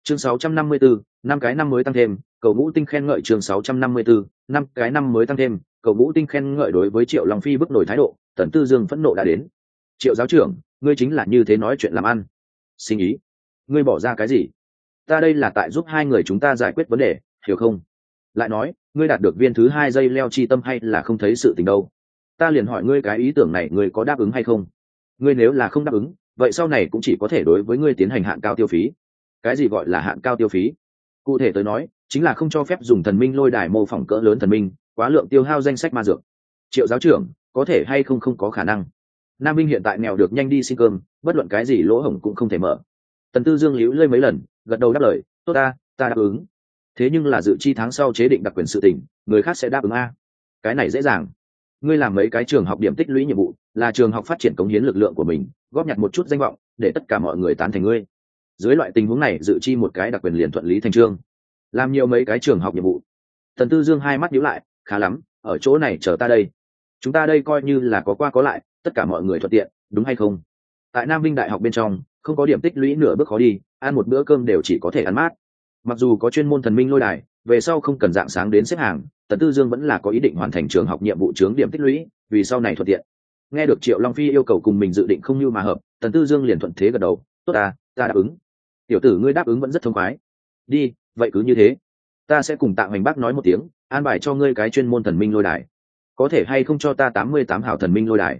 Chương 654, năm cái năm mới tăng thêm, cầu ngũ tinh khen ngợi. Chương 654, năm cái năm mới tăng thêm, cầu ngũ tinh khen ngợi. Đối với Triệu Long Phi bức nổi thái độ, Tần Tư Dương phẫn nộ đã đến. Triệu giáo trưởng, ngươi chính là như thế nói chuyện làm ăn? Xin ý, ngươi bỏ ra cái gì? Ta đây là tại giúp hai người chúng ta giải quyết vấn đề, hiểu không? Lại nói, ngươi đạt được viên thứ hai dây leo chi tâm hay là không thấy sự tình đâu? Ta liền hỏi ngươi cái ý tưởng này ngươi có đáp ứng hay không? Ngươi nếu là không đáp ứng, vậy sau này cũng chỉ có thể đối với ngươi tiến hành hạn cao tiêu phí. Cái gì gọi là hạn cao tiêu phí? Cụ thể tới nói, chính là không cho phép dùng thần minh lôi đài mô phỏng cỡ lớn thần minh, quá lượng tiêu hao danh sách ma dược. Triệu giáo trưởng, có thể hay không? Không có khả năng. Nam Minh hiện tại nghèo được nhanh đi xin cơm, bất luận cái gì lỗ hổng cũng không thể mở. Tần Tư Dương líu lơi mấy lần, gật đầu đáp lời, tốt ta đáp ứng. Thế nhưng là dự chi tháng sau chế định đặc quyền sự tình, người khác sẽ đáp ứng a? Cái này dễ dàng. Ngươi làm mấy cái trường học điểm tích lũy nhiệm vụ, là trường học phát triển cống hiến lực lượng của mình, góp nhặt một chút danh vọng, để tất cả mọi người tán thành ngươi. Dưới loại tình huống này, dự chi một cái đặc quyền liền thuận lý thành chương. Làm nhiều mấy cái trường học nhiệm vụ. Tần Tư Dương hai mắt nhíu lại, khá lắm, ở chỗ này chờ ta đây. Chúng ta đây coi như là có qua có lại, tất cả mọi người thuận tiện, đúng hay không? Tại Nam Vinh Đại học bên trong, không có điểm tích lũy nửa bước khó đi, ăn một bữa cơm đều chỉ có thể ăn mát. Mặc dù có chuyên môn thần minh lôi đài, về sau không cần dạng sáng đến xếp hàng, Tần Tư Dương vẫn là có ý định hoàn thành trường học nhiệm vụ chướng điểm tích lũy, vì sau này thuận tiện. Nghe được Triệu Long Phi yêu cầu cùng mình dự định không như mà hợp, Tần Tư Dương liền thuận thế gật đầu, tốt ta đáp ứng. Tiểu tử ngươi đáp ứng vẫn rất thông khoái. Đi, vậy cứ như thế. Ta sẽ cùng Tạ Hoành Bác nói một tiếng, an bài cho ngươi cái chuyên môn thần minh lôi đài. Có thể hay không cho ta 88 hảo thần minh lôi đài?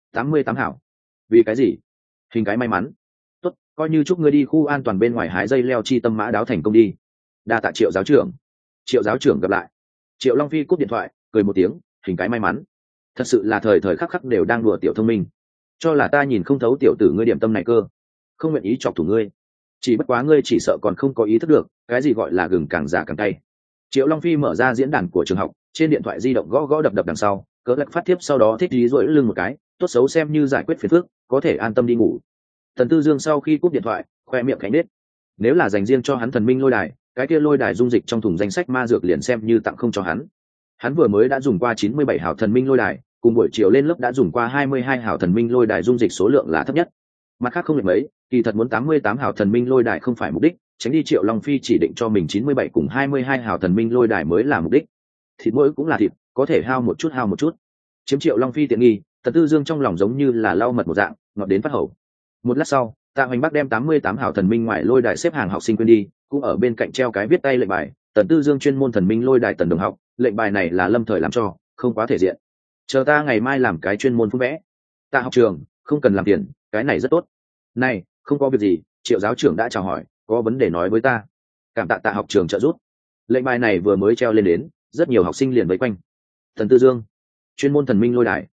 88 hảo? Vì cái gì? Hình cái may mắn. Tốt, coi như chúc ngươi đi khu an toàn bên ngoài hái dây leo chi tâm mã đáo thành công đi. Đa tạ Triệu giáo trưởng. Triệu giáo trưởng gặp lại. Triệu Long Phi cúp điện thoại, cười một tiếng, hình cái may mắn. Thật sự là thời thời khắc khắc đều đang đùa tiểu thông minh. Cho là ta nhìn không thấu tiểu tử ngươi điểm tâm này cơ. Không nguyện ý chọc thủ ngươi. Chỉ bất quá ngươi chỉ sợ còn không có ý thức được, cái gì gọi là gừng càng già càng cay. Triệu Long Phi mở ra diễn đàn của trường học, trên điện thoại di động gõ gõ đập đập đằng sau, cỡ lắc phát tiếp sau đó thích dí duỗi lưng một cái, tốt xấu xem như giải quyết phiền phức, có thể an tâm đi ngủ. Tần Tư Dương sau khi cúp điện thoại, khoe miệng cánh nết. Nếu là dành riêng cho hắn thần minh lôi đài, cái kia lôi đài dung dịch trong thùng danh sách ma dược liền xem như tặng không cho hắn. Hắn vừa mới đã dùng qua 97 hảo thần minh lôi đài, cùng buổi chiều lên lớp đã dùng qua 22 hảo thần minh lôi đài dung dịch số lượng là thấp nhất. Mặt khác không lệch mấy, kỳ thật muốn 88 hảo thần minh lôi đài không phải mục đích, tránh đi Triệu Long Phi chỉ định cho mình 97 cùng 22 hảo thần minh lôi đài mới là mục đích. Thịt mỗi cũng là thịt, có thể hao một chút. Chiếm Triệu Long Phi tiện nghi, Tần Tư Dương trong lòng giống như là lau mật một dạng, ngọt đến phát hầu. Một lát sau, Tạ Hoành Bắc đem 88 hảo thần minh ngoài lôi đài xếp hàng học sinh quên đi, cũng ở bên cạnh treo cái viết tay lệnh bài, Tần Tư Dương chuyên môn thần minh lôi đài Tần đồng học, lệnh bài này là lâm thời làm cho, không quá thể diện. Chờ ta ngày mai làm cái chuyên môn phun vẽ. Tạ học trường, không cần làm tiền, cái này rất tốt. Này, không có việc gì, Triệu giáo trưởng đã chào hỏi, có vấn đề nói với ta. Cảm tạ Tạ học trường trợ giúp. Lệnh bài này vừa mới treo lên đến, rất nhiều học sinh liền vây quanh. Tần Tư Dương, chuyên môn thần minh lôi đài.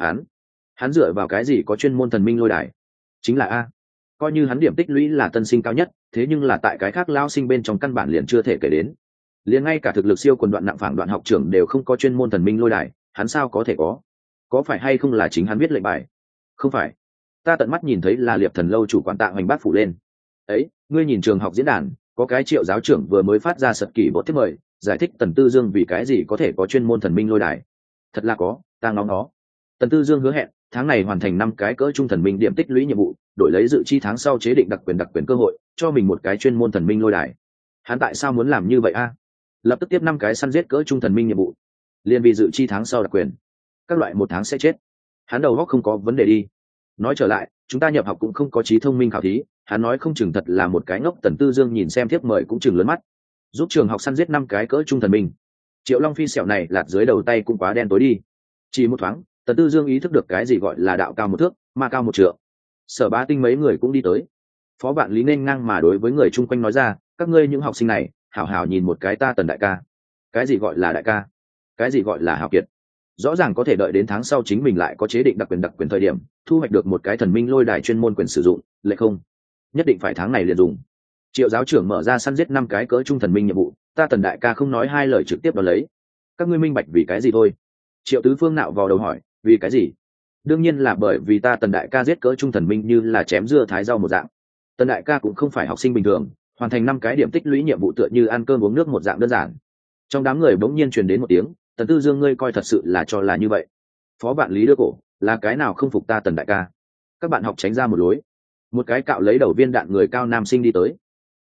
Hắn dựa vào cái gì có chuyên môn thần minh lôi đài? Chính là a, coi như hắn điểm tích lũy là tân sinh cao nhất, thế nhưng là tại cái khác lao sinh bên trong căn bản liền chưa thể kể đến. Liền ngay cả thực lực siêu quần đoạn nặng phản đoạn học trưởng đều không có chuyên môn thần minh lôi đài, hắn sao có thể có? Có phải hay không là chính hắn viết lệnh bài? Không phải, ta tận mắt nhìn thấy là Liệp Thần lâu chủ quản Tạ Hoành Bác phủ lên. Ấy, ngươi nhìn trường học diễn đàn, có cái Triệu giáo trưởng vừa mới phát ra sật kỷ bột thiết mời, giải thích Tần Tư Dương vì cái gì có thể có chuyên môn thần minh lôi đài. Thật là có, ta ngóng nó. Tần Tư Dương hứa hẹn tháng này hoàn thành 5 cái cỡ trung thần minh điểm tích lũy nhiệm vụ, đổi lấy dự chi tháng sau chế định đặc quyền cơ hội, cho mình một cái chuyên môn thần minh lôi đài. Hắn tại sao muốn làm như vậy a? Lập tức tiếp 5 cái săn giết cỡ trung thần minh nhiệm vụ, liền vì dự chi tháng sau đặc quyền. Các loại 1 tháng sẽ chết. Hắn đầu óc không có vấn đề đi. Nói trở lại, chúng ta nhập học cũng không có trí thông minh khảo thí, hắn nói không chừng thật là một cái ngốc. Tần Tư Dương nhìn xem thiếp mời cũng chừng lớn mắt. Giúp trường học săn giết 5 cái cỡ trung thần minh. Triệu Long Phi sẹo này lạt dưới đầu tay cũng quá đen tối đi. Chỉ một thoáng, Tần Tư Dương ý thức được cái gì gọi là đạo cao 1 thước, ma cao 1 trượng. Sở Bá Tinh mấy người cũng đi tới. Phó Vạn Lý nên ngang mà đối với người chung quanh nói ra, các ngươi những học sinh này, hảo hảo nhìn một cái ta Tần đại ca. Cái gì gọi là đại ca? Cái gì gọi là hảo kiệt? Rõ ràng có thể đợi đến tháng sau chính mình lại có chế định đặc quyền thời điểm, thu hoạch được một cái thần minh lôi đài chuyên môn quyền sử dụng, lệ không? Nhất định phải tháng này liền dùng. Triệu giáo trưởng mở ra săn giết 5 cái cỡ trung thần minh nhiệm vụ, ta Tần đại ca không nói hai lời trực tiếp đón lấy. Các ngươi minh bạch vì cái gì thôi? Triệu Tứ Phương nạo vào đầu hỏi, vì cái gì? Đương nhiên là bởi vì ta Tần đại ca giết cỡ trung thần minh như là chém dưa thái rau một dạng. Tần đại ca cũng không phải học sinh bình thường, hoàn thành 5 cái điểm tích lũy nhiệm vụ tựa như ăn cơm uống nước một dạng đơn giản. Trong đám người bỗng nhiên truyền đến một tiếng, Tần Tư Dương ngươi coi thật sự là cho là như vậy? Phó Vạn Lý đưa cổ, là cái nào không phục ta Tần đại ca? Các bạn học tránh ra một lối. Một cái cạo lấy đầu viên đạn người cao nam sinh đi tới.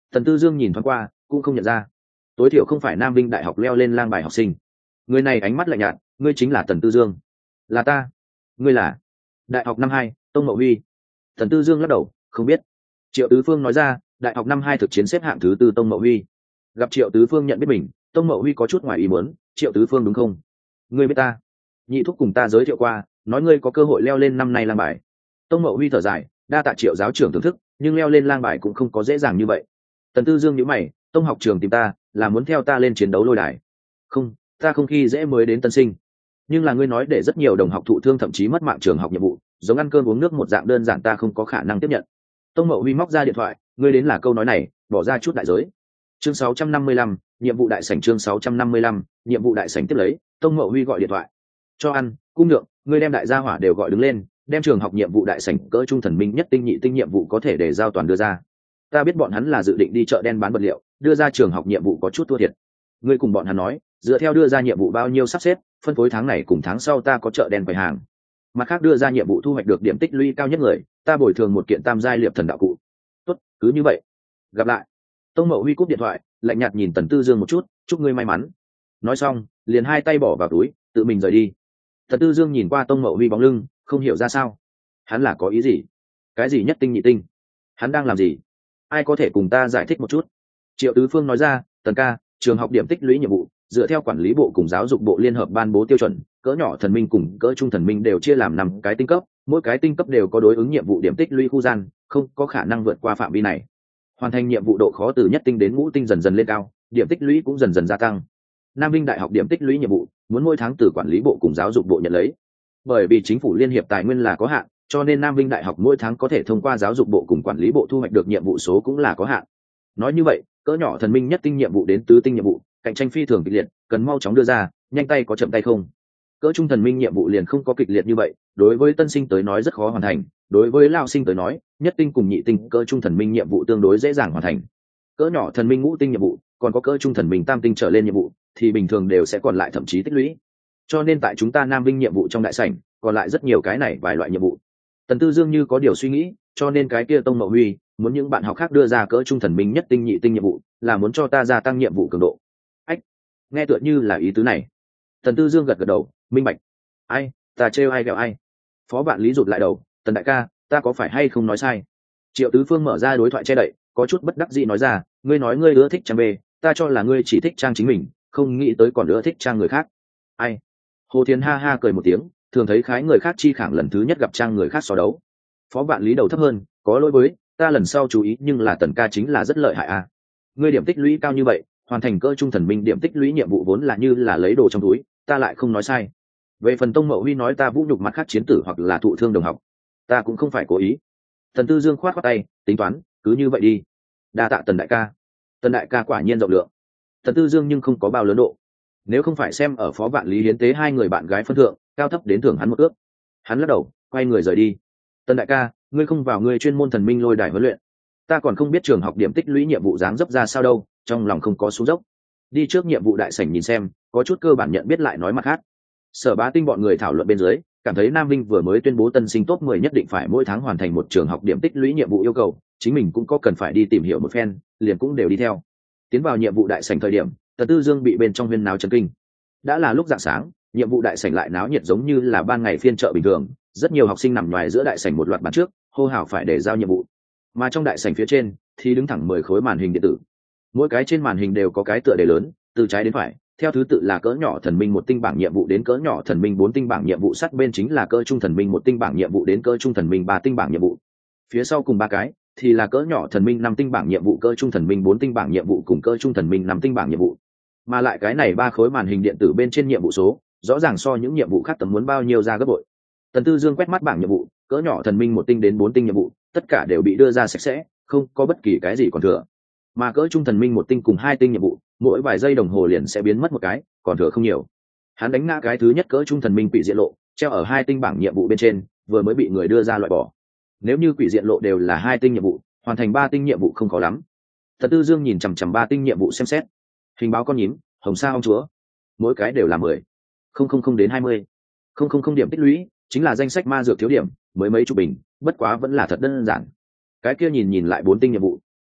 Tần Tư Dương nhìn thoáng qua cũng không nhận ra, tối thiểu không phải Nam Vinh Đại học leo lên lang bài học sinh. Người này ánh mắt lạnh nhạt, ngươi chính là Tần Tư Dương? Là ta. Ngươi là? Đại học năm hai Tông Mậu Huy. Tần Tư Dương lắc đầu, không biết. Triệu Tứ Phương nói ra, đại học năm hai thực chiến xếp hạng thứ tư Tông Mậu Huy. Gặp Triệu Tứ Phương nhận biết mình, Tông Mậu Huy có chút ngoài ý muốn, Triệu Tứ Phương đúng không? Ngươi biết ta? Nhị thúc cùng ta giới thiệu qua, nói ngươi có cơ hội leo lên năm nay lang bài. Tông Mậu Huy thở dài, đa tạ Triệu giáo trưởng thưởng thức, nhưng leo lên lang bài cũng không có dễ dàng như vậy. Tần Tư Dương nhíu mày, Tông học trường tìm ta là muốn theo ta lên chiến đấu lôi đài. Không, ta không khi dễ mới đến tân sinh, nhưng là ngươi nói để rất nhiều đồng học thụ thương thậm chí mất mạng trường học nhiệm vụ, giống ăn cơm uống nước một dạng đơn giản, ta không có khả năng tiếp nhận. Tông Mậu Huy móc ra điện thoại, ngươi đến là câu nói này, bỏ ra chút đại giới. Chương 655, nhiệm vụ đại sảnh. Chương 655, nhiệm vụ đại sảnh tiếp lấy, Tông Mậu Huy gọi điện thoại. Cho ăn, cung lượng, ngươi đem đại gia hỏa đều gọi đứng lên, đem trường học nhiệm vụ đại sảnh cỡ trung thần minh nhất tinh nhị tinh nhiệm vụ có thể để giao toàn đưa ra. Ta biết bọn hắn là dự định đi chợ đen bán vật liệu, đưa ra trường học nhiệm vụ có chút thua thiệt. Ngươi cùng bọn hắn nói, dựa theo đưa ra nhiệm vụ bao nhiêu sắp xếp, phân phối tháng này cùng tháng sau ta có chợ đen quầy hàng. Mặt khác đưa ra nhiệm vụ thu hoạch được điểm tích lũy cao nhất người, ta bồi thường một kiện tam giai liệp thần đạo cụ. Tốt, cứ như vậy. Gặp lại. Tông Mậu Huy cúp điện thoại, lạnh nhạt nhìn Tần Tư Dương một chút, chúc ngươi may mắn. Nói xong, liền hai tay bỏ vào túi, tự mình rời đi. Tần Tư Dương nhìn qua Tông Mậu Huy bóng lưng, không hiểu ra sao. Hắn là có ý gì? Cái gì nhất tinh nhị tinh? Hắn đang làm gì? Ai có thể cùng ta giải thích một chút? Triệu Tứ Phương nói ra, Tần ca, trường học điểm tích lũy nhiệm vụ dựa theo quản lý bộ cùng giáo dục bộ liên hợp ban bố tiêu chuẩn, cỡ nhỏ thần minh cùng cỡ trung thần minh đều chia làm 5 cái tinh cấp, mỗi cái tinh cấp đều có đối ứng nhiệm vụ điểm tích lũy khu gian, không có khả năng vượt qua phạm vi này. Hoàn thành nhiệm vụ độ khó từ nhất tinh đến ngũ tinh dần dần lên cao, điểm tích lũy cũng dần dần gia tăng. Nam Vinh Đại học điểm tích lũy nhiệm vụ muốn mỗi tháng từ quản lý bộ cùng giáo dục bộ nhận lấy. Bởi vì chính phủ liên hiệp tài nguyên là có hạn, cho nên Nam Vinh Đại học mỗi tháng có thể thông qua giáo dục bộ cùng quản lý bộ thu hoạch được nhiệm vụ số cũng là có hạn. Nói như vậy, cỡ nhỏ thần minh nhất tinh nhiệm vụ đến tứ tinh nhiệm vụ, cạnh tranh phi thường kịch liệt, cần mau chóng đưa ra, nhanh tay có chậm tay không. Cỡ trung thần minh nhiệm vụ liền không có kịch liệt như vậy, đối với tân sinh tới nói rất khó hoàn thành, đối với lao sinh tới nói, nhất tinh cùng nhị tinh cỡ trung thần minh nhiệm vụ tương đối dễ dàng hoàn thành. Cỡ nhỏ thần minh ngũ tinh nhiệm vụ, còn có cỡ trung thần minh tam tinh trở lên nhiệm vụ, thì bình thường đều sẽ còn lại thậm chí tích lũy. Cho nên tại chúng ta Nam Vinh nhiệm vụ trong đại sảnh, còn lại rất nhiều cái này vài loại nhiệm vụ. Tần Tư Dương như có điều suy nghĩ, cho nên cái kia Tông Mậu Huy muốn những bạn học khác đưa ra cỡ trung thần minh nhất tinh nhị tinh nhiệm vụ, là muốn cho ta gia tăng nhiệm vụ cường độ. Ách, nghe tựa như là ý tứ này. Tần Tư Dương gật gật đầu, minh bạch. Ai, ta trêu ai ghẹo ai? Phó Vạn Lý rụt lại đầu, Tần đại ca, ta có phải hay không nói sai? Triệu Tứ Phương mở ra đối thoại che đậy, có chút bất đắc dĩ nói ra, ngươi nói ngươi ưa thích trang bê, ta cho là ngươi chỉ thích trang chính mình, không nghĩ tới còn ưa thích trang người khác. Ai? Hồ Thiến ha ha cười một tiếng, thường thấy khái người khác chi khẳng lần thứ nhất gặp trang người khác so đấu. Phó Vạn Lý đầu thấp hơn, có lỗi với, ta lần sau chú ý, nhưng là Tần ca chính là rất lợi hại à. Ngươi điểm tích lũy cao như vậy, hoàn thành cỡ trung thần minh điểm tích lũy nhiệm vụ vốn là như là lấy đồ trong túi, ta lại không nói sai. Về phần Tông Mậu Huy nói ta vũ nhục mặt khác chiến tử hoặc là thụ thương đồng học, ta cũng không phải cố ý. Tần Tư Dương khoát khoát tay, tính toán, cứ như vậy đi. Đa tạ Tần đại ca. Tần đại ca quả nhiên rộng lượng. Tần Tư Dương nhưng không có bao lớn độ. Nếu không phải xem ở Phó Vạn Lý hiến tế hai người bạn gái phân thượng, cao thấp đến thưởng hắn một ước. Hắn lắc đầu, quay người rời đi. Tần đại ca, ngươi không vào ngươi chuyên môn thần minh lôi đài huấn luyện, ta còn không biết trường học điểm tích lũy nhiệm vụ dáng dấp ra sao đâu, trong lòng không có xuống dốc. Đi trước nhiệm vụ đại sảnh nhìn xem, có chút cơ bản nhận biết lại nói mặt khác. Sở Bá Tinh bọn người thảo luận bên dưới, cảm thấy Nam Vinh vừa mới tuyên bố tân sinh top 10 nhất định phải mỗi tháng hoàn thành một trường học điểm tích lũy nhiệm vụ yêu cầu, chính mình cũng có cần phải đi tìm hiểu một phen, liền cũng đều đi theo. Tiến vào nhiệm vụ đại sảnh thời điểm, Tần Tư Dương bị bên trong huyên náo chấn kinh. Đã là lúc rạng sáng, nhiệm vụ đại sảnh lại náo nhiệt giống như là ban ngày phiên chợ bình thường, rất nhiều học sinh nằm ngoài giữa đại sảnh một loạt bàn trước, hô hào phải để giao nhiệm vụ. Mà trong đại sảnh phía trên thì đứng thẳng 10 khối màn hình điện tử, mỗi cái trên màn hình đều có cái tựa đề lớn, từ trái đến phải theo thứ tự là cỡ nhỏ thần minh một tinh bảng nhiệm vụ đến cỡ nhỏ thần minh 4 tinh bảng nhiệm vụ, sát bên chính là cỡ trung thần minh một tinh bảng nhiệm vụ đến cỡ trung thần minh 3 tinh bảng nhiệm vụ, phía sau cùng ba cái thì là cỡ nhỏ thần minh 5 tinh bảng nhiệm vụ, cỡ trung thần minh 4 tinh bảng nhiệm vụ cùng cỡ trung thần minh 5 tinh bảng nhiệm vụ. Mà lại cái này ba khối màn hình điện tử bên trên nhiệm vụ số rõ ràng so những nhiệm vụ khác tầm muốn bao nhiêu ra gấp bội. Tần Tư Dương quét mắt bảng nhiệm vụ, cỡ nhỏ thần minh 1 tinh đến 4 tinh nhiệm vụ tất cả đều bị đưa ra sạch sẽ, không có bất kỳ cái gì còn thừa. Mà cỡ trung thần minh 1 tinh cùng 2 tinh nhiệm vụ mỗi vài giây đồng hồ liền sẽ biến mất một cái, còn thừa không nhiều. Hắn đánh ngã cái thứ nhất cỡ trung thần minh quỷ diện lộ, treo ở 2 tinh bảng nhiệm vụ bên trên, vừa mới bị người đưa ra loại bỏ. Nếu như quỷ diện lộ đều là 2 tinh nhiệm vụ, hoàn thành 3 tinh nhiệm vụ không khó lắm. Tần Tư Dương nhìn chằm chằm 3 tinh nhiệm vụ xem xét. Hình báo con nhím, hồng sa ong chúa, mỗi cái đều là 10 000 đến 20 000 điểm tích lũy, chính là danh sách ma dược thiếu điểm, mới mấy chục bình, bất quá vẫn là thật đơn giản. Cái kia nhìn lại 4 tinh nhiệm vụ,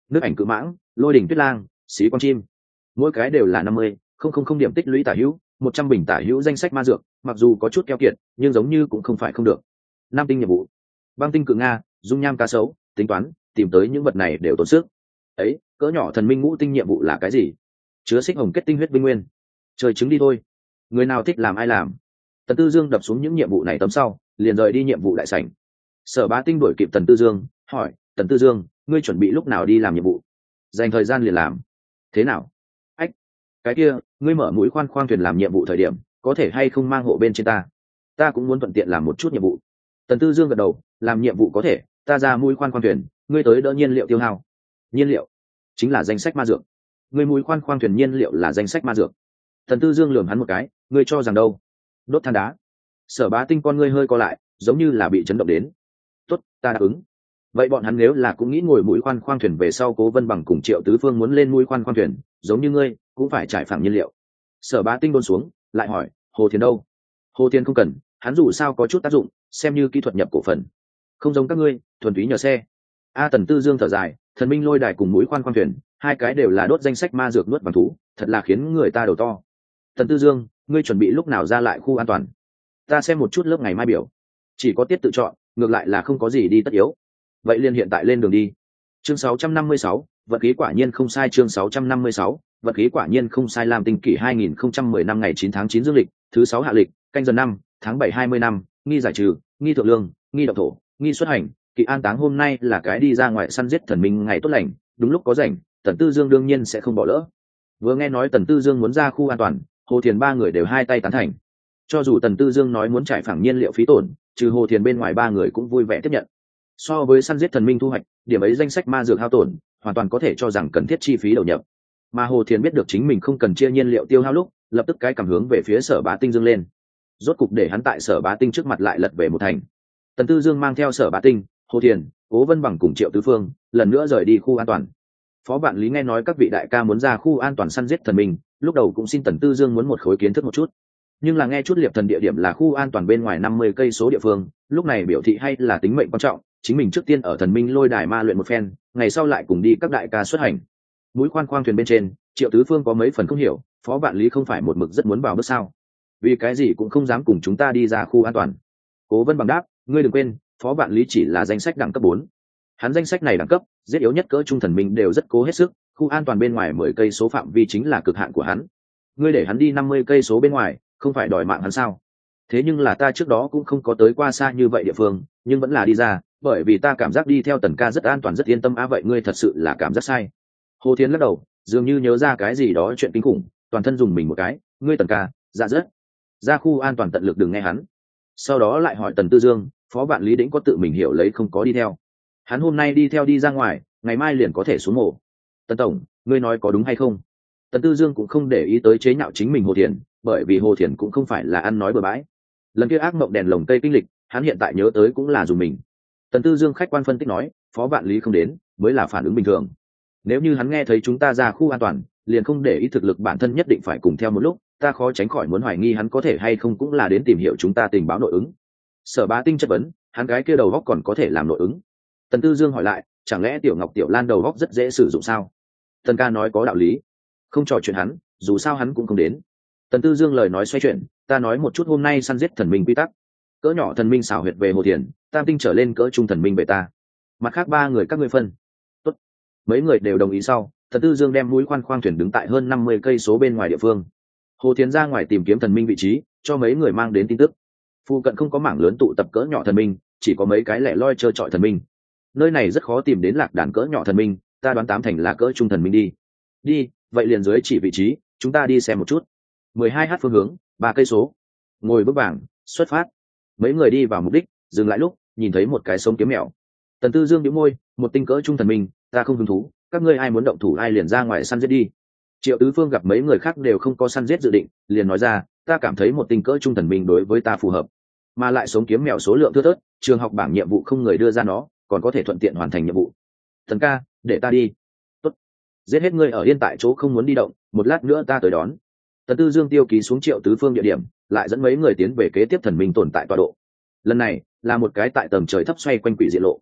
nước ảnh cự mãng, lôi đỉnh tuyết lang, xí con chim, mỗi cái đều là 50,000 điểm tích lũy tả hữu, 100 bình tả hữu danh sách ma dược, mặc dù có chút keo kiệt nhưng giống như cũng không phải không được. Năm tinh nhiệm vụ: băng tinh cự nga, dung nham cá sấu, tính toán tìm tới những vật này đều tốn sức. Ấy, cỡ nhỏ thần minh ngũ tinh nhiệm vụ là cái gì? Chứa xích hồng kết tinh huyết binh nguyên. Trời chứng đi thôi, người nào thích làm ai làm. Tần Tư Dương đập xuống những nhiệm vụ này tấm sau liền rời đi nhiệm vụ đại sảnh. Sở Bá Tinh đuổi kịp Tần Tư Dương, hỏi: Tần Tư Dương, ngươi chuẩn bị lúc nào đi làm nhiệm vụ? Dành thời gian liền làm. Thế nào? Ách, cái kia, ngươi mở mũi khoan khoang thuyền làm nhiệm vụ thời điểm có thể hay không mang hộ bên trên ta? Ta cũng muốn thuận tiện làm một chút nhiệm vụ. Tần Tư Dương gật đầu, làm nhiệm vụ có thể, ta ra mũi khoan khoang thuyền, ngươi tới đỡ nhiên liệu tiêu hao. Nhiên liệu chính là danh sách ma dược. Ngươi mũi khoan khoang thuyền nhiên liệu là danh sách ma dược. Tần Tư Dương lườm hắn một cái, ngươi cho rằng đâu? Đốt than đá. Sở Bá Tinh con ngươi hơi co lại, giống như là bị chấn động đến. Tốt, ta đáp ứng. Vậy bọn hắn nếu là cũng nghĩ ngồi mũi khoan khoang thuyền về sau, Cố Vân Bằng cùng Triệu Tứ Phương muốn lên mũi khoan khoang thuyền, giống như ngươi, cũng phải trải phẳng nhiên liệu. Sở Bá Tinh đôn xuống, lại hỏi: Hồ Thiền đâu? Hồ Thiền không cần, hắn dù sao có chút tác dụng, xem như kỹ thuật nhập cổ phần. Không giống các ngươi, thuần túy nhờ xe. Tần Tư Dương thở dài, thần minh lôi đài cùng mũi khoan khoang thuyền, hai cái đều là đốt danh sách ma dược nuốt bằng thú, thật là khiến người ta đầu to. Tần Tư Dương, ngươi chuẩn bị lúc nào ra lại khu an toàn? Ta xem một chút lớp ngày mai biểu. Chỉ có tiết tự chọn, ngược lại là không có gì đi tất yếu. Vậy liền hiện tại lên đường đi. Chương 656, vật khí quả nhiên không sai. Chương 656, vật khí quả nhiên không sai. Làm tinh kỷ 2010 năm ngày 9 tháng 9 dương lịch, thứ 6 hạ lịch, canh giờ 5, tháng 7 20 năm, nghi giải trừ, nghi thượng lương, nghi độc thổ, nghi xuất hành. Kỳ an táng hôm nay là cái đi ra ngoài săn giết thần minh ngày tốt lành, đúng lúc có rảnh, Tần Tư Dương đương nhiên sẽ không bỏ lỡ. Vừa nghe nói Tần Tư Dương muốn ra khu an toàn, Hồ Thiền ba người đều hai tay tán thành. Cho dù Tần Tư Dương nói muốn trải phẳng nhiên liệu phí tổn, trừ Hồ Thiền bên ngoài ba người cũng vui vẻ tiếp nhận. So với săn giết thần minh thu hoạch, điểm ấy danh sách ma dược hao tổn, hoàn toàn có thể cho rằng cần thiết chi phí đầu nhập. Mà Hồ Thiền biết được chính mình không cần chia nhiên liệu tiêu hao lúc, lập tức cái cảm hướng về phía Sở Bá Tinh dương lên. Rốt cục để hắn tại Sở Bá Tinh trước mặt lại lật về một thành. Tần Tư Dương mang theo Sở Bá Tinh, Hồ Thiền, Cố Vân Bằng cùng Triệu Tứ Phương lần nữa rời đi khu an toàn. Phó Vạn Lý nghe nói các vị đại ca muốn ra khu an toàn săn giết thần minh, lúc đầu cũng xin Tần Tư Dương muốn một khối kiến thức một chút, nhưng là nghe chút liệp thần địa điểm là khu an toàn bên ngoài 50 cây số địa phương, lúc này biểu thị hay là tính mệnh quan trọng, chính mình trước tiên ở thần minh lôi đài ma luyện một phen, ngày sau lại cùng đi các đại ca xuất hành. Mũi khoan khoang thuyền bên trên, Triệu Tứ Phương có mấy phần không hiểu, Phó Vạn Lý không phải một mực rất muốn vào bước sao? Vì cái gì cũng không dám cùng chúng ta đi ra khu an toàn. Cố Vân Bằng đáp: ngươi đừng quên, Phó Vạn Lý chỉ là danh sách đẳng cấp 4. Hắn danh sách này đẳng cấp, giết yếu nhất cỡ trung thần minh đều rất cố hết sức, khu an toàn bên ngoài 10 cây số phạm vi chính là cực hạn của hắn. Ngươi để hắn đi 50 cây số bên ngoài, không phải đòi mạng hắn sao? Thế nhưng là ta trước đó cũng không có tới qua xa như vậy địa phương, nhưng vẫn là đi ra, bởi vì ta cảm giác đi theo Tần ca rất an toàn rất yên tâm. Vậy ngươi thật sự là cảm giác sai. Hồ Thiến lắc đầu, dường như nhớ ra cái gì đó chuyện kinh khủng, toàn thân dùng mình một cái. Ngươi Tần ca, dạ rất. Ra khu an toàn tận lực đừng nghe hắn. Sau đó lại hỏi Tần Tư Dương, Phó Vạn Lý Đĩnh có tự mình hiểu lấy không có đi theo. Hắn hôm nay đi theo đi ra ngoài, ngày mai liền có thể xuống mổ. Tần tổng, ngươi nói có đúng hay không? Tần Tư Dương cũng không để ý tới chế nhạo chính mình Hồ Thiền, bởi vì Hồ Thiền cũng không phải là ăn nói bừa bãi. Lần kia ác mộng đèn lồng tây kinh lịch, hắn hiện tại nhớ tới cũng là dùng mình. Tần Tư Dương khách quan phân tích nói, Phó Vạn Lý không đến mới là phản ứng bình thường. Nếu như hắn nghe thấy chúng ta ra khu an toàn, liền không để ý thực lực bản thân nhất định phải cùng theo một lúc, ta khó tránh khỏi muốn hoài nghi hắn có thể hay không cũng là đến tìm hiểu chúng ta tình báo nội ứng. Sở Bá Tinh chất vấn, hắn cái kia đầu góc còn có thể làm nội ứng. Tần Tư Dương hỏi lại, chẳng lẽ Tiểu Ngọc Tiểu Lan đầu góc rất dễ sử dụng sao? Tần ca nói có đạo lý, không trò chuyện hắn, dù sao hắn cũng không đến. Tần Tư Dương lời nói xoay chuyển, ta nói một chút hôm nay săn giết thần minh quy tắc. Cỡ nhỏ thần minh xảo huyệt về Hồ Thiền, tam tinh trở lên cỡ trung thần minh về ta. Mặt khác ba người các ngươi phân. Tốt. Mấy người đều đồng ý sau, Tần Tư Dương đem mũi khoan khoang thuyền đứng tại hơn 50 cây số bên ngoài địa phương. Hồ Thiền ra ngoài tìm kiếm thần minh vị trí, cho mấy người mang đến tin tức. Phụ cận không có mảng lớn tụ tập cỡ nhỏ thần minh, chỉ có mấy cái lẻ loi trơ trọi thần minh. Nơi này rất khó tìm đến lạc đàn cỡ nhỏ thần minh, ta đoán 8 thành là cỡ trung thần minh đi. Đi, vậy liền dưới chỉ vị trí, chúng ta đi xem một chút. 12h phương hướng, 3 cây số. Ngồi bước bảng, xuất phát. Mấy người đi vào mục đích, dừng lại lúc nhìn thấy một cái sống kiếm mèo. Tần Tư Dương nhíu môi, một tinh cỡ trung thần minh, ta không hứng thú, các ngươi ai muốn động thủ ai liền ra ngoài săn giết đi. Triệu Tứ Phương gặp mấy người khác đều không có săn giết dự định, liền nói ra, ta cảm thấy một tinh cỡ trung thần minh đối với ta phù hợp, mà lại sống kiếm mèo số lượng thưa thớt, trường học bảng nhiệm vụ không người đưa ra nó, còn có thể thuận tiện hoàn thành nhiệm vụ. Thần ca, để ta đi. Tốt. Giết hết ngươi ở yên tại chỗ không muốn đi động, một lát nữa ta tới đón. Tần Tư Dương tiêu ký xuống Triệu Tứ Phương địa điểm, lại dẫn mấy người tiến về kế tiếp thần minh tồn tại tọa độ. Lần này là một cái tại tầng trời thấp xoay quanh quỷ diện lộ.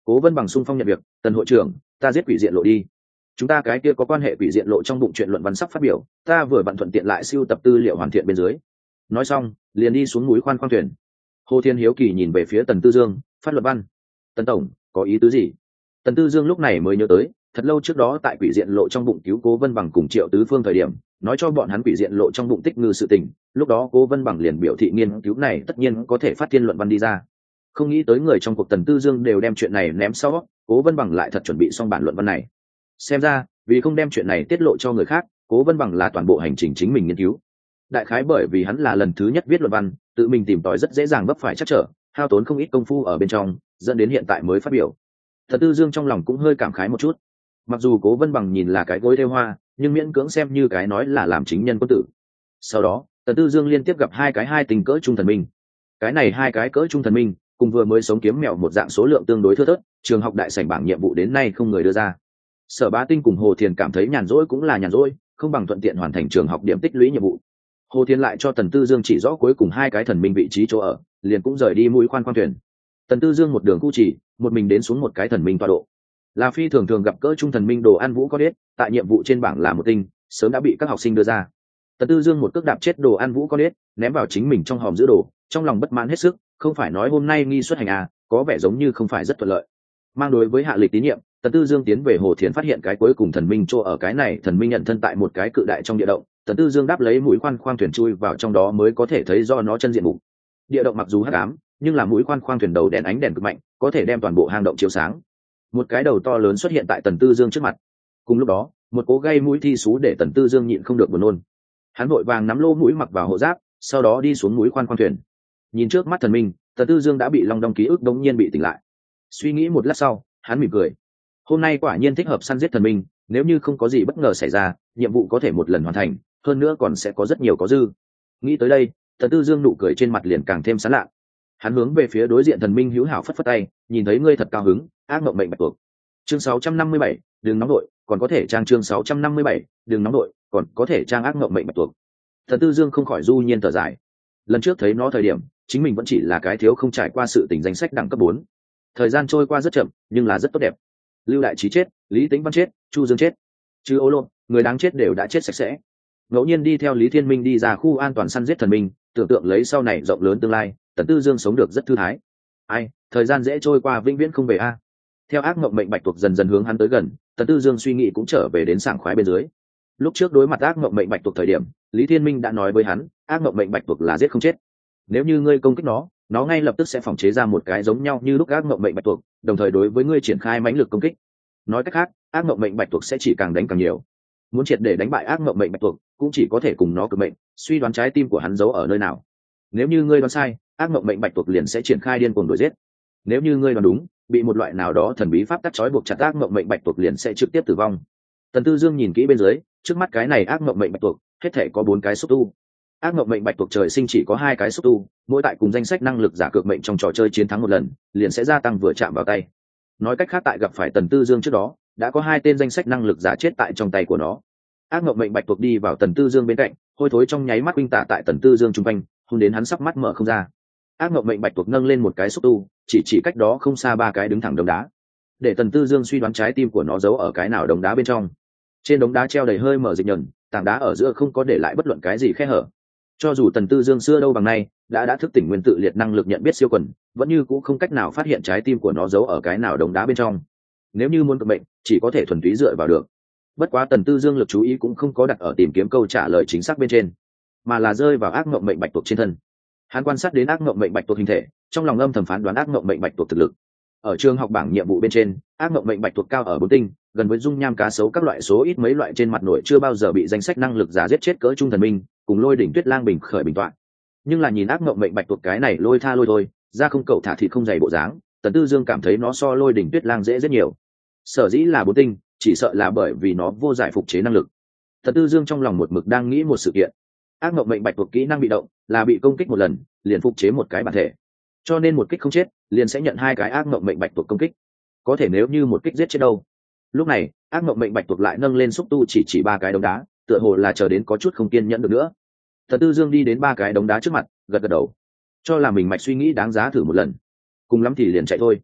Cố Vân Bằng xung phong nhận việc. Tần hội trưởng, ta giết quỷ diện lộ đi. Chúng ta cái kia có quan hệ quỷ diện lộ trong bụng chuyện luận văn sắp phát biểu, ta vừa vặn thuận tiện lại siêu tập tư liệu hoàn thiện bên dưới. Nói xong liền đi xuống núi khoan khoang thuyền. Hồ Thiên hiếu kỳ nhìn về phía Tần Tư Dương, phát luận văn. Tần tổng có ý tứ gì? Tần Tư Dương lúc này mới nhớ tới, thật lâu trước đó tại quỷ diện lộ trong bụng cứu Cố Vân Bằng cùng Triệu Tứ Phương thời điểm, nói cho bọn hắn quỷ diện lộ trong bụng tích ngư sự tình, lúc đó Cố Vân Bằng liền biểu thị nghiên cứu này tất nhiên có thể phát thiên luận văn đi ra. Không nghĩ tới người trong cuộc Tần Tư Dương đều đem chuyện này ném sau, Cố Vân Bằng lại thật chuẩn bị xong bản luận văn này. Xem ra, vì không đem chuyện này tiết lộ cho người khác, Cố Vân Bằng là toàn bộ hành trình chính mình nghiên cứu. Đại khái bởi vì hắn là lần thứ nhất viết luận văn, tự mình tìm tòi rất dễ dàng vấp phải chắc trở, hao tốn không ít công phu ở bên trong, dẫn đến hiện tại mới phát biểu. Tần Tư Dương trong lòng cũng hơi cảm khái một chút. Mặc dù Cố Vân Bằng nhìn là cái gối thêu hoa, nhưng miễn cưỡng xem như cái nói là làm chính nhân quân tử. Sau đó, Tần Tư Dương liên tiếp gặp hai tình cỡ trung thần minh. Cái này hai cái cỡ trung thần minh, cùng vừa mới sống kiếm mèo một dạng số lượng tương đối thưa thớt, trường học đại sảnh bảng nhiệm vụ đến nay không người đưa ra. Sở Bá Tinh cùng Hồ Thiền cảm thấy nhàn rỗi cũng là nhàn rỗi, không bằng thuận tiện hoàn thành trường học điểm tích lũy nhiệm vụ. Hồ Thiền lại cho Tần Tư Dương chỉ rõ cuối cùng hai cái thần minh vị trí chỗ ở, liền cũng rời đi mũi khoan khoang thuyền. Tần Tư Dương một đường cu chỉ, một mình đến xuống một cái thần minh tọa độ. Là phi thường thường gặp cỡ trung thần minh Đồ An Vũ có đết, tại nhiệm vụ trên bảng là một tinh, sớm đã bị các học sinh đưa ra. Tần Tư Dương một cước đạp chết Đồ An Vũ có đết, ném vào chính mình trong hòm giữ đồ, trong lòng bất mãn hết sức, không phải nói hôm nay nghi xuất hành à, có vẻ giống như không phải rất thuận lợi. Mang đối với hạ lịch tín nhiệm, Tần Tư Dương tiến về Hồ Thiền phát hiện cái cuối cùng thần minh chỗ ở cái này thần minh nhận thân tại một cái cự đại trong địa động. Tần Tư Dương đáp lấy mũi khoan khoang thuyền chui vào trong đó mới có thể thấy do nó chân diện mục. Địa động mặc dù hắc ám, nhưng là mũi khoan khoang thuyền đầu đèn ánh đèn cực mạnh, có thể đem toàn bộ hang động chiếu sáng. Một cái đầu to lớn xuất hiện tại Tần Tư Dương trước mặt. Cùng lúc đó, một cố gây mũi thi sú để Tần Tư Dương nhịn không được buồn nôn. Hắn vội vàng nắm lô mũi mặc vào hộ giáp, sau đó đi xuống mũi khoan khoang thuyền. Nhìn trước mắt thần minh, Tần Tư Dương đã bị long đong ký ức đống nhiên bị tỉnh lại. Suy nghĩ một lát sau, hắn mỉm cười. Hôm nay quả nhiên thích hợp săn giết thần minh, nếu như không có gì bất ngờ xảy ra, nhiệm vụ có thể một lần hoàn thành, hơn nữa còn sẽ có rất nhiều có dư. Nghĩ tới đây, Tần Tư Dương nụ cười trên mặt liền càng thêm sán lạ. Hắn hướng về phía đối diện thần minh hữu hảo phất phất tay, nhìn thấy ngươi thật cao hứng, ác mộng mệnh bạch tuộc. Chương 657, đừng nóng đội, còn có thể trang chương 657, đừng nóng đội, còn có thể trang ác mộng mệnh bạch tuộc. Tần Tư Dương không khỏi du nhiên thở dài. Lần trước thấy nó thời điểm, chính mình vẫn chỉ là cái thiếu không trải qua sự tình danh sách đẳng cấp 4. Thời gian trôi qua rất chậm, nhưng là rất tốt đẹp. Lưu Đại Trí chết, Lý Tĩnh Văn chết, Chu Dương chết, chứ ô lô, người đáng chết đều đã chết sạch sẽ. Ngẫu nhiên đi theo Lý Thiên Minh đi ra khu an toàn săn giết thần minh, tưởng tượng lấy sau này rộng lớn tương lai, Tần Tư Dương sống được rất thư thái. Ai, thời gian dễ trôi qua vĩnh viễn không về a. Theo ác mộng mệnh bạch tuộc dần dần hướng hắn tới gần, Tần Tư Dương suy nghĩ cũng trở về đến sảng khoái bên dưới. Lúc trước đối mặt ác mộng mệnh bạch tuộc thời điểm, Lý Thiên Minh đã nói với hắn, ác mộng mệnh bạch tuộc là giết không chết. Nếu như ngươi công kích nó ngay lập tức sẽ phòng chế ra một cái giống nhau như lúc ác mộng mệnh bạch tuộc, đồng thời đối với ngươi triển khai mãnh lực công kích. Nói cách khác, ác mộng mệnh bạch tuộc sẽ chỉ càng đánh càng nhiều. Muốn triệt để đánh bại ác mộng mệnh bạch tuộc, cũng chỉ có thể cùng nó cực mệnh, suy đoán trái tim của hắn giấu ở nơi nào. Nếu như ngươi đoán sai, ác mộng mệnh bạch tuộc liền sẽ triển khai điên cuồng đuổi giết. Nếu như ngươi đoán đúng, bị một loại nào đó thần bí pháp tắc trói buộc chặt, ác mộng mệnh bạch tuộc liền sẽ trực tiếp tử vong. Tần Tư Dương nhìn kỹ bên dưới, trước mắt cái này ác mộng mệnh bạch tuộc, hết thể có 4 cái xúc tu. Ác mộng mệnh bạch tuộc trời sinh chỉ có 2 cái xúc tu, mỗi tại cùng danh sách năng lực giả cược mệnh trong trò chơi chiến thắng một lần, liền sẽ gia tăng vừa chạm vào tay. Nói cách khác, tại gặp phải Tần Tư Dương trước đó, đã có 2 tên danh sách năng lực giả chết tại trong tay của nó. Ác mộng mệnh bạch tuộc đi vào Tần Tư Dương bên cạnh, hôi thối trong nháy mắt quanh tạ tại Tần Tư Dương trung quanh, hôn đến hắn sắp mắt mở không ra. Ác mộng mệnh bạch tuộc nâng lên một cái xúc tu, chỉ cách đó không xa 3 cái đứng thẳng đống đá, để Tần Tư Dương suy đoán trái tim của nó giấu ở cái nào đống đá bên trong. Trên đống đá treo đầy hơi mở dịch nhẫn, tảng đá ở giữa không có để lại bất luận cái gì khe hở. Cho dù Tần Tư Dương xưa đâu bằng nay đã thức tỉnh nguyên tự liệt năng lực nhận biết siêu quần, vẫn như cũng không cách nào phát hiện trái tim của nó giấu ở cái nào đống đá bên trong. Nếu như muốn cực mệnh, chỉ có thể thuần túy dựa vào được. Bất quá Tần Tư Dương lực chú ý cũng không có đặt ở tìm kiếm câu trả lời chính xác bên trên, mà là rơi vào ác mộng mệnh bạch tuộc trên thân. Hắn quan sát đến ác mộng mệnh bạch tuộc hình thể, trong lòng âm thầm phán đoán ác mộng mệnh bạch tuộc thực lực. Ở trường học bảng nhiệm vụ bên trên, ác mộng mệnh bạch tuộc cao ở 4 tinh, gần với dung nham cá sấu các loại số ít mấy loại trên mặt nổi chưa bao giờ bị danh sách năng lực giả giết chết cỡ trung thần minh, cùng Lôi Đỉnh Tuyết Lang bình khởi bình toạn. Nhưng là nhìn ác mộng mệnh bạch tuộc cái này lôi tha lôi thôi, ra không cậu thả thịt không dày bộ dáng, Tần Tư Dương cảm thấy nó so Lôi Đỉnh Tuyết Lang dễ rất nhiều. Sở dĩ là 4 tinh, chỉ sợ là bởi vì nó vô giải phục chế năng lực. Tần Tư Dương trong lòng một mực đang nghĩ một sự kiện. Ác mộng mệnh bạch tuộc kỹ năng bị động, là bị công kích một lần, liền phục chế một cái bản thể. Cho nên một kích không chết, liền sẽ nhận 2 cái ác mộng mệnh bạch tuộc công kích. Có thể nếu như một kích giết chết đâu. Lúc này, ác mộng mệnh bạch tuộc lại nâng lên xúc tu chỉ 3 cái đống đá, tựa hồ là chờ đến có chút không kiên nhẫn được nữa. Tần Tư Dương đi đến 3 cái đống đá trước mặt, gật gật đầu, cho là mình mạch suy nghĩ đáng giá thử một lần, cùng lắm thì liền chạy thôi.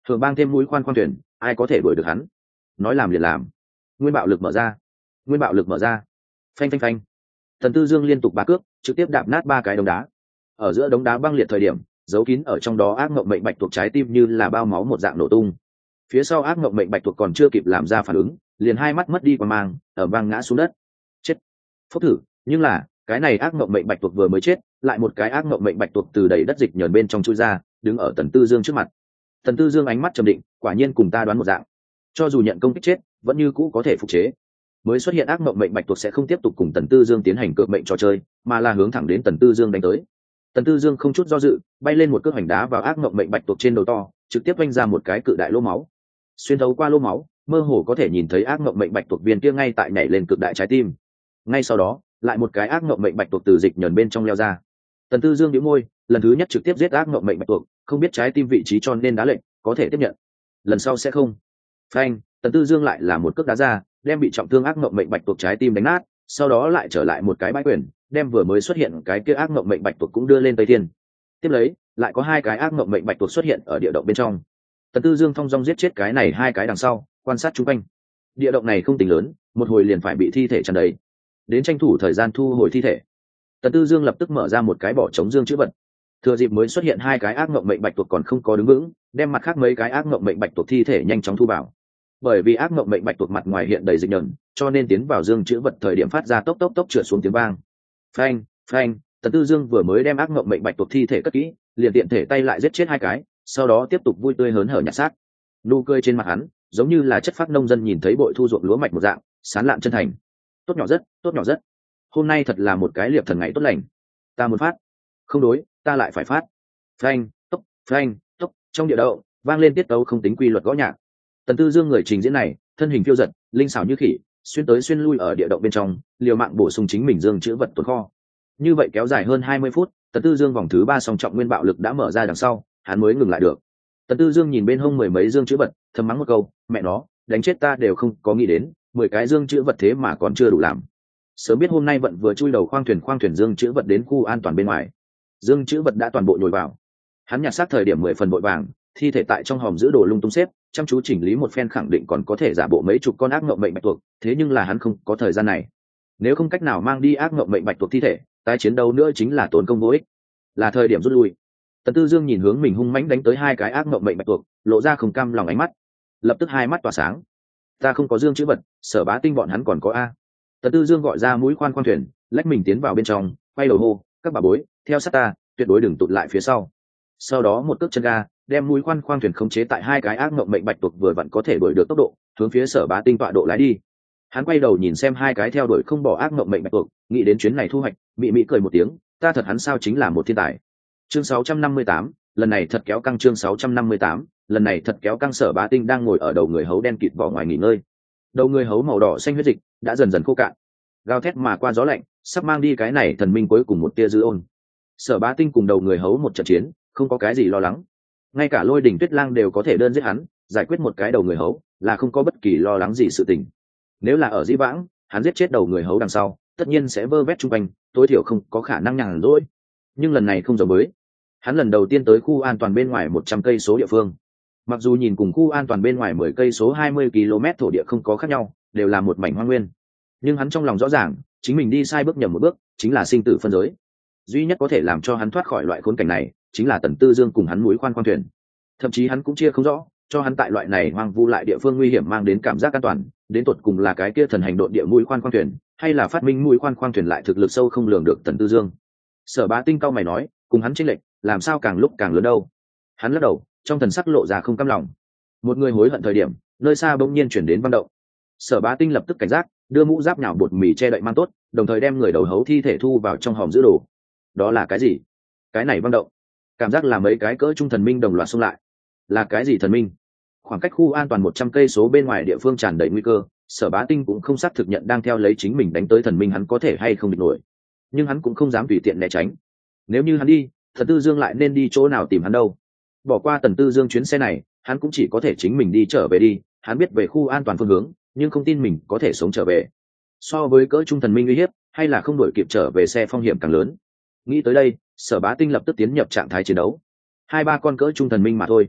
thường bang thêm mũi khoan khoang thuyền, ai có thể đuổi được hắn? Nói làm liền làm. Nguyên bạo lực mở ra, nguyên bạo lực mở ra. Phanh phanh phanh. Tần Tư Dương liên tục ba cước, trực tiếp đạp nát ba cái đống đá. Ở giữa đống đá băng liệt thời điểm, giấu kín ở trong đó ác mộng mệnh bạch tuộc trái tim như là bao máu một dạng nổ tung. Phía sau ác mộng mệnh bạch tuộc còn chưa kịp làm ra phản ứng, liền hai mắt mất đi qua mang, ở vang ngã xuống đất. Chết. Phốc thử, nhưng là, cái này ác mộng mệnh bạch tuộc vừa mới chết, lại một cái ác mộng mệnh bạch tuộc từ đầy đất dịch nhờn bên trong chui ra, đứng ở Tần Tư Dương trước mặt. Tần Tư Dương ánh mắt trầm định, quả nhiên cùng ta đoán một dạng. Cho dù nhận công kích chết, vẫn như cũ có thể phục chế. Mới xuất hiện ác mộng mệnh bạch tuộc sẽ không tiếp tục cùng Tần Tư Dương tiến hành cược mệnh trò chơi, mà là hướng thẳng đến Tần Tư Dương đánh tới. Tần Tư Dương không chút do dự, bay lên một cước hành đá vào ác mộng mệnh bạch tuộc trên đầu to, trực tiếp vung ra một cái cự đại lỗ máu. Xuyên thấu qua lỗ máu, mơ hồ có thể nhìn thấy ác mộng mệnh bạch tuộc viên kia ngay tại nhảy lên cực đại trái tim. Ngay sau đó, lại một cái ác mộng mệnh bạch tuộc từ dịch nhờn bên trong leo ra. Tần Tư Dương nhíu môi, lần thứ nhất trực tiếp giết ác mộng mệnh bạch tuộc, không biết trái tim vị trí cho nên đá lệnh, có thể tiếp nhận. Lần sau sẽ không. Phanh, Tần Tư Dương lại là một cước đá ra, đem bị trọng thương ác mộng mệnh bạch tuộc trái tim đánh nát, sau đó lại trở lại một cái bãi quyền, đem vừa mới xuất hiện cái kia ác mộng mệnh bạch tuộc cũng đưa lên Tây Thiên. Tiếp lấy, lại có hai cái ác mộng mệnh bạch tuộc xuất hiện ở địa động bên trong. Tần Tư Dương thong dong giết chết cái này hai cái đằng sau, quan sát chung quanh. Địa động này không tính lớn, một hồi liền phải bị thi thể tràn đầy. Đến tranh thủ thời gian thu hồi thi thể. Tần Tư Dương lập tức mở ra một cái bỏ trống dương chữ vật. Thừa dịp mới xuất hiện hai cái ác mộng mệnh bạch tuộc còn không có đứng vững, đem mặt khác mấy cái ác mộng mệnh bạch tuộc thi thể nhanh chóng thu vào. Bởi vì ác mộng mệnh bạch tuộc mặt ngoài hiện đầy dịch nhờn, cho nên tiến vào dương chữ vật thời điểm phát ra tốc tốc tốc trượt xuống tiếng vang. Phanh, phanh, Tần Tư Dương vừa mới đem ác mộng mệnh bạch tuộc thi thể cất kỹ, liền tiện thể tay lại giết chết hai cái, sau đó tiếp tục vui tươi hớn hở nhặt xác. Nụ cười trên mặt hắn, giống như là chất phác nông dân nhìn thấy bội thu ruộng lúa mạch một dạng, sán lạn chân thành. Tốt nhỏ rất, tốt nhỏ rất. Hôm nay thật là một cái liệp thần ngày tốt lành. Ta muốn phát. Không đối, ta lại phải phát. Phanh, tốc, phanh, tốc, trong địa đậu, vang lên tiết tấu không tính quy luật gõ nhạc. Tần Tư Dương người trình diễn này, thân hình phiêu dật, linh xảo như khỉ, xuyên tới xuyên lui ở địa động bên trong, liều mạng bổ sung chính mình dương chữ vật tồn kho. Như vậy kéo dài hơn 20 phút, Tần Tư Dương vòng thứ 3 song trọng nguyên bạo lực đã mở ra đằng sau, hắn mới ngừng lại được. Tần Tư Dương nhìn bên hông mười mấy dương chữ vật, thầm mắng một câu, mẹ nó, đánh chết ta đều không có nghĩ đến, 10 cái dương chữ vật thế mà còn chưa đủ làm. Sớm biết hôm nay vận vừa chui đầu khoang thuyền dương chữ vật đến khu an toàn bên ngoài. Dương chữ vật đã toàn bộ nhồi vào. Hắn nhặt xác thời điểm 10 phần vội vàng, thi thể tại trong hòm giữ đồ lung tung xếp, chăm chú chỉnh lý một phen khẳng định còn có thể giả bộ mấy chục con ác ngộng mệnh bạch tuộc, thế nhưng là hắn không có thời gian này. Nếu không cách nào mang đi ác ngộng mệnh bạch tuộc thi thể, tái chiến đấu nữa chính là tốn công vô ích. Là thời điểm rút lui. Tần Tư Dương nhìn hướng mình hung mãnh đánh tới hai cái ác ngộng mệnh bạch tuộc, lộ ra không cam lòng ánh mắt. Lập tức hai mắt tỏa sáng. Ta không có dương chữ vật, Sở Bá Tinh bọn hắn còn có a. Tần Tư Dương gọi ra mũi khoan khoang thuyền, lách mình tiến vào bên trong, quay đầu hô, các bà bối, theo sát ta, tuyệt đối đừng tụt lại phía sau. Sau đó một cước chân ga, đem mũi khoan khoang thuyền khống chế tại hai cái ác ngộng mệnh bạch tuộc vừa vặn có thể đuổi được tốc độ, hướng phía Sở Bá Tinh tọa độ lái đi. Hắn quay đầu nhìn xem hai cái theo đuổi không bỏ ác ngộng mệnh bạch tuộc, nghĩ đến chuyến này thu hoạch, mị cười một tiếng, ta thật hắn sao chính là một thiên tài. Chương 658, lần này thật kéo căng. Chương 658, lần này thật kéo căng. Sở Bá Tinh đang ngồi ở đầu người hấu đen kịt vỏ ngoài nghỉ ngơi. Đầu người hấu màu đỏ xanh huyết dịch đã dần dần khô cạn, gào thét mà qua gió lạnh, sắp mang đi cái này thần minh cuối cùng một tia dư ôn. Sở Bá Tinh cùng đầu người hấu một trận chiến, không có cái gì lo lắng. Ngay cả Lôi Đỉnh Tuyết Lang đều có thể đơn giết hắn, giải quyết một cái đầu người hấu, là không có bất kỳ lo lắng gì sự tình. Nếu là ở Dĩ Vãng, hắn giết chết đầu người hấu đằng sau, tất nhiên sẽ vơ vét chung quanh, tối thiểu không có khả năng nhàn rỗi. Nhưng lần này không giống với. Hắn lần đầu tiên tới khu an toàn bên ngoài 100 cây số địa phương. Mặc dù nhìn cùng khu an toàn bên ngoài 10 cây số 20 km thổ địa không có khác nhau, đều là một mảnh hoang nguyên. Nhưng hắn trong lòng rõ ràng, chính mình đi sai bước nhầm một bước, chính là sinh tử phân giới. Duy nhất có thể làm cho hắn thoát khỏi loại khốn cảnh này, chính là Tần Tư Dương cùng hắn mũi khoan khoang thuyền. Thậm chí hắn cũng chia không rõ, cho hắn tại loại này hoang vu lại địa phương nguy hiểm mang đến cảm giác an toàn, đến tột cùng là cái kia thần hành độn địa mũi khoan khoang thuyền, hay là phát minh mũi khoan khoang thuyền lại thực lực sâu không lường được Tần Tư Dương. Sở Bá Tinh cao mày nói, cùng hắn chênh lệch, làm sao càng lúc càng lớn đâu. Hắn lắc đầu, trong thần sắc lộ ra không cam lòng. Một người hối hận thời điểm, nơi xa bỗng nhiên chuyển đến vang động. Sở Bá Tinh lập tức cảnh giác, đưa mũ giáp nhào bột mì che đậy mang tốt, đồng thời đem người đầu hấu thi thể thu vào trong hòm giữ đồ. Đó là cái gì? Cái này vang động, cảm giác là mấy cái cỡ trung thần minh đồng loạt xung lại. Là cái gì thần minh? Khoảng cách khu an toàn 100 cây số bên ngoài địa phương tràn đầy nguy cơ, Sở Bá Tinh cũng không xác thực nhận đang theo lấy chính mình đánh tới thần minh hắn có thể hay không địch nổi, nhưng hắn cũng không dám tùy tiện né tránh. Nếu như hắn đi, Tần Tư Dương lại nên đi chỗ nào tìm hắn đâu? Bỏ qua Tần Tư Dương chuyến xe này, hắn cũng chỉ có thể chính mình đi trở về đi. Hắn biết về khu an toàn phương hướng, nhưng không tin mình có thể sống trở về. So với cỡ trung thần minh uy hiếp, hay là không đuổi kịp trở về xe phong hiểm càng lớn. Nghĩ tới đây, Sở Bá Tinh lập tức tiến nhập trạng thái chiến đấu. 2-3 con cỡ trung thần minh mà thôi,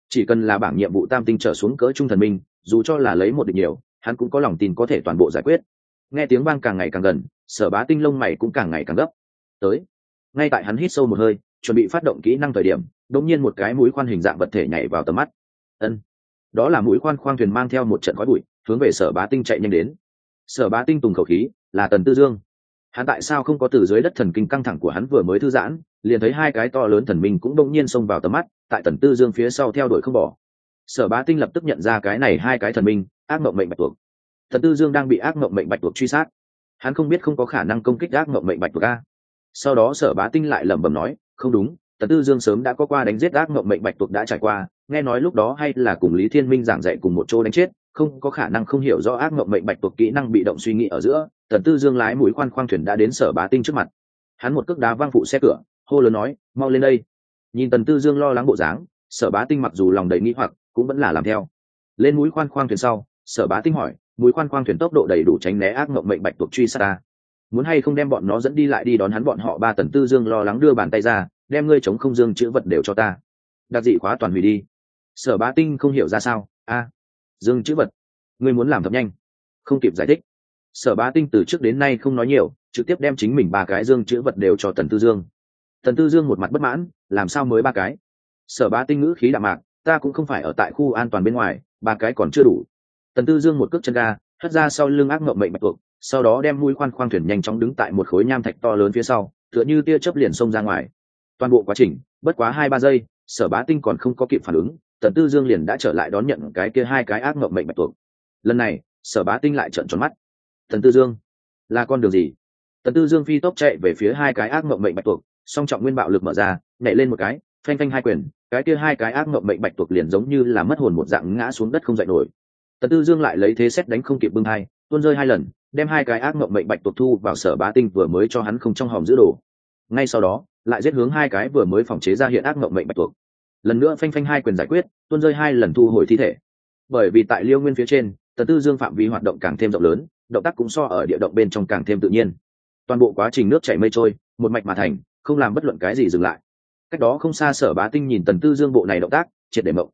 chỉ cần là bảng nhiệm vụ tam tinh trở xuống cỡ trung thần minh, dù cho là lấy một địch nhiều, hắn cũng có lòng tin có thể toàn bộ giải quyết. Nghe tiếng vang càng ngày càng gần, Sở Bá Tinh lông mày cũng càng ngày càng gấp. Tới, ngay tại hắn hít sâu một hơi, chuẩn bị phát động kỹ năng thời điểm, đột nhiên một cái mũi khoan hình dạng vật thể nhảy vào tầm mắt. Ân, đó là mũi khoan khoang thuyền mang theo một trận khói bụi, hướng về Sở Bá Tinh chạy nhanh đến. Sở Bá Tinh tùng khẩu khí, là Tần Tư Dương. Hắn tại sao không có từ dưới đất thần kinh căng thẳng của hắn vừa mới thư giãn, liền thấy hai cái to lớn thần minh cũng đột nhiên xông vào tầm mắt, tại Tần Tư Dương phía sau theo đuổi không bỏ. Sở Bá Tinh lập tức nhận ra cái này hai cái thần minh, ác mộng mệnh bạch tuộc. Tần Tư Dương đang bị ác mộng mệnh bạch tuộc truy sát, hắn không biết không có khả năng công kích ác mộng mệnh bạch tuộc a. Sau đó Sở Bá Tinh lại lẩm bẩm nói, không đúng, Tần Tư Dương sớm đã có qua đánh giết ác mộng mệnh bạch tuộc đã trải qua, nghe nói lúc đó hay là cùng Lý Thiên Minh giảng dạy cùng một chỗ đánh chết, không có khả năng không hiểu rõ ác mộng mệnh bạch tuộc kỹ năng bị động suy nghĩ ở giữa. Tần Tư Dương lái mũi khoan khoang thuyền đã đến Sở Bá Tinh trước mặt, hắn một cước đá văng phụ xe cửa, hô lớn nói, mau lên đây. Nhìn Tần Tư Dương lo lắng bộ dáng, Sở Bá Tinh mặc dù lòng đầy nghi hoặc, cũng vẫn là làm theo. Lên mũi khoan khoang thuyền sau, Sở Bá Tinh hỏi, mũi khoan khoang thuyền tốc độ đầy đủ tránh né ác mộng mệnh bạch tuộc truy sát ta, muốn hay không đem bọn nó dẫn đi lại đi đón hắn bọn họ ba. Tần Tư Dương lo lắng đưa bàn tay ra, đem ngươi chống không dương chữ vật đều cho ta, đặc dị khóa toàn hủy đi. Sở Bá Tinh không hiểu ra sao, dương chữ vật, ngươi muốn làm thật nhanh. Không kịp giải thích, Sở Bá Tinh từ trước đến nay không nói nhiều, trực tiếp đem chính mình ba cái dương chữ vật đều cho Tần Tư Dương. Tần Tư Dương một mặt bất mãn, làm sao mới ba cái? Sở Bá Tinh ngữ khí đạm mạc, ta cũng không phải ở tại khu an toàn bên ngoài, ba cái còn chưa đủ. Tần Tư Dương một cước chân ga, hất ra sau lưng ác mộng mệnh bạch tuộc, sau đó đem mũi khoan khoang thuyền nhanh chóng đứng tại một khối nham thạch to lớn phía sau, tựa như tia chớp liền xông ra ngoài. Toàn bộ quá trình bất quá 2-3 giây, Sở Bá Tinh còn không có kịp phản ứng, Tần Tư Dương liền đã trở lại đón nhận cái kia hai cái ác mộng mệnh bạch tuộc. Lần này Sở Bá Tinh lại trợn tròn mắt. Tần Tư Dương, là con đường gì? Tần Tư Dương phi tốc chạy về phía hai cái ác mộng mệnh bạch tuộc, song trọng nguyên bạo lực mở ra, nhảy lên một cái, phanh phanh hai quyền, cái kia hai cái ác mộng mệnh bạch tuộc liền giống như là mất hồn một dạng ngã xuống đất không dậy nổi. Tần Tư Dương lại lấy thế xét đánh không kịp bưng hai, tuôn rơi hai lần, đem hai cái ác mộng mệnh bạch tuộc thu vào Sở Bá Tinh vừa mới cho hắn không trong hòm giữ đồ. Ngay sau đó lại giết hướng hai cái vừa mới phòng chế ra hiện ác mộng mệnh bạch tuộc, lần nữa phanh phanh hai quyền giải quyết, tuôn rơi hai lần thu hồi thi thể. Bởi vì tại Liêu Nguyên phía trên, Tần Tư Dương phạm vi hoạt động càng thêm rộng lớn, động tác cũng so ở địa động bên trong càng thêm tự nhiên. Toàn bộ quá trình nước chảy mây trôi, một mạch mà thành, không làm bất luận cái gì dừng lại. Cách đó không xa Sở Bá Tinh nhìn Tần Tư Dương bộ này động tác, triệt để mộng.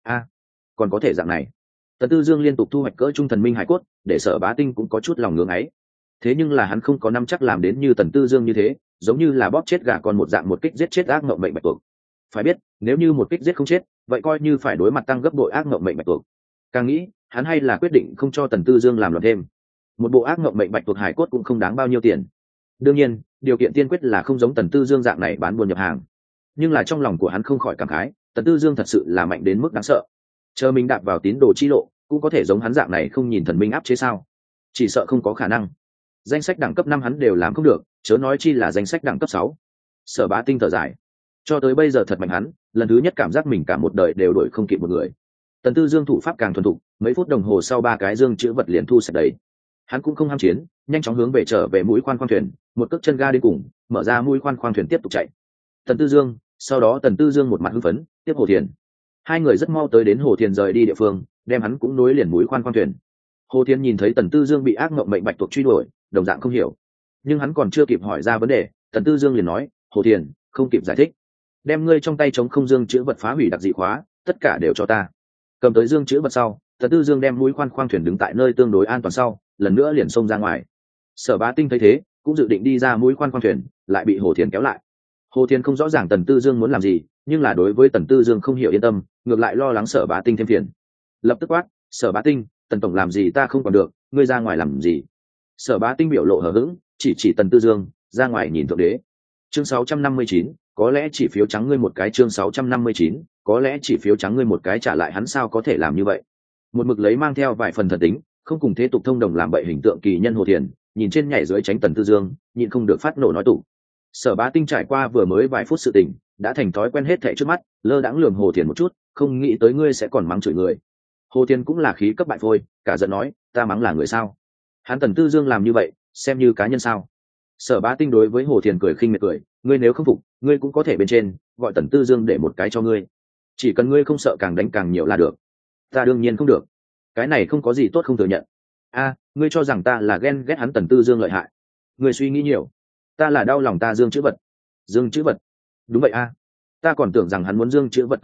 Còn có thể dạng này. Tần Tư Dương liên tục thu hoạch cỡ trung thần minh hải cốt, để Sở Bá Tinh cũng có chút lòng ngưỡng ấy. Thế nhưng là hắn không có năm chắc làm đến như Tần Tư Dương như thế, giống như là bóp chết gà con một dạng một kích giết chết ác mộng mệnh bạch tuộc. Phải biết, nếu như một kích giết không chết, vậy coi như phải đối mặt tăng gấp bội ác mộng mệnh bạch tuộc. Càng nghĩ, hắn hay là quyết định không cho Tần Tư Dương làm loạn thêm. Một bộ ác mộng mệnh bạch tuộc hải cốt cũng không đáng bao nhiêu tiền. Đương nhiên, điều kiện tiên quyết là không giống Tần Tư Dương dạng này bán buôn nhập hàng. Nhưng là trong lòng của hắn không khỏi cảm khái, Tần Tư Dương thật sự là mạnh đến mức đáng sợ. Chờ mình đạp vào tín đồ chi lộ, cũng có thể giống hắn dạng này không nhìn thần minh áp chế sao? Chỉ sợ không có khả năng. Danh sách đẳng cấp 5 hắn đều làm không được, chớ nói chi là danh sách đẳng cấp 6. Sở Bá Tinh thở dài. Cho tới bây giờ thật mạnh hắn, lần thứ nhất cảm giác mình cả một đời đều đuổi không kịp một người. Tần Tư Dương thủ pháp càng thuần thục, mấy phút đồng hồ sau ba cái dương chữ vật liền thu sạch đầy. Hắn cũng không ham chiến, nhanh chóng hướng về trở về mũi khoan khoang thuyền, một cước chân ga đến cùng, mở ra mũi khoan khoang thuyền tiếp tục chạy. Tần Tư Dương, sau đó Tần Tư Dương một mặt hưng phấn, tiếp Hồ Thiền. Hai người rất mau tới đến Hồ Thiền rời đi địa phương, đem hắn cũng nối liền mũi khoan khoang thuyền. Hồ Thiền nhìn thấy Tần Tư Dương bị ác mộng mệnh bạch tuộc truy đuổi, đồng dạng không hiểu, nhưng hắn còn chưa kịp hỏi ra vấn đề, Tần Tư Dương liền nói, Hồ Thiền, không kịp giải thích, đem ngươi trong tay chống không dương chữ vật phá hủy đặc dị khóa, tất cả đều cho ta. Cầm tới dương chữ vật sau, Tần Tư Dương đem mũi khoan khoang thuyền đứng tại nơi tương đối an toàn sau, lần nữa liền xông ra ngoài. Sở Bá Tinh thấy thế, cũng dự định đi ra mũi khoan khoang thuyền, lại bị Hồ Thiền kéo lại. Hồ Thiền không rõ ràng Tần Tư Dương muốn làm gì, nhưng là đối với Tần Tư Dương không hiểu yên tâm, ngược lại lo lắng Sở Bá Tinh thêm phiền. Lập tức quát, Sở Bá Tinh, Tần tổng làm gì ta không còn được, ngươi ra ngoài làm gì? Sở Bá Tinh biểu lộ hờ hững, chỉ Tần Tư Dương, ra ngoài nhìn thượng đế. Chương 659, có lẽ chỉ phiếu trắng ngươi một cái. Chương 659, có lẽ chỉ phiếu trắng ngươi một cái. Trả lại hắn sao có thể làm như vậy? Một mực lấy mang theo vài phần thần tính, không cùng thế tục thông đồng làm bậy hình tượng kỳ nhân Hồ Thiền, nhìn trên nhảy dưới tránh Tần Tư Dương, nhịn không được phát nổ nói tủ. Sở Bá Tinh trải qua vừa mới vài phút sự tình, đã thành thói quen hết thảy trước mắt, lơ đãng lườm Hồ Thiền một chút, không nghĩ tới ngươi sẽ còn mắng chửi người. Hồ Thiền cũng là khí cấp bại phôi, cả giận nói, ta mắng là người sao? Hắn Tần Tư Dương làm như vậy, xem như cá nhân sao? Sở Bá Tinh đối với Hồ Thiền cười khinh miệt cười, ngươi nếu không phục, ngươi cũng có thể bên trên gọi Tần Tư Dương để một cái cho ngươi, chỉ cần ngươi không sợ càng đánh càng nhiều là được. Ta đương nhiên không được, cái này không có gì tốt không thừa nhận. Ngươi cho rằng ta là ghen ghét hắn Tần Tư Dương lợi hại? Ngươi suy nghĩ nhiều, ta là đau lòng ta dương chữ vật. Dương chữ vật? Đúng vậy ta còn tưởng rằng hắn muốn dương chữ vật cứu mạng,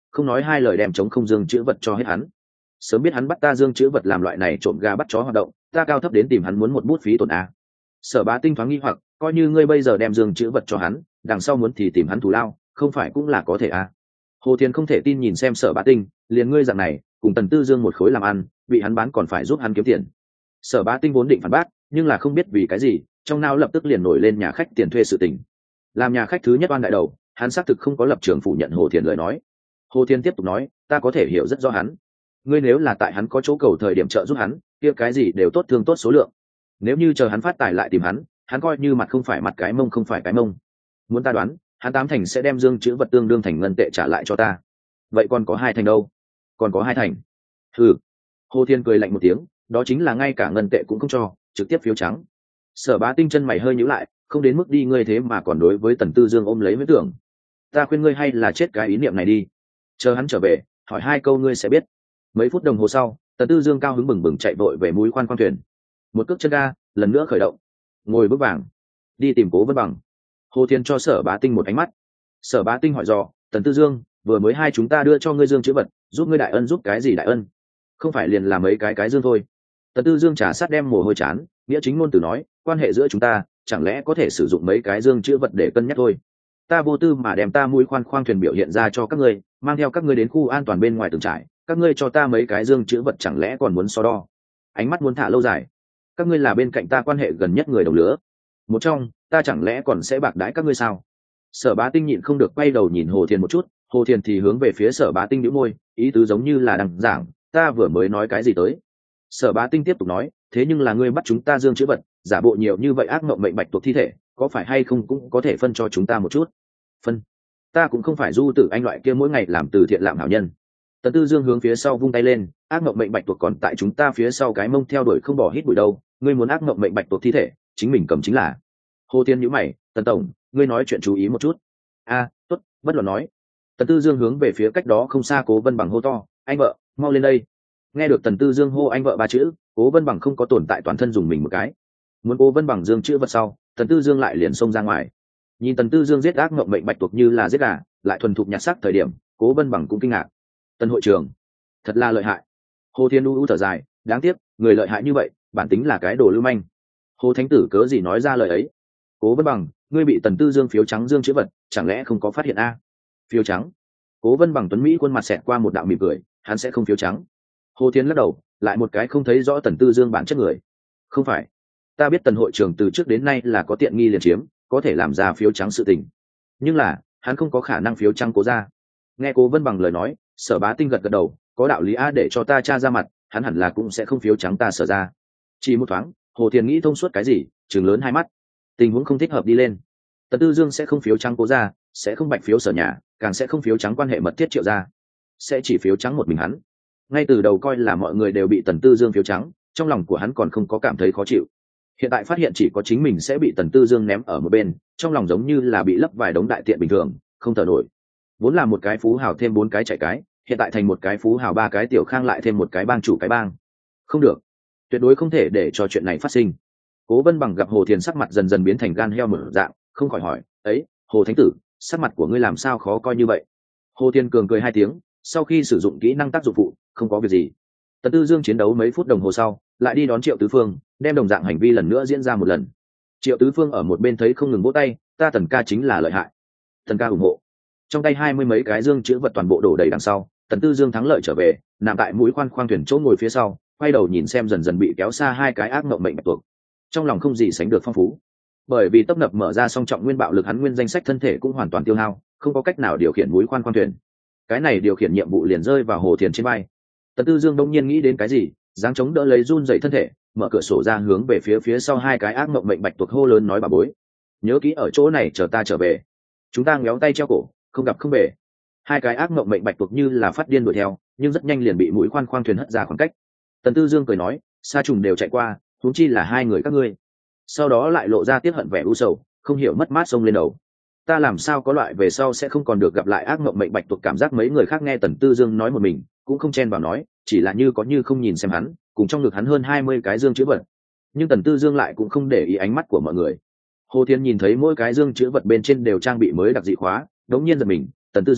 không nói hai lời đem chống không dương chữ vật cho hết hắn. Sớm biết hắn bắt ta dương chữ vật làm loại này trộm gà bắt chó hoạt động, ta cao thấp đến tìm hắn muốn một bút phí tổn a. Sở Bá Tinh thoáng nghi hoặc, coi như ngươi bây giờ đem dương chữ vật cho hắn, đằng sau muốn thì tìm hắn thù lao, không phải cũng là có thể a. Hồ Thiên không thể tin nhìn xem Sở Bá Tinh, liền ngươi dạng này cùng Tần Tư Dương một khối làm ăn, bị hắn bán còn phải giúp hắn kiếm tiền. Sở Bá Tinh vốn định phản bác, nhưng là không biết vì cái gì, trong não lập tức liền nổi lên nhà khách tiền thuê sự tình. Làm nhà khách thứ nhất oan đại đầu, hắn xác thực không có lập trường phủ nhận Hồ Thiên lời nói. Hồ Thiên tiếp tục nói, ta có thể hiểu rất rõ hắn. Ngươi nếu là tại hắn có chỗ cầu thời điểm trợ giúp hắn, kia cái gì đều tốt thương tốt số lượng. Nếu như chờ hắn phát tài lại tìm hắn coi như mặt không phải mặt cái mông không phải cái mông. Muốn ta đoán, hắn 8 thành sẽ đem dương chữ vật tương đương thành ngân tệ trả lại cho ta. Vậy còn có 2 thành đâu? Còn có 2 thành. Ừ. Hồ Thiên cười lạnh một tiếng, đó chính là ngay cả ngân tệ cũng không cho, trực tiếp phiếu trắng. Sở Bá Tinh chân mày hơi nhíu lại, không đến mức đi ngươi thế mà còn đối với Tần Tư Dương ôm lấy huyết tưởng. Ta khuyên ngươi hay là chết cái ý niệm này đi. Chờ hắn trở về, hỏi 2 câu ngươi sẽ biết. Mấy phút đồng hồ sau, Tần Tư Dương cao hứng bừng bừng chạy vội về mũi khoan thuyền. Một cước chân ga, lần nữa khởi động. Ngồi bước vàng, đi tìm Cố Vân Bằng. Hồ Thiên cho Sở Bá Tinh một ánh mắt. Sở Bá Tinh hỏi dò, Tần Tư Dương, vừa mới hai chúng ta đưa cho ngươi dương chữ vật, giúp ngươi đại ân giúp cái gì đại ân? Không phải liền làm mấy cái dương thôi. Tần Tư Dương trả sát đem mồ hôi chán, nghĩa chính ngôn từ nói, quan hệ giữa chúng ta chẳng lẽ có thể sử dụng mấy cái dương chữ vật để cân nhắc thôi. Ta vô tư mà đem ta mũi khoan thuyền biểu hiện ra cho các ngươi, mang theo các ngươi đến khu an toàn bên ngoài tường trại, các ngươi cho ta mấy cái dương chữ vật chẳng lẽ còn muốn so đo? Ánh mắt muốn thả lâu dài. Các ngươi là bên cạnh ta quan hệ gần nhất người đồng lứa, một trong, ta chẳng lẽ còn sẽ bạc đãi các ngươi sao? Sở Bá Tinh nhịn không được quay đầu nhìn Hồ Thiên một chút, Hồ Thiên thì hướng về phía Sở Bá Tinh nhíu môi, ý tứ giống như là đang giảng, ta vừa mới nói cái gì tới. Sở Bá Tinh tiếp tục nói, thế nhưng là ngươi bắt chúng ta dương chữ vật, giả bộ nhiều như vậy ác mộng mệnh bạch tuộc thi thể, có phải hay không cũng có thể phân cho chúng ta một chút. Phân? Ta cũng không phải Du Tử Anh loại kia mỗi ngày làm từ thiện lạm hảo nhân. Tần Tư Dương hướng phía sau vung tay lên, ác mộng mệnh bạch tuộc còn tại chúng ta phía sau cái mông theo đuổi không bỏ hít bụi đâu, ngươi muốn ác mộng mệnh bạch tuộc thi thể, chính mình cầm chính là. Hồ Thiên nhíu mày, Tần tổng, ngươi nói chuyện chú ý một chút. Tốt, bất luận nói. Tần Tư Dương hướng về phía cách đó không xa Cố Vân Bằng hô to, anh vợ, mau lên đây. Nghe được Tần Tư Dương hô anh vợ 3 chữ, Cố Vân Bằng không có tồn tại toàn thân dùng mình một cái. Muốn Cố Vân Bằng dương chữ vật sau, Tần Tư Dương lại liền xông ra ngoài. Nhìn Tần Tư Dương giết ác mộng mệnh bạch tuộc như là giết gà, lại thuần thục nhặt xác thời điểm, Cố Vân Bằng cũng kinh ngạc. Tần hội trưởng, thật là lợi hại. Hồ Thiên u thở dài, đáng tiếc, người lợi hại như vậy, bản tính là cái đồ lưu manh. Hồ Thánh Tử cớ gì nói ra lời ấy? Cố Vân Bằng, ngươi bị Tần Tư Dương phiếu trắng dương chữ vật, chẳng lẽ không có phát hiện a? Phiếu trắng? Cố Vân Bằng tuấn mỹ khuôn mặt xẹt qua một đạo mỉm cười, hắn sẽ không phiếu trắng. Hồ Thiên lắc đầu, lại một cái không thấy rõ Tần Tư Dương bản chất người. Không phải, ta biết Tần hội trưởng từ trước đến nay là có tiện nghi liền chiếm, có thể làm ra phiếu trắng sự tình, nhưng là hắn không có khả năng phiếu trắng Cố ra. Nghe Cố Vân Bằng lời nói, Sở Bá Tinh gật gật đầu, có đạo lý a, để cho ta tra ra mặt, hắn hẳn là cũng sẽ không phiếu trắng ta Sở ra. Chỉ một thoáng, Hồ Thiên nghĩ thông suốt cái gì, trừng lớn hai mắt. Tình huống không thích hợp đi lên. Tần Tư Dương sẽ không phiếu trắng Cố ra, sẽ không bạch phiếu Sở nhà, càng sẽ không phiếu trắng quan hệ mật thiết Triệu ra, sẽ chỉ phiếu trắng một mình hắn. Ngay từ đầu coi là mọi người đều bị Tần Tư Dương phiếu trắng, trong lòng của hắn còn không có cảm thấy khó chịu. Hiện tại phát hiện chỉ có chính mình sẽ bị Tần Tư Dương ném ở một bên, trong lòng giống như là bị lấp vài đống đại tiện bình thường, không thở nổi. Vốn là một cái phú hào thêm 4 cái chạy cái, hiện tại thành một cái phú hào 3 cái tiểu khang lại thêm một cái bang chủ cái bang. Không được, tuyệt đối không thể để cho chuyện này phát sinh. Cố Vân Bằng gặp Hồ Thiền sắc mặt dần dần biến thành gan heo mở dạng, không khỏi hỏi, ấy, Hồ Thánh Tử, sắc mặt của ngươi làm sao khó coi như vậy? Hồ Thiên cường cười 2 tiếng, sau khi sử dụng kỹ năng tác dụng phụ, không có việc gì. Tần Tư Dương chiến đấu mấy phút đồng hồ sau, lại đi đón Triệu Tứ Phương, đem đồng dạng hành vi lần nữa diễn ra một lần. Triệu Tứ Phương ở một bên thấy không ngừng vỗ tay, ta Tần ca chính là lợi hại. Tần ca ủng hộ. Trong tay 20 mấy cái dương chữ vật toàn bộ đổ đầy đằng sau, Tần Tư Dương thắng lợi trở về, nằm tại mũi khoang thuyền chỗ ngồi phía sau, quay đầu nhìn xem dần dần bị kéo xa 2 cái ác mộng mệnh bạch tuộc. Trong lòng không gì sánh được phong phú. Bởi vì tấp nập mở ra song trọng nguyên bạo lực, hắn nguyên danh sách thân thể cũng hoàn toàn tiêu hao, không có cách nào điều khiển mũi khoang thuyền. Cái này điều khiển nhiệm vụ liền rơi vào Hồ Thiền trên vai. Tần Tư Dương đông nhiên nghĩ đến cái gì, giáng chống đỡ lấy run dậy thân thể, mở cửa sổ ra hướng về phía sau 2 cái ác mộng mệnh bạch tuộc hô lớn nói bà bối, nhớ kỹ ở chỗ này chờ ta trở về. Chúng ta ngéo tay treo cổ, không gặp không về. 2 cái ác mộng mệnh bạch tuộc như là phát điên đuổi theo, nhưng rất nhanh liền bị mũi khoang thuyền hất ra khoảng cách. Tần Tư Dương cười nói, sa trùng đều chạy qua, huống chi là 2 người các ngươi. Sau đó lại lộ ra tiếc hận vẻ u sầu, không hiểu mất mát xông lên đầu. Ta làm sao có loại về sau sẽ không còn được gặp lại ác mộng mệnh bạch tuộc cảm giác. Mấy người khác nghe Tần Tư Dương nói một mình, cũng không chen vào nói, chỉ là như có như không nhìn xem hắn, cùng trong ngực hắn hơn 20 cái dương chữ vật. Nhưng Tần Tư Dương lại cũng không để ý ánh mắt của mọi người. Hồ Thiên nhìn thấy mỗi cái dương chữ vật bên trên đều trang bị mới đặc dị khóa, đống nhiên giật mình, Tần Tư Dương,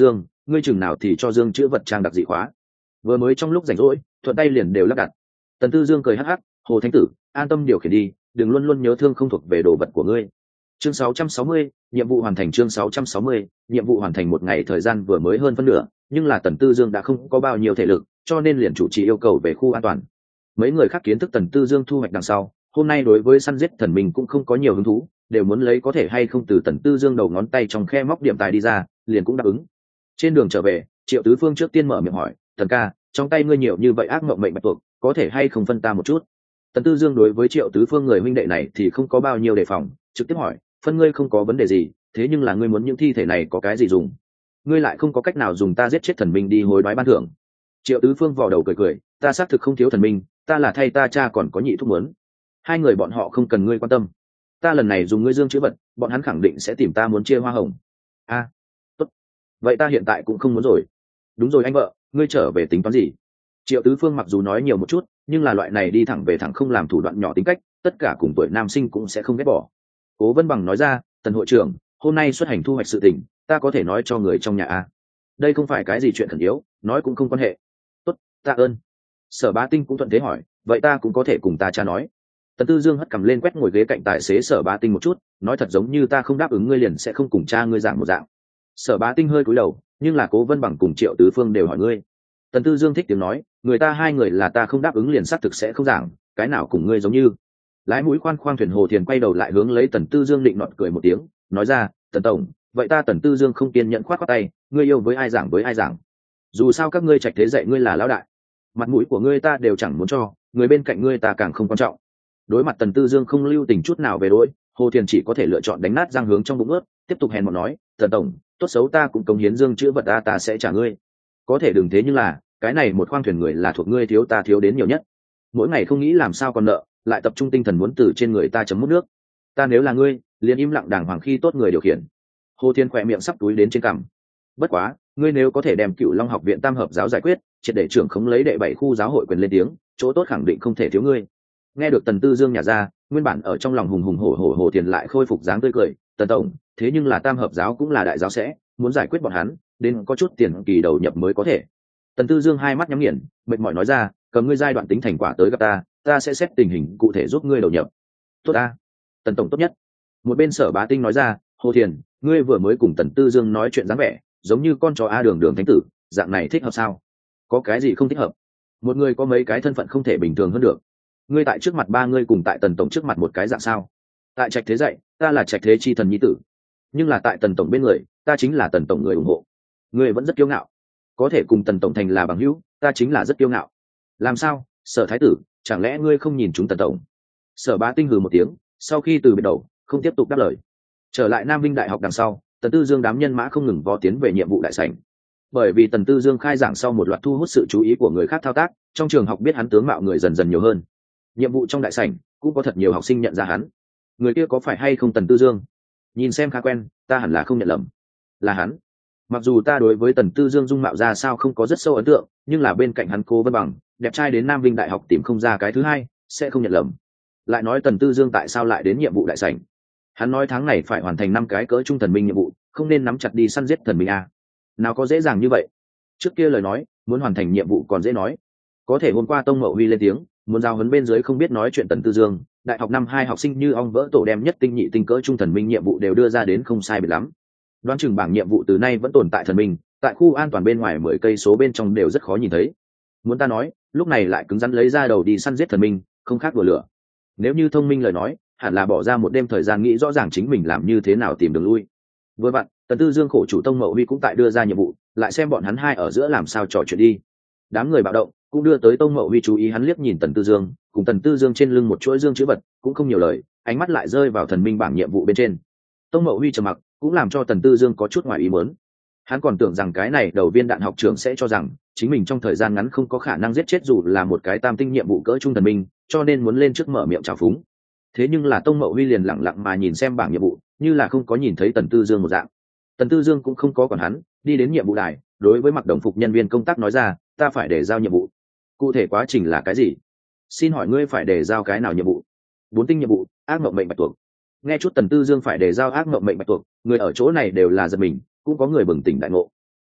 ngươi chừng nào thì cho dương chữ vật trang đặc dị khóa. Vừa mới trong lúc rảnh rỗi thuận tay liền đều lắp đặt. Tần Tư Dương cười hắc hắc, Hồ Thánh Tử, an tâm điều khiển đi, đừng luôn luôn nhớ thương không thuộc về đồ vật của ngươi. Chương 660, nhiệm vụ hoàn thành. Chương 660, nhiệm vụ hoàn thành. Một ngày thời gian vừa mới hơn phân nửa, nhưng là Tần Tư Dương đã không có bao nhiêu thể lực, cho nên liền chủ trì yêu cầu về khu an toàn. Mấy người khác kiến thức Tần Tư Dương thu hoạch đằng sau, hôm nay đối với săn giết thần mình cũng không có nhiều hứng thú, đều muốn lấy có thể hay không từ Tần Tư Dương đầu ngón tay trong khe móc điểm tài đi ra, liền cũng đáp ứng. Trên đường trở về, Triệu Tứ Phương trước tiên mở miệng hỏi, Tần ca, trong tay ngươi nhiều như vậy ác mộng mệnh bạch tuộc, có thể hay không phân ta một chút? Tần Tư Dương đối với Triệu Tứ Phương người huynh đệ này thì không có bao nhiêu đề phòng, trực tiếp hỏi, phân ngươi không có vấn đề gì, thế nhưng là ngươi muốn những thi thể này có cái gì dùng? Ngươi lại không có cách nào dùng ta giết chết thần minh đi hối đoái ban thưởng. Triệu Tứ Phương vò đầu cười cười, ta xác thực không thiếu thần minh, ta là thay ta cha còn có nhị thúc muốn. Hai người bọn họ không cần ngươi quan tâm. Ta lần này dùng ngươi dương chữ vật, bọn hắn khẳng định sẽ tìm ta muốn chia hoa hồng. A, tốt. Vậy ta hiện tại cũng không muốn rồi. Đúng rồi anh vợ, ngươi trở về tính toán gì? Triệu Tứ Phương mặc dù nói nhiều một chút, nhưng là loại này đi thẳng về thẳng không làm thủ đoạn nhỏ tính cách, tất cả cùng tuổi nam sinh cũng sẽ không ghét bỏ. Cố Vân Bằng nói ra, Tần hội trưởng, hôm nay xuất hành thu hoạch sự tình, ta có thể nói cho người trong nhà a. Đây không phải cái gì chuyện khẩn yếu, nói cũng không quan hệ. Tốt, tạ ơn. Sở Bá Tinh cũng thuận thế hỏi, vậy ta cũng có thể cùng ta cha nói. Tần Tư Dương hất cằm lên quét ngồi ghế cạnh tài xế Sở Bá Tinh một chút, nói thật giống như ta không đáp ứng ngươi liền sẽ không cùng cha ngươi dạng một dạng. Sở Bá Tinh hơi cúi đầu, nhưng là Cố Vân Bằng cùng Triệu Tứ Phương đều hỏi ngươi. Tần Tư Dương thích tiếng nói, người ta hai người là ta không đáp ứng liền xác thực sẽ không giảng, cái nào cùng ngươi giống như. Lái mũi khoan khoang thuyền Hồ Thiền quay đầu lại hướng lấy Tần Tư Dương định nọt cười một tiếng, nói ra, Tần tổng, vậy ta Tần Tư Dương không kiên nhẫn khoát khoát tay, ngươi yêu với ai giảng với ai giảng. Dù sao các ngươi trạch thế dạy ngươi là lão đại, mặt mũi của ngươi ta đều chẳng muốn cho, người bên cạnh ngươi ta càng không quan trọng. Đối mặt Tần Tư Dương không lưu tình chút nào về đối, Hồ Thiền chỉ có thể lựa chọn đánh nát răng hướng trong bụng ướt, tiếp tục hèn mọn nói, Tần tổng, tốt xấu ta cũng cống hiến dương chữ vật ta sẽ trả ngươi. Có thể đừng thế nhưng là, cái này một khoang thuyền người là thuộc ngươi thiếu ta thiếu đến nhiều nhất. Mỗi ngày không nghĩ làm sao còn nợ, lại tập trung tinh thần muốn từ trên người ta chấm mút nước. Ta nếu là ngươi, liền im lặng đàng hoàng khi tốt người điều khiển. Hồ Thiên khỏe miệng sắp túi đến trên cằm. Bất quá, ngươi nếu có thể đem Cựu Long học viện Tam hợp giáo giải quyết, triệt để trưởng khống lấy đệ 7 khu giáo hội quyền lên tiếng, chỗ tốt khẳng định không thể thiếu ngươi. Nghe được Tần Tư Dương nhả ra, nguyên bản ở trong lòng hùng hùng hổ hổ Hồ Thiên lại khôi phục dáng tươi cười, Tần tổng, thế nhưng là Tam hợp giáo cũng là đại giáo sẽ, muốn giải quyết bọn hắn, đến có chút tiền kỳ đầu nhập mới có thể. Tần Tư Dương hai mắt nhắm nghiền, mệt mỏi nói ra, cầm ngươi giai đoạn tính thành quả tới gặp ta sẽ xét tình hình cụ thể giúp ngươi đầu nhập. Tốt ta, Tần tổng tốt nhất. Một bên Sở Bá Tinh nói ra, Hồ Thiền, ngươi vừa mới cùng Tần Tư Dương nói chuyện dáng vẻ, giống như con chó A Đường Đường thánh tử, dạng này thích hợp sao? Có cái gì không thích hợp? Một người có mấy cái thân phận không thể bình thường hơn được. Ngươi tại trước mặt ba ngươi cùng tại Tần tổng trước mặt một cái dạng sao? Tại trạch thế dạy, ta là trạch thế chi thần nhi tử, nhưng là tại Tần tổng bên người, ta chính là Tần tổng người ủng hộ. Ngươi vẫn rất kiêu ngạo, có thể cùng Tần tổng thành là bằng hữu, ta chính là rất kiêu ngạo. Làm sao, Sở thái tử, chẳng lẽ ngươi không nhìn chúng Tần tổng? Sở Bá Tinh hừ một tiếng, sau khi từ biệt đầu, không tiếp tục đáp lời. Trở lại Nam Vinh Đại học đằng sau, Tần Tư Dương đám nhân mã không ngừng vó tiến về nhiệm vụ đại sảnh. Bởi vì Tần Tư Dương khai giảng sau một loạt thu hút sự chú ý của người khác thao tác, trong trường học biết hắn tướng mạo người dần dần nhiều hơn. Nhiệm vụ trong đại sảnh cũng có thật nhiều học sinh nhận ra hắn. Người kia có phải hay không Tần Tư Dương? Nhìn xem khá quen, ta hẳn là không nhận lầm. Là hắn. Mặc dù ta đối với Tần Tư Dương dung mạo ra sao không có rất sâu ấn tượng, nhưng là bên cạnh hắn Cố Vân Bằng, đẹp trai đến Nam Vinh Đại học tìm không ra cái thứ hai, sẽ không nhận lầm. Lại nói Tần Tư Dương tại sao lại đến nhiệm vụ đại sảnh? Hắn nói tháng này phải hoàn thành 5 cái cỡ trung thần minh nhiệm vụ, không nên nắm chặt đi săn giết thần minh a. Nào có dễ dàng như vậy. Trước kia lời nói, muốn hoàn thành nhiệm vụ còn dễ nói. Có thể hôm qua Tông Mậu Huy lên tiếng, muốn giao huấn bên dưới không biết nói chuyện Tần Tư Dương, đại học năm 2 học sinh như ong vỡ tổ đem nhất tinh nhị tinh cỡ trung thần minh nhiệm vụ đều đưa ra đến không sai biệt lắm. Đoán chừng bảng nhiệm vụ từ nay vẫn tồn tại thần minh, tại khu an toàn bên ngoài 10 cây số bên trong đều rất khó nhìn thấy. Muốn ta nói, lúc này lại cứng rắn lấy ra đầu đi săn giết thần minh, không khác đùa lửa. Nếu như thông minh lời nói, hẳn là bỏ ra một đêm thời gian nghĩ rõ ràng chính mình làm như thế nào tìm đường lui. Vừa vặn, Tần Tư Dương khổ chủ Tông Mậu Huy cũng tại đưa ra nhiệm vụ, lại xem bọn hắn hai ở giữa làm sao trò chuyện đi. Đám người bạo động cũng đưa tới Tông Mậu Huy chú ý, hắn liếc nhìn Tần Tư Dương, cùng Tần Tư Dương trên lưng một chuỗi dương chữ vật, cũng không nhiều lời, ánh mắt lại rơi vào thần minh bảng nhiệm vụ bên trên. Tông Mậu Huy trầm mặc, cũng làm cho Tần Tư Dương có chút ngoài ý muốn. Hắn còn tưởng rằng cái này đầu viên đạn học trưởng sẽ cho rằng chính mình trong thời gian ngắn không có khả năng giết chết dù là một cái tam tinh nhiệm vụ cỡ trung thần minh, cho nên muốn lên trước mở miệng chào phúng. Thế nhưng là Tông Mậu Huy liền lặng lặng mà nhìn xem bảng nhiệm vụ, như là không có nhìn thấy Tần Tư Dương một dạng. Tần Tư Dương cũng không có quản hắn, đi đến nhiệm vụ đài, đối với mặc đồng phục nhân viên công tác nói ra, ta phải để giao nhiệm vụ. Cụ thể quá trình là cái gì? Xin hỏi ngươi phải để giao cái nào nhiệm vụ? 4 tinh nhiệm vụ, ác mộng mệnh bạch tuộc. Nghe chút Tần Tư Dương phải để giao ác mộng mệnh bạch tuộc, người ở chỗ này đều là giật mình, cũng có người bừng tỉnh đại ngộ.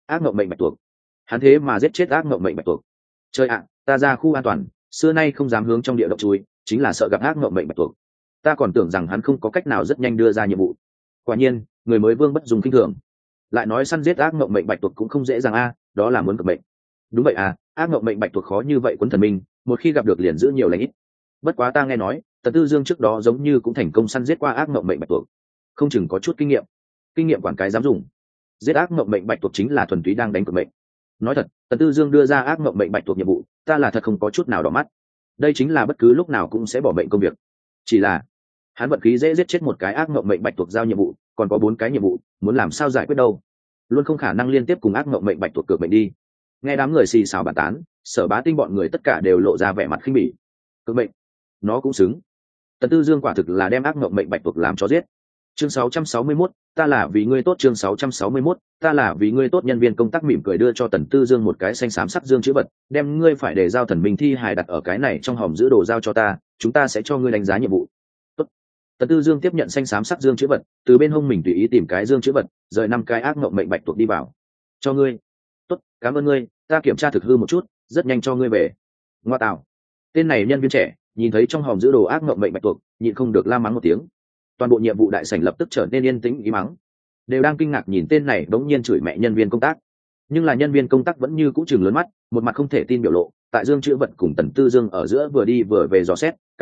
ác mộng mệnh bạch tuộc. Hắn thế mà giết chết ác mộng mệnh bạch tuộc. Chơi ạ, ta ra khu an toàn, xưa nay không dám hướng trong địa động chui, chính là sợ gặp ác mộng mệnh bạch tuộc. Ta còn tưởng rằng hắn không có cách nào rất nhanh đưa ra nhiệm vụ. Quả nhiên, người mới vương bất dùng kinh thường. Lại nói săn giết ác mộng mệnh bạch tuộc cũng không dễ dàng a, đó là muốn cực mệnh. Đúng vậy à, ác mộng mệnh bạch tuộc khó như vậy quấn thần minh, một khi gặp được liền giữ nhiều lãnh ít. Bất quá ta nghe nói, Tần Tư Dương trước đó giống như cũng thành công săn giết qua ác mộng mệnh bạch tuộc, không chừng có chút kinh nghiệm quản cái dám dùng. Giết ác mộng mệnh bạch tuộc chính là thuần túy đang đánh cược mệnh. Nói thật, Tần Tư Dương đưa ra ác mộng mệnh bạch tuộc nhiệm vụ, ta là thật không có chút nào đỏ mắt. Đây chính là bất cứ lúc nào cũng sẽ bỏ mệnh công việc. Chỉ là hắn vận khí dễ giết chết một cái ác mộng mệnh bạch tuộc giao nhiệm vụ, còn có 4 cái nhiệm vụ, muốn làm sao giải quyết đâu? Luôn không khả năng liên tiếp cùng ác mộng mệnh bạch tuộc cược mệnh đi. Nghe đám người xì xào bàn tán, Sở Bá Tinh bọn người tất cả đều lộ ra vẻ mặt khinh bỉ. Cược mệnh, nó cũng xứng. Tần Tư Dương quả thực là đem ác mộng mệnh bạch tuộc làm cho giết. Chương 661, ta là vì ngươi tốt. Chương 661, ta là vì ngươi tốt. Nhân viên công tác mỉm cười đưa cho Tần Tư Dương một cái xanh xám sắc dương chữ vật, đem ngươi phải để giao thần minh thi hài đặt ở cái này trong hòm giữ đồ giao cho ta, chúng ta sẽ cho ngươi đánh giá nhiệm vụ. Tốt. Tần Tư Dương tiếp nhận xanh xám sắc dương chữ vật, từ bên hông mình tùy ý tìm cái dương chữ vật, rời 5 cái ác mộng mệnh bạch tuộc đi vào. Cho ngươi. Tốt, cảm ơn ngươi, ta kiểm tra thực hư một chút, rất nhanh cho ngươi về. Ngoa tạo. Tên này nhân viên trẻ, nhìn thấy trong hòm giữ đồ ác mộng mệnh bạch tuộc, nhịn không được la mắng một tiếng. Toàn bộ nhiệm vụ đại sảnh lập tức trở nên yên tĩnh ý mắng, đều đang kinh ngạc nhìn tên này bỗng nhiên chửi mẹ nhân viên công tác. Nhưng là nhân viên công tác vẫn như cũ chừng lớn mắt, một mặt không thể tin biểu lộ, tại dương chữ vật cùng Tần Tư Dương ở giữa vừa đi vừa về dò xét. Cái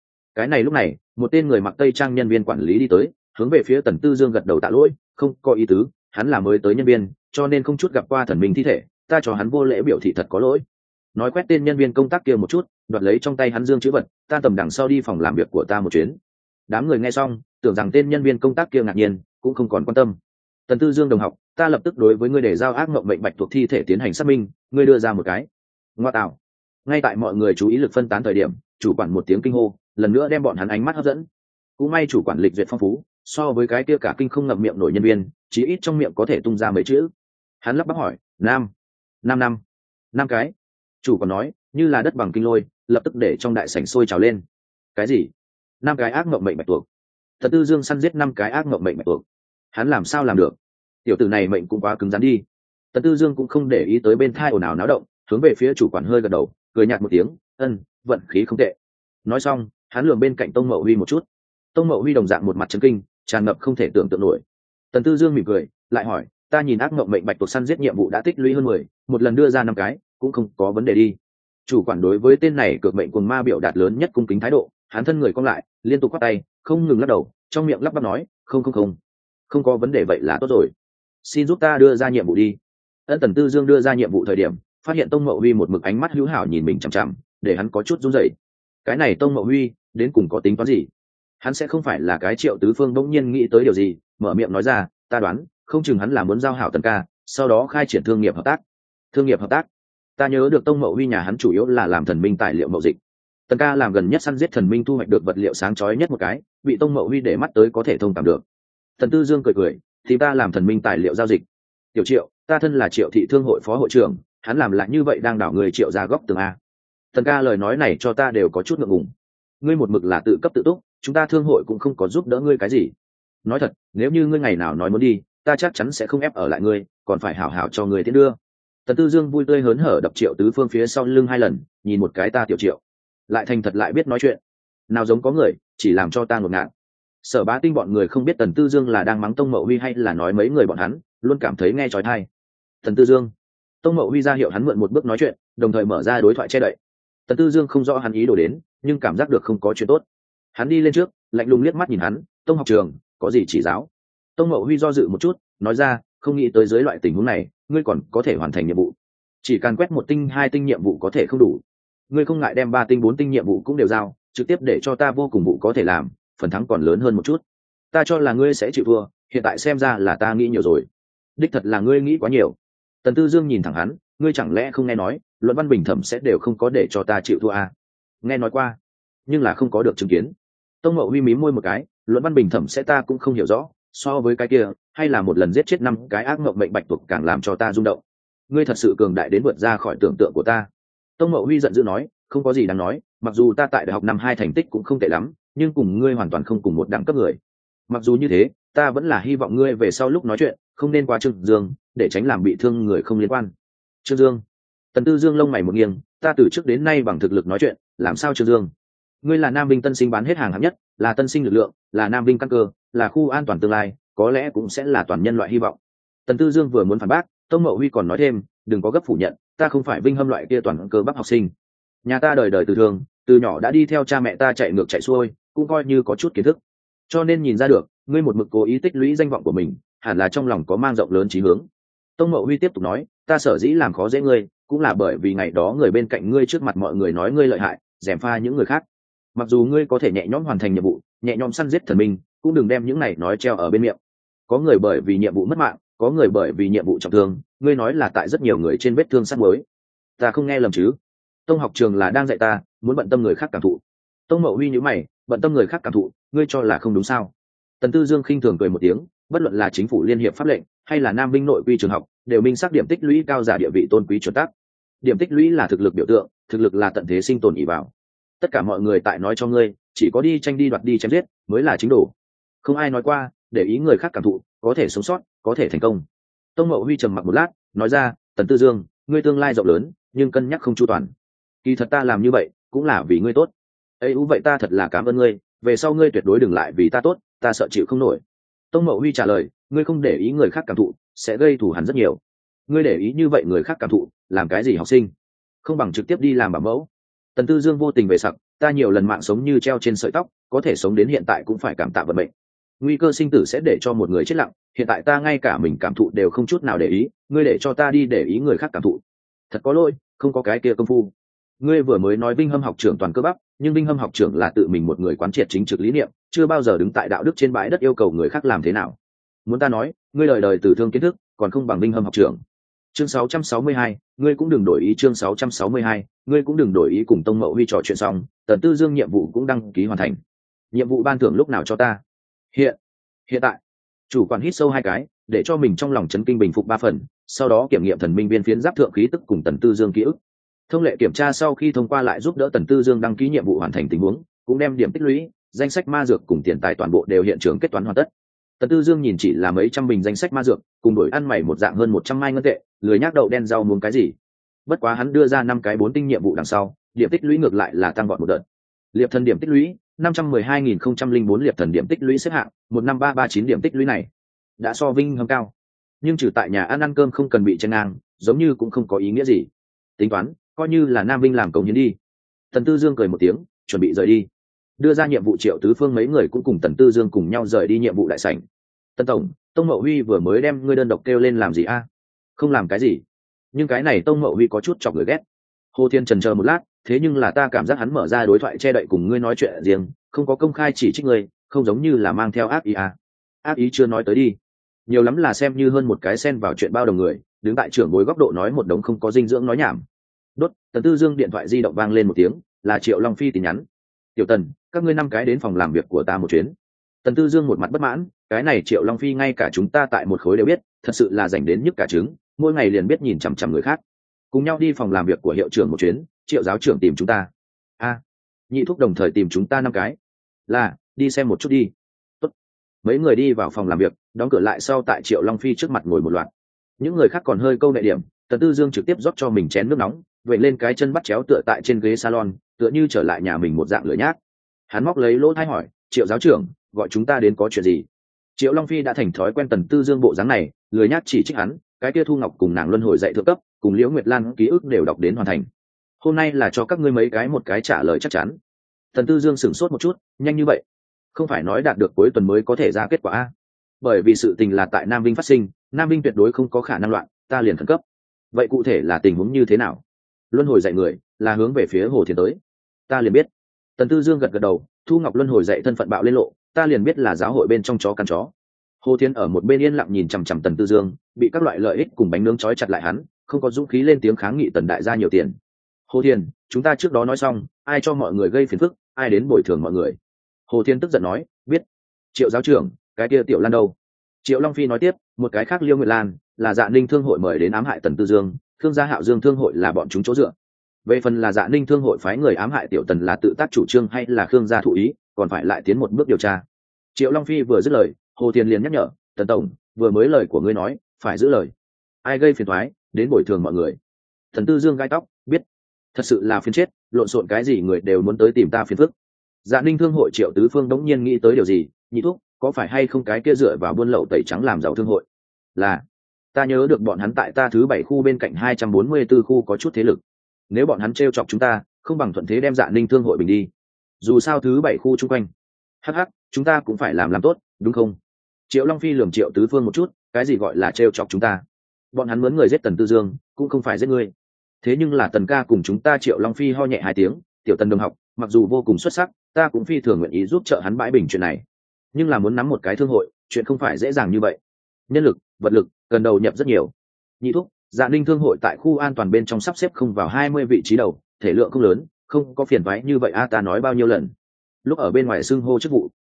này lúc này, một tên người mặc tây trang nhân viên quản lý đi tới, hướng về phía Tần Tư Dương gật đầu tạ lỗi, không có ý tứ, hắn là mới tới nhân viên, cho nên không chút gặp qua thần minh thi thể, ta cho hắn vô lễ biểu thị thật có lỗi. Nói quét tên nhân viên công tác kia một chút, đoạt lấy trong tay hắn dương chữ vật, ta tầm đằng sau đi phòng làm việc của ta một chuyến. Đám người nghe xong, tưởng rằng tên nhân viên công tác kia ngạc nhiên, cũng không còn quan tâm. Tần Tư Dương đồng học, ta lập tức đối với ngươi để giao ác mộng mệnh bạch tuộc thi thể tiến hành xác minh, ngươi đưa ra một cái. Ngoa tạo. Ngay tại mọi người chú ý lực phân tán thời điểm, chủ quản một tiếng kinh hô, lần nữa đem bọn hắn ánh mắt hấp dẫn. Cũng may chủ quản lịch duyệt phong phú, so với cái kia cả kinh không ngậm miệng nổi nhân viên, chí ít trong miệng có thể tung ra mấy chữ. Hắn lắp bắp hỏi, năm cái. Chủ quản nói, như là đất bằng kinh lôi, lập tức để trong đại sảnh sôi trào lên. Cái gì? 5 cái ác mộng mệnh bạch tuộc. Tần Tư Dương săn giết 5 cái ác mộng mệnh bạch tuộc. Hắn làm sao làm được? Tiểu tử này mệnh cũng quá cứng rắn đi. Tần Tư Dương cũng không để ý tới bên thai ồn ào náo động, hướng về phía chủ quản hơi gật đầu, cười nhạt một tiếng, vận khí không tệ. Nói xong, hắn lườm bên cạnh Tông Mậu Huy một chút. Tông Mậu Huy đồng dạng một mặt chấn kinh, tràn ngập không thể tưởng tượng nổi. Tần Tư Dương mỉm cười, lại hỏi, ta nhìn ác mộng mệnh bạch tuộc săn giết nhiệm vụ đã tích lũy hơn 10, một lần đưa ra 5 cái, cũng không có vấn đề đi. Chủ quản đối với tên này cược mệnh cuồng ma biểu đạt lớn nhất cung kính thái độ, hắn thân người cong lại, liên tục quát tay, không ngừng lắc đầu, trong miệng lắp bắp nói, không có vấn đề vậy là tốt rồi. Xin giúp ta đưa ra nhiệm vụ đi. Tần Tư Dương đưa ra nhiệm vụ thời điểm, phát hiện Tông Mậu Huy một mực ánh mắt hữu hảo nhìn mình chằm chằm, để hắn có chút run rẩy. Cái này Tông Mậu Huy đến cùng có tính toán gì? Hắn sẽ không phải là cái Triệu Tứ Phương bỗng nhiên nghĩ tới điều gì, mở miệng nói ra, ta đoán, không chừng hắn là muốn giao hảo Tần ca, sau đó khai triển thương nghiệp hợp tác. Thương nghiệp hợp tác? Ta nhớ được Tông Mậu Huy nhà hắn chủ yếu là làm thần minh tài liệu mậu dịch. Tần ca làm gần nhất săn giết thần minh thu hoạch được vật liệu sáng chói nhất một cái, bị Tông Mậu Huy để mắt tới có thể thông cảm được. Tần Tư Dương cười, thì ta làm thần minh tài liệu giao dịch. Tiểu Triệu, ta thân là Triệu thị thương hội phó hội trưởng, hắn làm lại như vậy đang đảo người Triệu ra góc tường a. Tần ca lời nói này cho ta đều có chút ngượng ngùng. Ngươi một mực là tự cấp tự túc, chúng ta thương hội cũng không có giúp đỡ ngươi cái gì. Nói thật, nếu như ngươi ngày nào nói muốn đi, ta chắc chắn sẽ không ép ở lại ngươi, còn phải hảo hảo cho ngươi tiến đưa. Tần Tư Dương vui tươi hớn hở đập Triệu Tứ Phương phía sau lưng 2 lần, nhìn một cái ta Tiểu Triệu, lại thành thật lại biết nói chuyện, nào giống có người chỉ làm cho ta ngột ngạt. Sở Bá Tinh bọn người không biết Tần Tư Dương là đang mắng Tông Mậu Huy hay là nói mấy người bọn hắn, luôn cảm thấy nghe chói tai. Tần Tư Dương, Tông Mậu Huy ra hiệu hắn mượn một bước nói chuyện, đồng thời mở ra đối thoại che đậy. Tần Tư Dương không rõ hắn ý đồ đến, nhưng cảm giác được không có chuyện tốt. Hắn đi lên trước, lạnh lùng liếc mắt nhìn hắn, Tông học trường, có gì chỉ giáo? Tông Mậu Huy do dự một chút, nói ra, không nghĩ tới dưới loại tình huống này, ngươi còn có thể hoàn thành nhiệm vụ. Chỉ cần quét 1 tinh 2 tinh nhiệm vụ có thể không đủ. Ngươi không ngại đem 3 tinh 4 tinh nhiệm vụ cũng đều giao, trực tiếp để cho ta vô cùng vụ có thể làm, phần thắng còn lớn hơn một chút. Ta cho là ngươi sẽ chịu thua, hiện tại xem ra là ta nghĩ nhiều rồi. Đích thật là ngươi nghĩ quá nhiều. Tần Tư Dương nhìn thẳng hắn, ngươi chẳng lẽ không nghe nói, luận văn bình thẩm sẽ đều không có để cho ta chịu thua à? Nghe nói qua, nhưng là không có được chứng kiến. Tông Mậu Huy mím môi một cái, luận văn bình thẩm sẽ ta cũng không hiểu rõ, so với cái kia, hay là một lần giết chết 5 cái ác mộng mệnh bạch tuộc càng làm cho ta rung động. Ngươi thật sự cường đại đến vượt ra khỏi tưởng tượng của ta. Tông Mậu Huy giận dữ nói, không có gì đáng nói, mặc dù ta tại đại học năm 2 thành tích cũng không tệ lắm, nhưng cùng ngươi hoàn toàn không cùng một đẳng cấp người. Mặc dù như thế, ta vẫn là hy vọng ngươi về sau lúc nói chuyện không nên quá trừng dương, để tránh làm bị thương người không liên quan. Trương Dương. Tần Tư Dương lông mày một nghiêng, ta từ trước đến nay bằng thực lực nói chuyện, làm sao Trương Dương? Ngươi là Nam Vinh tân sinh bán hết hàng hạng nhất, là tân sinh lực lượng, là Nam Vinh căn cơ, là khu an toàn tương lai, có lẽ cũng sẽ là toàn nhân loại hy vọng. Tần Tư Dương vừa muốn phản bác, Tông Mậu Huy còn nói thêm, đừng có gấp phủ nhận, ta không phải Vinh Hâm loại kia toàn cơ bắp học sinh. Nhà ta đời đời từ thường, từ nhỏ đã đi theo cha mẹ ta chạy ngược chạy xuôi, cũng coi như có chút kiến thức. Cho nên nhìn ra được, ngươi một mực cố ý tích lũy danh vọng của mình, hẳn là trong lòng có mang rộng lớn chí hướng. Tông Mậu Huy tiếp tục nói, ta sở dĩ làm khó dễ ngươi, cũng là bởi vì ngày đó người bên cạnh ngươi trước mặt mọi người nói ngươi lợi hại, gièm pha những người khác. Mặc dù ngươi có thể nhẹ nhõm hoàn thành nhiệm vụ, nhẹ nhõm săn giết thần minh, cũng đừng đem những này nói treo ở bên miệng. Có người bởi vì nhiệm vụ mất mạng, có người bởi vì nhiệm vụ trọng thương, ngươi nói là tại rất nhiều người trên vết thương sắt muối. Ta không nghe lầm chứ? Tông học trường là đang dạy ta, muốn bận tâm người khác cảm thụ. Tông Mậu Huy nhíu mày, bận tâm người khác cảm thụ, ngươi cho là không đúng sao? Tần Tư Dương khinh thường cười một tiếng, bất luận là chính phủ liên hiệp pháp lệnh, hay là Nam Vinh nội quy trường học, đều minh xác điểm tích lũy cao giả địa vị tôn quý chuẩn tắc. Điểm tích lũy là thực lực biểu tượng, thực lực là tận thế sinh tồn ỷ vào. Tất cả mọi người tại nói cho ngươi, chỉ có đi tranh đi đoạt đi chém giết mới là chính đủ. Không ai nói qua, để ý người khác cảm thụ, có thể sống sót, có thể thành công. Tông Mậu Huy trầm mặc một lát, nói ra, Tần Tư Dương, ngươi tương lai rộng lớn, nhưng cân nhắc không chu toàn. Kỳ thật ta làm như vậy, cũng là vì ngươi tốt. Ê vậy ta thật là cảm ơn ngươi, về sau ngươi tuyệt đối đừng lại vì ta tốt, ta sợ chịu không nổi. Tông Mậu Huy trả lời, ngươi không để ý người khác cảm thụ, sẽ gây thù hằn rất nhiều. Ngươi để ý như vậy người khác cảm thụ, làm cái gì học sinh? Không bằng trực tiếp đi làm bảo mẫu. Tần Tư Dương vô tình về sặc, ta nhiều lần mạng sống như treo trên sợi tóc, có thể sống đến hiện tại cũng phải cảm tạ vận mệnh. Nguy cơ sinh tử sẽ để cho một người chết lặng, hiện tại ta ngay cả mình cảm thụ đều không chút nào để ý, ngươi để cho ta đi để ý người khác cảm thụ. Thật có lỗi, không có cái kia công phu. Ngươi vừa mới nói Vinh Hâm học trưởng toàn cơ bắp, nhưng Vinh Hâm học trưởng là tự mình một người quán triệt chính trực lý niệm, chưa bao giờ đứng tại đạo đức trên bãi đất yêu cầu người khác làm thế nào. Muốn ta nói, ngươi đời đời từ thương kiến thức, còn không bằng Vinh Hâm học trưởng. Chương 662, ngươi cũng đừng đổi ý. Chương 662, ngươi cũng đừng đổi ý. Cùng Tông Mậu Huy trò chuyện xong, Tần Tư Dương nhiệm vụ cũng đăng ký hoàn thành. Nhiệm vụ ban thưởng lúc nào cho ta? Hiện tại. Chủ quản hít sâu 2 cái, để cho mình trong lòng chấn kinh bình phục 3 phần, sau đó kiểm nghiệm thần minh viên phiến giáp thượng khí tức cùng Tần Tư Dương ký ức. Thông lệ kiểm tra sau khi thông qua lại giúp đỡ Tần Tư Dương đăng ký nhiệm vụ hoàn thành tình huống, cũng đem điểm tích lũy, danh sách ma dược cùng tiền tài toàn bộ đều hiện trường kết toán hoàn tất. Tần Tư Dương nhìn chỉ là mấy trăm bình danh sách ma dược, cùng đổi ăn mày một dạng hơn 100 mai ngân tệ, lười nhác đậu đen rau muống cái gì. Bất quá hắn đưa ra 5 cái 4 tinh nhiệm vụ đằng sau, điểm tích lũy ngược lại là tăng vọt một đợt. Liệp thần điểm tích lũy 512.004 liệp thần điểm tích lũy xếp hạng 15339 điểm tích lũy này đã so Vinh Hâm cao, nhưng trừ tại nhà ăn cơm không cần bị chen ngang, giống như cũng không có ý nghĩa gì. Tính toán coi như là Nam Vinh làm công hiến đi. Tần Tư Dương cười một tiếng, chuẩn bị rời đi. Đưa ra nhiệm vụ Triệu Tứ Phương mấy người cũng cùng Tần Tư Dương cùng nhau rời đi nhiệm vụ đại sảnh. Tần tổng, Tông Mậu Huy vừa mới đem ngươi đơn độc kêu lên làm gì a? Không làm cái gì, nhưng cái này Tông Mậu Huy có chút chọc người ghét. Hồ Thiên chần chờ một lát, thế nhưng là ta cảm giác hắn mở ra đối thoại che đậy cùng ngươi nói chuyện riêng, không có công khai chỉ trích ngươi, không giống như là mang theo ác ý à. Ác ý chưa nói tới đi, nhiều lắm là xem như hơn một cái xen vào chuyện bao đồng người, đứng tại trưởng bối góc độ nói một đống không có dinh dưỡng nói nhảm. Đốt. Tần Tư Dương điện thoại di động vang lên một tiếng, là Triệu Long Phi tin nhắn. Tiểu Tần, các ngươi 5 cái đến phòng làm việc của ta một chuyến. Tần Tư Dương một mặt bất mãn, cái này Triệu Long Phi ngay cả chúng ta tại một khối đều biết, thật sự là rảnh đến nhức cả trứng, mỗi ngày liền biết nhìn chằm chằm người khác. Cùng nhau đi phòng làm việc của hiệu trưởng một chuyến, Triệu giáo trưởng tìm chúng ta. Nhị thúc đồng thời tìm chúng ta 5 cái. Là, đi xem một chút đi. Tốt. Mấy người đi vào phòng làm việc, đóng cửa lại sau tại Triệu Long Phi trước mặt ngồi một loạt. Những người khác còn hơi câu nệ điểm, Tần Tư Dương trực tiếp rót cho mình chén nước nóng, vậy lên cái chân bắt chéo tựa tại trên ghế salon, tựa như trở lại nhà mình một dạng lửa nhác. Hắn móc lấy lỗ tai hỏi, Triệu giáo trưởng, gọi chúng ta đến có chuyện gì? Triệu Long Phi đã thành thói quen Tần Tư Dương bộ dáng này, lười nhác chỉ trích hắn, cái kia Thu Ngọc cùng nàng luân hồi dạy thượng cấp, cùng Liễu Nguyệt Lan ký ức đều đọc đến hoàn thành. Hôm nay là cho các ngươi mấy cái một cái trả lời chắc chắn. Tần Tư Dương sửng sốt một chút, nhanh như vậy? Không phải nói đạt được cuối tuần mới có thể ra kết quả a? Bởi vì sự tình là tại Nam Vinh phát sinh, Nam Vinh tuyệt đối không có khả năng loạn, ta liền khẩn cấp. Vậy cụ thể là tình huống như thế nào? Luân hồi dạy người là hướng về phía Hồ Thiên tới. Ta liền biết. Tần Tư Dương gật gật đầu, Thu Ngọc luân hồi dạy thân phận bạo lên lộ, ta liền biết là giáo hội bên trong chó căn chó. Hồ Thiên ở một bên yên lặng nhìn chằm chằm Tần Tư Dương, bị các loại lợi ích cùng bánh nướng trói chặt lại hắn, không có dũng khí lên tiếng kháng nghị Tần đại gia nhiều tiền. Hồ Thiên, chúng ta trước đó nói xong, ai cho mọi người gây phiền phức, ai đến bồi thường mọi người. Hồ Thiên tức giận nói, biết. Triệu giáo trưởng, cái kia Tiểu Lan đâu? Triệu Long Phi nói tiếp, một cái khác Liêu Nguyệt Lan là Dạ Ninh thương hội mời đến ám hại Tần Tư Dương, Khương gia Hạo Dương thương hội là bọn chúng chỗ dựa. Về phần là Dạ Ninh thương hội phái người ám hại Tiểu Tần là tự tác chủ trương hay là Khương gia thụ ý, còn phải lại tiến một bước điều tra. Triệu Long Phi vừa dứt lời, Hồ Thiên liền nhắc nhở, Tần tổng, vừa mới lời của ngươi nói phải giữ lời. ai gây phiền thoái đến bồi thường mọi người. Tần Tư Dương gai tóc, biết, thật sự là phiền chết, lộn xộn cái gì người đều muốn tới tìm ta phiền phức. Dạ Ninh thương hội Triệu Tứ Phương đống nhiên nghĩ tới điều gì, nhị thúc, có phải hay không cái kia dựa vào buôn lậu tẩy trắng làm giàu thương hội? Là, ta nhớ được bọn hắn tại ta thứ 7 khu bên cạnh 244 khu có chút thế lực. Nếu bọn hắn trêu chọc chúng ta, không bằng thuận thế đem Dạ Ninh thương hội bình đi. Dù sao thứ 7 khu chung quanh, hắc hắc, chúng ta cũng phải làm tốt, đúng không? Triệu Long Phi lườm Triệu Tứ Phương một chút, cái gì gọi là trêu chọc chúng ta? Bọn hắn mướn người giết Tần Tư Dương, cũng không phải giết ngươi. Thế nhưng là Tần ca cùng chúng ta. Triệu Long Phi ho nhẹ hai tiếng, tiểu Tần đồng học, mặc dù vô cùng xuất sắc, ta cũng phi thường nguyện ý giúp trợ hắn bãi bình chuyện này. Nhưng là muốn nắm một cái thương hội, chuyện không phải dễ dàng như vậy. Nhân lực, vật lực, cần đầu nhập rất nhiều. Nhị thúc, Dạ Ninh thương hội tại khu an toàn bên trong sắp xếp không vào 20 vị trí đầu, thể lượng không lớn, không có phiền toái như vậy ta nói bao nhiêu lần. Lúc ở bên ngoài xưng hô chức vụ.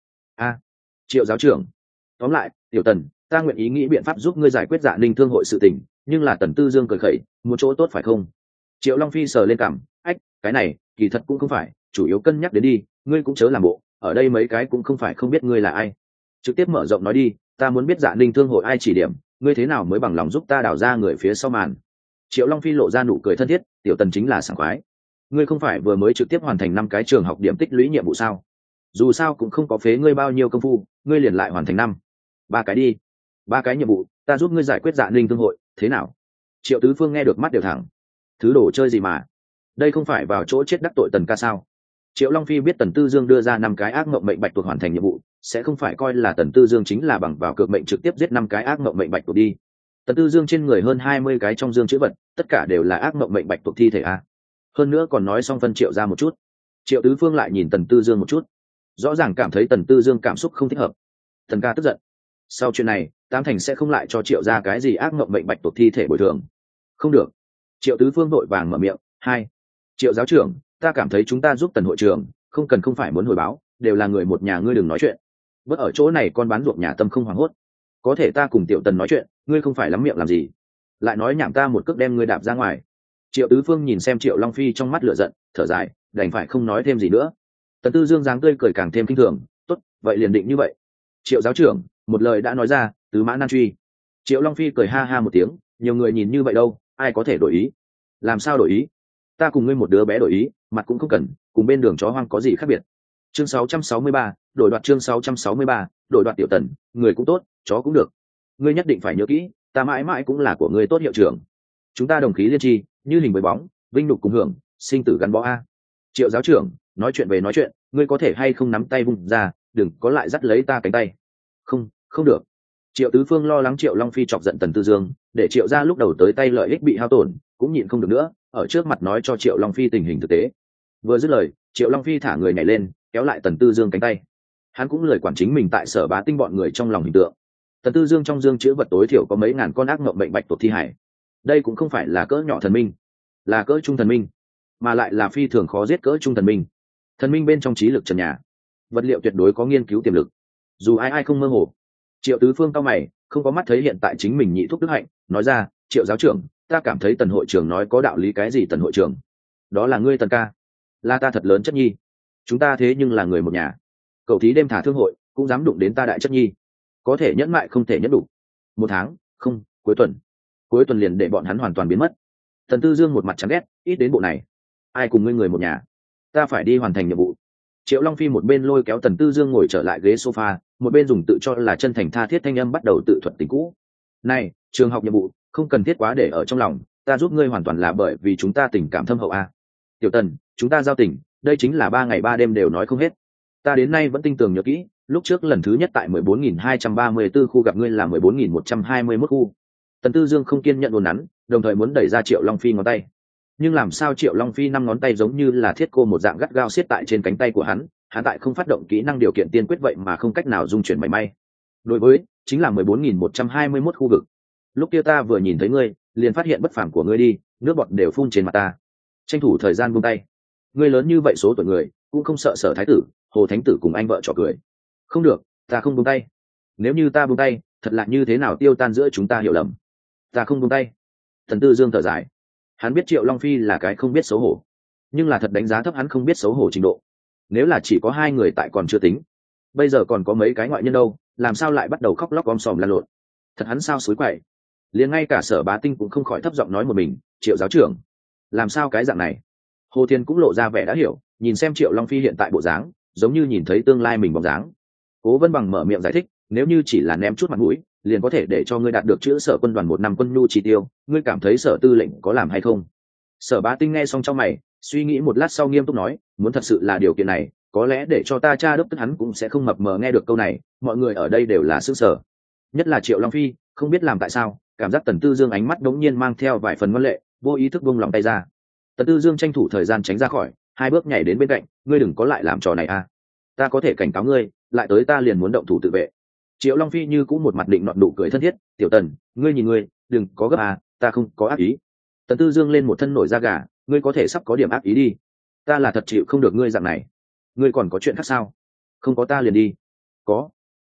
Triệu giáo trưởng. Tóm lại, tiểu Tần, ta nguyện ý nghĩ biện pháp giúp ngươi giải quyết Dạ Ninh thương hội sự tình, nhưng là Tần Tư Dương cười khẩy, một chỗ tốt phải không? Triệu Long Phi sờ lên cằm, cái này kỳ thật cũng không phải, chủ yếu cân nhắc đến đi, ngươi cũng chớ làm bộ, ở đây mấy cái cũng không phải không biết ngươi là ai. Trực tiếp mở rộng nói đi, ta muốn biết Dạ Ninh thương hội ai chỉ điểm, ngươi thế nào mới bằng lòng giúp ta đào ra người phía sau màn. Triệu Long Phi lộ ra nụ cười thân thiết, tiểu Tần chính là sảng khoái. Ngươi không phải vừa mới trực tiếp hoàn thành 5 cái trường học điểm tích lũy nhiệm vụ sao? Dù sao cũng không có phế ngươi bao nhiêu công phu, ngươi liền lại hoàn thành 3 cái đi. 3 cái nhiệm vụ, ta giúp ngươi giải quyết Dạ Ninh thương hội, thế nào? Triệu Tứ Phương nghe được mắt đều thẳng. Thứ đồ chơi gì mà? Đây không phải vào chỗ chết đắc tội Tần ca sao? Triệu Long Phi biết Tần Tư Dương đưa ra 5 cái ác mộng mệnh bạch tuộc hoàn thành nhiệm vụ, sẽ không phải coi là Tần Tư Dương chính là bằng vào cược mệnh trực tiếp giết 5 cái ác mộng mệnh bạch tuộc đi. Tần Tư Dương trên người hơn 20 cái trong dương chữ vật, tất cả đều là ác mộng mệnh bạch tuộc thi thể a. Hơn nữa còn nói xong phân Triệu ra một chút. Triệu Tứ Phương lại nhìn Tần Tư Dương một chút, rõ ràng cảm thấy Tần Tư Dương cảm xúc không thích hợp. Tần ca tức giận. Sau chuyện này, Tam Thành sẽ không lại cho Triệu ra cái gì ác mộng mệnh bạch tuộc thi thể bồi thường. Không được. Triệu Tứ Phương vội vàng mở miệng, Triệu giáo trưởng, ta cảm thấy chúng ta giúp Tần hội trưởng, không phải muốn hồi báo, đều là người một nhà, ngươi đừng nói chuyện. Bất ở chỗ này con bán ruộng nhà tâm không hoảng hốt. Có thể ta cùng tiểu Tần nói chuyện, ngươi không phải lắm miệng làm gì? Lại nói nhảm ta một cước đem ngươi đạp ra ngoài. Triệu Tứ Phương nhìn xem Triệu Long Phi trong mắt lửa giận, thở dài, đành phải không nói thêm gì nữa. Tần Tư Dương dáng tươi cười càng thêm kinh thường, tốt, vậy liền định như vậy. Triệu giáo trưởng, một lời đã nói ra, tứ mã nan truy. Triệu Long Phi cười ha ha một tiếng, nhiều người nhìn như vậy đâu, ai có thể đổi ý? Làm sao đổi ý? Ta cùng ngươi một đứa bé đổi ý, mặt cũng không cần, cùng bên đường chó hoang có gì khác biệt. Chương 663, đổi đoạt chương 663, đổi đoạt tiểu Tần, người cũng tốt, chó cũng được. Ngươi nhất định phải nhớ kỹ, ta mãi mãi cũng là của ngươi tốt hiệu trưởng. Chúng ta đồng khí liên tri, như hình với bóng, vinh nhục cùng hưởng, sinh tử gắn bó a. Triệu giáo trưởng, nói chuyện về nói chuyện, ngươi có thể hay không nắm tay vung ra, đừng có lại dắt lấy ta cánh tay. Không được. Triệu Tứ Phương lo lắng Triệu Long Phi chọc giận Tần Tư Dương, để Triệu ra lúc đầu tới tay lợi ích bị hao tổn, cũng nhịn không được nữa, ở trước mặt nói cho Triệu Long Phi tình hình thực tế. Vừa dứt lời, Triệu Long Phi thả người nhảy lên, kéo lại Tần Tư Dương cánh tay. Hắn cũng lời quản chính mình tại Sở Bá Tinh bọn người trong lòng hình tượng. Tần Tư Dương trong dương chứa vật tối thiểu có mấy ngàn con ác ngộng bệnh bạch tuộc thi hải. Đây cũng không phải là cỡ nhỏ thần minh, là cỡ trung thần minh, mà lại là phi thường khó giết cỡ trung thần minh. Thần minh bên trong trí lực trần nhà, vật liệu tuyệt đối có nghiên cứu tiềm lực. Dù ai không mơ hồ. Triệu Tứ Phương cao mày, không có mắt thấy hiện tại chính mình nhị thúc đức hạnh, nói ra, Triệu giáo trưởng, ta cảm thấy Tần hội trưởng nói có đạo lý. Cái gì Tần hội trưởng? Đó là ngươi Tần ca, là ta thật lớn chất nhi. Chúng ta thế nhưng là người một nhà. Cậu thí đêm thả thương hội, cũng dám đụng đến ta đại chất nhi. Có thể nhẫn mại không thể nhẫn đủ. 1 tháng, không, cuối tuần liền để bọn hắn hoàn toàn biến mất. Tần Tư Dương một mặt chán ghét, ít đến bộ này. Ai cùng ngươi người một nhà? Ta phải đi hoàn thành nhiệm vụ. Triệu Long Phi một bên lôi kéo Tần Tư Dương ngồi trở lại ghế sofa, một bên dùng tự cho là chân thành tha thiết thanh âm bắt đầu tự thuật tình cũ. Này, trường học nhiệm vụ, không cần thiết quá để ở trong lòng, ta giúp ngươi hoàn toàn là bởi vì chúng ta tình cảm thâm hậu a. Tiểu Tần, chúng ta giao tình, đây chính là 3 ngày 3 đêm đều nói không hết. Ta đến nay vẫn tinh tường nhớ kỹ, lúc trước lần thứ nhất tại 14.234 khu gặp ngươi là 14.121 khu. Tần Tư Dương không kiên nhận đồn nắn, đồng thời muốn đẩy ra Triệu Long Phi ngón tay. Nhưng làm sao Triệu Long Phi 5 ngón tay giống như là thiết cô một dạng gắt gao siết tại trên cánh tay của hắn tại không phát động kỹ năng điều kiện tiên quyết vậy mà không cách nào dung chuyển mảy may. Đối với chính là 14.121 khu vực. Lúc kia ta vừa nhìn thấy ngươi, liền phát hiện bất phàm của ngươi đi, nước bọt đều phun trên mặt ta. Tranh thủ thời gian buông tay. Ngươi lớn như vậy số tuổi người, cũng không sợ Sở thái tử, Hồ thánh tử cùng anh vợ trò cười. Không được, ta không buông tay. Nếu như ta buông tay, thật là như thế nào tiêu tan giữa chúng ta hiểu lầm. Ta không buông tay. Thần Tư Dương thở dài. Hắn biết Triệu Long Phi là cái không biết xấu hổ, nhưng là thật đánh giá thấp hắn không biết xấu hổ trình độ. Nếu là chỉ có 2 người tại còn chưa tính, bây giờ còn có mấy cái ngoại nhân đâu, làm sao lại bắt đầu khóc lóc om sòm lan lộn. Thật hắn sao xối quậy. liền ngay cả Sở Bá Tinh cũng không khỏi thấp giọng nói một mình, Triệu giáo trưởng, làm sao cái dạng này? Hồ Thiên cũng lộ ra vẻ đã hiểu, nhìn xem Triệu Long Phi hiện tại bộ dáng, giống như nhìn thấy tương lai mình bóng dáng. Cố Vân Bằng mở miệng giải thích, nếu như chỉ là ném chút mặt mũi, liền có thể để cho ngươi đạt được chữ Sở quân đoàn 1 năm quân nhu chi tiêu, ngươi cảm thấy Sở tư lệnh có làm hay không? Sở Bá Tinh nghe xong trong mày, suy nghĩ một lát sau nghiêm túc nói, muốn thật sự là điều kiện này, có lẽ để cho ta tra đốc tức hắn cũng sẽ không mập mờ nghe được câu này, mọi người ở đây đều là sững sờ. Nhất là Triệu Long Phi, không biết làm tại sao, cảm giác Tần Tư Dương ánh mắt đống nhiên mang theo vài phần ngoan lệ, vô ý thức buông lòng tay ra. Tần Tư Dương tranh thủ thời gian tránh ra khỏi, 2 bước nhảy đến bên cạnh, ngươi đừng có lại làm trò này a. Ta có thể cảnh cáo ngươi, lại tới ta liền muốn động thủ tự vệ. Triệu Long Phi như cũng một mặt định nọt nụ cười thân thiết, tiểu Tần, ngươi nhìn ngươi, đừng có gấp à, ta không có ác ý. Tần Tư Dương lên một thân nổi da gà, ngươi có thể sắp có điểm ác ý đi. Ta là thật chịu không được ngươi dạng này. Ngươi còn có chuyện khác sao? Không có ta liền đi. Có,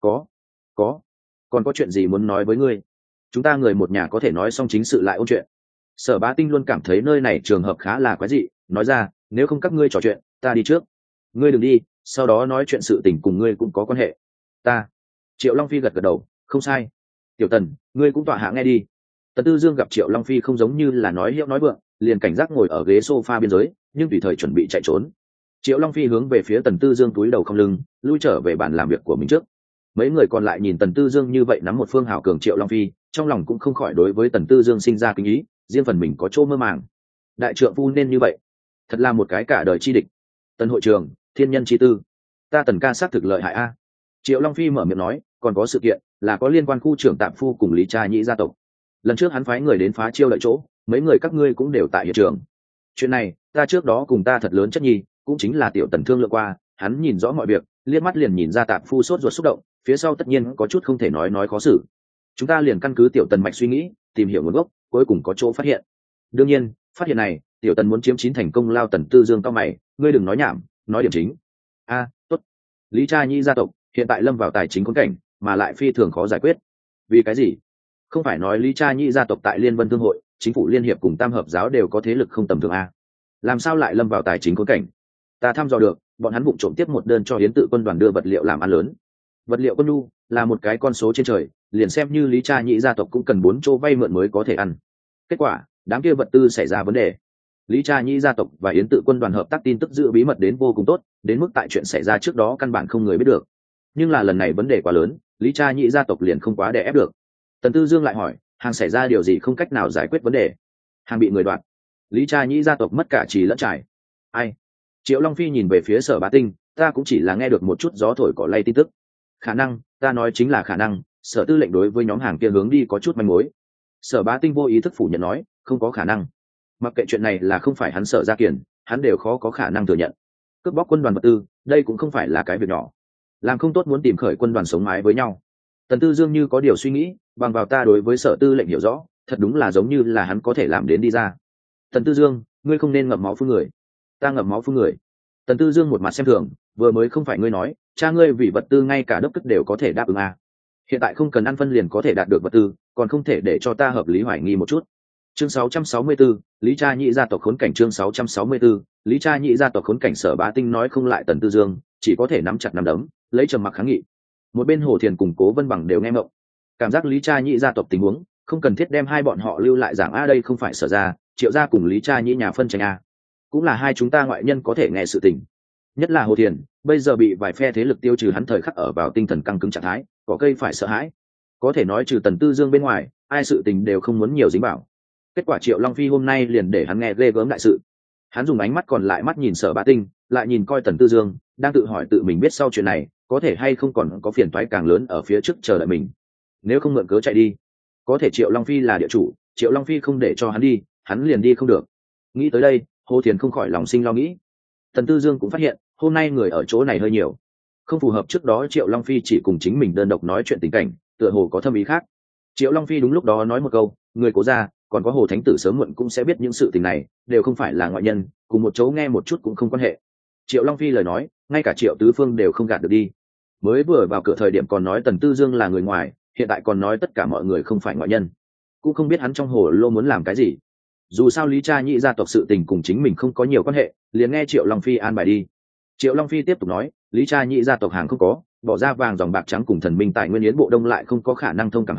còn có chuyện gì muốn nói với ngươi? Chúng ta người một nhà có thể nói xong chính sự lại ôn chuyện. Sở Bá Tinh luôn cảm thấy nơi này trường hợp khá là quái dị, nói ra, nếu không các ngươi trò chuyện, ta đi trước. Ngươi đừng đi, sau đó nói chuyện sự tình cùng ngươi cũng có quan hệ. Ta. Triệu Long Phi gật gật đầu, không sai. Tiểu Tần, ngươi cũng tọa hạ nghe đi. Tần Tư Dương gặp Triệu Long Phi không giống như là nói hiệu nói vượng, liền cảnh giác ngồi ở ghế sofa biên giới, nhưng tùy thời chuẩn bị chạy trốn. Triệu Long Phi hướng về phía Tần Tư Dương túi đầu không lưng, lui trở về bàn làm việc của mình trước. Mấy người còn lại nhìn Tần Tư Dương như vậy nắm một phương hào cường Triệu Long Phi, trong lòng cũng không khỏi đối với Tần Tư Dương sinh ra kính ý, riêng phần mình có chỗ mơ màng. Đại trượng phu nên như vậy, thật là một cái cả đời chi địch. Tần hội trưởng, thiên nhân chi tư, ta Tần ca sát thực lợi hại a. Triệu Long Phi mở miệng nói, còn có sự kiện là có liên quan khu trưởng tạm phu cùng Lý Cha Nhĩ gia tộc. Lần trước hắn phái người đến phá chiêu đợi chỗ, mấy người các ngươi cũng đều tại hiện trường. Chuyện này, ta trước đó cùng ta thật lớn chất nhi, cũng chính là tiểu Tần thương lượng qua, hắn nhìn rõ mọi việc, liếc mắt liền nhìn ra tạm phu sốt ruột xúc động, phía sau tất nhiên có chút không thể nói khó xử. Chúng ta liền căn cứ tiểu Tần mạch suy nghĩ, tìm hiểu nguồn gốc, cuối cùng có chỗ phát hiện. Đương nhiên, phát hiện này, tiểu Tần muốn chiếm chín thành công lao. Tần Tư Dương cao mày, ngươi đừng nói nhảm, nói điểm chính. Tốt. Lý Cha Nhĩ gia tộc hiện tại lâm vào tài chính khốn cảnh, mà lại phi thường khó giải quyết. Vì cái gì? Không phải nói Lý Cha Nhĩ gia tộc tại Liên Vân Thương hội, chính phủ liên hiệp cùng Tam hợp giáo đều có thế lực không tầm thường a? Làm sao lại lâm vào tài chính khốn cảnh? Ta thăm dò được, bọn hắn vụng trộm tiếp một đơn cho Yến Tự quân đoàn đưa vật liệu làm ăn lớn. Vật liệu quân nhu là một cái con số trên trời, liền xem như Lý Cha Nhĩ gia tộc cũng cần 4 chỗ vay mượn mới có thể ăn. Kết quả, đám kia vật tư xảy ra vấn đề. Lý Cha Nhĩ gia tộc và Yến Tự quân đoàn hợp tác tin tức giữ bí mật đến vô cùng tốt, đến mức tại chuyện xảy ra trước đó căn bản không người biết được. Nhưng là lần này vấn đề quá lớn, Lý Cha Nhĩ gia tộc liền không quá đè ép được. Tần Tư Dương lại hỏi, hàng xảy ra điều gì không cách nào giải quyết vấn đề? Hàng bị người đoạt. Lý Cha Nhĩ gia tộc mất cả trì lẫn trải. Ai? Triệu Long Phi nhìn về phía Sở Bá Tinh, ta cũng chỉ là nghe được một chút gió thổi cỏ lay tin tức. Khả năng, ta nói chính là khả năng, Sở tư lệnh đối với nhóm hàng kia hướng đi có chút manh mối. Sở Bá Tinh vô ý thức phủ nhận nói, không có khả năng. Mặc kệ chuyện này là không phải hắn Sở Gia Kiền, hắn đều khó có khả năng thừa nhận. Cướp bóc quân đoàn vật tư, đây cũng không phải là cái việc nhỏ. Làm không tốt muốn tìm khởi quân đoàn sống mái với nhau. Tần Tư Dương như có điều suy nghĩ, bằng vào ta đối với Sở tư lệnh hiểu rõ, thật đúng là giống như là hắn có thể làm đến đi ra. Tần Tư Dương, ngươi không nên ngậm máu phun người. Ta ngậm máu phun người? Tần Tư Dương một mặt xem thường, vừa mới không phải ngươi nói, cha ngươi vì vật tư ngay cả đốc cất đều có thể đáp ứng à. Hiện tại không cần ăn phân liền có thể đạt được vật tư, còn không thể để cho ta hợp lý hoài nghi một chút. Chương 664, Lý Cha Nhĩ gia tộc khốn cảnh. Chương 664, Lý Cha Nhĩ gia tộc khốn cảnh. Sở Bá Tinh nói không lại Tần Tư Dương, chỉ có thể nắm chặt nắm đấm, lấy trầm mặc kháng nghị. Một bên Hồ Thiền cùng Cố Vân Bằng đều nghe mộng, cảm giác Lý Cha Nhĩ gia tộc tình huống, không cần thiết đem hai bọn họ lưu lại giảng đây không phải Sở gia, Triệu gia cùng Lý Cha Nhĩ nhà phân tranh a, cũng là hai chúng ta ngoại nhân có thể nghe sự tình. Nhất là Hồ Thiền, bây giờ bị vài phe thế lực tiêu trừ, hắn thời khắc ở vào tinh thần căng cứng trạng thái, có cây phải sợ hãi. Có thể nói trừ Tần Tư Dương bên ngoài, ai sự tình đều không muốn nhiều dính vào. Kết quả Triệu Long Phi hôm nay liền để hắn nghe ghê gớm đại sự. Hắn dùng ánh mắt còn lại mắt nhìn Sở Bá Tinh, lại nhìn coi Tần Tư Dương, đang tự hỏi tự mình biết sau chuyện này có thể hay không còn có phiền toái càng lớn ở phía trước chờ đợi mình. Nếu không mượn cớ chạy đi, có thể Triệu Long Phi là địa chủ, Triệu Long Phi không để cho hắn đi, hắn liền đi không được. Nghĩ tới đây, Hồ Thiền không khỏi lòng sinh lo nghĩ. Tần Tư Dương cũng phát hiện hôm nay người ở chỗ này hơi nhiều, không phù hợp trước đó Triệu Long Phi chỉ cùng chính mình đơn độc nói chuyện tình cảnh, tựa hồ có thâm ý khác. Triệu Long Phi đúng lúc đó nói một câu, người Cố gia còn có Hồ Thánh Tử sớm muộn cũng sẽ biết những sự tình này, đều không phải là ngoại nhân, cùng một chỗ nghe một chút cũng không quan hệ. Triệu Long Phi lời nói, ngay cả Triệu Tứ Phương đều không gạt được đi. Mới vừa vào cửa thời điểm còn nói Tần Tư Dương là người ngoài, hiện tại còn nói tất cả mọi người không phải ngoại nhân, cũng không biết hắn trong hồ lô muốn làm cái gì. Dù sao Lý Cha Nhĩ gia tộc sự tình cùng chính mình không có nhiều quan hệ, liền nghe Triệu Long Phi an bài đi. Triệu Long Phi tiếp tục nói, Lý Cha Nhĩ gia tộc hàng không có, bỏ ra vàng dòng bạc trắng cùng thần minh tại Nguyên Yến Bộ Đông lại không có khả năng thông cảm hắn,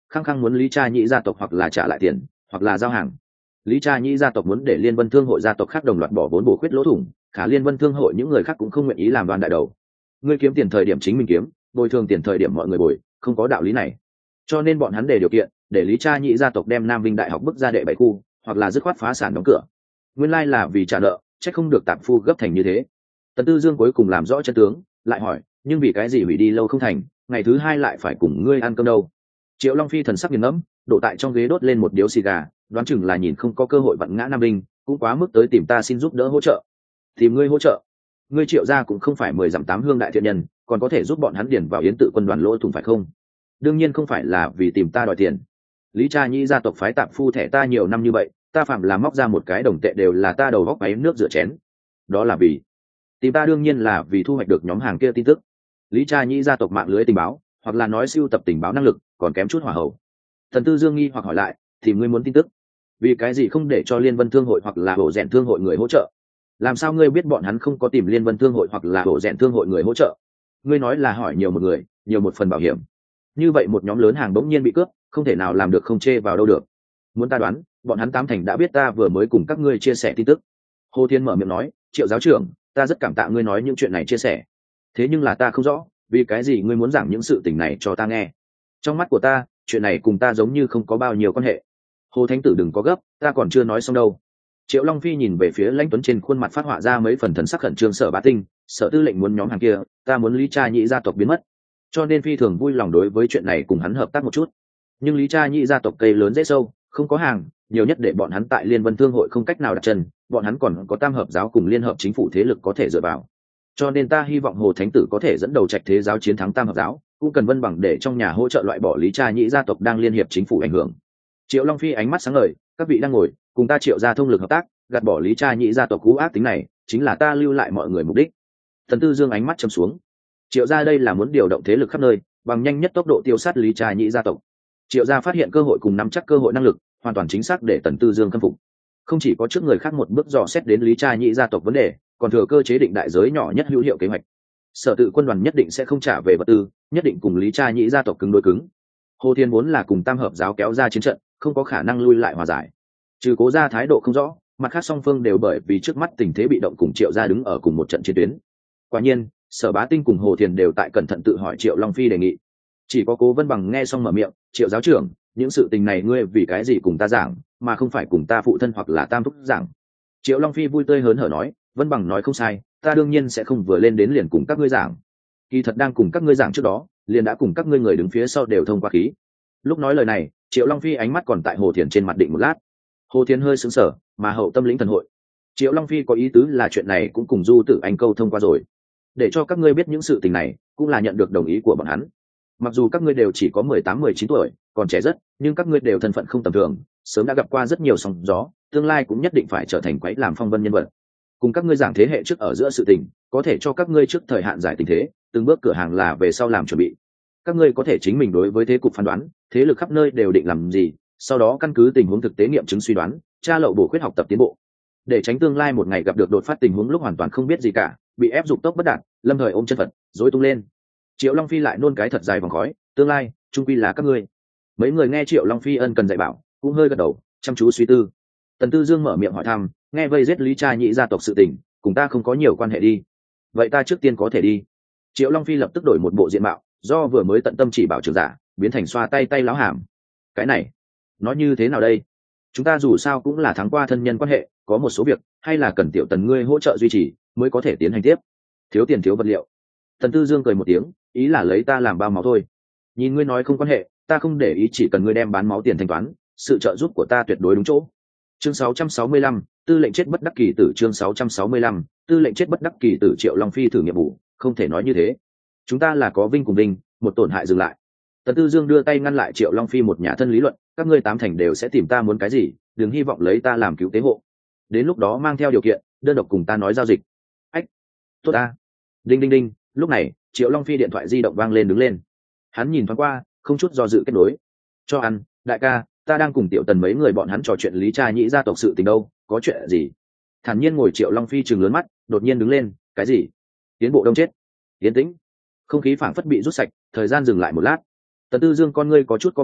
khăng khăng muốn Lý Cha Nhĩ gia tộc hoặc là trả lại tiền hoặc là giao hàng. Lý Cha Nhĩ gia tộc muốn để Liên Vân Thương hội gia tộc khác đồng loạt bỏ vốn bổ khuyết lỗ thủng, khả Liên Vân Thương hội những người khác cũng không nguyện ý làm đoàn đại đầu. Ngươi kiếm tiền thời điểm chính mình kiếm, bồi thường tiền thời điểm mọi người bồi, không có đạo lý này. Cho nên bọn hắn đề điều kiện để Lý Cha Nhĩ gia tộc đem Nam Vinh đại học bức ra đệ 7 khu, hoặc là dứt khoát phá sản đóng cửa. Nguyên lai là vì trả nợ, chắc không được tạp phu gấp thành như thế. Tần Tư Dương cuối cùng làm rõ chân tướng, lại hỏi, nhưng vì cái gì hủy đi lâu không thành, ngày thứ hai lại phải cùng ngươi ăn cơm đâu? Triệu Long Phi thần sắc nghiền ngẫm, đổ tại trong ghế đốt lên một điếu xì gà, đoán chừng là nhìn không có cơ hội vặn ngã Nam Vinh, cũng quá mức tới tìm ta xin giúp đỡ hỗ trợ. Tìm ngươi hỗ trợ? Ngươi Triệu gia cũng không phải 10 dặm 8 hương đại thiện nhân, còn có thể giúp bọn hắn điền vào yến tự quân đoàn lỗ thủng phải không? Đương nhiên không phải là vì tìm ta đòi tiền. Lý Cha Nhĩ gia tộc phái tạp phu thẻ ta nhiều năm như vậy, ta phạm là móc ra một cái đồng tệ đều là ta đầu góc váy nước rửa chén. Đó là vì tìm ta, đương nhiên là vì thu hoạch được nhóm hàng kia tin tức. Lý Cha Nhĩ gia tộc mạng lưới tình báo, hoặc là nói siêu tập tình báo năng lực, còn kém chút hỏa hậu. Thần Tư Dương nghi hoặc hỏi lại, thì ngươi muốn tin tức, vì cái gì không để cho Liên Vân Thương hội hoặc là Hổ Rèn Thương hội người hỗ trợ? Làm sao ngươi biết bọn hắn không có tìm Liên Vân Thương hội hoặc là Hổ Rèn Thương hội người hỗ trợ? Ngươi nói là hỏi nhiều một người, nhiều một phần bảo hiểm. Như vậy một nhóm lớn hàng bỗng nhiên bị cướp, không thể nào làm được không chê vào đâu được. Muốn ta đoán, bọn hắn tám thành đã biết ta vừa mới cùng các ngươi chia sẻ tin tức. Hồ Thiên mở miệng nói, Triệu giáo trưởng, ta rất cảm tạ ngươi nói những chuyện này chia sẻ. Thế nhưng là ta không rõ, vì cái gì ngươi muốn giảng những sự tình này cho ta nghe? Trong mắt của ta, chuyện này cùng ta giống như không có bao nhiêu quan hệ. Hồ Thánh tử đừng có gấp, ta còn chưa nói xong đâu. Triệu Long Phi nhìn về phía Lãnh Tuấn, trên khuôn mặt phát họa ra mấy phần thần sắc khẩn trương. Sở Bá Tinh, Sở tư lệnh muốn nhóm hàng kia, ta muốn Lý Cha Nhĩ gia tộc biến mất, cho nên phi thường vui lòng đối với chuyện này cùng hắn hợp tác một chút. Nhưng Lý Cha Nhĩ gia tộc cây lớn dễ sâu, không có hàng, nhiều nhất để bọn hắn tại Liên Vân Thương hội không cách nào đặt chân, bọn hắn còn có Tam hợp giáo cùng liên hợp chính phủ thế lực có thể dựa vào. Cho nên ta hy vọng Hồ Thánh tử có thể dẫn đầu Trạch Thế giáo chiến thắng Tam hợp giáo, cũng cần Vân Bằng để trong nhà hỗ trợ loại bỏ Lý Cha Nhĩ gia tộc đang liên hiệp chính phủ ảnh hưởng. Triệu Long Phi ánh mắt sáng ngời, các vị đang ngồi, cùng ta Triệu gia thông lực hợp tác, gạt bỏ Lý Cha Nhĩ gia tộc cú ác tính này, chính là ta lưu lại mọi người mục đích. Thần Tư Dương ánh mắt trầm xuống. Triệu gia đây là muốn điều động thế lực khắp nơi, bằng nhanh nhất tốc độ tiêu sát Lý Cha Nhĩ gia tộc. Triệu gia phát hiện cơ hội cùng nắm chắc cơ hội năng lực, hoàn toàn chính xác để Tần Tư Dương khâm phục. Không chỉ có trước người khác một bước dò xét đến Lý Cha Nhĩ gia tộc vấn đề, còn thừa cơ chế định đại giới nhỏ nhất hữu hiệu kế hoạch. Sở tự quân đoàn nhất định sẽ không trả về vật tư, nhất định cùng Lý Cha Nhĩ gia tộc cứng đối cứng. Hồ Thiên vốn là cùng Tam hợp giáo kéo ra chiến trận, không có khả năng lui lại hòa giải. Trừ Cố gia thái độ không rõ, mặt khác song phương đều bởi vì trước mắt tình thế bị động cùng Triệu gia đứng ở cùng một trận chiến tuyến. Quả nhiên, Sở Bá Tinh cùng Hồ Thiền đều tại cẩn thận tự hỏi Triệu Long Phi đề nghị. Chỉ có Cố Vân Bằng nghe xong mở miệng, Triệu giáo trưởng, những sự tình này ngươi vì cái gì cùng ta giảng, mà không phải cùng ta phụ thân hoặc là Tam thúc giảng? Triệu Long Phi vui tươi hớn hở nói, Vân Bằng nói không sai, ta đương nhiên sẽ không vừa lên đến liền cùng các ngươi giảng. Kỳ thật đang cùng các ngươi giảng trước đó, liền đã cùng các ngươi người đứng phía sau đều thông qua khí. Lúc nói lời này, Triệu Long Phi ánh mắt còn tại Hồ Thiền trên mặt định một lát. Hồ Thiền hơi sững sờ, mà hậu tâm lĩnh thần hội. Triệu Long Phi có ý tứ là chuyện này cũng cùng Du Tử Anh câu thông qua rồi, để cho các ngươi biết những sự tình này, cũng là nhận được đồng ý của bọn hắn. Mặc dù các ngươi đều chỉ có 18-19 tuổi, còn trẻ rất, nhưng các ngươi đều thân phận không tầm thường, sớm đã gặp qua rất nhiều sóng gió, tương lai cũng nhất định phải trở thành quái làm phong vân nhân vật. Cùng các ngươi giảng thế hệ trước ở giữa sự tình, có thể cho các ngươi trước thời hạn giải tình thế, từng bước cửa hàng là về sau làm chuẩn bị. Các ngươi có thể chính mình đối với thế cục phán đoán, thế lực khắp nơi đều định làm gì, sau đó căn cứ tình huống thực tế nghiệm chứng suy đoán, tra lậu bổ khuyết học tập tiến bộ, để tránh tương lai một ngày gặp được đột phát tình huống lúc hoàn toàn không biết gì cả, bị ép dục tốc bất đạt, lâm thời ôm chân Phật, rối tung lên. Triệu Long Phi lại nôn cái thật dài vòng khói, tương lai trung quy là các ngươi. Mấy người nghe Triệu Long Phi ân cần dạy bảo, cũng hơi gật đầu, chăm chú suy tư. Tần Tư Dương mở miệng hỏi thăm, nghe vây giết Lý Cha Nhĩ gia tộc sự tình, cùng ta không có nhiều quan hệ đi. Vậy ta trước tiên có thể đi. Triệu Long Phi lập tức đổi một bộ diện mạo, do vừa mới tận tâm chỉ bảo trưởng giả, biến thành xoa tay tay láo hàm. Cái này, nói như thế nào đây? Chúng ta dù sao cũng là thắng qua thân nhân quan hệ, có một số việc hay là cần Tiểu Tần ngươi hỗ trợ duy trì mới có thể tiến hành tiếp. Thiếu tiền thiếu vật liệu. Tần Tư Dương cười một tiếng, ý là lấy ta làm bao máu thôi. Nhìn ngươi nói không quan hệ, ta không để ý, chỉ cần ngươi đem bán máu tiền thanh toán, sự trợ giúp của ta tuyệt đối đúng chỗ. Chương 665, tư lệnh chết bất đắc kỳ tử. Chương 665, tư lệnh chết bất đắc kỳ tử. Triệu Long Phi thử nghiệp vụ, không thể nói như thế. Chúng ta là có vinh cùng vinh, một tổn hại dừng lại. Tần Tư Dương đưa tay ngăn lại Triệu Long Phi một nhà thân lý luận, các ngươi tám thành đều sẽ tìm ta muốn cái gì, đừng hy vọng lấy ta làm cứu tế hộ. Đến lúc đó mang theo điều kiện, đơn độc cùng ta nói giao dịch. Ách, tốt ta. Đinh đinh đinh, lúc này Triệu Long Phi điện thoại di động vang lên, đứng lên. Hắn nhìn thoáng qua, không chút do dự kết nối. Cho ăn, đại ca, ta đang cùng Tiểu Tần mấy người bọn hắn trò chuyện Lý Cha Nhĩ gia tộc sự tình đâu, có chuyện gì? Thản nhiên ngồi Triệu Long Phi trừng lớn mắt, đột nhiên đứng lên, cái gì? Tiến bộ đông chết. Tiến tĩnh. Không khí phảng phất bị rút sạch, thời gian dừng lại một lát. Tần Tư Dương con ngươi có chút co vào,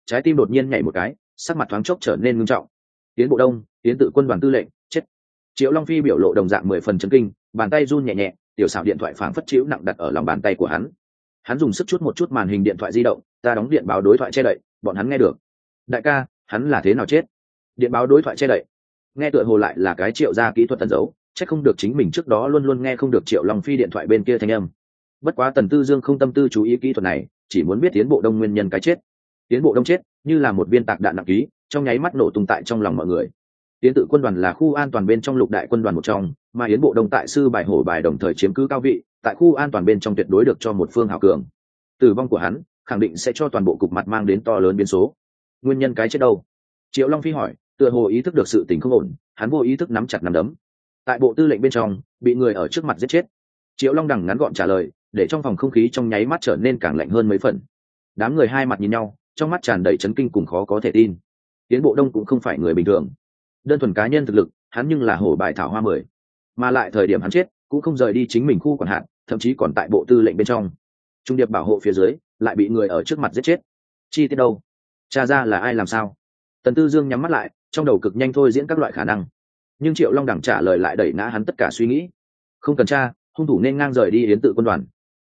trái tim đột nhiên nhảy một cái, sắc mặt thoáng chốc trở nên ngưng trọng. Tiến bộ đông, tiến tự quân đoàn tư lệnh, chết. Triệu Long Phi biểu lộ đồng dạng 10 phần chấn kinh, bàn tay run nhẹ nhẹ, tiểu xảo điện thoại phảng phất chịu nặng đặt ở lòng bàn tay của hắn. Hắn dùng sức chút một chút màn hình điện thoại di động, ta đóng điện báo đối thoại che đậy, bọn hắn nghe được. Đại ca, hắn là thế nào chết? Điện báo đối thoại che đậy. Nghe tựa hồ lại là cái Triệu gia kỹ thuật tẩn giấu, chắc không được chính mình trước đó luôn luôn nghe không được Triệu Long Phi điện thoại bên kia thanh âm. Bất quá Tần Tư Dương không tâm tư chú ý kỹ thuật này, chỉ muốn biết Tiến bộ đông nguyên nhân cái chết. Tiến bộ đông chết như là một viên tạc đạn nặng ký, trong nháy mắt nổ tung tại trong lòng mọi người. Tiến tự quân đoàn là khu an toàn bên trong lục đại quân đoàn một trong, mà Yến bộ đông tại sư bài hổ bài đồng thời chiếm cứ cao vị, tại khu an toàn bên trong tuyệt đối được cho một phương hào cường. Tử vong của hắn khẳng định sẽ cho toàn bộ cục mặt mang đến to lớn biến số. Nguyên nhân cái chết đâu? Triệu Long Phi hỏi, tựa hồ ý thức được sự tình không ổn, hắn vô ý thức nắm chặt nắm đấm. Tại bộ tư lệnh bên trong, bị người ở trước mặt giết chết. Triệu Long đằng ngắn gọn trả lời, để trong phòng không khí trong nháy mắt trở nên càng lạnh hơn mấy phần. Đám người hai mặt nhìn nhau, trong mắt tràn đầy chấn kinh cùng khó có thể tin. Tiến bộ đông cũng không phải người bình thường, đơn thuần cá nhân thực lực, hắn nhưng là hổ bài thảo hoa 10, mà lại thời điểm hắn chết cũng không rời đi chính mình khu quản hạt, thậm chí còn tại bộ tư lệnh bên trong trung điệp bảo hộ phía dưới, lại bị người ở trước mặt giết chết. Chi tiết đâu? Tra ra là ai làm sao? Tần Tư Dương nhắm mắt lại, trong đầu cực nhanh thôi diễn các loại khả năng, nhưng Triệu Long đẳng trả lời lại đẩy ngã hắn tất cả suy nghĩ. Không cần tra, hung thủ nên ngang rời đi Yến tự quân đoàn.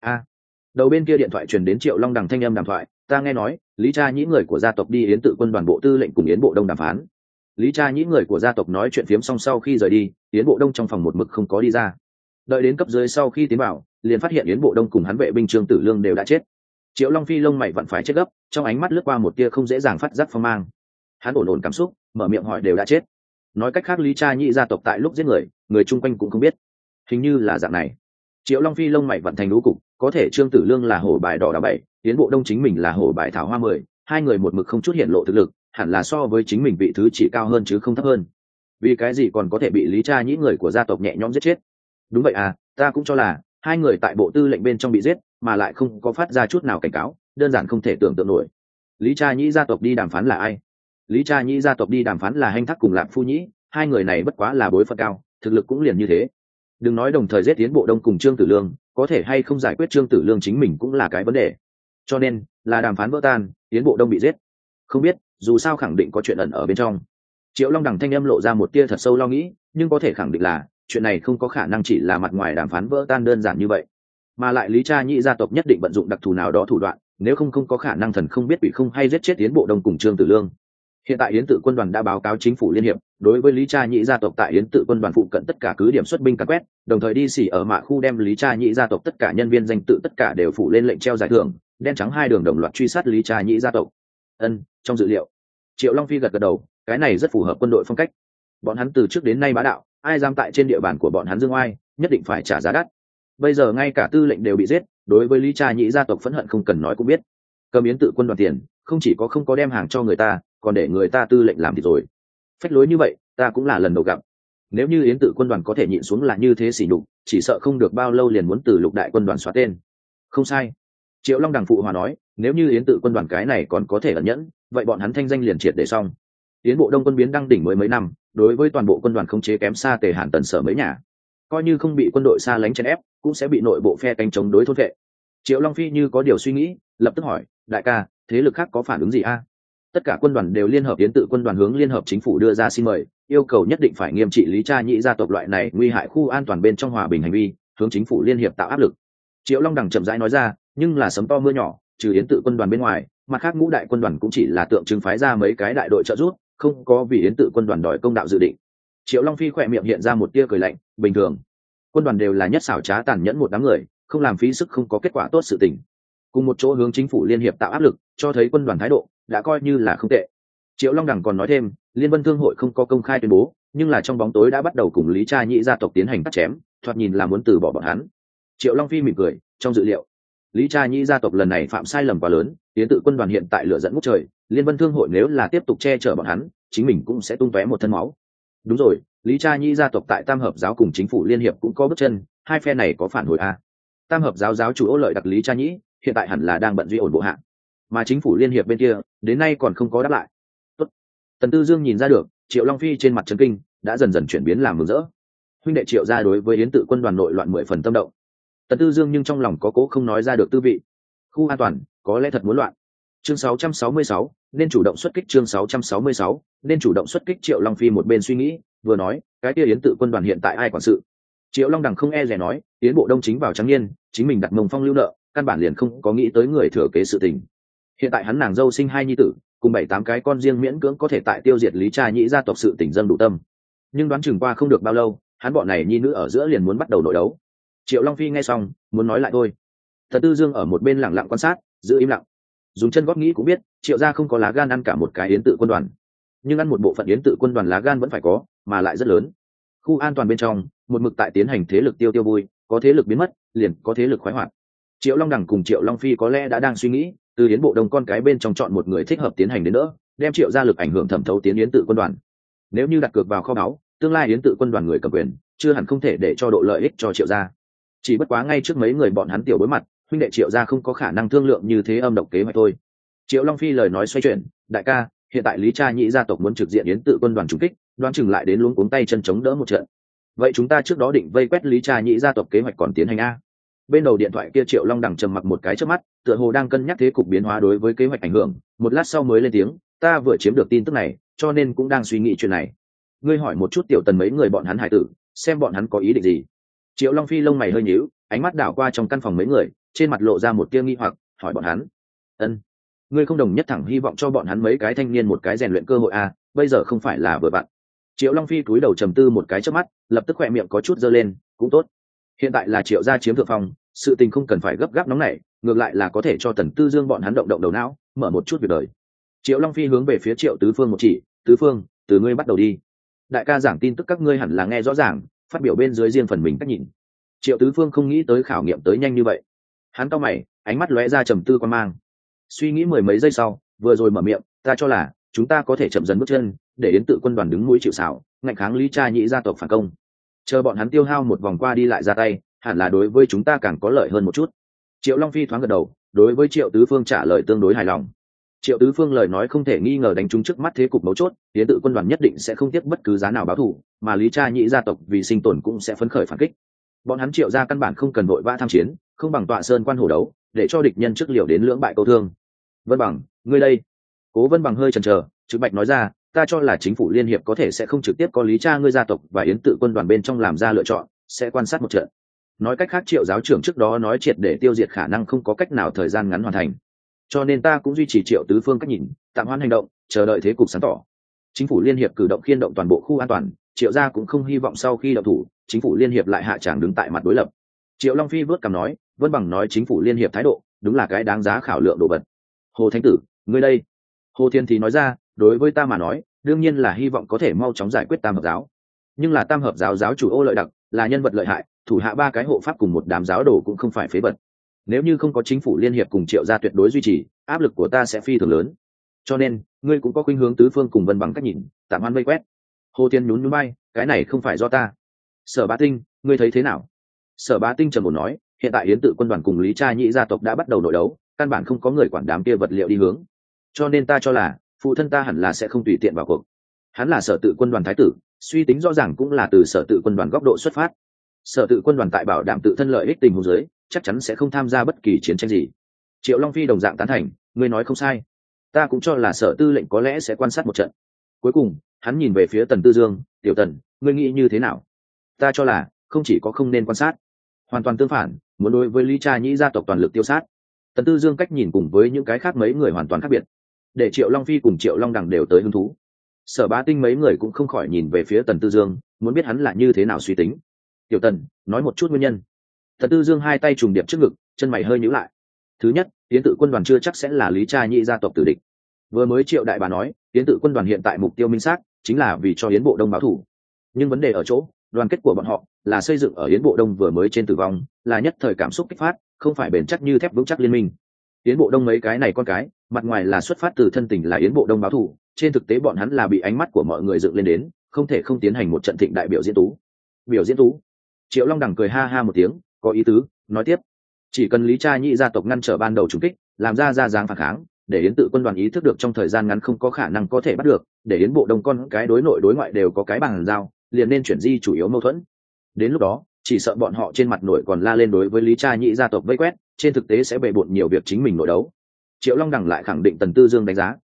Đầu bên kia điện thoại truyền đến Triệu Long đằng thanh âm đàm thoại, ta nghe nói Lý Cha Nhĩ người của gia tộc đi Yến tự quân đoàn bộ tư lệnh cùng Yến bộ đông đàm phán. Lý Cha Nhĩ người của gia tộc nói chuyện phiếm xong sau khi rời đi, Yến bộ đông trong phòng một mực không có đi ra. Đợi đến cấp dưới sau khi tiến vào, liền phát hiện Yến bộ đông cùng hắn vệ binh Trương Tử Lương đều đã chết. Triệu Long Phi lông mày vặn phải chết gấp, trong ánh mắt lướt qua một tia không dễ dàng phát giác phong mang. Hắn ổn ổn cảm xúc, mở miệng hỏi đều đã chết. Nói cách khác Lý Cha Nhĩ gia tộc tại lúc giết người chung quanh cũng không biết. Hình như là dạng này. Triệu Long Phi lông mày vặn thành lũ cục, có thể Trương Tử Lương là hổ bài đỏ đá 7, Yến bộ đông chính mình là hổ bài thảo hoa 10, hai người một mực không chút hiện lộ thực lực, hẳn là so với chính mình vị thứ chỉ cao hơn chứ không thấp hơn. Vì cái gì còn có thể bị Lý Cha Nhĩ người của gia tộc nhẹ nhõm giết chết? Đúng vậy à, ta cũng cho là hai người tại bộ tư lệnh bên trong bị giết, mà lại không có phát ra chút nào cảnh cáo, đơn giản không thể tưởng tượng nổi. Lý Cha Nhĩ gia tộc đi đàm phán là ai? Lý Cha Nhĩ gia tộc đi đàm phán là Hành Thác cùng Lạp Phu Nhĩ, hai người này bất quá là bối phận cao, thực lực cũng liền như thế. Đừng nói đồng thời giết Tiến bộ đông cùng Trương Tử Lương, có thể hay không giải quyết Trương Tử Lương chính mình cũng là cái vấn đề. Cho nên là đàm phán vỡ tan, Tiến bộ đông bị giết. Không biết, dù sao khẳng định có chuyện ẩn ở bên trong. Triệu Long đằng thanh âm lộ ra một tia thật sâu lo nghĩ, nhưng có thể khẳng định là chuyện này không có khả năng chỉ là mặt ngoài đàm phán vỡ tan đơn giản như vậy, mà lại Lý Cha Nhĩ gia tộc nhất định vận dụng đặc thù nào đó thủ đoạn, nếu không có khả năng thần không biết quỷ không hay giết chết Yến bộ đông cùng Trương Tử Lương. Hiện tại Yến tự quân đoàn đã báo cáo chính phủ liên hiệp, đối với Lý Cha Nhĩ gia tộc tại Yến tự quân đoàn phụ cận tất cả cứ điểm xuất binh càn quét, đồng thời đi xỉ ở mạ khu đem Lý Cha Nhĩ gia tộc tất cả nhân viên danh tự tất cả đều phủ lên lệnh treo giải thưởng, đen trắng hai đường đồng loạt truy sát Lý Cha Nhĩ gia tộc. Trong dự liệu. Triệu Long Phi gật đầu, cái này rất phù hợp quân đội phong cách. Bọn hắn từ trước đến nay bá đạo, ai dám tại trên địa bàn của bọn hắn dương oai, nhất định phải trả giá đắt. Bây giờ ngay cả tư lệnh đều bị giết, đối với Lý Cha Nhĩ gia tộc phẫn hận không cần nói cũng biết. Cầm Yến tự quân đoàn tiền, không chỉ có không có đem hàng cho người ta, còn để người ta tư lệnh làm thì rồi. Phách lối như vậy, ta cũng là lần đầu gặp. Nếu như Yến tự quân đoàn có thể nhịn xuống là như thế xỉ nhục, chỉ sợ không được bao lâu liền muốn từ lục đại quân đoàn xóa tên. Không sai. Triệu Long đằng phụ hòa nói, nếu như Yến tự quân đoàn cái này còn có thể ẩn nhẫn, vậy bọn hắn thanh danh liền triệt để xong. Yến bộ đông quân biến đăng đỉnh mới mấy năm, đối với toàn bộ quân đoàn không chế kém xa Tề Hàn Tần Sở mấy nhà. Coi như không bị quân đội xa lánh chèn ép, cũng sẽ bị nội bộ phe cánh chống đối thôn vệ. Triệu Long Phi như có điều suy nghĩ, lập tức hỏi, đại ca, thế lực khác có phản ứng gì a? Tất cả quân đoàn đều liên hợp Yến tự quân đoàn hướng liên hợp chính phủ đưa ra xin mời, yêu cầu nhất định phải nghiêm trị Lý Cha Nhĩ gia tộc loại này nguy hại khu an toàn bên trong hòa bình hành vi, hướng chính phủ liên hiệp tạo áp lực. Triệu Long đằng chậm rãi nói ra, nhưng là sấm to mưa nhỏ, trừ Yến tự quân đoàn bên ngoài, mặt khác ngũ đại quân đoàn cũng chỉ là tượng trưng phái ra mấy cái đại đội trợ giúp, không có vì Yến tự quân đoàn đòi công đạo dự định. Triệu Long Phi khỏe miệng hiện ra một tia cười lạnh, bình thường. Quân đoàn đều là nhất xảo trá tàn nhẫn một đám người, không làm phí sức không có kết quả tốt sự tình. Cùng một chỗ hướng chính phủ liên hiệp tạo áp lực, cho thấy quân đoàn thái độ đã coi như là không tệ. Triệu Long đằng còn nói thêm, Liên Vân Thương hội không có công khai tuyên bố, nhưng là trong bóng tối đã bắt đầu cùng Lý Cha Nhĩ gia tộc tiến hành cắt chém, thoạt nhìn là muốn từ bỏ bọn hắn. Triệu Long Phi mỉm cười, trong dự liệu, Lý Cha Nhĩ gia tộc lần này phạm sai lầm quá lớn, Yến tự quân đoàn hiện tại lửa dẫn ngút trời, Liên Vân Thương hội nếu là tiếp tục che chở bọn hắn, chính mình cũng sẽ tung tóe một thân máu. Đúng rồi, Lý Cha Nhĩ gia tộc tại Tam hợp giáo cùng chính phủ liên hiệp cũng có bước chân, hai phe này có phản hồi a? Tam hợp giáo giáo chủ Ô Lợi đặc Lý Cha Nhĩ, hiện tại hẳn là đang bận duy ổn bộ hạ, mà chính phủ liên hiệp bên kia đến nay còn không có đáp lại. Tốt. Tần Tư Dương nhìn ra được, Triệu Long Phi trên mặt chấn kinh đã dần dần chuyển biến làm mừng rỡ. Huynh đệ Triệu gia đối với Yến tự quân đoàn nội loạn 10 phần tâm động. Tần Tư Dương nhưng trong lòng có cố không nói ra được tư vị. Khu an toàn có lẽ thật muốn loạn. Chương 666, nên chủ động xuất kích. Chương 666, nên chủ động xuất kích. Triệu Long Phi một bên suy nghĩ vừa nói, cái kia Yến Tự Quân đoàn hiện tại ai quản sự? Triệu Long Đằng không e dè nói, Yến Bộ Đông chính vào trắng niên, chính mình đặt mông phong lưu nợ, căn bản liền không có nghĩ tới người thừa kế sự tình. Hiện tại hắn nàng dâu sinh 2 nhi tử, cùng 7-8 cái con riêng miễn cưỡng có thể tại tiêu diệt Lý Cha Nhĩ gia tộc sự tình dâng đủ tâm. Nhưng đoán chừng qua không được bao lâu, hắn bọn này nhi nữ ở giữa liền muốn bắt đầu nội đấu. Triệu Long Phi nghe xong, muốn nói lại thôi. Thật Tư Dương ở một bên lặng lặng quan sát, giữ im lặng. Dùng chân góp nghĩ cũng biết, Triệu gia không có lá gan ăn cả một cái Yến Tự Quân đoàn, nhưng ăn một bộ phận Yến Tự Quân đoàn lá gan vẫn phải có, mà lại rất lớn. Khu an toàn bên trong, một mực tại tiến hành thế lực tiêu vui, có thế lực biến mất, liền có thế lực khoái hoạt. Triệu Long Đằng cùng Triệu Long Phi có lẽ đã đang suy nghĩ, từ Yến Bộ Đông con cái bên trong chọn một người thích hợp tiến hành đến nữa, đem Triệu gia lực ảnh hưởng thẩm thấu tiến Yến Tự Quân đoàn. Nếu như đặt cược vào kho báu, tương lai Yến Tự Quân đoàn người cầm quyền, chưa hẳn không thể để cho độ lợi ích cho Triệu gia. Chỉ bất quá ngay trước mấy người bọn hắn tiểu đối mặt, huynh đệ Triệu gia không có khả năng thương lượng như thế âm độc kế hoạch thôi. Triệu Long Phi lời nói xoay chuyển, đại ca, hiện tại Lý Cha Nhĩ gia tộc muốn trực diện Yến Tự Quân đoàn trùng kích, đoán chừng lại đến luống cuống tay chân chống đỡ một trận. Vậy chúng ta trước đó định vây quét Lý Cha Nhĩ gia tộc kế hoạch còn tiến hành a? Bên đầu điện thoại kia Triệu Long Đằng trầm mặc một cái trước mắt, tựa hồ đang cân nhắc thế cục biến hóa đối với kế hoạch ảnh hưởng, một lát sau mới lên tiếng, ta vừa chiếm được tin tức này, cho nên cũng đang suy nghĩ chuyện này. Ngươi hỏi một chút Tiểu Tần mấy người bọn hắn hải tử, xem bọn hắn có ý định gì. Triệu Long Phi lông mày hơi nhíu, ánh mắt đảo qua trong căn phòng mấy người, trên mặt lộ ra một tia nghi hoặc, hỏi bọn hắn, ân, ngươi không đồng nhất thẳng hy vọng cho bọn hắn mấy cái thanh niên một cái rèn luyện cơ hội à, bây giờ không phải là vừa vặn. Triệu Long Phi cúi đầu trầm tư một cái trước mắt, lập tức khỏe miệng có chút giơ lên, cũng tốt. Hiện tại là Triệu gia chiếm thượng phong, sự tình không cần phải gấp gáp nóng nảy, ngược lại là có thể cho Tần Tư Dương bọn hắn động động đầu não, mở một chút việc đời. Triệu Long Phi hướng về phía Triệu Tứ Phương một chỉ, Tứ Phương, từ ngươi bắt đầu đi. Đại ca giảng tin tức các ngươi hẳn là nghe rõ ràng, phát biểu bên dưới riêng phần mình cách nhìn. Triệu Tứ Phương không nghĩ tới khảo nghiệm tới nhanh như vậy, hắn cau mày, ánh mắt lóe ra trầm tư quan mang. Suy nghĩ mười mấy giây sau, vừa rồi mở miệng, ta cho là chúng ta có thể chậm dần bước chân, để Yến Tự Quân đoàn đứng mũi chịu sào, ngạnh kháng Lý Cha Nhĩ gia tộc phản công. Chờ bọn hắn tiêu hao một vòng qua đi lại ra tay, hẳn là đối với chúng ta càng có lợi hơn một chút. Triệu Long Phi thoáng gật đầu, đối với Triệu Tứ Phương trả lời tương đối hài lòng. Triệu Tứ Phương lời nói không thể nghi ngờ đánh trúng trước mắt thế cục mấu chốt, Yến Tự Quân đoàn nhất định sẽ không tiếc bất cứ giá nào báo thù, mà Lý Cha Nhĩ gia tộc vì sinh tồn cũng sẽ phấn khởi phản kích. Bọn hắn Triệu gia căn bản không cần vội vã tham chiến, không bằng tọa sơn quan hổ đấu, để cho địch nhân trước liều đến lưỡng bại câu thương. Vân Bằng, ngươi đây. Cố Vân Bằng hơi chần chờ, trực bạch nói ra, ta cho là chính phủ liên hiệp có thể sẽ không trực tiếp có Lý Cha ngươi gia tộc và Yến Tự Quân đoàn bên trong làm ra lựa chọn, sẽ quan sát một trận. Nói cách khác Triệu giáo trưởng trước đó nói triệt để tiêu diệt khả năng không có cách nào thời gian ngắn hoàn thành, cho nên ta cũng duy trì Triệu Tứ Phương cách nhìn, tạm hoãn hành động, chờ đợi thế cục sáng tỏ. Chính phủ liên hiệp cử động khiên động toàn bộ khu an toàn, Triệu gia cũng không hy vọng sau khi động thủ, chính phủ liên hiệp lại hạ tràng đứng tại mặt đối lập. Triệu Long Phi vớt cằm nói, Vân Bằng nói chính phủ liên hiệp thái độ đúng là cái đáng giá khảo lượng đồ vật. Hồ Thánh Tử, ngươi đây. Hồ Thiên thì nói ra, đối với ta mà nói, đương nhiên là hy vọng có thể mau chóng giải quyết Tam hợp giáo, nhưng là Tam hợp giáo giáo chủ Ô Lợi Đặc là nhân vật lợi hại, thủ hạ 3 cái hộ pháp cùng một đám giáo đồ cũng không phải phế vật. Nếu như không có chính phủ liên hiệp cùng Triệu gia tuyệt đối duy trì, áp lực của ta sẽ phi thường lớn. Cho nên ngươi cũng có khuynh hướng Tứ Phương cùng Vân Bằng cách nhìn, tạm hoãn vây quét. Hồ Thiên nhún nhún bay, cái này không phải do ta. Sở Bá Tinh, ngươi thấy thế nào? Sở Bá Tinh trầm ổn nói, hiện tại Yến Tự Quân đoàn cùng Lý Cha Nhĩ gia tộc đã bắt đầu nội đấu, căn bản không có người quản đám kia vật liệu đi hướng, cho nên ta cho là phụ thân ta hẳn là sẽ không tùy tiện vào cuộc. Hắn là Sở Tự Quân đoàn thái tử, suy tính rõ ràng cũng là từ Sở Tự Quân đoàn góc độ xuất phát. Sở Tự Quân đoàn tại bảo đảm tự thân lợi ích tình huống dưới, chắc chắn sẽ không tham gia bất kỳ chiến tranh gì. Triệu Long Phi đồng dạng tán thành, ngươi nói không sai, ta cũng cho là Sở Tư lệnh có lẽ sẽ quan sát một trận. Cuối cùng hắn nhìn về phía Tần Tư Dương, tiểu Tần, ngươi nghĩ như thế nào? Ta cho là không chỉ có không nên quan sát, hoàn toàn tương phản, muốn đối với Lý Cha Nhĩ gia tộc toàn lực tiêu sát. Tần Tư Dương cách nhìn cùng với những cái khác mấy người hoàn toàn khác biệt, để Triệu Long Phi cùng Triệu Long Đằng đều tới hứng thú. Sở Bá Tinh mấy người cũng không khỏi nhìn về phía Tần Tư Dương, muốn biết hắn là như thế nào suy tính. Tiểu Tần, nói một chút nguyên nhân. Tần Tư Dương hai tay trùng điệp trước ngực, chân mày hơi nhíu lại. Thứ nhất, Yến Tự Quân đoàn chưa chắc sẽ là Lý Cha Nhĩ gia tộc tử địch. Vừa mới Triệu đại bà nói, Yến Tự Quân đoàn hiện tại mục tiêu minh xác, chính là vì cho Yến Bộ Đông báo thù. Nhưng vấn đề ở chỗ, đoàn kết của bọn họ là xây dựng ở Yến Bộ Đông vừa mới trên tử vong, là nhất thời cảm xúc kích phát, không phải bền chắc như thép vững chắc liên minh. Yến Bộ Đông mấy cái này con cái, mặt ngoài là xuất phát từ thân tình là Yến Bộ Đông báo thù, trên thực tế bọn hắn là bị ánh mắt của mọi người dựng lên đến, không thể không tiến hành một trận thịnh đại biểu diễn tú. Biểu diễn tú? Triệu Long Đằng cười ha ha một tiếng, có ý tứ, nói tiếp, chỉ cần Lý Cha Nhĩ gia tộc ngăn trở ban đầu trùng kích, làm ra dáng phản kháng, để Yến Tự Quân đoàn ý thức được trong thời gian ngắn không có khả năng có thể bắt được, để Yến Bộ Đông con cái đối nội đối ngoại đều có cái bằng giao, liền nên chuyển di chủ yếu mâu thuẫn. Đến lúc đó, chỉ sợ bọn họ trên mặt nội còn la lên đối với Lý Cha Nhĩ gia tộc vây quét, trên thực tế sẽ bề bộn nhiều việc chính mình nội đấu. Triệu Long Đằng lại khẳng định Tần Tư Dương đánh giá,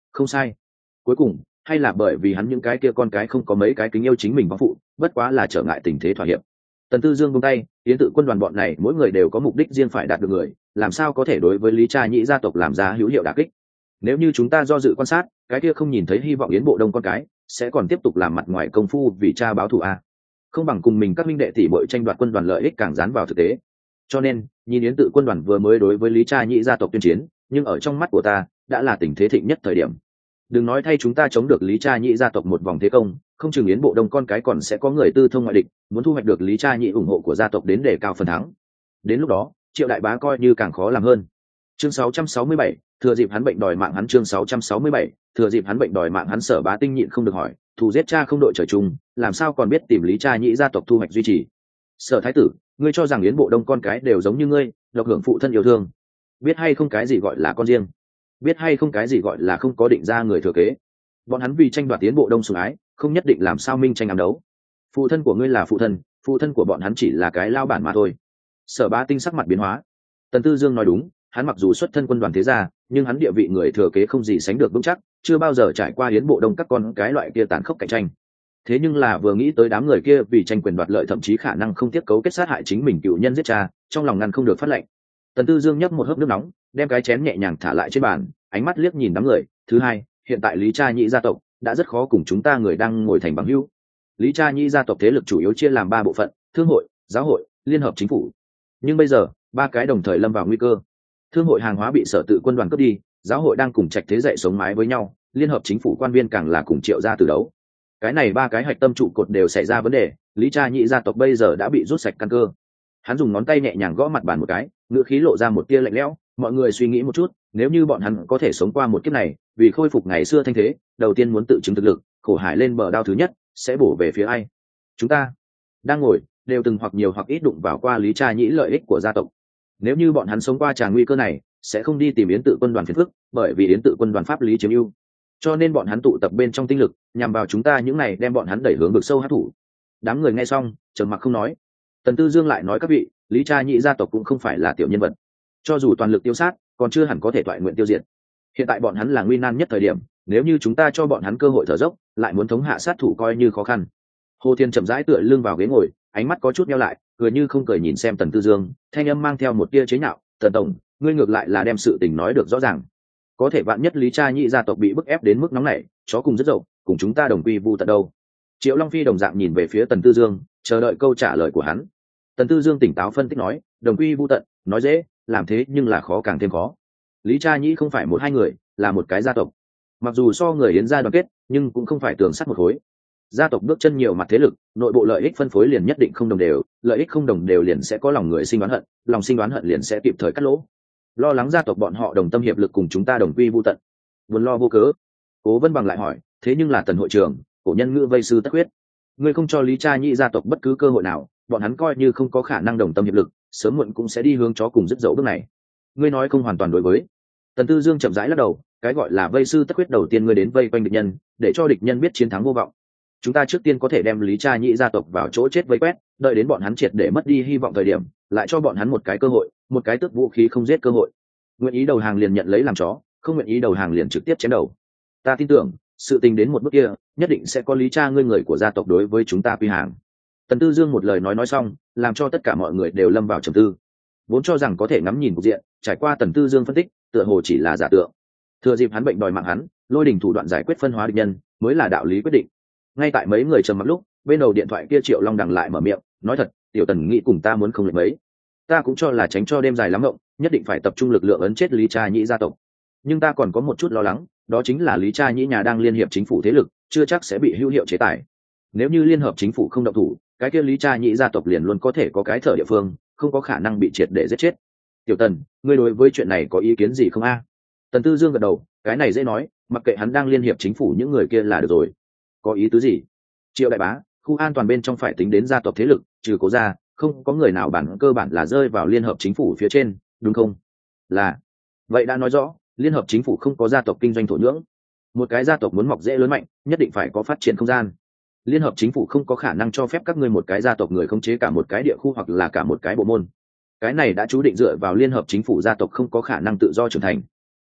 không sai. Cuối cùng hay là bởi vì hắn những cái kia con cái không có mấy cái kính yêu chính mình vong phụ, bất quá là trở ngại tình thế thỏa hiệp. Tần Tư Dương buông tay, Yến Tự Quân đoàn bọn này mỗi người đều có mục đích riêng phải đạt được người, làm sao có thể đối với Lý Cha Nhĩ gia tộc làm ra hữu hiệu đả kích. Nếu như chúng ta do dự quan sát, cái kia không nhìn thấy hy vọng Yến Bộ Đông con cái sẽ còn tiếp tục làm mặt ngoài công phu vì cha báo thù a. Không bằng cùng mình các minh đệ tỷ muội tranh đoạt quân đoàn lợi ích càng dán vào thực tế. Cho nên, nhìn Yến Tự Quân đoàn vừa mới đối với Lý Cha Nhĩ gia tộc tuyên chiến, nhưng ở trong mắt của ta, đã là tình thế thịnh nhất thời điểm. Đừng nói thay chúng ta chống được Lý Cha Nhĩ gia tộc một vòng thế công, không chừng Yến Bộ Đông con cái còn sẽ có người tư thông ngoại địch, muốn thu hoạch được Lý Cha Nhĩ ủng hộ của gia tộc đến để cao phần thắng. Đến lúc đó, Triệu đại bá coi như càng khó làm hơn. Chương 667, thừa dịp hắn bệnh đòi mạng hắn. Chương 667, thừa dịp hắn bệnh đòi mạng hắn. Sở Bá Tinh nhịn không được hỏi, thù giết cha không đội trời chung, làm sao còn biết tìm Lý Cha Nhĩ gia tộc thu hoạch duy trì? Sở Thái tử, ngươi cho rằng Yến Bộ Đông con cái đều giống như ngươi, độc hưởng phụ thân yêu thương? Biết hay không cái gì gọi là con riêng? Biết hay không cái gì gọi là không có định ra người thừa kế? Bọn hắn vì tranh đoạt Yến Bộ Đông sủng ái, không nhất định làm sao minh tranh ám đấu. Phụ thân của ngươi là phụ thân của bọn hắn chỉ là cái lao bản mà thôi. Sở Bá Tinh sắc mặt biến hóa. Tần Tư Dương nói đúng, hắn mặc dù xuất thân quân đoàn thế gia, nhưng hắn địa vị người thừa kế không gì sánh được vững chắc, chưa bao giờ trải qua Yến Bộ Đông các con cái loại kia tàn khốc cạnh tranh. Thế nhưng là vừa nghĩ tới đám người kia vì tranh quyền đoạt lợi thậm chí khả năng không tiếp cấu kết sát hại chính mình cựu nhân giết cha, trong lòng ngăn không được phát lệnh. Tần Tư Dương nhấp một hớp nước nóng, đem cái chén nhẹ nhàng thả lại trên bàn, ánh mắt liếc nhìn đám người. Thứ hai, hiện tại Lý Cha Nhĩ gia tộc đã rất khó cùng chúng ta người đang ngồi thành bằng hữu. Lý Cha Nhĩ gia tộc thế lực chủ yếu chia làm 3 bộ phận: thương hội, giáo hội, liên hợp chính phủ. Nhưng bây giờ 3 cái đồng thời lâm vào nguy cơ. Thương hội hàng hóa bị Sở Tự Quân đoàn cướp đi, giáo hội đang cùng Trạch Thế Dậy sống mái với nhau, liên hợp chính phủ quan viên càng là cùng Triệu gia từ đấu. Cái này 3 cái hạch tâm trụ cột đều xảy ra vấn đề, Lý Cha Nhĩ gia tộc bây giờ đã bị rút sạch căn cơ. Hắn dùng ngón tay nhẹ nhàng gõ mặt bàn một cái, ngữ khí lộ ra một tia lạnh lẽo. Mọi người suy nghĩ một chút, nếu như bọn hắn có thể sống qua một kiếp này, vì khôi phục ngày xưa thanh thế, đầu tiên muốn tự chứng thực lực, khổ hải lên bờ đao thứ nhất sẽ bổ về phía ai? Chúng ta đang ngồi đều từng hoặc nhiều hoặc ít đụng vào qua Lý Cha Nhĩ lợi ích của gia tộc. Nếu như bọn hắn sống qua tràng nguy cơ này, sẽ không đi tìm Yến Tự Quân đoàn phiền phức, bởi vì Yến Tự Quân đoàn pháp lý chiếm ưu. Cho nên bọn hắn tụ tập bên trong tinh lực, nhằm vào chúng ta những này đem bọn hắn đẩy hướng vực sâu hắc thủ. Đám người nghe xong, trầm mặc không nói. Tần Tư Dương lại nói, các vị, Lý Cha Nhĩ gia tộc cũng không phải là tiểu nhân vật. Cho dù toàn lực tiêu sát, còn chưa hẳn có thể toại nguyện tiêu diệt. Hiện tại bọn hắn là nguy nan nhất thời điểm, nếu như chúng ta cho bọn hắn cơ hội thở dốc, lại muốn thống hạ sát thủ coi như khó khăn. Hồ Thiên chậm rãi tựa lưng vào ghế ngồi, ánh mắt có chút nheo lại, cười như không cười nhìn xem Tần Tư Dương, thanh âm mang theo một tia chế nhạo. Tần tổng, ngươi ngược lại là đem sự tình nói được rõ ràng. Có thể vạn nhất Lý Cha Nhĩ gia tộc bị bức ép đến mức nóng này, chó cùng rất dậu, cùng chúng ta đồng quy vu tận đâu? Triệu Long Phi đồng dạng nhìn về phía Tần Tư Dương, chờ đợi câu trả lời của hắn. Tần Tư Dương tỉnh táo phân tích nói, đồng quy vu tận, nói dễ, làm thế nhưng là khó càng thêm khó. Lý Cha Nhĩ không phải một hai người, là một cái gia tộc. Mặc dù so người Yến gia đoàn kết, nhưng cũng không phải tường sắt một khối. Gia tộc bước chân nhiều mặt thế lực, nội bộ lợi ích phân phối liền nhất định không đồng đều, lợi ích không đồng đều liền sẽ có lòng người sinh oán hận, lòng sinh oán hận liền sẽ kịp thời cắt lỗ. Lo lắng gia tộc bọn họ đồng tâm hiệp lực cùng chúng ta đồng quy vu tận, buồn lo vô cớ. Cố Vân Bằng lại hỏi, thế nhưng là Tần hội trưởng, cổ nhân ngữ vây sư tất quyết, ngươi không cho Lý Cha Nhĩ gia tộc bất cứ cơ hội nào, bọn hắn coi như không có khả năng đồng tâm hiệp lực, sớm muộn cũng sẽ đi hướng chó cùng dứt dậu bước này. Ngươi nói không hoàn toàn đối với. Tần Tư Dương chậm rãi lắc đầu, cái gọi là vây sư tất quyết đầu tiên ngươi đến vây quanh địch nhân, để cho địch nhân biết chiến thắng vô vọng. Chúng ta trước tiên có thể đem Lý Cha Nhĩ gia tộc vào chỗ chết vây quét, đợi đến bọn hắn triệt để mất đi hy vọng thời điểm, lại cho bọn hắn một cái cơ hội, một cái tước vũ khí không giết cơ hội. Nguyện ý đầu hàng liền nhận lấy làm chó, không nguyện ý đầu hàng liền trực tiếp chém đầu. Ta tin tưởng, sự tình đến một bước kia, nhất định sẽ có Lý Cha ngươi người của gia tộc đối với chúng ta quy hàng. Tần Tư Dương một lời nói xong, làm cho tất cả mọi người đều lâm vào trầm tư. Vốn cho rằng có thể ngắm nhìn cục diện, trải qua Tần Tư Dương phân tích, tựa hồ chỉ là giả tượng. Thừa dịp hắn bệnh đòi mạng hắn, lôi đình thủ đoạn giải quyết phân hóa địch nhân, mới là đạo lý quyết định. Ngay tại mấy người trầm mặc lúc, bên đầu điện thoại kia Triệu Long Đằng lại mở miệng, nói thật, tiểu Tần nghĩ cùng ta muốn không lệch mấy. Ta cũng cho là tránh cho đêm dài lắm mộng, nhất định phải tập trung lực lượng ấn chết Lý Cha Nhĩ gia tộc. Nhưng ta còn có một chút lo lắng, đó chính là Lý Cha Nhĩ nhà đang liên hiệp chính phủ thế lực, chưa chắc sẽ bị hữu hiệu chế tài. Nếu như liên hợp chính phủ không động thủ, cái kia Lý Cha Nhĩ gia tộc liền luôn có thể có cái thở địa phương, không có khả năng bị triệt để giết chết. Tiểu Tần, ngươi đối với chuyện này có ý kiến gì không a? Tần Tư Dương gật đầu, cái này dễ nói, mặc kệ hắn đang liên hiệp chính phủ những người kia là được rồi. Có ý tứ gì? Triệu đại bá, khu an toàn bên trong phải tính đến gia tộc thế lực, trừ Cố gia, không có người nào cơ bản là rơi vào liên hợp chính phủ phía trên, đúng không? Là. Vậy đã nói rõ, liên hợp chính phủ không có gia tộc kinh doanh thổ nhưỡng. Một cái gia tộc muốn mọc dễ lớn mạnh, nhất định phải có phát triển không gian. Liên hợp chính phủ không có khả năng cho phép các ngươi một cái gia tộc người khống chế cả một cái địa khu hoặc là cả một cái bộ môn. Cái này đã chú định dựa vào liên hợp chính phủ gia tộc không có khả năng tự do trưởng thành.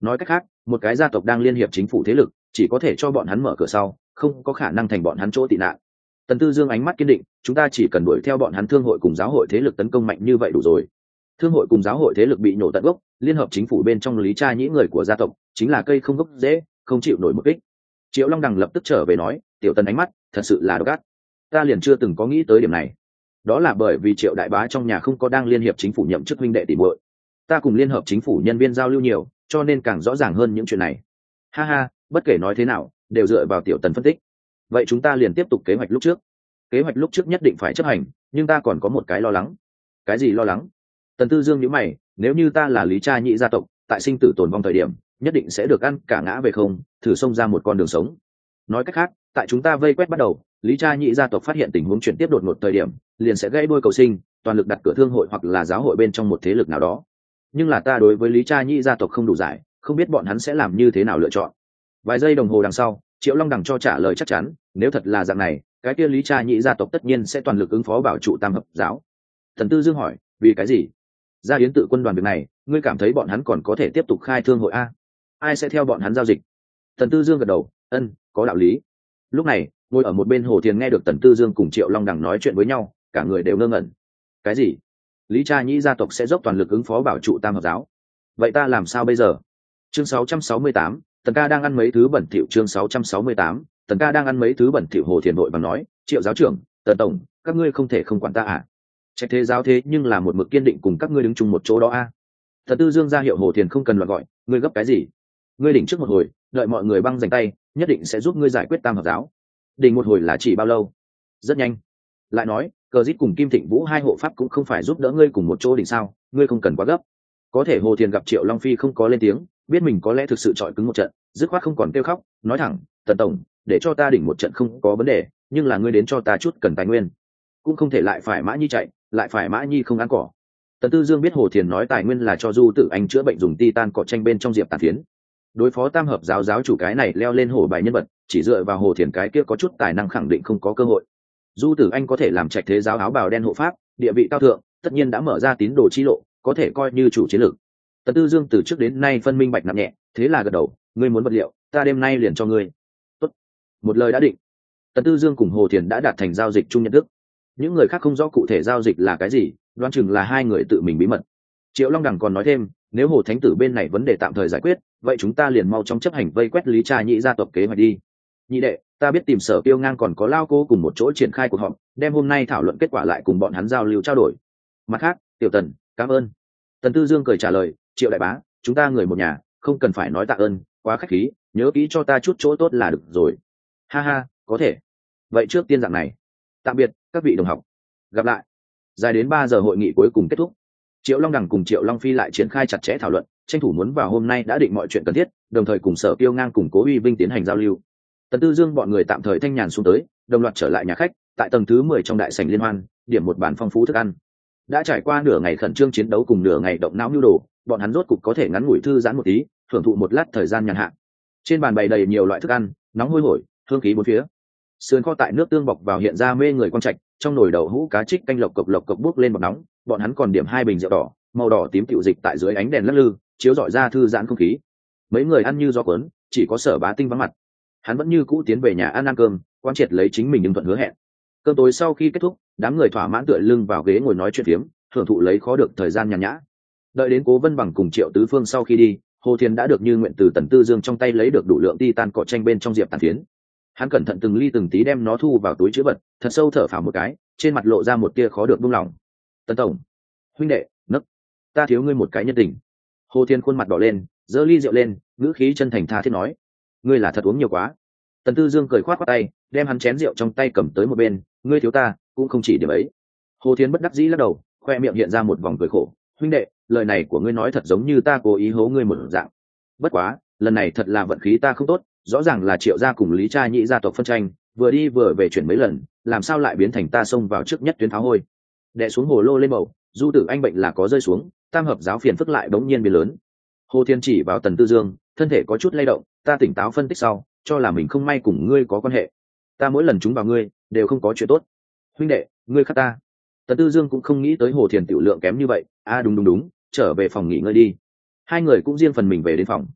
nói cách khác một cái gia tộc đang liên hiệp chính phủ thế lực chỉ có thể cho bọn hắn mở cửa sau, không có khả năng thành bọn hắn chỗ tị nạn. Tần Tư Dương ánh mắt kiên định, chúng ta chỉ cần đuổi theo bọn hắn thương hội cùng giáo hội thế lực tấn công mạnh như vậy đủ rồi. Thương hội cùng giáo hội thế lực bị nổ tận gốc, liên hợp chính phủ bên trong Lý Cha Nhĩ người của gia tộc chính là cây không gốc dễ, không chịu nổi một kích. Triệu Long Đằng lập tức trở về nói, tiểu Tần ánh mắt thật sự là độc ác, ta liền chưa từng có nghĩ tới điểm này. Đó là bởi vì Triệu đại bá trong nhà không có đang liên hiệp chính phủ nhậm chức huynh đệ tỷ muội, ta cùng liên hợp chính phủ nhân viên giao lưu nhiều, cho nên càng rõ ràng hơn những chuyện này. Ha ha, bất kể nói thế nào đều dựa vào tiểu Tần phân tích. Vậy chúng ta liền tiếp tục kế hoạch lúc trước. Kế hoạch lúc trước nhất định phải chấp hành, nhưng ta còn có một cái lo lắng. Cái gì lo lắng? Tần Tư Dương nhíu mày, nếu như ta là Lý Cha Nhĩ gia tộc, tại sinh tử tồn vong thời điểm nhất định sẽ được ăn cả ngã về không, thử xông ra một con đường sống. Nói cách khác, tại chúng ta vây quét bắt đầu, Lý Cha Nhĩ gia tộc phát hiện tình huống chuyển tiếp đột ngột thời điểm, liền sẽ gãy đuôi cầu sinh, toàn lực đặt cửa thương hội hoặc là giáo hội bên trong một thế lực nào đó. Nhưng là ta đối với Lý Cha Nhĩ gia tộc không đủ giải, không biết bọn hắn sẽ làm như thế nào lựa chọn. Vài giây đồng hồ đằng sau, Triệu Long Đằng cho trả lời chắc chắn, nếu thật là dạng này, cái kia Lý Cha Nhĩ gia tộc tất nhiên sẽ toàn lực ứng phó bảo trụ Tam Hợp giáo. Thần Tư Dương hỏi, vì cái gì? Gia Yến tự quân đoàn việc này, ngươi cảm thấy bọn hắn còn có thể tiếp tục khai thương hội a? Ai sẽ theo bọn hắn giao dịch? Thần Tư Dương gật đầu, có đạo lý. Lúc này, ngồi ở một bên Hồ Thiền nghe được Tần Tư Dương cùng Triệu Long Đằng nói chuyện với nhau, cả người đều ngơ ngẩn. Cái gì? Lý Cha Nhĩ gia tộc sẽ dốc toàn lực ứng phó bảo trụ Tam Hợp giáo? Vậy ta làm sao bây giờ? Chương 668, Tần ca đang ăn mấy thứ bẩn thỉu. Chương 668, Tần ca đang ăn mấy thứ bẩn thỉu. Hồ Thiền vội vàng nói, Triệu giáo trưởng, Tần tổng, các ngươi không thể không quản ta à? Trạch Thế giáo thế nhưng là một mực kiên định cùng các ngươi đứng chung một chỗ đó a. Tần Tư Dương ra hiệu Hồ Thiền không cần loạn gọi, ngươi gấp cái gì? Ngươi đỉnh trước một hồi, đợi mọi người băng giành tay, nhất định sẽ giúp ngươi giải quyết Tam Hợp giáo. Đỉnh một hồi là chỉ bao lâu? Rất nhanh. Lại nói, Cờ Dít cùng Kim Thịnh Vũ hai hộ pháp cũng không phải giúp đỡ ngươi cùng một chỗ đỉnh sao, ngươi không cần quá gấp. Có thể Hồ Thiền gặp Triệu Long Phi không có lên tiếng, biết mình có lẽ thực sự chọi cứng một trận, dứt khoát không còn kêu khóc, nói thẳng, Tần tổng, để cho ta đỉnh một trận không có vấn đề, nhưng là ngươi đến cho ta chút cần tài nguyên, cũng không thể lại phải Mã Nhi chạy, lại phải Mã Nhi không ăn cỏ. Tần Tư Dương biết Hồ Thiền nói tài nguyên là cho Du Tử Anh chữa bệnh dùng titan cọ tranh bên trong diệp tàn phiến. Đối phó Tam Hợp giáo giáo chủ cái này leo lên hổ bài nhân vật, chỉ dựa vào Hồ Thiền cái kia có chút tài năng khẳng định không có cơ hội. Du Tử Anh có thể làm Trạch Thế giáo áo bào đen hộ pháp, địa vị cao thượng, tất nhiên đã mở ra tín đồ chi lộ, có thể coi như chủ chiến lược. Tần Tư Dương từ trước đến nay phân minh bạch nặng nhẹ, thế là gật đầu, ngươi muốn vật liệu, ta đêm nay liền cho ngươi. Tốt. Một lời đã định. Tần Tư Dương cùng Hồ Thiền đã đạt thành giao dịch chung nhận thức. Những người khác không rõ cụ thể giao dịch là cái gì, đoán chừng là hai người tự mình bí mật. Triệu Long Đằng còn nói thêm, nếu Hồ Thánh tử bên này vấn đề tạm thời giải quyết, vậy chúng ta liền mau chóng chấp hành vây quét Lý Cha Nhĩ gia tộc kế hoạch đi. Nhị đệ, ta biết tìm Sở Kiêu Ngang còn có Lao Cô cùng một chỗ triển khai cuộc họp, đem hôm nay thảo luận kết quả lại cùng bọn hắn giao lưu trao đổi. Mặt khác, Tiểu Tần, cảm ơn. Tần Tư Dương cười trả lời, Triệu đại bá, chúng ta người một nhà, không cần phải nói tạ ơn, quá khách khí, nhớ kỹ cho ta chút chỗ tốt là được rồi. Ha ha, có thể. Vậy trước tiên dạng này, tạm biệt các vị đồng học, gặp lại. Dài đến 3 giờ hội nghị cuối cùng kết thúc. Triệu Long Đằng cùng Triệu Long Phi lại triển khai chặt chẽ thảo luận, tranh thủ muốn vào hôm nay đã định mọi chuyện cần thiết, đồng thời cùng Sở Kiêu Ngang cùng Cố Uy Vinh tiến hành giao lưu. Tần Tư Dương bọn người tạm thời thanh nhàn xuống tới, đồng loạt trở lại nhà khách, tại tầng thứ 10 trong đại sảnh liên hoan, điểm một bàn phong phú thức ăn. Đã trải qua nửa ngày khẩn trương chiến đấu cùng nửa ngày động não nưu đồ, bọn hắn rốt cục có thể ngắn ngủi thư giãn một tí, hưởng thụ một lát thời gian nhàn hạ. Trên bàn bày đầy nhiều loại thức ăn, nóng hôi hổi, hương khí bốn phía. Sườn kho tại nước tương bọc vào hiện ra mê người quang trạch, trong nồi đậu hũ cá trích canh lộc cộc bốc lên bọt nóng, bọn hắn còn điểm 2 bình rượu đỏ, màu đỏ tím tiểu dịch tại dưới ánh đèn lắc lư, chiếu rọi ra thư giãn không khí. Mấy người ăn như gió cuốn, chỉ có Sở Bá Tinh vắng mặt. Hắn vẫn như cũ tiến về nhà ăn cơm, quan triệt lấy chính mình nhưng thuận hứa hẹn. Cơm tối sau khi kết thúc, đám người thỏa mãn tựa lưng vào ghế ngồi nói chuyện phiếm, hưởng thụ lấy khó được thời gian nhàn nhã. Đợi đến Cố Vân Bằng cùng Triệu Tứ Phương sau khi đi, Hồ Thiên đã được như nguyện từ Tần Tư Dương trong tay lấy được đủ lượng titan cọ tranh bên trong diệp tàn phiến. Hắn cẩn thận từng ly từng tí đem nó thu vào túi trữ vật, thật sâu thở phào một cái, trên mặt lộ ra một tia khó được buông lỏng. Tần tổng, huynh đệ, nấc, ta thiếu ngươi một cái nhân tình. Hồ Thiên khuôn mặt đỏ lên, giơ ly rượu lên, ngữ khí chân thành tha thiết nói, ngươi là thật uống nhiều quá. Tần Tư Dương cười khoát khoát tay, đem hắn chén rượu trong tay cầm tới một bên, ngươi thiếu ta, cũng không chỉ điểm ấy. Hồ Thiên bất đắc dĩ lắc đầu, khoe miệng hiện ra một vòng cười khổ, huynh đệ, lời này của ngươi nói thật giống như ta cố ý hố ngươi một dạng. Bất quá, lần này thật là vận khí ta không tốt, rõ ràng là Triệu gia cùng Lý Cha Nhĩ gia tộc phân tranh, vừa đi vừa về chuyển mấy lần, làm sao lại biến thành ta xông vào trước nhất tuyến pháo hôi. Đè xuống hồ lô lên bầu, Du Tử Anh bệnh là có rơi xuống, Tam Hợp giáo phiền phức lại bỗng nhiên biến lớn. Hồ Thiên chỉ vào Tần Tư Dương, thân thể có chút lay động, ta tỉnh táo phân tích sau, cho là mình không may cùng ngươi có quan hệ. Ta mỗi lần chúng vào ngươi, đều không có chuyện tốt. Huynh đệ, ngươi khắc ta. Tần Tư Dương cũng không nghĩ tới Hồ Thiền tiểu lượng kém như vậy, đúng, trở về phòng nghỉ ngơi đi. Hai người cũng riêng phần mình về đến phòng.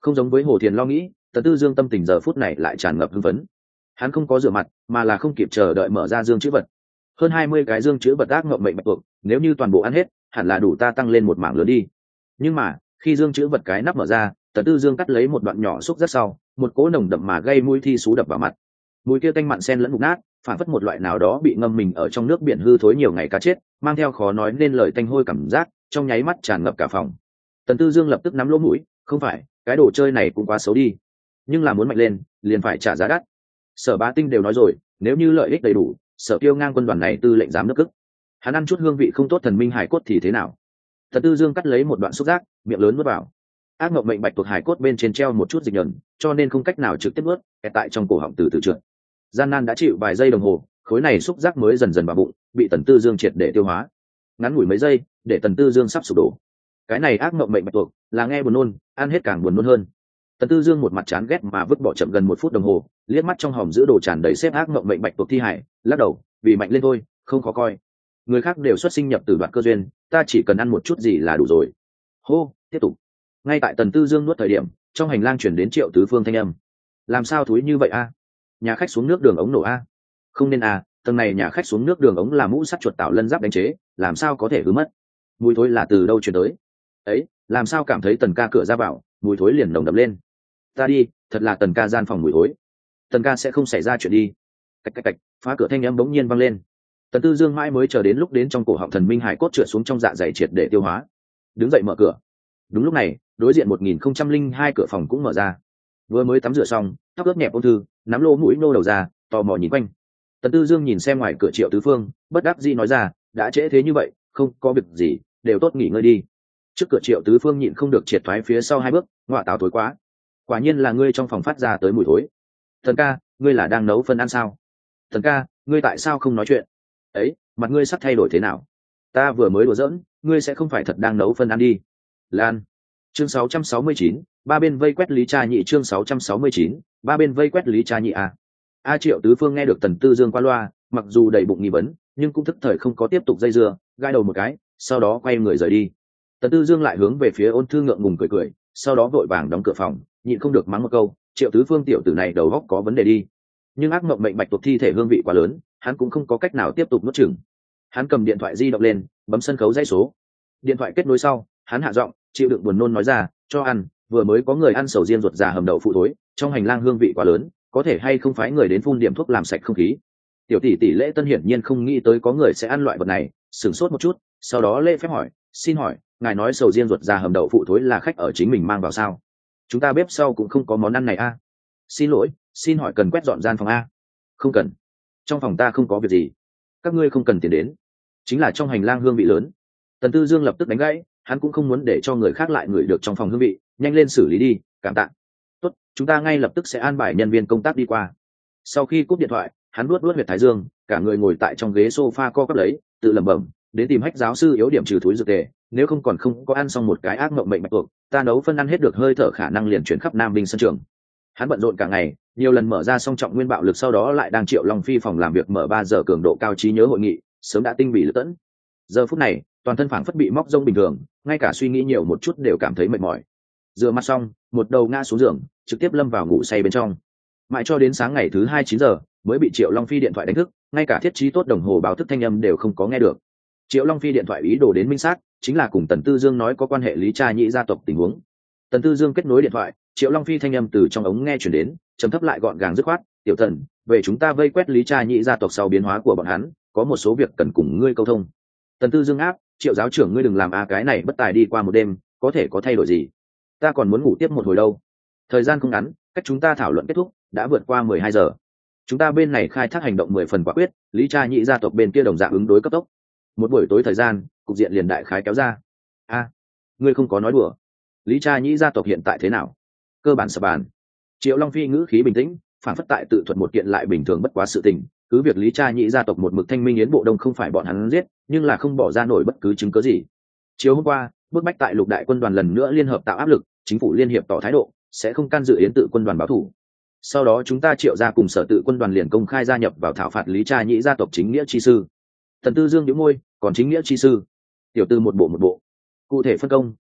Không giống với Hồ Thiền lo nghĩ, Tần Tư Dương tâm tình giờ phút này lại tràn ngập hưng phấn. Hắn không có rửa mặt, mà là không kịp chờ đợi mở ra dương chữ vật. Hơn 20 cái dương chữ vật ác ngậm mệnh bạch tuộc, nếu như toàn bộ ăn hết, hẳn là đủ ta tăng lên một mảng lớn đi. Nhưng mà, khi dương chữ vật cái nắp mở ra, Tần Tư Dương cắt lấy một đoạn nhỏ xúc rất sau, một cỗ nồng đậm mà gây mùi thi sú đập vào mặt. Mùi kia tanh mặn xen lẫn mục nát, phản phất một loại nào đó bị ngâm mình ở trong nước biển hư thối nhiều ngày cá chết, mang theo khó nói nên lời tanh hôi cảm giác, trong nháy mắt tràn ngập cả phòng. Tần Tư Dương lập tức nắm lỗ mũi, không phải, cái đồ chơi này cũng quá xấu đi, nhưng là muốn mạnh lên, liền phải trả giá đắt. Sở Bá Tinh đều nói rồi, nếu như lợi ích đầy đủ, Sở Kiêu ngang quân đoàn này tư lệnh dám nước cức. Hắn ăn chút hương vị không tốt thần minh hải cốt thì thế nào? Tần Tư Dương cắt lấy một đoạn xúc giác, miệng lớn nuốt vào. Ác mộng mệnh bạch tuộc hải cốt bên trên treo một chút dịch nhờn, cho nên không cách nào trực tiếp nuốt, tại trong cổ họng từ từ trượt. Gian nan đã chịu vài giây đồng hồ, khối này xúc giác mới dần dần vào bụng, bị Tần Tư Dương triệt để tiêu hóa. Ngắn ngủi mấy giây, để Tần Tư Dương sắp sụp đổ. Cái này ác mộng mệnh bạch tuộc, là nghe buồn nôn, ăn hết càng buồn nôn hơn. Tần Tư Dương một mặt chán ghét mà vứt bỏ chậm gần 1 phút đồng hồ, liếc mắt trong hòm giữ đồ tràn đầy xếp ác mộng mệnh bạch tuộc thi hải, lắc đầu, vì mạnh lên thôi, không khó coi. Người khác đều xuất sinh nhập từ đoạt cơ duyên, ta chỉ cần ăn một chút gì là đủ rồi. Hô, tiếp tục. Ngay tại Tần Tư Dương nuốt thời điểm, trong hành lang chuyển đến Triệu Tứ Phương thanh âm. Làm sao thúi như vậy a? Nhà khách xuống nước đường ống nổ a? Không nên a, tầng này nhà khách xuống nước đường ống là mũ sắt chuột tạo lân giáp đánh chế, làm sao có thể hư mất? Mùi thối là từ đâu truyền tới? Ấy, làm sao cảm thấy Tần ca cửa ra vào, mùi thối liền nồng đậm lên. Ta đi, thật là Tần ca gian phòng mùi thối. Tần ca sẽ không xảy ra chuyện đi. Cạch cạch cạch, phá cửa thanh âm bỗng nhiên vang lên. Tần Tư Dương mãi mới chờ đến lúc đến trong cổ họng thần minh hải cốt trượt xuống trong dạ dày triệt để tiêu hóa. Đứng dậy mở cửa. Đúng lúc này, đối diện 1002 cửa phòng cũng mở ra. Vừa mới tắm rửa xong, tóc ướt nhẹp ôn thư, nắm lỗ mũi nô đầu ra, tò mò nhìn quanh. Tần Tư Dương nhìn xem ngoài cửa Triệu Tứ Phương, bất đắc dĩ nói ra, đã trễ thế như vậy, không có việc gì, đều tốt nghỉ ngơi đi. Trước cửa Triệu Tứ Phương nhịn không được triệt thoái phía sau 2 bước, ngọa táo thối quá. Quả nhiên là ngươi trong phòng phát ra tới mùi thối. Thần ca, ngươi là đang nấu phân ăn sao? Thần ca, ngươi tại sao không nói chuyện? Ấy, mặt ngươi sắp thay đổi thế nào? Ta vừa mới đùa giỡn, ngươi sẽ không phải thật đang nấu phân ăn đi. Lan. Chương 669, ba bên vây quét Lý Cha Nhị. Chương 669, ba bên vây quét Lý Cha Nhị à. A Triệu Tứ Phương nghe được Tần Tư Dương qua loa, mặc dù đầy bụng nghi vấn, nhưng cũng thức thời không có tiếp tục dây dưa, gai đầu một cái, sau đó quay người rời đi. Tần Tư Dương lại hướng về phía Ôn Thư ngượng ngùng cười cười, sau đó vội vàng đóng cửa phòng, nhịn không được mắng một câu, Triệu Tứ Phương tiểu tử này đầu óc có vấn đề đi. Nhưng ác mộng mệnh bạch tuộc thi thể hương vị quá lớn, hắn cũng không có cách nào tiếp tục nuốt chửng. Hắn cầm điện thoại di động lên, bấm sân khấu dãy số. Điện thoại kết nối sau, hắn hạ giọng, chịu đựng buồn nôn nói ra, cho ăn, vừa mới có người ăn sầu riêng ruột già hầm đậu phụ thối, trong hành lang hương vị quá lớn, có thể hay không phái người đến phun điểm thuốc làm sạch không khí. Tiểu tỷ tỷ Lễ Tân hiển nhiên không nghĩ tới có người sẽ ăn loại vật này, sửng sốt một chút, sau đó lễ phép hỏi, xin hỏi, ngài nói sầu riêng ruột già hầm đậu phụ thối là khách ở chính mình mang vào sao? Chúng ta bếp sau cũng không có món ăn này a. Xin lỗi, xin hỏi cần quét dọn gian phòng a? Không cần, trong phòng ta không có việc gì, các ngươi không cần tiền đến, chính là trong hành lang hương vị lớn. Tần Tư Dương lập tức đánh gãy, hắn cũng không muốn để cho người khác lại ngửi được trong phòng hương vị, nhanh lên xử lý đi, cảm tạ. Tốt, chúng ta ngay lập tức sẽ an bài nhân viên công tác đi qua. Sau khi cúp điện thoại, hắn luốt huyệt thái dương, cả người ngồi tại trong ghế sofa co quắp lấy, tự lẩm bẩm, đến tìm Hách giáo sư yếu điểm trừ thúi dược tề, nếu không còn không có ăn xong một cái ác mộng mệnh bạch tuộc, ta nấu phân ăn hết được hơi thở khả năng liền chuyển khắp Nam Binh sân trường. Hắn bận rộn cả ngày, nhiều lần mở ra song trọng nguyên bạo lực, sau đó lại đang Triệu Long Phi phòng làm việc mở 3 giờ cường độ cao trí nhớ hội nghị, sớm đã tinh bị lật tẫn. Giờ phút này, toàn thân phảng phất bị móc rông bình thường, ngay cả suy nghĩ nhiều một chút đều cảm thấy mệt mỏi. Rửa mặt xong, một đầu ngã xuống giường, trực tiếp lâm vào ngủ say bên trong. Mãi cho đến sáng ngày thứ 2 9 giờ, mới bị Triệu Long Phi điện thoại đánh thức, ngay cả thiết trí tốt đồng hồ báo thức thanh âm đều không có nghe được. Triệu Long Phi điện thoại ý đồ đến minh xác, chính là cùng Tần Tư Dương nói có quan hệ Lý Cha Nhị gia tộc tình huống. Tần Tư Dương kết nối điện thoại, Triệu Long Phi thanh âm từ trong ống nghe chuyển đến, trầm thấp lại gọn gàng dứt khoát, "Tiểu Tần, về chúng ta vây quét Lý Cha Nhị gia tộc sau biến hóa của bọn hắn, có một số việc cần cùng ngươi câu thông." Tần Tư Dương áp, "Triệu giáo trưởng ngươi đừng làm cái này bất tài đi qua một đêm, có thể có thay đổi gì? Ta còn muốn ngủ tiếp một hồi đâu. Thời gian không ngắn, cách chúng ta thảo luận kết thúc đã vượt qua 12 giờ. Chúng ta bên này khai thác hành động 10 phần quả quyết, Lý Cha Nhị gia tộc bên kia đồng dạng ứng đối cấp tốc. Một buổi tối thời gian, cục diện liền đại khái kéo ra." Ngươi không có nói đùa. Lý Cha Nhị gia tộc hiện tại thế nào? Cơ bản sập bàn. Triệu Long Phi ngữ khí bình tĩnh, phản phất tại tự thuật một kiện lại bình thường bất quá sự tình, cứ việc Lý Cha Nhị gia tộc một mực thanh minh yến bộ đông không phải bọn hắn giết, nhưng là không bỏ ra nổi bất cứ chứng cứ gì. Chiều hôm qua, bức bách tại lục đại quân đoàn lần nữa liên hợp tạo áp lực, chính phủ liên hiệp tỏ thái độ sẽ không can dự yến tự quân đoàn báo thủ. Sau đó chúng ta Triệu gia cùng Sở tự quân đoàn liền công khai gia nhập vào thảo phạt Lý Cha Nhị gia tộc chính nghĩa chi sư. Thần Tư Dương nhíu môi, còn chính nghĩa chi sư? Tiểu tư một bộ. Cụ thể phân công,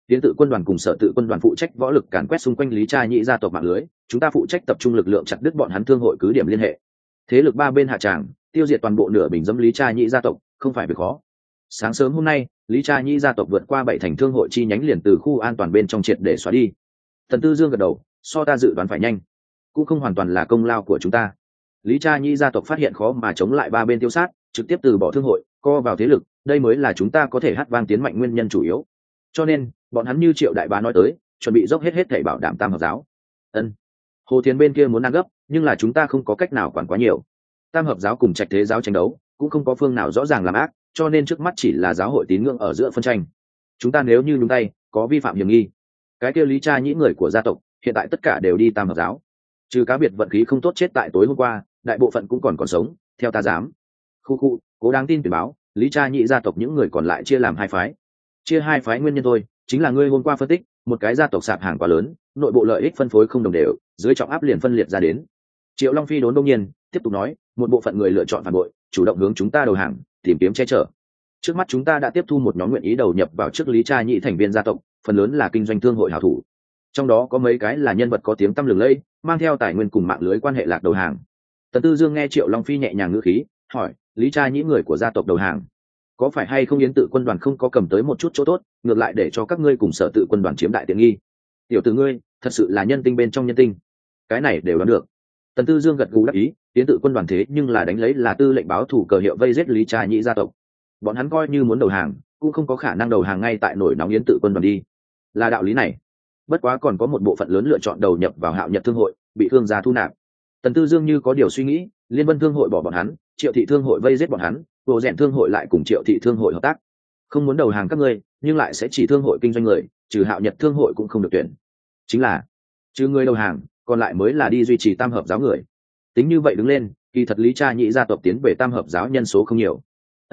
tiến tự quân đoàn cùng sở tự quân đoàn phụ trách võ lực càn quét xung quanh Lý Cha Nhĩ gia tộc mạng lưới, chúng ta phụ trách tập trung lực lượng chặt đứt bọn hắn thương hội cứ điểm liên hệ. Thế lực ba bên hạ tràng, tiêu diệt toàn bộ nửa bình dẫm Lý Cha Nhĩ gia tộc, không phải việc khó. Sáng sớm hôm nay, Lý Cha Nhĩ gia tộc vượt qua 7 thành thương hội chi nhánh liền từ khu an toàn bên trong triệt để xóa đi. Thần Tư Dương gật đầu, so ta dự đoán phải nhanh, cũng không hoàn toàn là công lao của chúng ta. Lý Cha Nhĩ gia tộc phát hiện khó mà chống lại ba bên tiêu sát, trực tiếp từ bỏ thương hội, co vào thế lực, đây mới là chúng ta có thể hát vang tiến mạnh nguyên nhân chủ yếu. Cho nên, bọn hắn như Triệu đại bá nói tới, chuẩn bị dốc hết thảy bảo đảm tam hợp giáo. Ân. Hồ Thiến bên kia muốn ăn gấp, nhưng là chúng ta không có cách nào quản quá nhiều. Tam hợp giáo cùng Trạch Thế giáo tranh đấu, cũng không có phương nào rõ ràng làm ác, cho nên trước mắt chỉ là giáo hội tín ngưỡng ở giữa phân tranh. Chúng ta nếu như nhúng tay, có vi phạm hiểm nghi. Cái kia Lý Cha Nhĩ người của gia tộc, hiện tại tất cả đều đi tam hợp giáo. Trừ cá biệt vận khí không tốt chết tại tối hôm qua, đại bộ phận cũng còn sống, theo ta dám. Khu, cố đáng tin tuyển báo, Lý Cha Nhĩ gia tộc những người còn lại chia làm hai phái. Chia hai phái nguyên nhân thôi, chính là ngươi hôm qua phân tích, một cái gia tộc sạp hàng quá lớn, nội bộ lợi ích phân phối không đồng đều, dưới trọng áp liền phân liệt ra đến. Triệu Long Phi đốn đông nhiên tiếp tục nói, một bộ phận người lựa chọn phản bội, chủ động hướng chúng ta đầu hàng, tìm kiếm che chở. Trước mắt chúng ta đã tiếp thu một nhóm nguyện ý đầu nhập vào trước Lý Cha Nhĩ thành viên gia tộc, phần lớn là kinh doanh thương hội hảo thủ, trong đó có mấy cái là nhân vật có tiếng tăm lừng lẫy, mang theo tài nguyên cùng mạng lưới quan hệ lạc đầu hàng. Tần Tư Dương nghe Triệu Long Phi nhẹ nhàng ngữ khí, hỏi, Lý Cha Nhĩ người của gia tộc đầu hàng, có phải hay không Yến tự quân đoàn không có cầm tới một chút chỗ tốt, ngược lại để cho các ngươi cùng sở tự quân đoàn chiếm đại tiện nghi? Tiểu tử ngươi, thật sự là nhân tinh bên trong nhân tinh. Cái này đều đoán được. Tần Tư Dương gật gù đáp ý, Yến tự quân đoàn thế nhưng là đánh lấy là tư lệnh báo thủ cờ hiệu vây giết Lý Cha Nhĩ gia tộc. Bọn hắn coi như muốn đầu hàng, cũng không có khả năng đầu hàng ngay tại nổi nóng Yến tự quân đoàn đi. Là đạo lý này. Bất quá còn có một bộ phận lớn lựa chọn đầu nhập vào Hạo Nhật thương hội, bị thương gia thu nạp. Tần Tư Dương như có điều suy nghĩ, Liên Vân thương hội bỏ bọn hắn, Triệu thị thương hội vây giết bọn hắn, Vô Rèn thương hội lại cùng Triệu thị thương hội hợp tác, không muốn đầu hàng các ngươi, nhưng lại sẽ chỉ thương hội kinh doanh người, trừ Hạo Nhật thương hội cũng không được tuyển. Chính là trừ người đầu hàng, còn lại mới là đi duy trì tam hợp giáo người. Tính như vậy đứng lên, kỳ thật Lý Cha Nhĩ gia tộc tiến về tam hợp giáo nhân số không nhiều.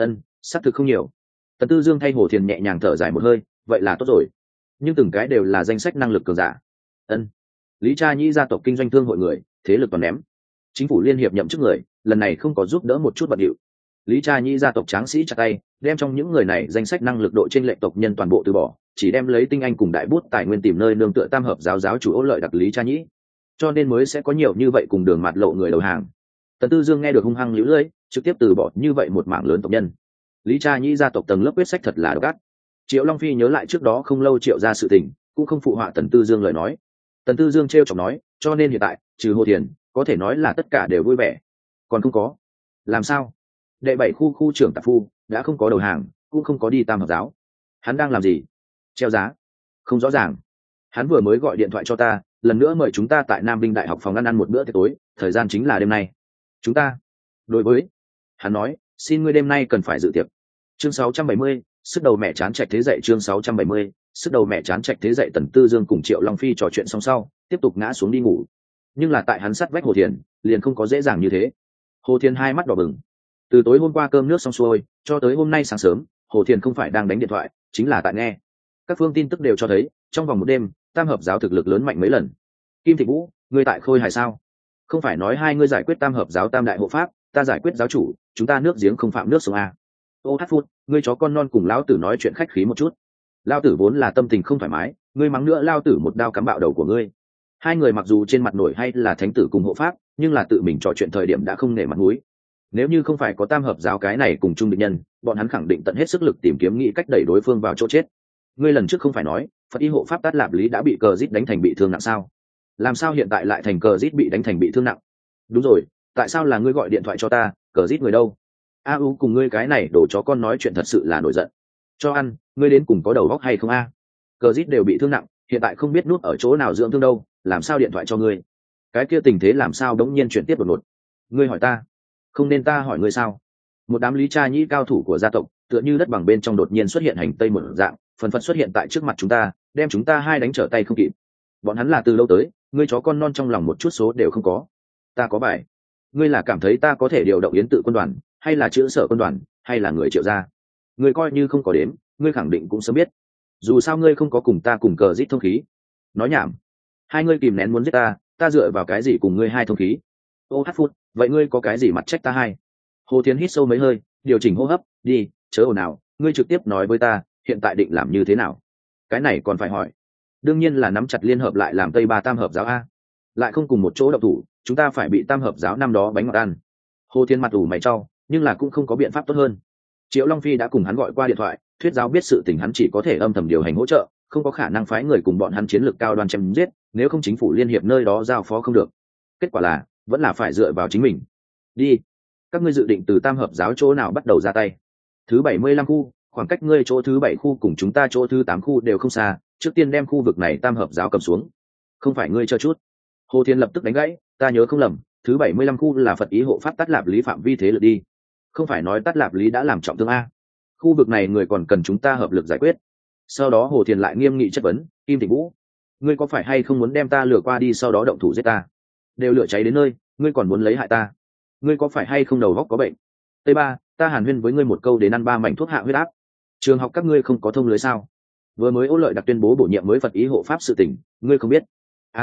Xác thực không nhiều. Tần Tư Dương thay Hồ Thiền nhẹ nhàng thở dài một hơi, vậy là tốt rồi. Nhưng từng cái đều là danh sách năng lực cường giả. Lý Cha Nhĩ gia tộc kinh doanh thương hội người, thế lực toàn ném. Chính phủ liên hiệp nhậm chức người, lần này không có giúp đỡ một chút bận điệu. Lý Cha Nhĩ gia tộc tráng sĩ chặt tay, đem trong những người này danh sách năng lực độ trên lệ tộc nhân toàn bộ từ bỏ, chỉ đem lấy tinh anh cùng đại bút tài nguyên tìm nơi nương tựa tam hợp giáo giáo chủ Ô Lợi đặc Lý Cha Nhĩ, cho nên mới sẽ có nhiều như vậy cùng đường mạt lộ người đầu hàng. Tần Tư Dương nghe được hung hăng liễu lưỡi, trực tiếp từ bỏ như vậy một mảng lớn tộc nhân. Lý Cha Nhĩ gia tộc tầng lớp quyết sách thật là độc ác. Triệu Long Phi nhớ lại trước đó không lâu Triệu ra sự tình, cũng không phụ họa Tần Tư Dương lời nói. Tần Tư Dương trêu chọc nói, cho nên hiện tại trừ Hồ Thiền, có thể nói là tất cả đều vui vẻ. Còn không có. Làm sao? Đệ 7 khu trưởng Tạp Phu đã không có đầu hàng, cũng không có đi tam hợp giáo. Hắn đang làm gì? Treo giá? Không rõ ràng. Hắn vừa mới gọi điện thoại cho ta, lần nữa mời chúng ta tại Nam Vinh Đại học phòng ăn một bữa tiệc tối, thời gian chính là đêm nay. Chúng ta đối với hắn nói, xin ngươi đêm nay cần phải dự tiệc. Chương 670, sức đầu mẹ chán Trạch Thế dậy. Chương 670, sức đầu mẹ chán Trạch Thế dậy. Tần Tư Dương cùng Triệu Long Phi trò chuyện xong sau, tiếp tục ngã xuống đi ngủ. Nhưng là tại hắn sát vách Hồ Thiền, liền không có dễ dàng như thế. Hồ Thiền hai mắt đỏ bừng. Từ tối hôm qua cơm nước xong xuôi, cho tới hôm nay sáng sớm, Hồ Thiền không phải đang đánh điện thoại, chính là tại nghe. Các phương tin tức đều cho thấy, trong vòng một đêm, tam hợp giáo thực lực lớn mạnh mấy lần. Kim Thị Vũ, ngươi tại Khôi Hài sao? Không phải nói hai ngươi giải quyết tam hợp giáo tam đại hộ pháp, ta giải quyết giáo chủ, chúng ta nước giếng không phạm nước sông a. Ô Hát Phút, ngươi chó con non cùng lão tử nói chuyện khách khí một chút. Lão tử vốn là tâm tình không thoải mái, ngươi mắng nữa lão tử một đao cắm bạo đầu của ngươi. Hai người mặc dù trên mặt nổi hay là thánh tử cùng hộ pháp, nhưng là tự mình trò chuyện thời điểm đã không nể mặt mũi. Nếu như không phải có tam hợp giáo cái này cùng chung địch nhân, bọn hắn khẳng định tận hết sức lực tìm kiếm nghĩ cách đẩy đối phương vào chỗ chết. Ngươi lần trước không phải nói Phật y hộ pháp Tát Lạp Lý đã bị cờ rít đánh thành bị thương nặng sao? Làm sao hiện tại lại thành cờ rít bị đánh thành bị thương nặng? Đúng rồi, tại sao là ngươi gọi điện thoại cho ta? Cờ rít người đâu? A U cùng ngươi cái này đổ chó con nói chuyện thật sự là nổi giận. Cho ăn, ngươi đến cùng có đầu óc hay không a? Cờ rít đều bị thương nặng, hiện tại không biết nút ở chỗ nào dưỡng thương đâu, làm sao điện thoại cho ngươi? Cái kia tình thế làm sao đống nhiên chuyển tiếp đột ngột? Ngươi hỏi ta, không nên ta hỏi ngươi sao? Một đám Lý Cha Nhĩ cao thủ của gia tộc, tựa như đất bằng bên trong đột nhiên xuất hiện hành tây một dạng, phần phật xuất hiện tại trước mặt chúng ta, đem chúng ta hai đánh trở tay không kịp. Bọn hắn là từ lâu tới, ngươi chó con non trong lòng một chút số đều không có. Ta có bài. Ngươi là cảm thấy ta có thể điều động Yến tự quân đoàn, hay là chữ sở quân đoàn, hay là người Triệu gia? Ngươi coi như không có đếm, ngươi khẳng định cũng sớm biết. Dù sao ngươi không có cùng ta cùng cờ rít thông khí. Nói nhảm. Hai ngươi kìm nén muốn giết ta, ta dựa vào cái gì cùng ngươi hai thông khí? Ô Hát Phút, vậy ngươi có cái gì mặt trách ta hai? Hồ Thiến hít sâu mấy hơi, điều chỉnh hô hấp, đi, chớ ồn nào, ngươi trực tiếp nói với ta, hiện tại định làm như thế nào? cái này còn phải hỏi. Đương nhiên là nắm chặt liên hợp lại làm Tây Ba tam hợp giáo a. Lại không cùng một chỗ động thủ, chúng ta phải bị tam hợp giáo năm đó bánh ngọt ăn. Hồ Thiên mặt ủ mày trao, nhưng là cũng không có biện pháp tốt hơn. Triệu Long Phi đã cùng hắn gọi qua điện thoại, thuyết giáo biết sự tình hắn chỉ có thể âm thầm điều hành hỗ trợ, không có khả năng phái người cùng bọn hắn chiến lược cao đoan chém giết, nếu không chính phủ liên hiệp nơi đó giao phó không được. Kết quả là vẫn là phải dựa vào chính mình. Đi, các ngươi dự định từ tam hợp giáo chỗ nào bắt đầu ra tay? Thứ 75 khu, khoảng cách ngươi chỗ thứ 7 khu cùng chúng ta chỗ thứ 8 khu đều không xa, trước tiên đem khu vực này tam hợp giáo cầm xuống. Không phải ngươi cho chút. Hồ Thiên lập tức đánh gãy, ta nhớ không lầm, thứ 75 khu là Phật ý hộ pháp Tát Lạp Lý phạm vi thế lực đi. Không phải nói Tát Lạp Lý đã làm trọng thương a? Khu vực này người còn cần chúng ta hợp lực giải quyết. Sau đó Hồ Thiên lại nghiêm nghị chất vấn, Kim Thịnh Vũ, ngươi có phải hay không muốn đem ta lừa qua đi sau đó động thủ giết ta? Đều lửa cháy đến nơi, ngươi còn muốn lấy hại ta? Ngươi có phải hay không đầu óc có bệnh? Tây Ba, ta hàn huyên với ngươi một câu đến ăn 3 mảnh thuốc hạ huyết áp. Trường học các ngươi không có thông lưới sao? Vừa mới Ô Lợi đặc tuyên bố bổ nhiệm mới Phật ý hộ pháp sự tình, ngươi không biết?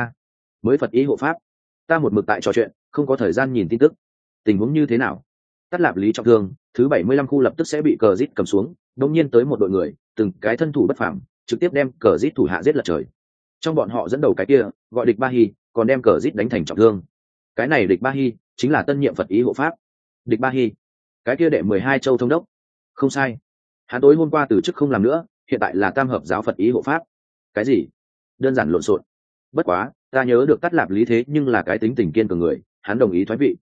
Mới Phật ý hộ pháp? Ta một mực tại trò chuyện, không có thời gian nhìn tin tức. Tình huống như thế nào? Tát Lạp Lý trọng thương, thứ 75 khu lập tức sẽ bị cờ rít cầm xuống, đột nhiên tới một đội người, từng cái thân thủ bất phàm, trực tiếp đem cờ rít thủ hạ giết lật trời. Trong bọn họ dẫn đầu cái kia, gọi Địch Ba Hi, còn đem cờ rít đánh thành trọng thương. Cái này Địch Ba Hi chính là tân nhiệm Phật ý hộ pháp. Địch Ba Hi, cái kia đệ 12 châu thống đốc. Không sai. Hắn tối hôm qua từ chức không làm nữa, hiện tại là tam hợp giáo Phật ý hộ pháp. Cái gì? Đơn giản lộn xộn. Bất quá, ta nhớ được Tát Lạp Lý thế nhưng là cái tính tình kiên cường người, hắn đồng ý thoái vị.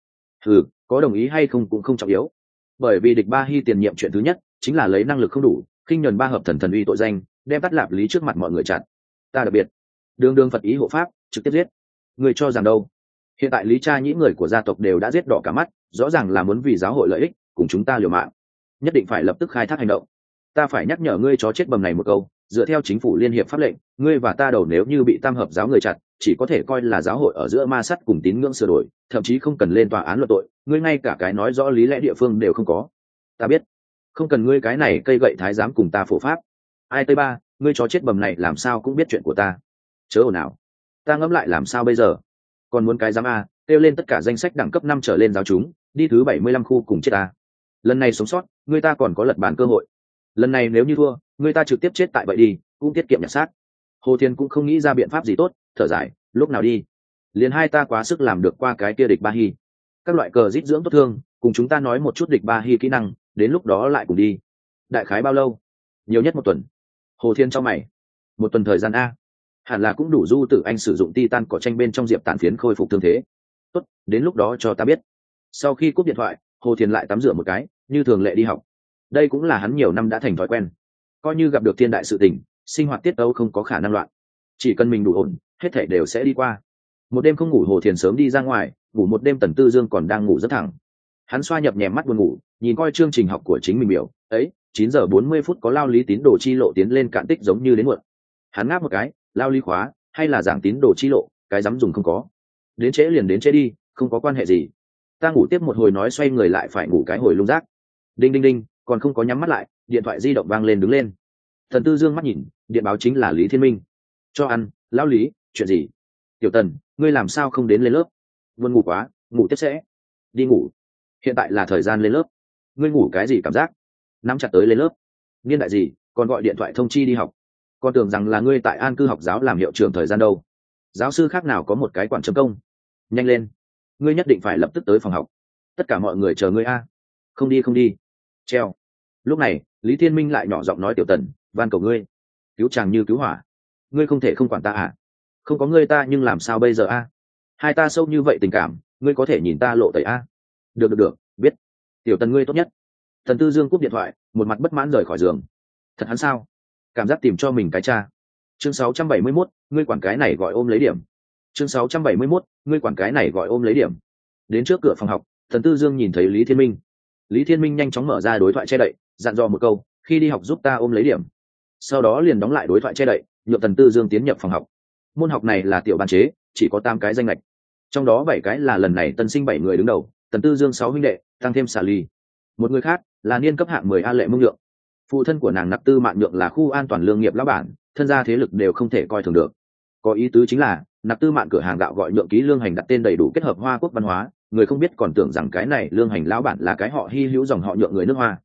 Có đồng ý hay không cũng không trọng yếu. Bởi vì Địch Ba Hi tiền nhiệm chuyện thứ nhất chính là lấy năng lực không đủ, khinh nhẫn ba hợp thần thần uy tội danh, đem Tát Lạp Lý trước mặt mọi người chặn. Ta đặc biệt, đường Phật ý hộ pháp, trực tiếp giết. Người cho rằng đâu? Hiện tại Lý Cha Nhĩ người của gia tộc đều đã giết đỏ cả mắt, rõ ràng là muốn vì giáo hội lợi ích, cùng chúng ta liều mạng. Nhất định phải lập tức khai thác hành động. Ta phải nhắc nhở ngươi chó chết bầm này một câu, dựa theo chính phủ liên hiệp pháp lệnh, ngươi và ta đầu nếu như bị tam hợp giáo người chặt, chỉ có thể coi là giáo hội ở giữa ma sát cùng tín ngưỡng sửa đổi, thậm chí không cần lên tòa án luận tội, ngươi ngay cả cái nói rõ lý lẽ địa phương đều không có. Ta biết, không cần ngươi cái này cây gậy thái giám cùng ta phổ pháp. Ai Tây Ba, ngươi chó chết bầm này làm sao cũng biết chuyện của ta. Chớ ồn ào. Ta ngẫm lại làm sao bây giờ? Còn muốn cái giám a, kêu lên tất cả danh sách đẳng cấp 5 trở lên giáo chúng, đi thứ 75 khu cùng chết ta. Lần này sống sót, ngươi ta còn có lật bàn cơ hội. Lần này nếu như thua, ngươi ta trực tiếp chết tại vậy đi, cũng tiết kiệm nhặt xác. Hồ Thiên cũng không nghĩ ra biện pháp gì tốt, thở dài, lúc nào đi? Liền hai ta quá sức làm được qua cái kia Địch Ba Hi. Các loại cờ rít dưỡng tốt thương, cùng chúng ta nói một chút Địch Ba Hi kỹ năng, đến lúc đó lại cùng đi. Đại khái bao lâu? Nhiều nhất 1 tuần. Hồ Thiên cho mày. 1 tuần thời gian a? Hẳn là cũng đủ Du Tử Anh sử dụng titan cỏ tranh bên trong diệp tàn phiến khôi phục thương thế. Tốt, đến lúc đó cho ta biết. Sau khi cúp điện thoại, Hồ Thiên lại tắm rửa một cái, như thường lệ đi học. Đây cũng là hắn nhiều năm đã thành thói quen. Coi như gặp được thiên đại sự tình, sinh hoạt tiết tấu không có khả năng loạn. Chỉ cần mình đủ ổn, hết thảy đều sẽ đi qua. Một đêm không ngủ Hồ Thiên sớm đi ra ngoài, ngủ một đêm Tần Tư Dương còn đang ngủ rất thẳng. Hắn xoa nhập nhèm mắt buồn ngủ, nhìn coi chương trình học của chính mình biểu, ấy, 9 giờ 40 phút có lao lý tín đồ chi lộ tiến lên cạn tích giống như đến muộn. Hắn ngáp một cái, lao lý khóa, hay là giảng tín đồ chi lộ, cái dám dùng không có. Đến trễ liền đến trễ đi, không có quan hệ gì. Ta ngủ tiếp một hồi nói xoay người lại phải ngủ cái hồi lung rác. Đinh đinh đinh, còn không có nhắm mắt lại, điện thoại di động vang lên đứng lên. Thần Tư Dương mắt nhìn, điện báo chính là Lý Thiên Minh. Cho ăn, lão Lý, chuyện gì? Tiểu Tần, ngươi làm sao không đến lên lớp? Buồn ngủ quá, ngủ tiếp sẽ. Đi ngủ. Hiện tại là thời gian lên lớp. Ngươi ngủ cái gì cảm giác? Nắm chặt tới lên lớp. Niên đại gì, còn gọi điện thoại thông chi đi học. Con tưởng rằng là ngươi tại An Cư học giáo làm hiệu trưởng thời gian đâu. Giáo sư khác nào có một cái quản chấm công. Nhanh lên. Ngươi nhất định phải lập tức tới phòng học. Tất cả mọi người chờ ngươi a. Không đi không đi. Treo. Lúc này, Lý Thiên Minh lại nhỏ giọng nói Tiểu Tần, van cầu ngươi. Cứu chàng như cứu hỏa. Ngươi không thể không quản ta à? Không có ngươi ta nhưng làm sao bây giờ a? Hai ta sâu như vậy tình cảm, ngươi có thể nhìn ta lộ tẩy a? Được, biết. Tiểu Tần ngươi tốt nhất. Thần Tư Dương cúp điện thoại, một mặt bất mãn rời khỏi giường. Thật hắn sao? Cảm giác tìm cho mình cái cha. Chương 671, ngươi quản cái này gọi ôm lấy điểm. Chương 671, ngươi quản cái này gọi ôm lấy điểm. Đến trước cửa phòng học, Thần Tư Dương nhìn thấy Lý Thiên Minh. Lý Thiên Minh nhanh chóng mở ra đối thoại che đậy, dặn dò một câu, khi đi học giúp ta ôm lấy điểm. Sau đó liền đóng lại đối thoại che đậy, nhượng Thần Tư Dương tiến nhập phòng học. Môn học này là tiểu ban chế, chỉ có 8 cái danh lệch. Trong đó 7 cái là lần này tân sinh 7 người đứng đầu, Thần Tư Dương 6 huynh đệ, tăng thêm Xà Ly. Một người khác là niên cấp hạng 10 A Lệ Mông Nhượng. Phụ thân của nàng Nạp Tư Mạn Nhượng là khu an toàn lương nghiệp lão bản, thân gia thế lực đều không thể coi thường được. Có ý tứ chính là Nạp Tư Mạn cửa hàng gạo gọi Nhượng Ký Lương Hành đặt tên đầy đủ kết hợp Hoa Quốc văn hóa, người không biết còn tưởng rằng cái này Lương Hành lão bản là cái họ hy hữu dòng họ Nhượng người nước Hoa.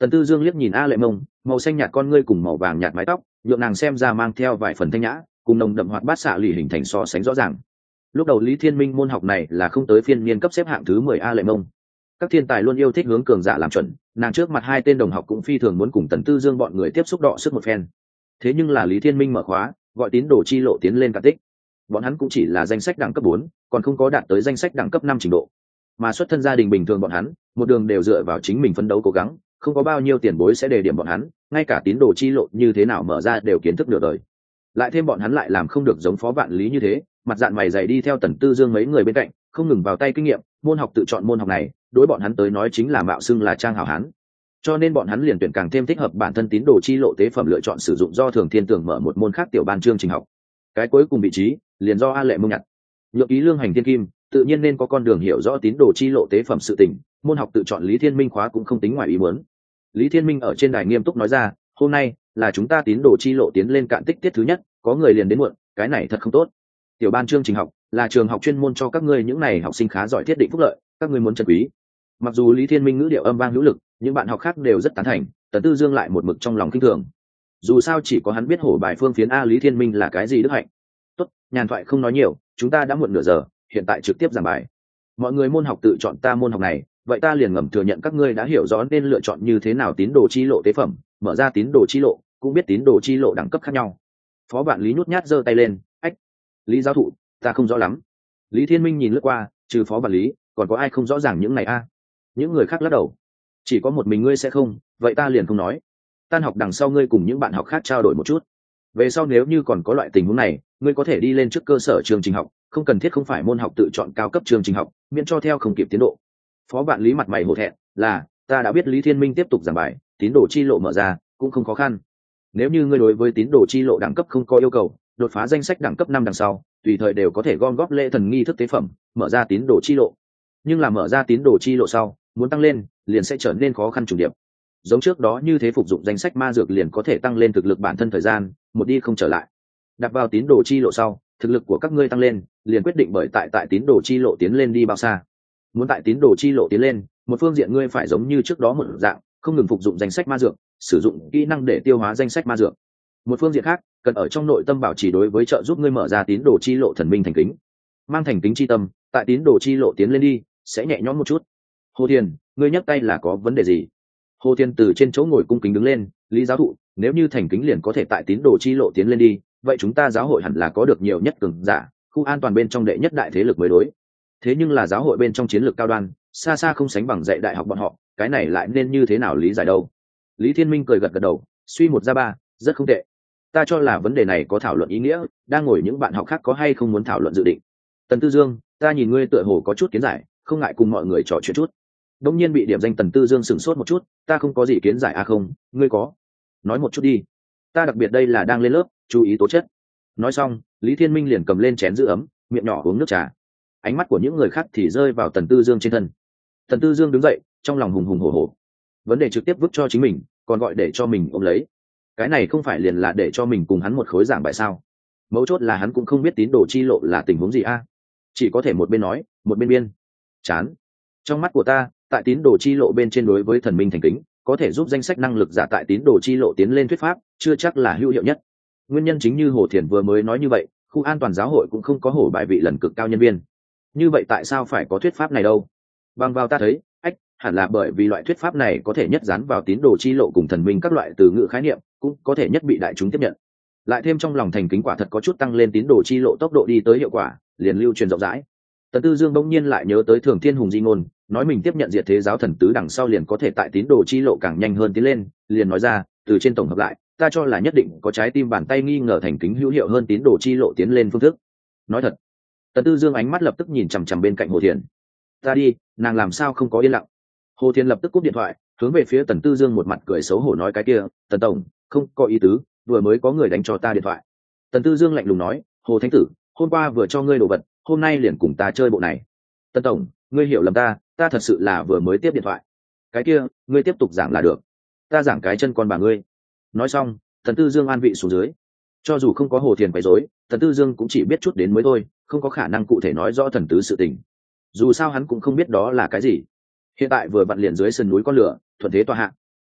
Tần Tư Dương liếc nhìn A Lệ Mông, màu xanh nhạt con ngươi cùng màu vàng nhạt mái tóc, nhượng nàng xem ra mang theo vài phần thanh nhã, cùng nồng đậm hoạt bát xạ lì hình thành so sánh rõ ràng. Lúc đầu Lý Thiên Minh môn học này là không tới phiên niên cấp xếp hạng thứ 10 A Lệ Mông. Các thiên tài luôn yêu thích hướng cường giả làm chuẩn, nàng trước mặt hai tên đồng học cũng phi thường muốn cùng Tần Tư Dương bọn người tiếp xúc đọ sức một phen. Thế nhưng là Lý Thiên Minh mở khóa, gọi tín đồ chi lộ tiến lên cả tích. Bọn hắn cũng chỉ là danh sách đẳng cấp 4, còn không có đạt tới danh sách đẳng cấp 5 trình độ. Mà xuất thân gia đình bình thường bọn hắn, một đường đều dựa vào chính mình phấn đấu cố gắng, không có bao nhiêu tiền bối sẽ đề điểm bọn hắn, ngay cả tín đồ chi lộ như thế nào mở ra đều kiến thức nửa đời. Lại thêm bọn hắn lại làm không được giống Phó Vạn Lý như thế, mặt dạn mày dày đi theo Tần Tư Dương mấy người bên cạnh, không ngừng vào tay kinh nghiệm, môn học tự chọn môn học này, đối bọn hắn tới nói chính là mạo xưng là trang hảo hán. Cho nên bọn hắn liền tuyển càng thêm thích hợp bản thân tín đồ chi lộ tế phẩm lựa chọn sử dụng do Thường Thiên Tưởng mở một môn khác tiểu ban chương trình học. Cái cuối cùng vị trí liền do A Lệ Mông nhặt. Nhượng ý lương hành thiên kim, tự nhiên nên có con đường hiểu rõ tín đồ chi lộ tế phẩm sự tình, môn học tự chọn Lý Thiên Minh khóa cũng không tính ngoài ý muốn. Lý Thiên Minh ở trên đài nghiêm túc nói ra, hôm nay là chúng ta tín đồ chi lộ tiến lên cạn tích tiết thứ nhất, có người liền đến muộn, cái này thật không tốt. Tiểu ban chương trình học là trường học chuyên môn cho các ngươi những này học sinh khá giỏi thiết định phúc lợi, các ngươi muốn trân quý. Mặc dù Lý Thiên Minh ngữ điệu âm vang hữu lực, những bạn học khác đều rất tán thành, Tần Tư Dương lại một mực trong lòng kinh thường. Dù sao chỉ có hắn biết hổ bài phương phiến A Lý Thiên Minh là cái gì đức hạnh. Tốt, nhàn thoại không nói nhiều, chúng ta đã muộn nửa giờ, hiện tại trực tiếp giảng bài. Mọi người môn học tự chọn ta môn học này, vậy ta liền ngầm thừa nhận các ngươi đã hiểu rõ nên lựa chọn như thế nào tín đồ chi lộ tế phẩm, mở ra tín đồ chi lộ, cũng biết tín đồ chi lộ đẳng cấp khác nhau. Phó Vạn Lý nhút nhát giơ tay lên, ách, Lý giáo thụ, ta không rõ lắm. Lý Thiên Minh nhìn lướt qua, trừ Phó Vạn Lý, còn có ai không rõ ràng những này a? Những người khác lắc đầu. Chỉ có một mình ngươi sẽ không, vậy ta liền không nói. Tan học đằng sau ngươi cùng những bạn học khác trao đổi một chút. Về sau nếu như còn có loại tình huống này, ngươi có thể đi lên trước cơ sở chương trình học, không cần thiết không phải môn học tự chọn cao cấp chương trình học, miễn cho theo không kịp tiến độ. Phó Vạn Lý mặt mày hổ thẹn, là, ta đã biết Lý Thiên Minh tiếp tục giảng bài, tín đồ chi lộ mở ra, cũng không khó khăn. Nếu như ngươi đối với tín đồ chi lộ đẳng cấp không có yêu cầu, đột phá danh sách đẳng cấp 5 đằng sau, tùy thời đều có thể gom góp lễ thần nghi thức tế phẩm, mở ra tín đồ chi lộ. Nhưng là mở ra tín đồ chi lộ sau, muốn tăng lên, liền sẽ trở nên khó khăn trùng điệp. Giống trước đó như thế phục dụng danh sách ma dược liền có thể tăng lên thực lực bản thân thời gian, một đi không trở lại. Đặt vào tín đồ chi lộ sau, thực lực của các ngươi tăng lên, liền quyết định bởi tại tín đồ chi lộ tiến lên đi bao xa. Muốn tại tín đồ chi lộ tiến lên, một phương diện ngươi phải giống như trước đó một dạng, không ngừng phục dụng danh sách ma dược, sử dụng kỹ năng để tiêu hóa danh sách ma dược. Một phương diện khác, cần ở trong nội tâm bảo trì đối với trợ giúp ngươi mở ra tín đồ chi lộ thần minh thành kính. Mang thành kính chi tâm, tại tín đồ chi lộ tiến lên đi, sẽ nhẹ nhõm một chút. Hồ Thiền, ngươi nhắc tay là có vấn đề gì? Hồ Thiền từ trên chỗ ngồi cung kính đứng lên, Lý giáo thụ, nếu như thành kính liền có thể tại tín đồ chi lộ tiến lên đi, vậy chúng ta giáo hội hẳn là có được nhiều nhất cường giả, khu an toàn bên trong đệ nhất đại thế lực mới đối. Thế nhưng là giáo hội bên trong chiến lược cao đoan, xa xa không sánh bằng dạy đại học bọn họ, cái này lại nên như thế nào lý giải đâu? Lý Thiên Minh cười gật gật đầu, suy một ra ba, rất không tệ. Ta cho là vấn đề này có thảo luận ý nghĩa, đang ngồi những bạn học khác có hay không muốn thảo luận dự định. Tần Tư Dương, ta nhìn ngươi tựa hồ có chút kiến giải, không ngại cùng mọi người trò chuyện chút. Đông nhiên bị điểm danh Tần Tư Dương sửng sốt một chút, ta không có gì kiến giải à không, ngươi có? Nói một chút đi. Ta đặc biệt đây là đang lên lớp, chú ý tố chất. Nói xong, Lý Thiên Minh liền cầm lên chén giữ ấm, miệng nhỏ uống nước trà. Ánh mắt của những người khác thì rơi vào Tần Tư Dương trên thân. Tần Tư Dương đứng dậy, trong lòng hùng hùng hổ hổ. Vấn đề trực tiếp vứt cho chính mình, còn gọi để cho mình ôm lấy. Cái này không phải liền là để cho mình cùng hắn một khối giảng bài sao? Mấu chốt là hắn cũng không biết tín đồ chi lộ là tình huống gì a, chỉ có thể một bên nói, một bên biên. Chán. Trong mắt của ta, tại tín đồ chi lộ bên trên đối với thần minh thành kính, có thể giúp danh sách năng lực giả tại tín đồ chi lộ tiến lên thuyết pháp, chưa chắc là hữu hiệu nhất. Nguyên nhân chính như Hồ Thiền vừa mới nói như vậy, khu an toàn giáo hội cũng không có hổ bài vị lần cực cao nhân viên. Như vậy tại sao phải có thuyết pháp này đâu? Bằng vào ta thấy, hẳn là bởi vì loại thuyết pháp này có thể nhất dán vào tín đồ chi lộ cùng thần minh các loại từ ngữ khái niệm, cũng có thể nhất bị đại chúng tiếp nhận. Lại thêm trong lòng thành kính quả thật có chút tăng lên tín đồ chi lộ tốc độ đi tới hiệu quả, liền lưu truyền rộng rãi. Tần Tư Dương bỗng nhiên lại nhớ tới Thường Thiên Hùng di ngôn, nói mình tiếp nhận diệt thế giáo thần tứ đằng sau liền có thể tại tín đồ chi lộ càng nhanh hơn tiến lên, liền nói ra, từ trên tổng hợp lại, ta cho là nhất định có trái tim bàn tay nghi ngờ thành kính hữu hiệu hơn tín đồ chi lộ tiến lên phương thức. Nói thật. Tần Tư Dương ánh mắt lập tức nhìn chằm chằm bên cạnh Hồ Thiền. Ta đi, nàng làm sao không có yên lặng? Hồ Thiền lập tức cúp điện thoại, hướng về phía Tần Tư Dương một mặt cười xấu hổ nói cái kia, Tần tổng, không có ý tứ, vừa mới có người đánh cho ta điện thoại. Tần Tư Dương lạnh lùng nói, Hồ Thánh tử, hôm qua vừa cho ngươi đồ vật, hôm nay liền cùng ta chơi bộ này. Tần tổng, ngươi hiểu lầm ta thật sự là vừa mới tiếp điện thoại. Cái kia, ngươi tiếp tục giảng là được. Ta giảng cái chân con bà ngươi. Nói xong, Tần Tư Dương an vị xuống dưới. Cho dù không có Hồ Thiền quấy rối, Tần Tư Dương cũng chỉ biết chút đến mới thôi, không có khả năng cụ thể nói rõ thần tứ sự tình. Dù sao hắn cũng không biết đó là cái gì. Hiện tại vừa vặn liền dưới sườn núi con lửa, thuận thế tọa hạ.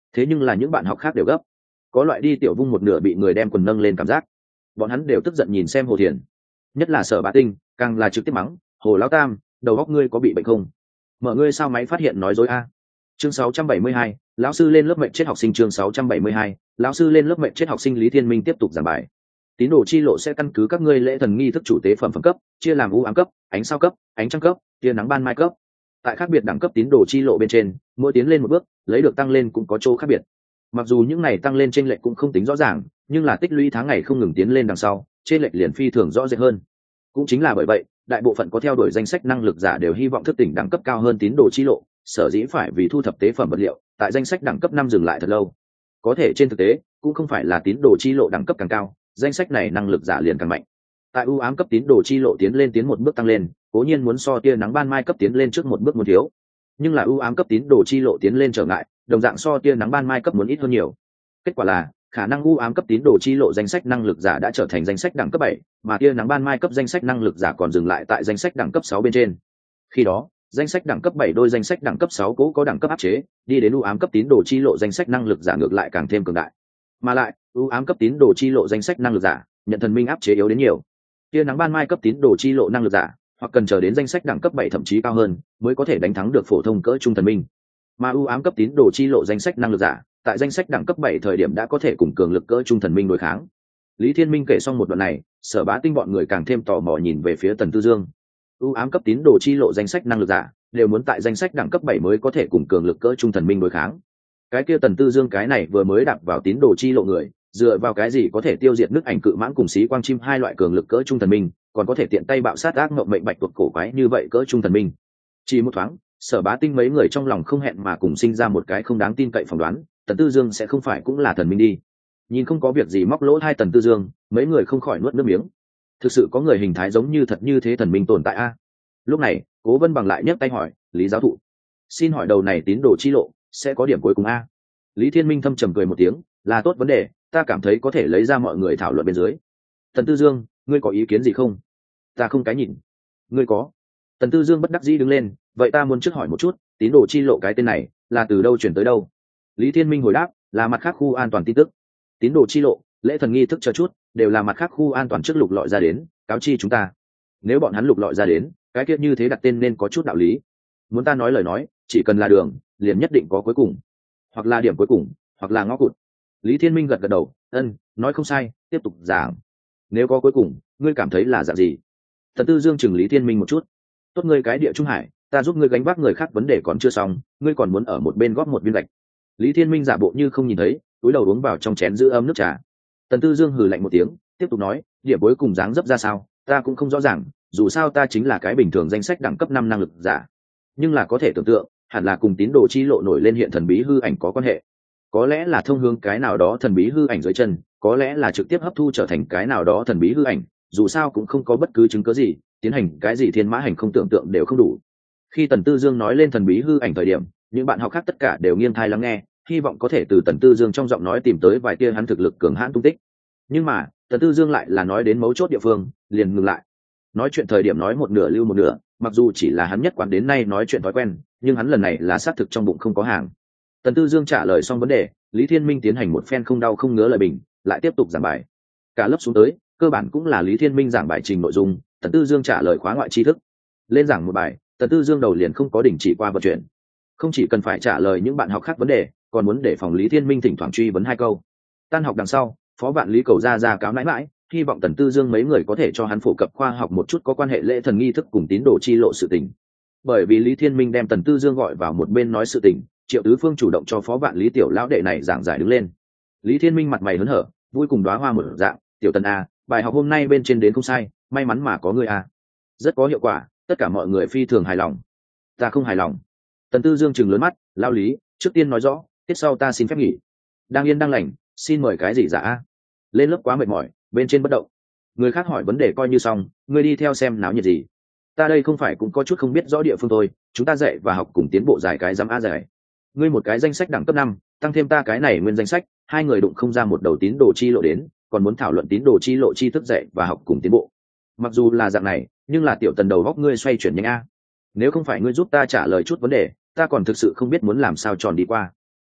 Thế nhưng là những bạn học khác đều gấp, có loại đi tiểu vung một nửa bị người đem quần nâng lên cảm giác. Bọn hắn đều tức giận nhìn xem Hồ Thiền, nhất là Sở Bá Tinh càng là trực tiếp mắng: Hồ lão tam, đầu óc ngươi có bị bệnh không? Mở ngươi sao máy phát hiện nói dối a. Chương 672, lão sư lên lớp mệnh chết học sinh. Chương 672, lão sư lên lớp mệnh chết học sinh. Lý Thiên Minh tiếp tục giảng bài. Tín đồ chi lộ sẽ căn cứ các ngươi lễ thần nghi thức chủ tế phẩm phẩm cấp, chia làm u ám cấp, ánh sao cấp, ánh trăng cấp, tia nắng ban mai cấp. Tại khác biệt đẳng cấp tín đồ chi lộ bên trên, mỗi tiến lên một bước, lấy được tăng lên cũng có chỗ khác biệt. Mặc dù những này tăng lên trên lệch cũng không tính rõ ràng, nhưng là tích lũy tháng ngày không ngừng tiến lên đằng sau, trên lệch liền phi thường rõ rệt hơn. Cũng chính là bởi vậy, đại bộ phận có theo đuổi danh sách năng lực giả đều hy vọng thức tỉnh đẳng cấp cao hơn tín đồ chi lộ, sở dĩ phải vì thu thập tế phẩm vật liệu, tại danh sách đẳng cấp 5 dừng lại thật lâu. Có thể trên thực tế, cũng không phải là tín đồ chi lộ đẳng cấp càng cao, danh sách này năng lực giả liền càng mạnh. Tại ưu ám cấp tín đồ chi lộ tiến một bước tăng lên, cố nhiên muốn so tia nắng ban mai cấp tiến lên trước một bước muốn thiếu, nhưng là ưu ám cấp tín đồ chi lộ tiến lên trở ngại, đồng dạng so tia nắng ban mai cấp muốn ít hơn nhiều. Kết quả là khả năng ưu ám cấp tín đồ chi lộ danh sách năng lực giả đã trở thành danh sách đẳng cấp 7, mà tia nắng ban mai cấp danh sách năng lực giả còn dừng lại tại danh sách đẳng cấp 6 bên trên. Khi đó, danh sách đẳng cấp 7 đôi danh sách đẳng cấp 6 cố có đẳng cấp áp chế, đi đến ưu ám cấp tín đồ chi lộ danh sách năng lực giả ngược lại càng thêm cường đại. Mà lại, ưu ám cấp tín đồ chi lộ danh sách năng lực giả, nhận thần minh áp chế yếu đến nhiều. Tia nắng ban mai cấp tín đồ chi lộ năng lực giả, hoặc cần chờ đến danh sách đẳng cấp 7 thậm chí cao hơn, mới có thể đánh thắng được phổ thông cỡ trung thần minh. Mà ưu ám cấp tín đồ chi lộ danh sách năng lực giả, tại danh sách đẳng cấp 7 thời điểm đã có thể cùng cường lực cỡ trung thần minh đối kháng. Lý Thiên Minh kể xong một đoạn này, Sở Bá Tinh bọn người càng thêm tò mò nhìn về phía Tần Tư Dương. ưu ám cấp tín đồ chi lộ danh sách năng lực giả, đều muốn tại danh sách đẳng cấp 7 mới có thể cùng cường lực cỡ trung thần minh đối kháng. Cái kia Tần Tư Dương cái này vừa mới đạp vào tín đồ chi lộ người, dựa vào cái gì có thể tiêu diệt nước ảnh cự mãng cùng xí quang chim hai loại cường lực cỡ trung thần minh, còn có thể tiện tay bạo sát ác mộng mệnh bạch tuộc cổ quái như vậy cỡ trung thần minh. Chỉ một thoáng, Sở Bá Tinh mấy người trong lòng không hẹn mà cùng sinh ra một cái không đáng tin cậy phỏng đoán, Tần Tư Dương sẽ không phải cũng là thần minh đi. Nhìn không có việc gì móc lỗ hai Tần Tư Dương, mấy người không khỏi nuốt nước miếng. Thực sự có người hình thái giống như thật như thế thần minh tồn tại a? Lúc này, Cố Vân Bằng lại nhấc tay hỏi, Lý giáo thụ, xin hỏi đầu này tín đồ chi lộ sẽ có điểm cuối cùng a? Lý Thiên Minh thâm trầm cười một tiếng, là tốt vấn đề, ta cảm thấy có thể lấy ra mọi người thảo luận bên dưới. Tần Tư Dương, ngươi có ý kiến gì không? Ta không cái nhìn. Ngươi có? Tần Tư Dương bất đắc dĩ đứng lên, vậy ta muốn trước hỏi một chút, tín đồ chi lộ cái tên này là từ đâu chuyển tới đâu? Lý Thiên Minh hồi đáp, là mặt khác khu an toàn tin tức. Tín đồ chi lộ, lễ thần nghi thức chờ chút, đều là mặt khác khu an toàn trước lục lọi ra đến, cáo chi chúng ta. Nếu bọn hắn lục lọi ra đến, cái kia như thế đặt tên nên có chút đạo lý. Muốn ta nói lời nói, chỉ cần là đường, liền nhất định có cuối cùng, hoặc là điểm cuối cùng, hoặc là ngõ cụt. Lý Thiên Minh gật gật đầu, nói không sai, tiếp tục giảng. Nếu có cuối cùng, ngươi cảm thấy là dạng gì? Tần Tư Dương chừng Lý Thiên Minh một chút. Tốt ngươi cái địa trung hải, ta giúp ngươi gánh vác người khác vấn đề còn chưa xong, ngươi còn muốn ở một bên góp một viên gạch. Lý Thiên Minh giả bộ như không nhìn thấy, túi đầu uống vào trong chén giữ ấm nước trà. Tần Tư Dương hừ lạnh một tiếng, tiếp tục nói, điểm cuối cùng dáng dấp ra sao, ta cũng không rõ ràng, dù sao ta chính là cái bình thường danh sách đẳng cấp 5 năng lực giả. Nhưng là có thể tưởng tượng, hẳn là cùng tín đồ chi lộ nổi lên hiện thần bí hư ảnh có quan hệ. Có lẽ là thông hướng cái nào đó thần bí hư ảnh dưới chân, có lẽ là trực tiếp hấp thu trở thành cái nào đó thần bí hư ảnh, dù sao cũng không có bất cứ chứng cứ gì, tiến hành cái gì thiên mã hành không tưởng tượng đều không đủ. Khi Tần Tư Dương nói lên thần bí hư ảnh thời điểm, những bạn học khác tất cả đều nghiêng thai lắng nghe, hy vọng có thể từ Tần Tư Dương trong giọng nói tìm tới vài tia hắn thực lực cường hãn tung tích. Nhưng mà, Tần Tư Dương lại là nói đến mấu chốt địa phương, liền ngừng lại. Nói chuyện thời điểm nói một nửa lưu một nửa, mặc dù chỉ là hắn nhất quán đến nay nói chuyện thói quen, nhưng hắn lần này là xác thực trong bụng không có hàng. Tần Tư Dương trả lời xong vấn đề, Lý Thiên Minh tiến hành một phen không đau không ngứa lời bình, lại tiếp tục giảng bài. Cả lớp xuống tới, cơ bản cũng là Lý Thiên Minh giảng bài trình nội dung, Tần Tư Dương trả lời khóa ngoại tri thức. Lên giảng một bài, Tần Tư Dương đầu liền không có đình chỉ qua vận chuyển. Không chỉ cần phải trả lời những bạn học khác vấn đề, còn muốn để phòng Lý Thiên Minh thỉnh thoảng truy vấn hai câu. Tan học đằng sau, Phó Vạn Lý cầu ra cáo nãi mãi, hy vọng Tần Tư Dương mấy người có thể cho hắn phổ cập khoa học một chút có quan hệ lễ thần nghi thức cùng tín đồ chi lộ sự tình. Bởi vì Lý Thiên Minh đem Tần Tư Dương gọi vào một bên nói sự tình, Triệu Tứ Phương chủ động cho Phó Vạn Lý tiểu lão đệ này giảng giải đứng lên. Lý Thiên Minh mặt mày hớn hở, vui cùng đóa hoa mở dạng, "Tiểu Tần a, bài học hôm nay bên trên đến không sai, may mắn mà có ngươi a. Rất có hiệu quả, tất cả mọi người phi thường hài lòng." "Ta không hài lòng." Tần Tư Dương trừng lớn mắt, "Lão Lý, trước tiên nói rõ, tiết sau ta xin phép nghỉ." "Đang yên đang lành, xin mời cái gì dạ a?" "Lên lớp quá mệt mỏi, bên trên bất động." "Người khác hỏi vấn đề coi như xong, ngươi đi theo xem náo nhiệt gì? Ta đây không phải cũng có chút không biết rõ địa phương thôi, chúng ta dạy và học cùng tiến bộ dài cái dám a dài. Ngươi một cái danh sách đẳng cấp 5, tăng thêm ta cái này nguyên danh sách, hai người đụng không ra một đầu tín đồ chi lộ đến, còn muốn thảo luận tín đồ chi lộ tri thức dạy và học cùng tiến bộ. Mặc dù là dạng này, nhưng là Tiểu Tần đầu góc ngươi xoay chuyển nhanh a. Nếu không phải ngươi giúp ta trả lời chút vấn đề, ta còn thực sự không biết muốn làm sao tròn đi qua."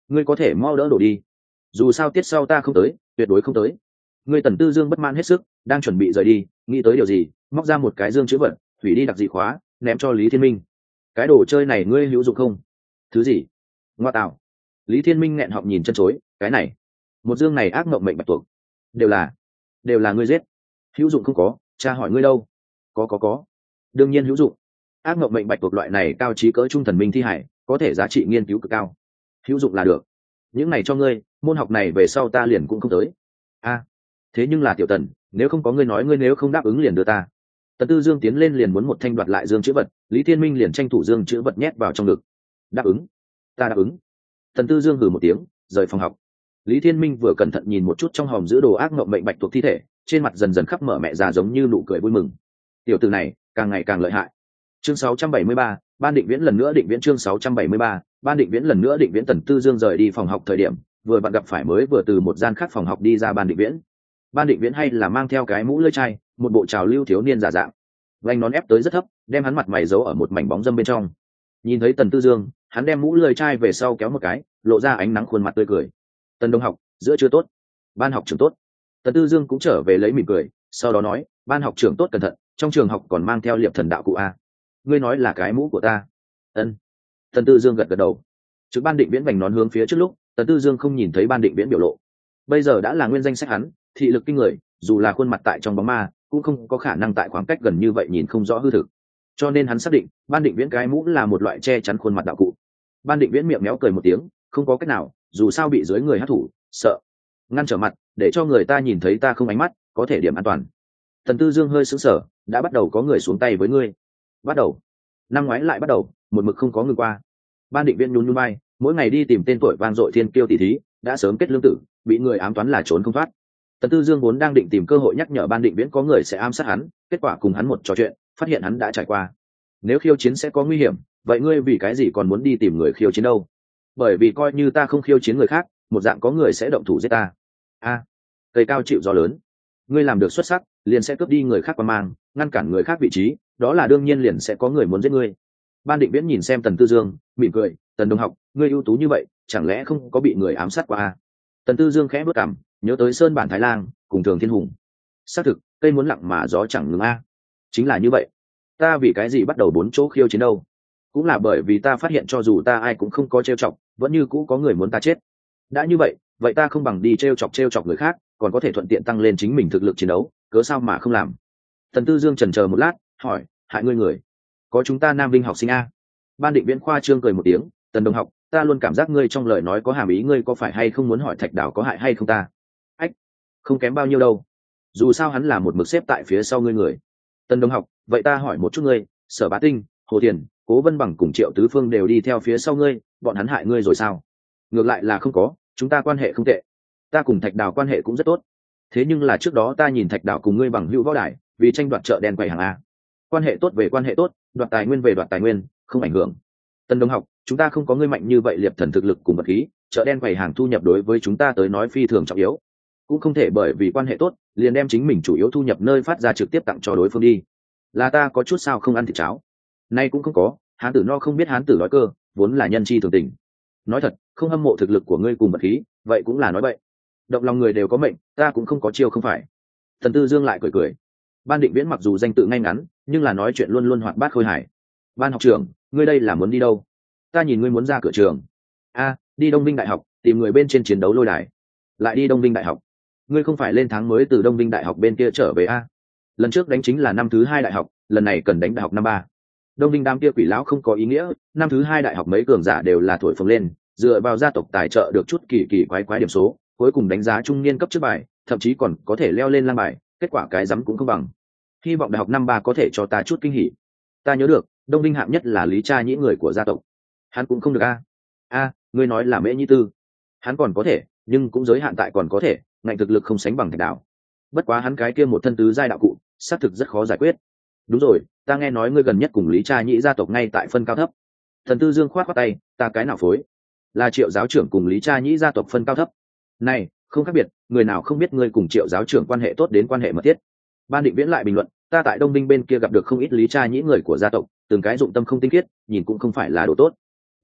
ngươi có thể mau đỡ đổ đi, dù sao tiết sau ta không tới, tuyệt đối không tới. Ngươi Tần Tư Dương bất mãn hết sức, đang chuẩn bị rời đi, nghĩ tới điều gì, móc ra một cái dương chữ vật, hủy đi đặc dị khóa, ném cho Lý Thiên Minh. Cái đồ chơi này ngươi hữu dụng không? Thứ gì? Ngoa tạo. Lý Thiên Minh nghẹn họng nhìn chân chối, cái này, một dương này ác mộng mệnh bạch tuộc, đều là ngươi giết. Hữu dụng không có, cha hỏi ngươi đâu? Có. Đương nhiên hữu dụng. Ác mộng mệnh bạch tuộc loại này cao trí cỡ trung thần minh thi hải, có thể giá trị nghiên cứu cực cao. Hữu dụng là được. Những này cho ngươi, môn học này về sau ta liền cũng không tới. A, thế nhưng là Tiểu Tần, nếu không có ngươi nói ngươi nếu không đáp ứng liền đưa ta. Tần Tư Dương tiến lên liền muốn một thanh đoạt lại dương chữ vật, Lý Thiên Minh liền tranh thủ dương chữ vật nhét vào trong ngực. Đáp ứng, ta đáp ứng. Tần Tư Dương hừ một tiếng, rời phòng học. Lý Thiên Minh vừa cẩn thận nhìn một chút trong hòm giữ đồ ác mộng mệnh bạch thuộc thi thể, trên mặt dần dần khắp mở mẹ già giống như nụ cười vui mừng. Tiểu tử này càng ngày càng lợi hại. Chương 673, ban định viễn lần nữa định viễn. Chương 673, ban định viễn lần nữa định viễn. Tần Tư Dương rời đi phòng học thời điểm, vừa vặn gặp phải mới vừa từ một gian khác phòng học đi ra ban định viễn. Ban định viễn hay là mang theo cái mũ lưỡi chai, một bộ trào lưu thiếu niên giả dạng, vành nón ép tới rất thấp, đem hắn mặt mày giấu ở một mảnh bóng râm bên trong. Nhìn thấy Tần Tư Dương, hắn đem mũ lưỡi chai về sau kéo một cái, lộ ra ánh nắng khuôn mặt tươi cười. Tần đồng học, giữa chưa tốt. Ban học trưởng tốt. Tần Tư Dương cũng trở về lấy mỉm cười, sau đó nói, ban học trưởng tốt cẩn thận, trong trường học còn mang theo liệp thần đạo cụ a. Ngươi nói là cái mũ của ta? Ân. Tần Tư Dương gật gật đầu. Trước ban định viễn vành nón hướng phía trước lúc, Tần Tư Dương không nhìn thấy ban định viễn biểu lộ. Bây giờ đã là nguyên danh sách hắn, thị lực kinh người, dù là khuôn mặt tại trong bóng ma, cũng không có khả năng tại khoảng cách gần như vậy nhìn không rõ hư thực. Cho nên hắn xác định, ban định viễn cái mũ là một loại che chắn khuôn mặt đạo cụ. Ban định viễn miệng méo cười một tiếng, không có cách nào, dù sao bị dưới người hát thủ, sợ ngăn trở mặt, để cho người ta nhìn thấy ta không ánh mắt, có thể điểm an toàn. Tần Tư Dương hơi sững sờ, đã bắt đầu có người xuống tay với ngươi. Bắt đầu? Năm ngoái lại bắt đầu, một mực không có ngừng qua. Ban định viễn nhún nhún vai, mỗi ngày đi tìm tên tuổi vang dội thiên kiêu tỷ thí, đã sớm kết lương tử, bị người ám toán là trốn không thoát. Tần Tư Dương vốn đang định tìm cơ hội nhắc nhở ban định viễn có người sẽ ám sát hắn, kết quả cùng hắn một trò chuyện, phát hiện hắn đã trải qua. Nếu khiêu chiến sẽ có nguy hiểm, vậy ngươi vì cái gì còn muốn đi tìm người khiêu chiến đâu? Bởi vì coi như ta không khiêu chiến người khác, một dạng có người sẽ động thủ giết ta. A, cây cao chịu gió lớn. Ngươi làm được xuất sắc, liền sẽ cướp đi người khác qua mang, ngăn cản người khác vị trí, đó là đương nhiên liền sẽ có người muốn giết ngươi. Ban định viễn nhìn xem Tần Tư Dương, mỉm cười, Tần đồng học, ngươi ưu tú như vậy, chẳng lẽ không có bị người ám sát qua? Tần Tư Dương khẽ bước cằm, nhớ tới Sơn Bản Thái Lang cùng Thường Thiên Hùng. Xác thực, cây muốn lặng mà gió chẳng ngừng a. Chính là như vậy. Ta vì cái gì bắt đầu 4 chỗ khiêu chiến đâu? Cũng là bởi vì ta phát hiện cho dù ta ai cũng không có trêu chọc, vẫn như cũ có người muốn ta chết. Đã như vậy ta không bằng đi trêu chọc người khác, còn có thể thuận tiện tăng lên chính mình thực lực chiến đấu, cớ sao mà không làm? Tần Tư Dương chần chờ một lát, hỏi, hại ngươi người? Có chúng ta Nam Vinh học sinh a. Ban định viễn khoa trương cười một tiếng, Tần đồng học, ta luôn cảm giác ngươi trong lời nói có hàm ý, ngươi có phải hay không muốn hỏi Thạch Đảo có hại hay không ta? Ách, không kém bao nhiêu đâu. Dù sao hắn là một mực xếp tại phía sau ngươi người. Tần đồng học, vậy ta hỏi một chút ngươi, Sở Bá Tinh, Hồ Thiền, Cố Vân Bằng cùng Triệu Tứ Phương đều đi theo phía sau ngươi, bọn hắn hại ngươi rồi sao? Ngược lại là không có, chúng ta quan hệ không tệ. Ta cùng Thạch Đảo quan hệ cũng rất tốt. Thế nhưng là trước đó ta nhìn Thạch Đảo cùng ngươi bằng hữu võ đài, vì tranh đoạt chợ đen quầy hàng a. Quan hệ tốt về quan hệ tốt, đoạt tài nguyên về đoạt tài nguyên, không ảnh hưởng. Tần đồng học, chúng ta không có ngươi mạnh như vậy liệp thần thực lực cùng vật khí, chợ đen quầy hàng thu nhập đối với chúng ta tới nói phi thường trọng yếu, cũng không thể bởi vì quan hệ tốt liền đem chính mình chủ yếu thu nhập nơi phát ra trực tiếp tặng cho đối phương đi. Là ta có chút sao không ăn thịt cháo? Nay cũng không có, hán tử no không biết hán tử nói cơ, vốn là nhân chi thường tình. Nói thật, không hâm mộ thực lực của ngươi cùng vật khí, vậy cũng là nói bậy. Động lòng người đều có mệnh, ta cũng không có chiêu không phải. Thần Tư Dương lại cười cười. Ban định viễn mặc dù danh tự ngay ngắn, nhưng là nói chuyện luôn luôn hoạt bát khôi hài. Ban học trưởng, ngươi đây là muốn đi đâu? Ta nhìn ngươi muốn ra cửa trường. A, đi Đông Vinh Đại học, tìm người bên trên chiến đấu lôi đài. Lại đi Đông Vinh Đại học? Ngươi không phải lên tháng mới từ Đông Vinh Đại học bên kia trở về a? Lần trước đánh chính là năm thứ 2 đại học, lần này cần đánh đại học năm 3. Đông Vinh đám kia quỷ lão không có ý nghĩa, năm thứ 2 đại học mấy cường giả đều là thổi phồng lên, dựa vào gia tộc tài trợ được chút kỳ quái điểm số, cuối cùng đánh giá trung niên cấp trước bài, thậm chí còn có thể leo lên lang bài, kết quả cái rắm cũng không bằng. Hy vọng đại học năm 3 có thể cho ta chút kinh hỉ. Ta nhớ được, Đông Vinh hạng nhất là Lý Cha Nhĩ người của gia tộc. Hắn cũng không được a. A, ngươi nói là Mễ Nhĩ Tư. Hắn còn có thể, nhưng cũng giới hạn tại còn có thể, ngạnh thực lực không sánh bằng Thạch Đảo. Bất quá hắn cái kia một thân tứ giai đạo cụ, xác thực rất khó giải quyết. Đúng rồi, ta nghe nói ngươi gần nhất cùng Lý Cha Nhĩ gia tộc ngay tại phân cao thấp. Thần Tư Dương khoát tay, ta cái nào phối? Là Triệu giáo trưởng cùng Lý Cha Nhĩ gia tộc phân cao thấp. Này, không khác biệt, người nào không biết ngươi cùng Triệu giáo trưởng quan hệ tốt đến quan hệ mật thiết. Ban định viễn lại bình luận, ta tại Đông Binh bên kia gặp được không ít Lý Cha Nhĩ người của gia tộc, từng cái dụng tâm không tinh khiết, nhìn cũng không phải là đồ tốt.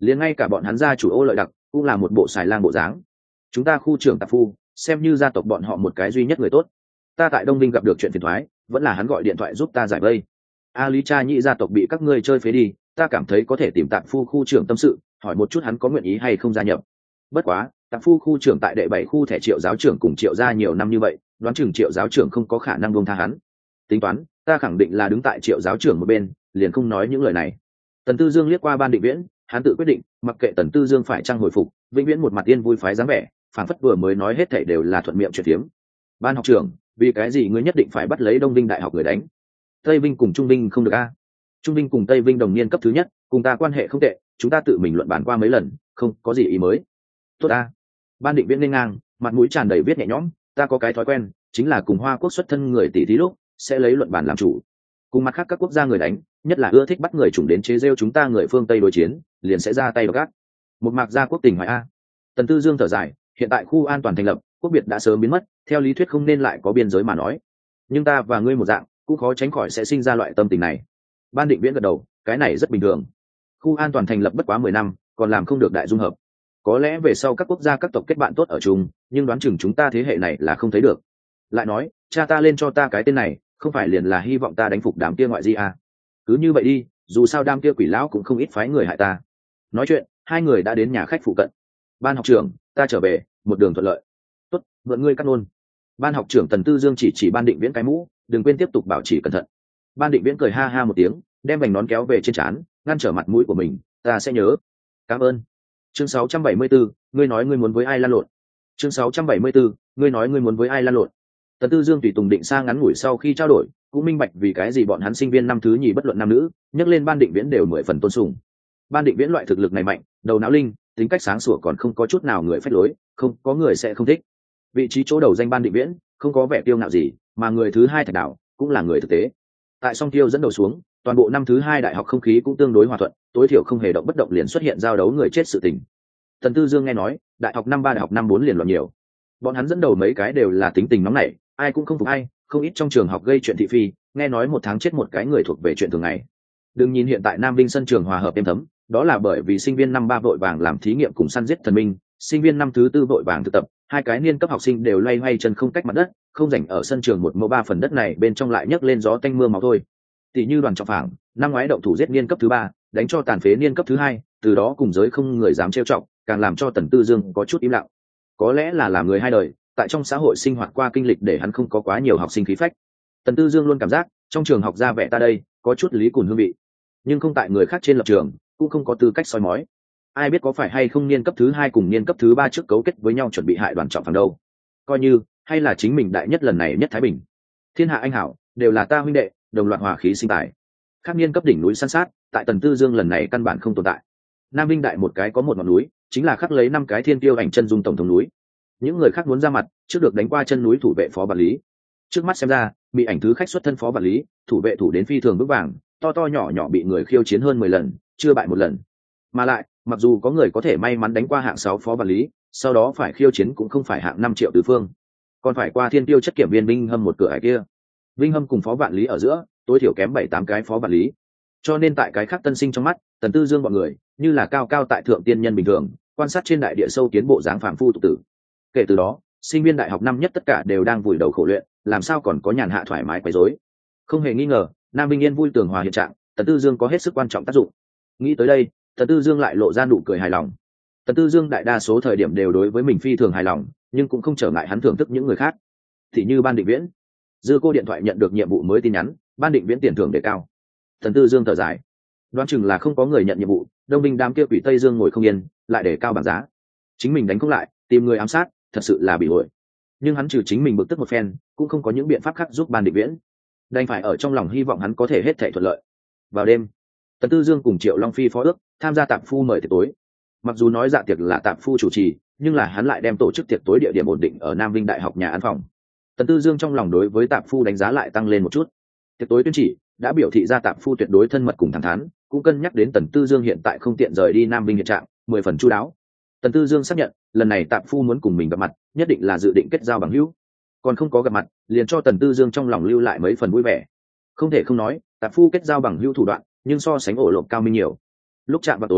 liền ngay cả bọn hắn gia chủ Ô Lợi Đặc cũng là một bộ xài lang bộ dáng. Chúng ta khu trưởng Tạp Phu xem như gia tộc bọn họ một cái duy nhất người tốt, ta tại Đông Vinh gặp được chuyện phiền toái, vẫn là hắn gọi điện thoại giúp ta giải vây. A Lý Cha Nhĩ gia tộc bị các ngươi chơi phế đi, ta cảm thấy có thể tìm Tạp Phu khu trưởng tâm sự, hỏi một chút hắn có nguyện ý hay không gia nhập. Bất quá Tạp Phu khu trưởng tại đệ 7 khu thẻ Triệu giáo trưởng cùng Triệu gia nhiều năm như vậy, đoán chừng Triệu giáo trưởng không có khả năng buông tha hắn. Tính toán ta khẳng định là đứng tại Triệu giáo trưởng một bên, liền không nói những lời này. Tần Tư Dương liếc qua Ban Định Viễn, hắn tự quyết định, mặc kệ Tần Tư Dương phải trang hồi phục, vĩnh viễn một mặt yên vui phái dáng vẻ, phảng phất vừa mới nói hết thảy đều là thuận miệng chuyện phiếm. Ban học trưởng, vì cái gì ngươi nhất định phải bắt lấy Đông Vinh đại học người đánh? Tây Vinh cùng Trung Vinh không được a? Trung Vinh cùng Tây Vinh đồng niên cấp thứ nhất, cùng ta quan hệ không tệ, chúng ta tự mình luận bàn qua mấy lần, không có gì ý mới. Tốt a. Ban Định Viễn lên ngang, mặt mũi tràn đầy viết nhẹ nhõm, ta có cái thói quen, chính là cùng Hoa Quốc xuất thân người tỷ thí lúc, sẽ lấy luận bàn làm chủ. Cùng mặt khác các quốc gia người đánh, nhất là ưa thích bắt người chủng đến chế giễu chúng ta người phương Tây đối chiến, liền sẽ ra tay gắt. Một mạc gia quốc tình hoài a. Tần Tư Dương thở dài, hiện tại khu an toàn thành lập, quốc biệt đã sớm biến mất, theo lý thuyết không nên lại có biên giới mà nói. Nhưng ta và ngươi một dạng, cũng khó tránh khỏi sẽ sinh ra loại tâm tình này. Ban Định Viễn gật đầu, cái này rất bình thường. Khu an toàn thành lập bất quá 10 năm, còn làm không được đại dung hợp. Có lẽ về sau các quốc gia các tộc kết bạn tốt ở chung, nhưng đoán chừng chúng ta thế hệ này là không thấy được. Lại nói, cha ta lên cho ta cái tên này, không phải liền là hy vọng ta đánh phục đám kia ngoại di à? Cứ như vậy đi, dù sao đám kia quỷ lão cũng không ít phái người hại ta. Nói chuyện, hai người đã đến nhà khách phụ cận. Ban học trưởng, ta trở về, một đường thuận lợi. Tốt, mượn ngươi cắt nôn. Ban học trưởng Tần Tư Dương chỉ Ban Định Viễn cái mũ, đừng quên tiếp tục bảo trì cẩn thận. Ban Định Viễn cười ha ha một tiếng, đem vành nón kéo về trên trán, ngăn trở mặt mũi của mình, ta sẽ nhớ. Cảm ơn. Chương 674, ngươi nói ngươi muốn với ai lan lộn. Chương 674, ngươi nói ngươi muốn với ai lan lộn. Tần Tư Dương tùy tùng Định Sa ngắn ngủi sau khi trao đổi, cũng minh bạch vì cái gì bọn hắn sinh viên năm thứ nhì bất luận nam nữ, nhắc lên Ban Định Viễn đều 10 phần tôn sùng. Ban Định Viễn loại thực lực này mạnh, đầu não linh, tính cách sáng sủa, còn không có chút nào người phách lối, không có người sẽ không thích. Vị trí chỗ đầu danh Ban Định Viễn, không có vẻ kiêu ngạo gì, mà người thứ hai Thạch Đảo cũng là người thực tế. Tại Song Tiêu dẫn đầu xuống, toàn bộ năm thứ hai đại học không khí cũng tương đối hòa thuận, tối thiểu không hề động bất động liền xuất hiện giao đấu người chết sự tình. Tần Tư Dương nghe nói, đại học năm 3 đại học năm 4 liền loạn nhiều. Bọn hắn dẫn đầu mấy cái đều là tính tình nóng nảy, ai cũng không phục ai, không ít trong trường học gây chuyện thị phi, nghe nói một tháng chết một cái người thuộc về chuyện thường ngày. Đừng nhìn hiện tại Nam Vinh sân trường hòa hợp êm thấm, đó là bởi vì sinh viên năm 3 vội vàng làm thí nghiệm cùng săn giết thần minh, sinh viên năm thứ 4 vội vàng thực tập, hai cái niên cấp học sinh đều loay hoay chân không cách mặt đất, không rảnh ở sân trường một mẫu 3 phần đất này bên trong lại nhấc lên gió tanh mưa máu thôi. Tỷ như Đoàn Trọng Phảng, năm ngoái động thủ giết niên cấp thứ 3, đánh cho tàn phế niên cấp thứ 2, từ đó cùng giới không người dám trêu chọc, càng làm cho Tần Tư Dương có chút im lặng. Có lẽ là làm người hai đời, tại trong xã hội sinh hoạt qua kinh lịch để hắn không có quá nhiều học sinh khí phách. Tần Tư Dương luôn cảm giác trong trường học ra vẻ ta đây có chút lý cùn hương vị, nhưng không tại người khác trên lập trường, cũng không có tư cách soi mói. Ai biết có phải hay không niên cấp thứ 2 cùng niên cấp thứ 3 trước cấu kết với nhau chuẩn bị hại Đoàn Trọng Phảng đâu. Coi như hay là chính mình đại nhất lần này nhất Thái Bình, thiên hạ anh hảo, đều là ta huynh đệ, đồng loạt hòa khí sinh tài. Khác niên cấp đỉnh núi san sát, tại Tần Tư Dương lần này căn bản không tồn tại. Nam Vinh đại một cái có một ngọn núi, chính là khắc lấy 5 cái thiên tiêu ảnh chân dung tổng thống núi. Những người khác muốn ra mặt, trước được đánh qua chân núi thủ vệ phó quản lý. Trước mắt xem ra, bị ảnh thứ khách xuất thân phó quản lý, thủ vệ thủ đến phi thường vững vàng, to to nhỏ nhỏ bị người khiêu chiến hơn 10 lần, chưa bại một lần. Mà lại, mặc dù có người có thể may mắn đánh qua hạng 6 phó quản lý, sau đó phải khiêu chiến cũng không phải hạng 5 triệu tứ phương, còn phải qua thiên tiêu chất kiểm viên Vinh Hâm một cửa ải kia. Vinh Hâm cùng phó vạn lý ở giữa, tối thiểu kém 7-8 cái phó vạn lý. Cho nên tại cái khác tân sinh trong mắt, Tần Tư Dương bọn người như là cao cao tại thượng tiên nhân bình thường, quan sát trên đại địa sâu kiến bộ dáng phàm phu tục tử. Kể từ đó, sinh viên đại học năm nhất tất cả đều đang vùi đầu khổ luyện, làm sao còn có nhàn hạ thoải mái quấy rối. Không hề nghi ngờ, Nam Vinh Yên vui tường hòa hiện trạng, Tần Tư Dương có hết sức quan trọng tác dụng. Nghĩ tới đây, Tần Tư Dương lại lộ ra nụ cười hài lòng. Tần Tư Dương đại đa số thời điểm đều đối với mình phi thường hài lòng, nhưng cũng không trở ngại hắn thưởng thức những người khác. Thì như Ban Định Viễn, Dư Cô điện thoại nhận được nhiệm vụ mới tin nhắn, Ban Định Viễn tiền thưởng đề cao. Tần Tư Dương thở dài, đoán chừng là không có người nhận nhiệm vụ, Đông Binh đám kia quỷ Tây Dương ngồi không yên, lại đề cao bảng giá. Chính mình đánh không lại, tìm người ám sát, thật sự là bị ổi. Nhưng hắn trừ chính mình bực tức một phen, cũng không có những biện pháp khác giúp Ban Định Viễn, đành phải ở trong lòng hy vọng hắn có thể hết thảy thuận lợi. Vào đêm, Tần Tư Dương cùng Triệu Long Phi phó ước tham gia tạp phu mời tiệc tối. Mặc dù nói dạ tiệc là tạp phu chủ trì, nhưng là hắn lại đem tổ chức tiệc tối địa điểm ổn định ở Nam Vinh Đại học nhà ăn phòng. Tần Tư Dương trong lòng đối với tạp phu đánh giá lại tăng lên một chút. Tiệc tối tuyên chỉ đã biểu thị ra tạp phu tuyệt đối thân mật cùng thẳng thắn, cũng cân nhắc đến Tần Tư Dương hiện tại không tiện rời đi Nam Vinh hiện trạng, 10 phần chu đáo. Tần Tư Dương xác nhận, lần này tạp phu muốn cùng mình gặp mặt, nhất định là dự định kết giao bằng hữu. Còn không có gặp mặt, liền cho Tần Tư Dương trong lòng lưu lại mấy phần vui vẻ. Không thể không nói, tạp phu kết giao bằng hữu thủ đoạn, nhưng so sánh ổ lộp cao minh nhiều. Lúc chạm vào tối,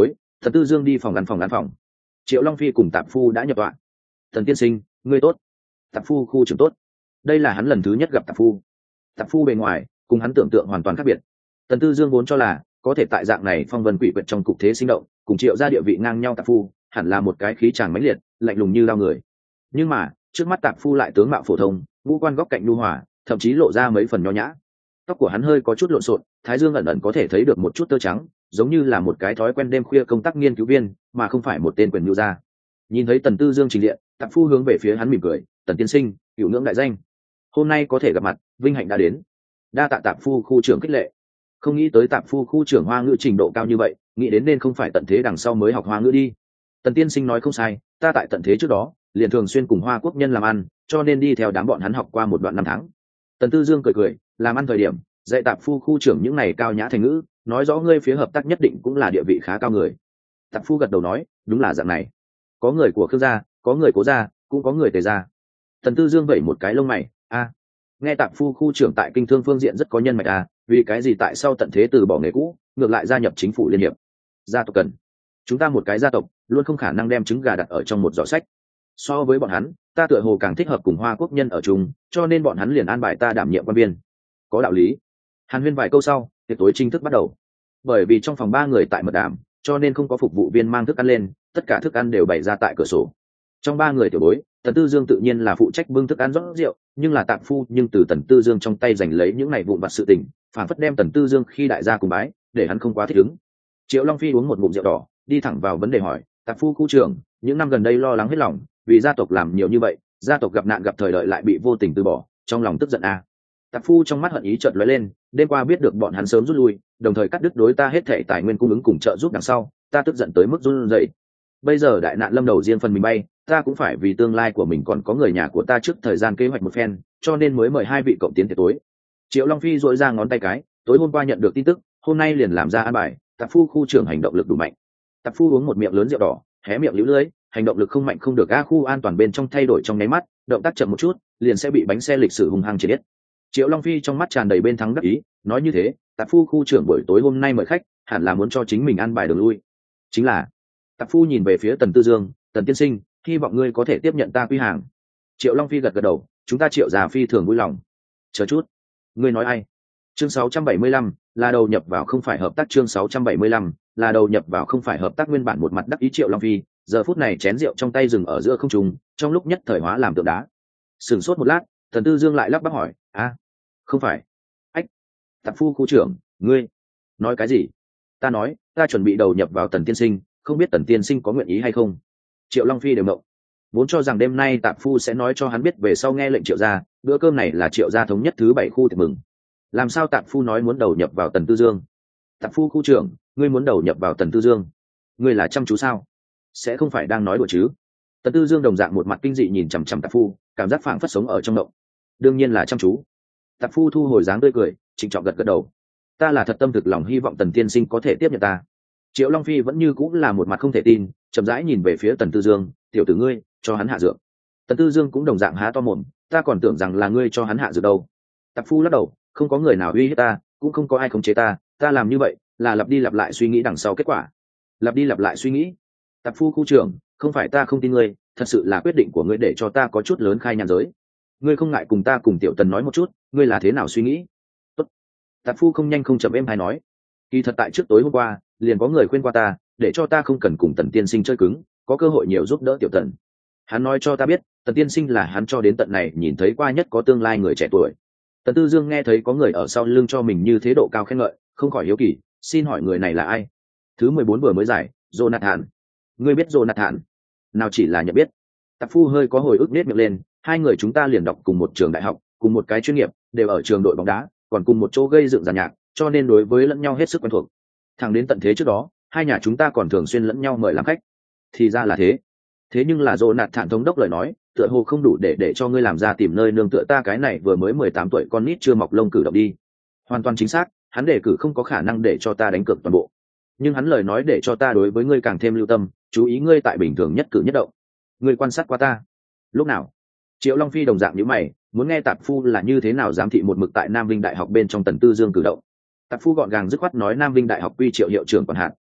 Tần Tư Dương đi phòng. Triệu Long Phi cùng tạp phu đã nhập tọa. Tần tiên sinh, ngươi tốt. Tạp phu khu trưởng tốt. Đây là hắn lần thứ nhất gặp tạp phu. Tạp phu bề ngoài cùng hắn tưởng tượng hoàn toàn khác biệt. Tần Tư Dương vốn cho là có thể tại dạng này phong vân quỷ quyệt trong cục thế sinh động, cùng Triệu gia địa vị ngang nhau tạp phu, hẳn là một cái khí tràng mãnh liệt, lạnh lùng như dao người. Nhưng mà trước mắt tạp phu lại tướng mạo phổ thông, ngũ quan góc cạnh nhu hòa, thậm chí lộ ra mấy phần nho nhã. Tóc của hắn hơi có chút lộn xộn, thái dương ẩn ẩn có thể thấy được một chút tơ trắng, giống như là một cái thói quen đêm khuya công tác nghiên cứu viên, mà không phải một tên quyền nhu gia. Nhìn thấy Tần Tư Dương trình diện, tạp phu hướng về phía hắn mỉm cười, "Tần tiên sinh, cửu ngưỡng đại danh, hôm nay có thể gặp mặt, vinh hạnh đã đến." Đa tạ tạp phu khu trưởng khích lệ. Không nghĩ tới tạp phu khu trưởng Hoa ngữ trình độ cao như vậy, nghĩ đến nên không phải tận thế đằng sau mới học Hoa ngữ đi. Tần tiên sinh nói không sai, ta tại tận thế trước đó liền thường xuyên cùng Hoa quốc nhân làm ăn, cho nên đi theo đám bọn hắn học qua một đoạn năm tháng. Tần Tư Dương cười, làm ăn thời điểm dạy tạp phu khu trưởng những này cao nhã thành ngữ, nói rõ ngươi phía hợp tác nhất định cũng là địa vị khá cao người. Tạp phu gật đầu nói, đúng là dạng này. Có người của Khương gia, có người Cố gia, cũng có người Tề gia. Tần Tư Dương vẩy một cái lông mày, nghe tạp phu khu trưởng tại kinh thương phương diện rất có nhân mạch vì cái gì tại sau tận thế từ bỏ nghề cũ, ngược lại gia nhập chính phủ liên hiệp? Gia tộc cần. Chúng ta một cái gia tộc luôn không khả năng đem trứng gà đặt ở trong một giỏ sách. So với bọn hắn, ta tựa hồ càng thích hợp cùng Hoa quốc nhân ở chung, cho nên bọn hắn liền an bài ta đảm nhiệm quan viên. Có đạo lý. Hàn huyên vài câu sau, tiệc tối chính thức bắt đầu. Bởi vì trong phòng 3 người tại mật đàm, cho nên không có phục vụ viên mang thức ăn lên, tất cả thức ăn đều bày ra tại cửa sổ. Trong 3 người tiểu bối, Tần Tư Dương tự nhiên là phụ trách bưng thức ăn rót rượu, nhưng là tạp phu nhưng từ Tần Tư Dương trong tay giành lấy những này vụn vặt sự tình, phản phất đem Tần Tư Dương khi đại gia cùng bái, để hắn không quá thích ứng. Triệu Long Phi uống một ngụm rượu đỏ, đi thẳng vào vấn đề hỏi, tạp phu khu trưởng, những năm gần đây lo lắng hết lòng, vì gia tộc làm nhiều như vậy, gia tộc gặp nạn gặp thời lợi lại bị vô tình từ bỏ, trong lòng tức giận Tạp phu trong mắt hận ý chợt lóe lên, đêm qua biết được bọn hắn sớm rút lui, đồng thời cắt đứt đối ta hết thảy tài nguyên cung ứng cùng trợ giúp đằng sau, ta tức giận tới mức run rẩy. Bây giờ đại nạn lâm đầu riêng phần mình bay, ta cũng phải vì tương lai của mình còn có người nhà của ta trước thời gian kế hoạch một phen, cho nên mới mời 2 vị cộng tiến tiệc tối. Triệu Long Phi duỗi ra ngón tay cái, tối hôm qua nhận được tin tức, hôm nay liền làm ra an bài, tạp phu khu trưởng hành động lực đủ mạnh. Tạp phu uống một miệng lớn rượu đỏ, hé miệng liễu lưỡi, hành động lực không mạnh không được, khu an toàn bên trong thay đổi trong nháy mắt, động tác chậm một chút, liền sẽ bị bánh xe lịch sử hung hăng triệt. Triệu Long Phi trong mắt tràn đầy bên thắng đắc ý, nói như thế, tạp phu khu trưởng buổi tối hôm nay mời khách, hẳn là muốn cho chính mình ăn bài đường lui. Chính là. Tạp phu nhìn về phía Tần Tư Dương, Tần tiên sinh, hy vọng ngươi có thể tiếp nhận ta quy hàng. Triệu Long Phi gật gật đầu, chúng ta Triệu già phi thường vui lòng. Chờ chút, ngươi nói ai? Chương 675, là đầu nhập vào không phải hợp tác. Chương 675, là đầu nhập vào không phải hợp tác. Nguyên bản một mặt đắc ý Triệu Long Phi, giờ phút này chén rượu trong tay dừng ở giữa không trung, trong lúc nhất thời hóa làm tượng đá. Sửng sốt một lát, Tần Tư Dương lại lắp bắp hỏi, không phải. Ách, tạp phu khu trưởng, ngươi nói cái gì? Ta nói, ta chuẩn bị đầu nhập vào Tần tiên sinh, không biết Tần tiên sinh có nguyện ý hay không? Triệu Long Phi đều mộng, vốn cho rằng đêm nay tạp phu sẽ nói cho hắn biết về sau nghe lệnh Triệu gia, bữa cơm này là Triệu gia thống nhất thứ 7 khu tiệc mừng. Làm sao tạp phu nói muốn đầu nhập vào Tần Tư Dương? Tạp phu khu trưởng, ngươi muốn đầu nhập vào Tần Tư Dương, ngươi là chăm chú sao? Sẽ không phải đang nói đùa chứ? Tần Tư Dương đồng dạng một mặt kinh dị nhìn chằm chằm tạp phu, cảm giác phảng phất sống ở trong mộng. Đương nhiên là chăm chú. Tạp phu thu hồi dáng tươi cười, trịnh trọng gật gật đầu. Ta là thật tâm thực lòng hy vọng Tần tiên sinh có thể tiếp nhận ta. Triệu Long Phi vẫn như cũng là một mặt không thể tin, chậm rãi nhìn về phía Tần Tư Dương, tiểu tử ngươi, cho hắn hạ dược. Tần Tư Dương cũng đồng dạng há to mồm, ta còn tưởng rằng là ngươi cho hắn hạ dược đâu. Tạp phu lắc đầu, không có người nào uy hiếp ta, cũng không có ai khống chế ta, ta làm như vậy là lặp đi lặp lại suy nghĩ đằng sau kết quả. Lặp đi lặp lại suy nghĩ. Tạp phu khu trưởng, không phải ta không tin ngươi, thật sự là quyết định của ngươi để cho ta có chút lớn khai nhàn giới. Ngươi không ngại cùng ta cùng tiểu Tần nói một chút, ngươi là thế nào suy nghĩ? Tốt. Tạp phu không nhanh không chậm êm hay nói, kỳ thật tại trước tối hôm qua liền có người khuyên qua ta, để cho ta không cần cùng Tần tiên sinh chơi cứng, có cơ hội nhiều giúp đỡ tiểu Tần. Hắn nói cho ta biết, Tần tiên sinh là hắn cho đến tận này nhìn thấy qua nhất có tương lai người trẻ tuổi. Tần Tư Dương nghe thấy có người ở sau lưng cho mình như thế độ cao khen ngợi, không khỏi hiếu kỳ, xin hỏi người này là ai? Thứ 14 vừa mới giải, Jonathan. Ngươi biết Jonathan? Nào chỉ là nhận biết. Tạp phu hơi có hồi ức nết miệng lên, 2 người chúng ta liền đọc cùng một trường đại học, cùng một cái chuyên nghiệp, đều ở trường đội bóng đá, còn cùng một chỗ gây dựng dàn nhạc, cho nên đối với lẫn nhau hết sức quen thuộc. Thẳng đến tận thế trước đó, 2 nhà chúng ta còn thường xuyên lẫn nhau mời làm khách. Thì ra là thế. Thế nhưng là Jonathan thống đốc lời nói, tựa hồ không đủ để cho ngươi làm ra tìm nơi nương tựa ta cái này vừa mới 18 tuổi con nít chưa mọc lông cử động đi. Hoàn toàn chính xác, hắn đề cử không có khả năng để cho ta đánh cược toàn bộ. Nhưng hắn lời nói để cho ta đối với ngươi càng thêm lưu tâm, chú ý ngươi tại bình thường nhất cử nhất động. Ngươi quan sát qua ta. Lúc nào? Triệu Long Phi đồng dạng như mày, muốn nghe tạp phu là như thế nào giám thị một mực tại Nam Vinh Đại học bên trong Tần Tư Dương cử động. Tạp phu gọn gàng dứt khoát nói Nam Vinh Đại học quy Triệu hiệu trưởng quản hạt,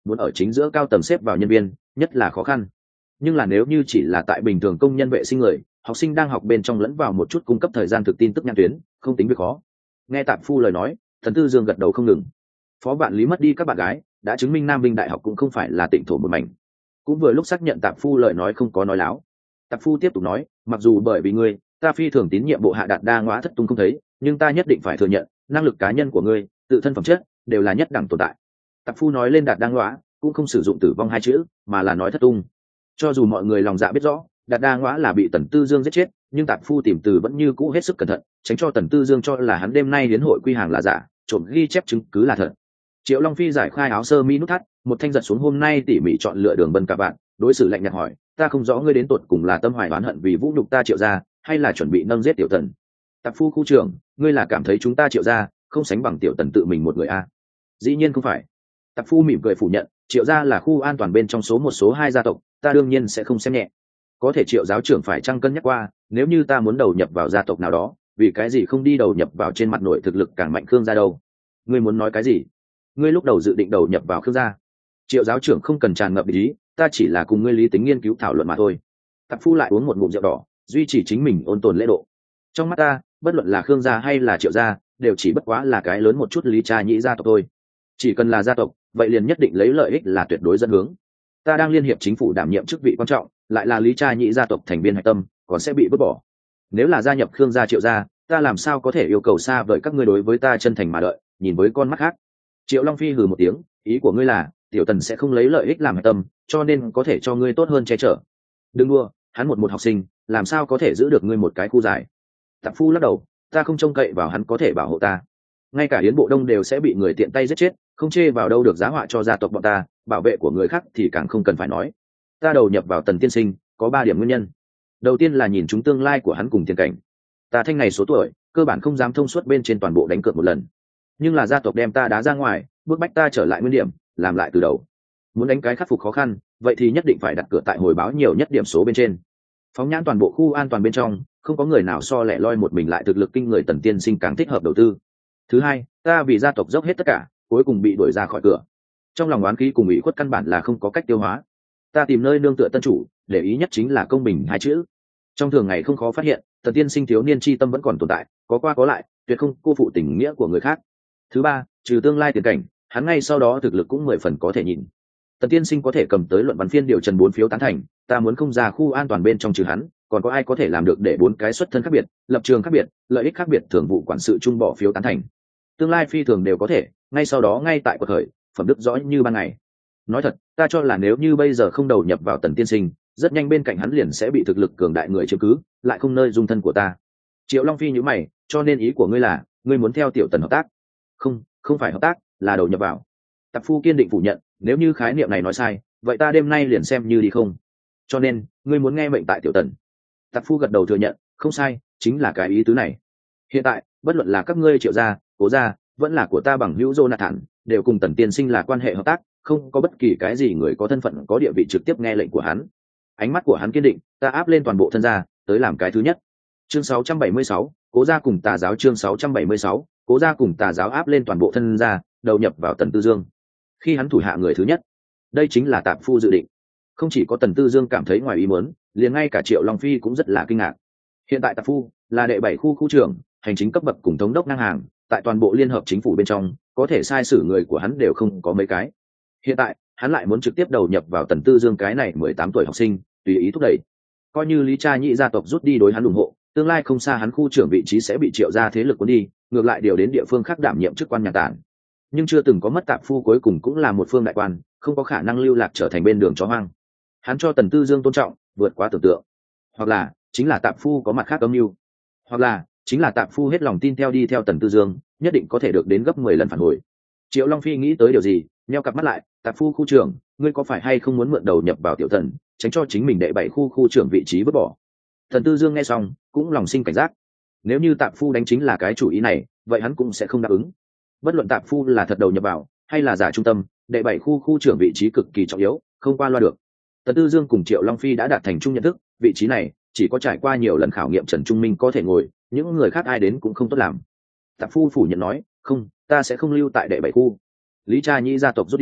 muốn ở chính giữa cao tầng xếp vào nhân viên nhất là khó khăn. Nhưng là nếu như chỉ là tại bình thường công nhân vệ sinh người, học sinh đang học bên trong lẫn vào một chút cung cấp thời gian thực tin tức nhãn tuyến, không tính việc khó. Nghe Tạp Phu lời nói, Tần Tư Dương gật đầu không ngừng. Phó Vạn Lý mất đi các bạn gái đã chứng minh Nam Vinh Đại học cũng không phải là tịnh thổ một mảnh. Cũng vừa lúc xác nhận Tạp Phu lời nói không có nói láo. Tạp Phu tiếp tục nói, mặc dù bởi vì ngươi, ta phi thường tín nhiệm bộ hạ Đạt Đa Ngõa thất tung không thấy, nhưng ta nhất định phải thừa nhận, năng lực cá nhân của ngươi, tự thân phẩm chất đều là nhất đẳng tồn tại. Tạp Phu nói lên Đạt Đa Ngõa cũng không sử dụng tử vong hai chữ, mà là nói thất tung. Cho dù mọi người lòng dạ biết rõ Đạt Đa Ngõa là bị Tần Tư Dương giết chết, nhưng Tạp Phu tìm từ vẫn như cũ hết sức cẩn thận, tránh cho Tần Tư Dương cho là hắn đêm nay đến hội quy hàng là giả, trộm ghi chép chứng cứ là thật. Triệu Long Phi giải khai áo sơ mi nút thắt, một thanh giật xuống hôm nay tỉ mỉ chọn lựa đường bân cả bạn, đối xử lạnh nhạt hỏi, ta không rõ ngươi đến tột cùng là tâm hoài oán hận vì vũ nhục ta Triệu gia, hay là chuẩn bị nâng giết Tiểu Tần. Tạp Phu khu trưởng, ngươi là cảm thấy chúng ta Triệu gia không sánh bằng Tiểu Tần tự mình một người a? Dĩ nhiên không phải. Tạp Phu mỉm cười phủ nhận, Triệu gia là khu an toàn bên trong số 1 số 2 gia tộc, ta đương nhiên sẽ không xem nhẹ. Có thể Triệu giáo trưởng phải chăng cân nhắc qua, nếu như ta muốn đầu nhập vào gia tộc nào đó, vì cái gì không đi đầu nhập vào trên mặt nội thực lực càng mạnh Khương gia đâu? Ngươi muốn nói cái gì? Ngươi lúc đầu dự định đầu nhập vào Khương gia. Triệu giáo trưởng không cần tràn ngập ý, ta chỉ là cùng ngươi lý tính nghiên cứu thảo luận mà thôi. Tạp Phu lại uống một ngụm rượu đỏ, duy trì chính mình ôn tồn lễ độ. Trong mắt ta, bất luận là Khương gia hay là Triệu gia, đều chỉ bất quá là cái lớn một chút lý cha nhĩ gia tộc thôi. Chỉ cần là gia tộc, vậy liền nhất định lấy lợi ích là tuyệt đối dẫn hướng. Ta đang liên hiệp chính phủ đảm nhiệm chức vị quan trọng, lại là lý cha nhĩ gia tộc thành viên hạch tâm, còn sẽ bị vứt bỏ. Nếu là gia nhập Khương gia Triệu gia, ta làm sao có thể yêu cầu xa vời các ngươi đối với ta chân thành mà đợi, nhìn với con mắt khác. Triệu Long Phi hừ một tiếng, ý của ngươi là Tiểu Tần sẽ không lấy lợi ích làm hạch tâm, cho nên có thể cho ngươi tốt hơn che chở. Đừng đua, hắn một học sinh, làm sao có thể giữ được ngươi một cái khu giải. Tạp Phu lắc đầu, ta không trông cậy vào hắn có thể bảo hộ ta. Ngay cả Yến Bộ Đông đều sẽ bị người tiện tay giết chết, không chê vào đâu được giá họa cho gia tộc bọn ta, bảo vệ của người khác thì càng không cần phải nói. Ta đầu nhập vào Tần tiên sinh có 3 điểm nguyên nhân. Đầu tiên là nhìn chúng tương lai của hắn cùng tiền cảnh. Ta thanh này số tuổi, cơ bản không dám thông suốt bên trên toàn bộ đánh cược một lần. Nhưng là gia tộc đem ta đá ra ngoài, bước bách ta trở lại nguyên điểm, làm lại từ đầu. Muốn đánh cái khắc phục khó khăn, vậy thì nhất định phải đặt cửa tại hồi báo nhiều nhất điểm số bên trên. Phóng nhãn toàn bộ khu an toàn bên trong, không có người nào so lẻ loi một mình lại thực lực kinh người Tần tiên sinh càng thích hợp đầu tư. Thứ hai, ta vì gia tộc dốc hết tất cả, cuối cùng bị đuổi ra khỏi cửa. Trong lòng oán khí cùng ủy khuất căn bản là không có cách tiêu hóa. Ta tìm nơi nương tựa tân chủ, để ý nhất chính là công bình hai chữ. Trong thường ngày không khó phát hiện, Tần tiên sinh thiếu niên chi tâm vẫn còn tồn tại, có qua có lại, tuyệt không cô phụ tình nghĩa của người khác. Thứ ba, trừ tương lai tiền cảnh, hắn ngay sau đó thực lực cũng 10 phần có thể nhìn. Tần tiên sinh có thể cầm tới luận văn phiên điều trần 4 phiếu tán thành, ta muốn không ra khu an toàn bên trong trừ hắn, còn có ai có thể làm được để 4 cái xuất thân khác biệt, lập trường khác biệt, lợi ích khác biệt thường vụ quản sự chung bỏ phiếu tán thành. Tương lai phi thường đều có thể, ngay sau đó ngay tại cuộc khởi, phẩm đức rõ như ban ngày. Nói thật, ta cho là nếu như bây giờ không đầu nhập vào Tần tiên sinh, rất nhanh bên cạnh hắn liền sẽ bị thực lực cường đại người chiếm cứ, lại không nơi dung thân của ta. Triệu Long Phi nhíu mày, cho nên ý của ngươi là, ngươi muốn theo Tiểu Tần hợp tác? Không phải hợp tác, là đầu nhập vào. Tạp Phu kiên định phủ nhận, nếu như khái niệm này nói sai, vậy ta đêm nay liền xem như đi không. Cho nên, ngươi muốn nghe mệnh tại Tiểu Tần. Tạp Phu gật đầu thừa nhận, không sai, chính là cái ý tứ này. Hiện tại, bất luận là các ngươi Triệu gia, Cố gia, vẫn là của ta bằng hữu Jonathan, đều cùng Tần tiên sinh là quan hệ hợp tác, không có bất kỳ cái gì người có thân phận có địa vị trực tiếp nghe lệnh của hắn. Ánh mắt của hắn kiên định, ta áp lên toàn bộ thân gia, tới làm cái thứ nhất. Chương 676, Cố gia cùng Tà giáo chương 676, Cố gia cùng Tà giáo áp lên toàn bộ thân gia, đầu nhập vào Tần Tư Dương. Khi hắn thủ hạ người thứ nhất, đây chính là Tạp Phu dự định. Không chỉ có Tần Tư Dương cảm thấy ngoài ý muốn, liền ngay cả Triệu Long Phi cũng rất là kinh ngạc. Hiện tại Tạp Phu là đệ 7 khu trưởng, hành chính cấp bậc cùng thống đốc ngang hàng, tại toàn bộ liên hợp chính phủ bên trong, có thể sai sử người của hắn đều không có mấy cái. Hiện tại, hắn lại muốn trực tiếp đầu nhập vào Tần Tư Dương cái này 18 tuổi học sinh, tùy ý thúc đẩy. Coi như Lý Cha Nhĩ gia tộc rút đi đối hắn ủng hộ, tương lai không xa hắn khu trưởng vị trí sẽ bị Triệu gia thế lực cuốn đi, ngược lại điều đến địa phương khác đảm nhiệm chức quan nhà tản. Nhưng chưa từng có mất Tạp Phu cuối cùng cũng là một phương đại quan, không có khả năng lưu lạc trở thành bên đường chó hoang. Hắn cho Tần Tư Dương tôn trọng, vượt quá tưởng tượng. Hoặc là, chính là Tạp Phu có mặt khác âm mưu. Hoặc là, chính là Tạp Phu hết lòng tin theo đi theo Tần Tư Dương, nhất định có thể được đến gấp 10 lần phản hồi. Triệu Long Phi nghĩ tới điều gì, nheo cặp mắt lại, Tạp Phu khu trưởng, ngươi có phải hay không muốn mượn đầu nhập vào Tiểu Tần, tránh cho chính mình đệ 7 khu trưởng vị trí vứt bỏ? Tần Tư Dương nghe xong, cũng lòng sinh cảnh giác. Nếu như Tạp Phu đánh chính là cái chủ ý này, vậy hắn cũng sẽ không đáp ứng. Bất luận Tạp Phu là thật đầu nhập vào, hay là giả trung tâm, đệ 7 khu trưởng vị trí cực kỳ trọng yếu, không qua loa được. Tần Tư Dương cùng Triệu Long Phi đã đạt thành chung nhận thức, vị trí này chỉ có trải qua nhiều lần khảo nghiệm Trần Trung Minh có thể ngồi, những người khác ai đến cũng không tốt làm. Tạp Phu phủ nhận nói, không, ta sẽ không lưu tại đệ 7 khu. Lý Cha Nhĩ gia tộc rút đi,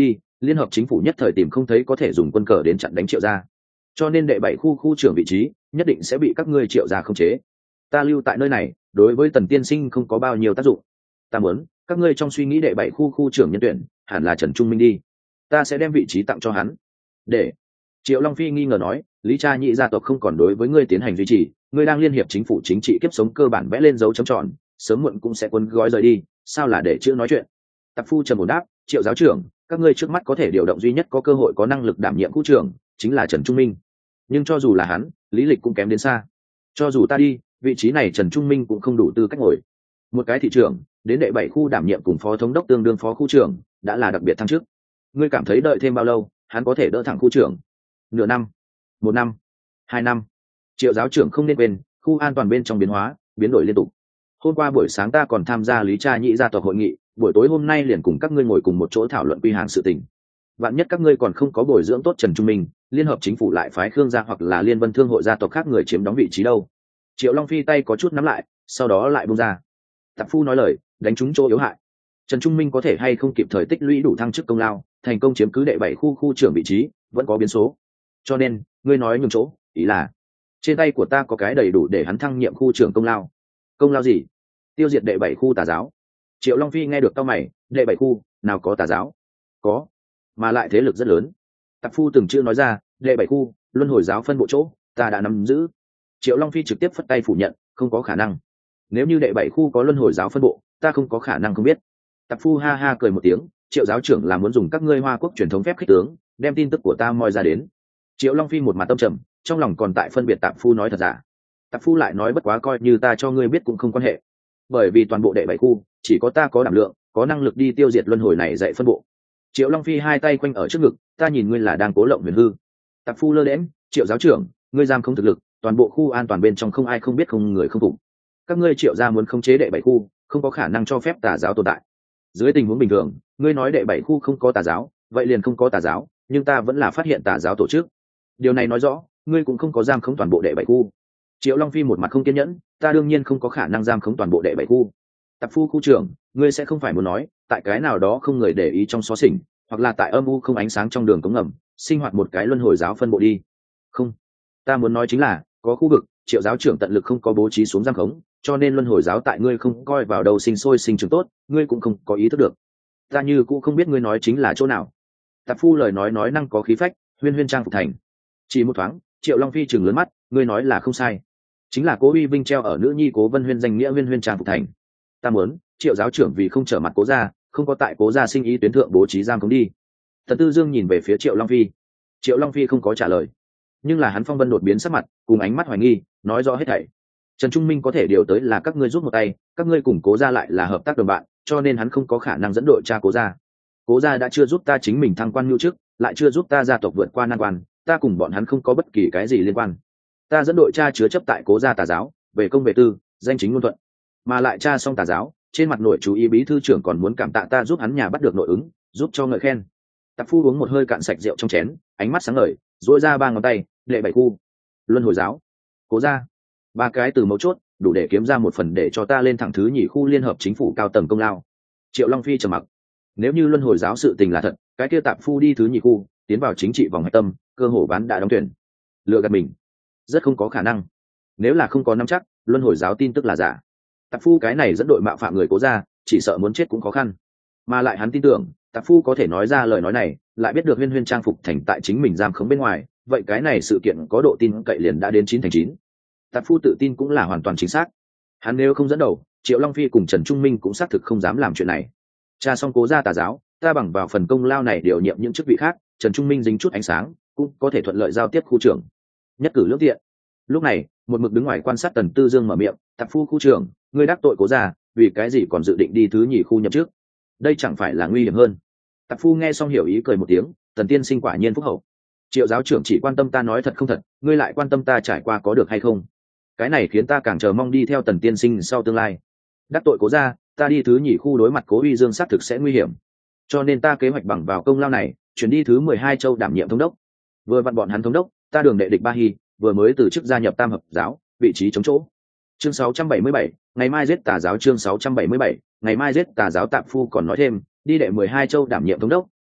liên hợp chính phủ nhất thời tìm không thấy có thể dùng quân cờ đến chặn đánh Triệu gia, cho nên đệ 7 khu trưởng vị trí nhất định sẽ bị các ngươi Triệu gia khống chế. Ta lưu tại nơi này đối với Tần tiên sinh không có bao nhiêu tác dụng. Ta muốn các ngươi trong suy nghĩ đệ 7 khu trưởng nhân tuyển hẳn là Trần Trung Minh đi, ta sẽ đem vị trí tặng cho hắn. Để Triệu Long Phi nghi ngờ nói, Lý Cha Nhị gia tộc không còn đối với ngươi tiến hành duy trì, ngươi đang liên hiệp chính phủ chính trị kiếp sống cơ bản vẽ lên dấu chấm tròn, sớm muộn cũng sẽ cuốn gói rời đi, sao là để chữ nói chuyện. Tạp Phu trầm ổn đáp, Triệu giáo trưởng, các ngươi trước mắt có thể điều động duy nhất có cơ hội có năng lực đảm nhiệm khu trưởng chính là Trần Trung Minh, nhưng cho dù là hắn, lý lịch cũng kém đến xa. Cho dù ta đi, vị trí này Trần Trung Minh cũng không đủ tư cách ngồi. Một cái thị trưởng đến đệ 7 khu đảm nhiệm cùng phó thống đốc tương đương phó khu trưởng đã là đặc biệt thăng chức. Ngươi cảm thấy đợi thêm bao lâu hắn có thể đỡ thẳng khu trưởng? Nửa năm, 1 năm, 2 năm. Triệu giáo trưởng không nên quên, khu an toàn bên trong biến hóa biến đổi liên tục. Hôm qua buổi sáng ta còn tham gia Lý Cha Nhị gia tộc hội nghị, buổi tối hôm nay liền cùng các ngươi ngồi cùng một chỗ thảo luận quy hàng sự tình. Vạn nhất các ngươi còn không có bồi dưỡng tốt Trần Trung Minh, liên hợp chính phủ lại phái Khương gia hoặc là Liên Vân Thương hội gia tộc khác người chiếm đóng vị trí đâu. Triệu Long Phi tay có chút nắm lại, sau đó lại buông ra. Tạp Phu nói lời đánh trúng chỗ yếu hại. Trần Trung Minh có thể hay không kịp thời tích lũy đủ thăng chức công lao, thành công chiếm cứ đệ 7 khu trưởng vị trí vẫn có biến số. Cho nên ngươi nói nhường chỗ, ý là trên tay của ta có cái đầy đủ để hắn thăng nhiệm khu trưởng công lao. Công lao gì? Tiêu diệt đệ 7 khu tà giáo. Triệu Long Phi nghe được cau mày, đệ 7 khu nào có tà giáo? Có, mà lại thế lực rất lớn. Tạp Phu từng chữ nói ra, đệ 7 khu luân hồi giáo phân bộ chỗ ta đã nắm giữ. Triệu Long Phi trực tiếp phất tay phủ nhận, không có khả năng. Nếu như đệ 7 khu có luân hồi giáo phân bộ, ta không có khả năng không biết. Tạp Phu ha ha cười một tiếng, Triệu giáo trưởng là muốn dùng các ngươi Hoa Quốc truyền thống phép khích tướng đem tin tức của ta moi ra đến. Triệu Long Phi một mặt tâm trầm, trong lòng còn tại phân biệt Tạp Phu nói thật giả. Tạp Phu lại nói bất quá coi như ta cho ngươi biết cũng không quan hệ, bởi vì toàn bộ đệ 7 khu chỉ có ta có đảm lượng, có năng lực đi tiêu diệt luân hồi này dạy phân bộ. Triệu Long Phi hai tay quanh ở trước ngực, ta nhìn ngươi là đang cố lộng huyền hư. Tạp Phu lơ đễnh, Triệu giáo trưởng, ngươi giam không thực lực, toàn bộ khu an toàn bên trong không ai không biết không người không phục. Các ngươi Triệu gia muốn khống chế đệ 7 khu, không có khả năng cho phép tà giáo tồn tại. Dưới tình huống bình thường, ngươi nói đệ 7 khu không có tà giáo, vậy liền không có tà giáo, nhưng ta vẫn là phát hiện tà giáo tổ chức. Điều này nói rõ, ngươi cũng không có giam khống toàn bộ đệ 7 khu. Triệu Long Phi một mặt không kiên nhẫn, ta đương nhiên không có khả năng giam khống toàn bộ đệ 7 khu. Tạp Phu khu trưởng, ngươi sẽ không phải muốn nói, tại cái nào đó không người để ý trong xó xỉnh, hoặc là tại âm u không ánh sáng trong đường cống ngầm, sinh hoạt một cái luân hồi giáo phân bộ đi. Không, ta muốn nói chính là, có khu vực, Triệu giáo trưởng tận lực không có bố trí xuống giam khống, cho nên luân hồi giáo tại ngươi không coi vào đầu sinh sôi sinh trưởng tốt, ngươi cũng không có ý thức được. Ta như cũng không biết ngươi nói chính là chỗ nào. Tạp Phu lời nói năng có khí phách, huyên huyên trang phục thành. Chỉ một thoáng, Triệu Long Phi trừng lớn mắt, ngươi nói là không sai, chính là Cố Uy Vinh treo ở nữ nhi Cố Vân Huyên danh nghĩa huyên huyên trang phục thành. Ta muốn Triệu giáo trưởng vì không trở mặt Cố gia, không có tại Cố gia sinh ý tuyến thượng bố trí giam khống đi. Tần Tư Dương nhìn về phía Triệu Long Phi. Triệu Long Phi không có trả lời, nhưng là hắn phong vân đột biến sắc mặt, cùng ánh mắt hoài nghi, nói rõ hết thảy. Trần Trung Minh có thể điều tới là các ngươi giúp một tay, các ngươi cùng Cố gia lại là hợp tác đồng bạn, cho nên hắn không có khả năng dẫn đội tra Cố gia. Cố gia đã chưa giúp ta chính mình thăng quan nhu chức, lại chưa giúp ta gia tộc vượt qua nan quan, ta cùng bọn hắn không có bất kỳ cái gì liên quan. Ta dẫn đội tra chứa chấp tại Cố gia tà giáo, về công về tư, danh chính ngôn thuận, mà lại tra xong tà giáo, trên mặt nội chú ý bí thư trưởng còn muốn cảm tạ ta giúp hắn nhà bắt được nội ứng, giúp cho ngợi khen. Tạp Phu uống một hơi cạn sạch rượu trong chén, ánh mắt sáng ngời, duỗi ra 3 ngón tay, đệ 7 khu, luân hồi giáo, Cố gia, 3 cái từ mấu chốt, đủ để kiếm ra một phần để cho ta lên thẳng thứ nhì khu liên hợp chính phủ cao tầng công lao. Triệu Long Phi trầm mặc. Nếu như luân hồi giáo sự tình là thật, cái kia Tạp Phu đi thứ nhì khu, tiến vào chính trị vòng hạch tâm, cơ hồ bán đã đóng tuyển. Lừa gạt mình, rất không có khả năng. Nếu là không có nắm chắc, luân hồi giáo tin tức là giả, Tạp Phu cái này dẫn đội mạo phạm người Cố gia, chỉ sợ muốn chết cũng khó khăn. Mà lại hắn tin tưởng, Tạp Phu có thể nói ra lời nói này, lại biết được huyên huyên trang phục thành tại chính mình giam khống bên ngoài, vậy cái này sự kiện có độ tin cậy liền đã đến 9/9. Tạp Phu tự tin cũng là hoàn toàn chính xác. Hắn nếu không dẫn đầu, Triệu Long Phi cùng Trần Trung Minh cũng xác thực không dám làm chuyện này. Cha xong Cố gia tà giáo, ta bằng vào phần công lao này điều nhiệm những chức vị khác, Trần Trung Minh dính chút ánh sáng, cũng có thể thuận lợi giao tiếp khu trưởng, nhất cử lưỡng tiện. Lúc này, một mực đứng ngoài quan sát Tần Tư Dương mở miệng, Tạp Phu khu trưởng, ngươi đắc tội Cố gia, vì cái gì còn dự định đi thứ nhì khu nhậm chức? Đây chẳng phải là nguy hiểm hơn? Tạp Phu nghe xong hiểu ý cười một tiếng, Tần tiên sinh quả nhiên phúc hậu. Triệu giáo trưởng chỉ quan tâm ta nói thật không thật, ngươi lại quan tâm ta trải qua có được hay không? Cái này khiến ta càng chờ mong đi theo Tần tiên sinh sau tương lai. Đắc tội Cố gia, ta đi thứ nhì khu đối mặt Cố Uy Dương xác thực sẽ nguy hiểm, cho nên ta kế hoạch bằng vào công lao này, chuyển đi thứ 12 châu đảm nhiệm thống đốc. Vừa vặn bọn hắn thống đốc, ta đường đệ địch Ba Hi vừa mới từ chức gia nhập Tam hợp giáo, vị trí chống chỗ. Chương 677, ngày mai giết tà giáo. Chương 677, ngày mai giết tà giáo. Tạp Phu còn nói thêm, đi đệ 12 châu đảm nhiệm thống đốc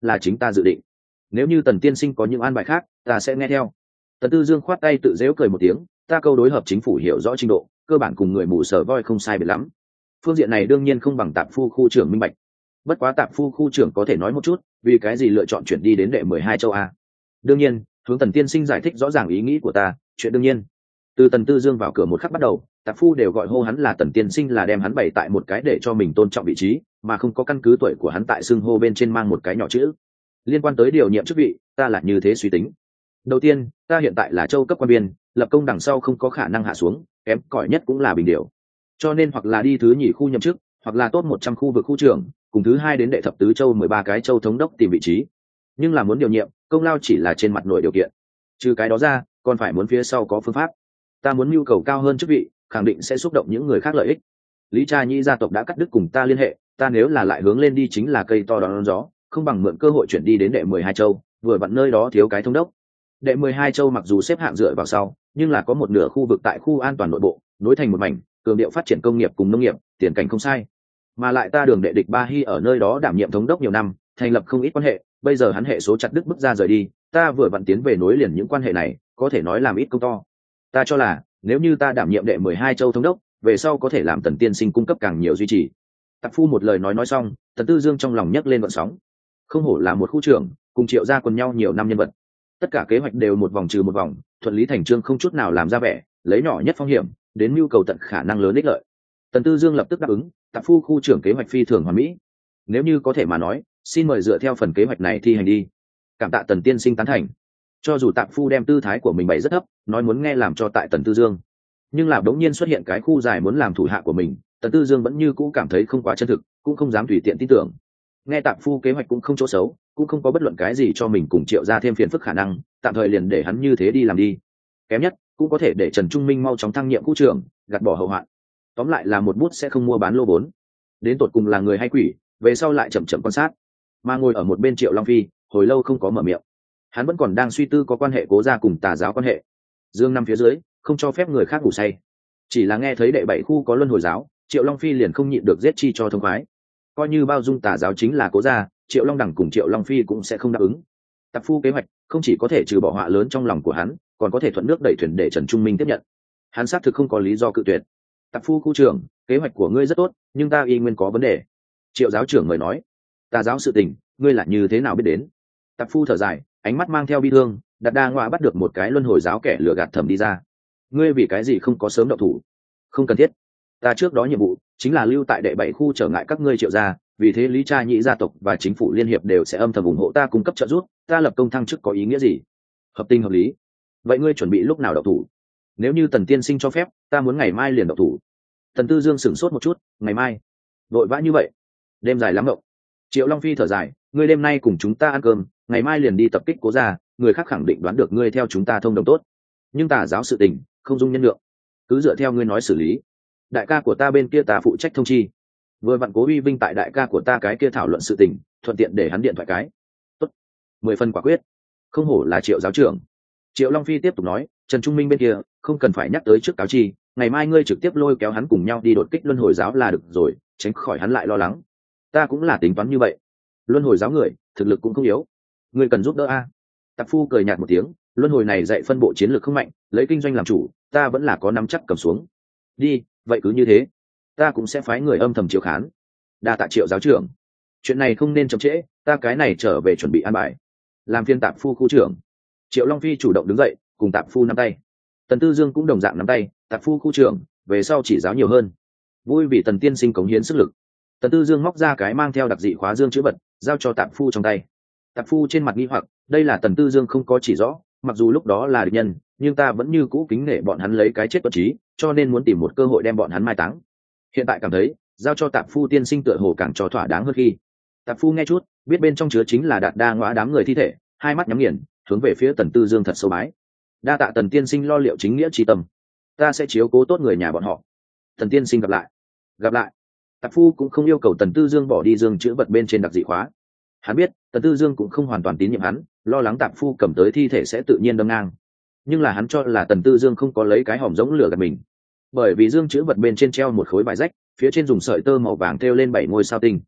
là chính ta dự định. Nếu như Tần tiên sinh có những an bài khác, ta sẽ nghe theo. Tần Tư Dương khoát tay tự giễu cười một tiếng, ta câu đối hợp chính phủ hiểu rõ trình độ, cơ bản cùng người mù sở voi không sai biệt lắm. Phương diện này đương nhiên không bằng Tạp Phu khu trưởng minh bạch. Bất quá Tạp Phu khu trưởng có thể nói một chút, vì cái gì lựa chọn chuyển đi đến đệ 12 châu a? Đương nhiên, hướng Tần tiên sinh giải thích rõ ràng ý nghĩ của ta, chuyện đương nhiên. Từ Tần Tư Dương vào cửa một khắc bắt đầu, Tạp Phu đều gọi hô hắn là Tần tiên sinh, là đem hắn bày tại một cái để cho mình tôn trọng vị trí, mà không có căn cứ tuổi của hắn tại xưng hô bên trên mang một cái nhỏ chữ. Liên quan tới điều nhiệm chức vị, ta là như thế suy tính. Đầu tiên, ta hiện tại là châu cấp quan viên, lập công đằng sau không có khả năng hạ xuống, kém cỏi nhất cũng là bình điều. Cho nên hoặc là đi thứ nhì khu nhậm chức, hoặc là top 100 khu vực khu trưởng, cùng thứ hai đến đệ thập tứ châu 13 cái châu thống đốc tìm vị trí. Nhưng là muốn điều nhiệm, công lao chỉ là trên mặt nội điều kiện. Trừ cái đó ra, còn phải muốn phía sau có phương pháp. Ta muốn nhu cầu cao hơn chức vị, khẳng định sẽ xúc động những người khác lợi ích. Lý Cha Nhĩ gia tộc đã cắt đứt cùng ta liên hệ, ta nếu là lại hướng lên đi chính là cây to đón gió, không bằng mượn cơ hội chuyển đi đến đệ 12 châu, vừa vặn nơi đó thiếu cái thống đốc. Đệ 12 châu mặc dù xếp hạng dựa vào sau, nhưng là có một nửa khu vực tại khu an toàn nội bộ, nối thành một mảnh, cường điệu phát triển công nghiệp cùng nông nghiệp, tiền cảnh không sai. Mà lại ta Đường đệ địch Ba Hy ở nơi đó đảm nhiệm thống đốc nhiều năm, thành lập không ít quan hệ, bây giờ hắn hệ số chặt đứt bước ra rời đi, ta vừa vặn tiến về nối liền những quan hệ này, có thể nói làm ít công to. Ta cho là, nếu như ta đảm nhiệm đệ 12 châu thống đốc, về sau có thể làm Tần tiên sinh cung cấp càng nhiều duy trì. Tạp Phu một lời nói xong, Tần Tư Dương trong lòng nhấc lên gợn sóng. Không hổ là một khu trưởng, cùng Triệu gia quần nhau nhiều năm nhân vật. Tất cả kế hoạch đều một vòng trừ một vòng, thuận lý thành trương, không chút nào làm ra vẻ, lấy nhỏ nhất phong hiểm, đến nhu cầu tận khả năng lớn ích lợi. Tần Tư Dương lập tức đáp ứng, Tạp Phu khu trưởng kế hoạch phi thường hoàn mỹ. Nếu như có thể mà nói, xin mời dựa theo phần kế hoạch này thi hành đi. Cảm tạ Tần tiên sinh tán thành. Cho dù Tạp Phu đem tư thái của mình bày rất thấp, nói muốn nghe làm cho tại Tần Tư Dương, nhưng là đống nhiên xuất hiện cái khu dài muốn làm thủ hạ của mình, Tần Tư Dương vẫn như cũ cảm thấy không quá chân thực, cũng không dám tùy tiện tin tưởng. Nghe Tạp Phu kế hoạch cũng không chỗ xấu, cũng không có bất luận cái gì cho mình cùng Triệu gia thêm phiền phức khả năng, tạm thời liền để hắn như thế đi làm đi. Kém nhất cũng có thể để Trần Trung Minh mau chóng thăng nhiệm khu trưởng, gạt bỏ hậu hoạn. Tóm lại là một bút sẽ không mua bán lô vốn. Đến tột cùng là người hay quỷ, về sau lại chậm chậm quan sát. Mà ngồi ở một bên Triệu Long Phi, hồi lâu không có mở miệng. Hắn vẫn còn đang suy tư có quan hệ Cố gia cùng Tà giáo quan hệ. Dương nằm phía dưới, không cho phép người khác ngủ say. Chỉ là nghe thấy đệ 7 khu có luân hồi giáo, Triệu Long Phi liền không nhịn được giết chi cho thông khoái. Coi như bao dung Tà giáo chính là Cố gia, Triệu Long Đẳng cùng Triệu Long Phi cũng sẽ không đáp ứng. Tạp Phu kế hoạch không chỉ có thể trừ bỏ họa lớn trong lòng của hắn, còn có thể thuận nước đẩy thuyền để Trần Trung Minh tiếp nhận. Hắn xác thực không có lý do cự tuyệt. Tạp Phu khu trưởng, kế hoạch của ngươi rất tốt, nhưng ta y nguyên có vấn đề. Triệu giáo trưởng mời nói. Tà giáo sự tình, ngươi là như thế nào biết đến? Tạp Phu thở dài, ánh mắt mang theo bi thương, Đạt Đa Ngoa bắt được một cái luân hồi giáo kẻ lừa gạt thẩm đi ra. Ngươi vì cái gì không có sớm động thủ? Không cần thiết. Ta trước đó nhiệm vụ chính là lưu tại đệ 7 khu trở ngại các ngươi Triệu gia, vì thế Lý Cha Nhĩ gia tộc và chính phủ liên hiệp đều sẽ âm thầm ủng hộ ta cung cấp trợ giúp, ta lập công thăng chức có ý nghĩa gì? Hợp tình hợp lý. Vậy ngươi chuẩn bị lúc nào động thủ? Nếu như Tần tiên sinh cho phép, ta muốn ngày mai liền động thủ. Tần Tư Dương sửng sốt một chút, ngày mai? Vội vã như vậy? Đêm dài lắm ngộng. Triệu Long Phi thở dài, ngươi đêm nay cùng chúng ta ăn cơm, ngày mai liền đi tập kích Cố gia, người khác khẳng định đoán được ngươi theo chúng ta thông đồng tốt. Nhưng Tà giáo sự tình, không dung nhân lượng, cứ dựa theo ngươi nói xử lý. Đại ca của ta bên kia ta phụ trách thông chi. Vừa vặn Cố Uy Vinh tại đại ca của ta cái kia thảo luận sự tình, thuận tiện để hắn điện thoại cái. Tốt. 10 phần quả quyết. Không hổ là Triệu giáo trưởng. Triệu Long Phi tiếp tục nói, Trần Trung Minh bên kia không cần phải nhắc tới trước cáo chi, ngày mai ngươi trực tiếp lôi kéo hắn cùng nhau đi đột kích luân hồi giáo là được rồi, tránh khỏi hắn lại lo lắng. Ta cũng là tính toán như vậy. Luân hồi giáo người thực lực cũng không yếu, ngươi cần giúp đỡ a. Tạp Phu cười nhạt một tiếng, luân hồi này dạy phân bộ chiến lược không mạnh, lấy kinh doanh làm chủ, ta vẫn là có nắm chắc cầm xuống. Đi, vậy cứ như thế, ta cũng sẽ phái người âm thầm chiếu khán. Đa tạ Triệu giáo trưởng, chuyện này không nên chậm trễ, ta cái này trở về chuẩn bị an bài. Làm phiên Tạp Phu khu trưởng. Triệu Long Phi chủ động đứng dậy, cùng Tạp Phu nắm tay. Tần Tư Dương cũng đồng dạng nắm tay, Tạp Phu khu trưởng, về sau chỉ giáo nhiều hơn. Vui vì Tần tiên sinh cống hiến sức lực. Tần Tư Dương móc ra cái mang theo đặc dị khóa dương chữ vật, giao cho Tạp Phu trong tay. Tạp Phu trên mặt nghi hoặc, đây là Tần Tư Dương không có chỉ rõ, mặc dù lúc đó là địch nhân, nhưng ta vẫn như cũ kính nể bọn hắn lấy cái chết bất trí, cho nên muốn tìm một cơ hội đem bọn hắn mai táng. Hiện tại cảm thấy, giao cho Tạp Phu tiên sinh tựa hồ càng cho thỏa đáng hơn khi. Tạp Phu nghe chút, biết bên trong chứa chính là Đạt Đa Ngõa đám người thi thể, hai mắt nhắm nghiền, hướng về phía Tần Tư Dương thật sâu bái. Đa tạ Tần tiên sinh lo liệu chính nghĩa chi tâm, ta sẽ chiếu cố tốt người nhà bọn họ. Tần tiên sinh gặp lại. Gặp lại. Tạp Phu cũng không yêu cầu Tần Tư Dương bỏ đi dương chữ vật bên trên đặc dị khóa. Hắn biết Tần Tư Dương cũng không hoàn toàn tín nhiệm hắn, lo lắng Tạp Phu cầm tới thi thể sẽ tự nhiên đâm ngang. Nhưng là hắn cho là Tần Tư Dương không có lấy cái hòm giống lửa gạt mình, bởi vì dương chữ vật bên trên treo một khối vải rách, phía trên dùng sợi tơ màu vàng thêu lên 7 ngôi sao tinh.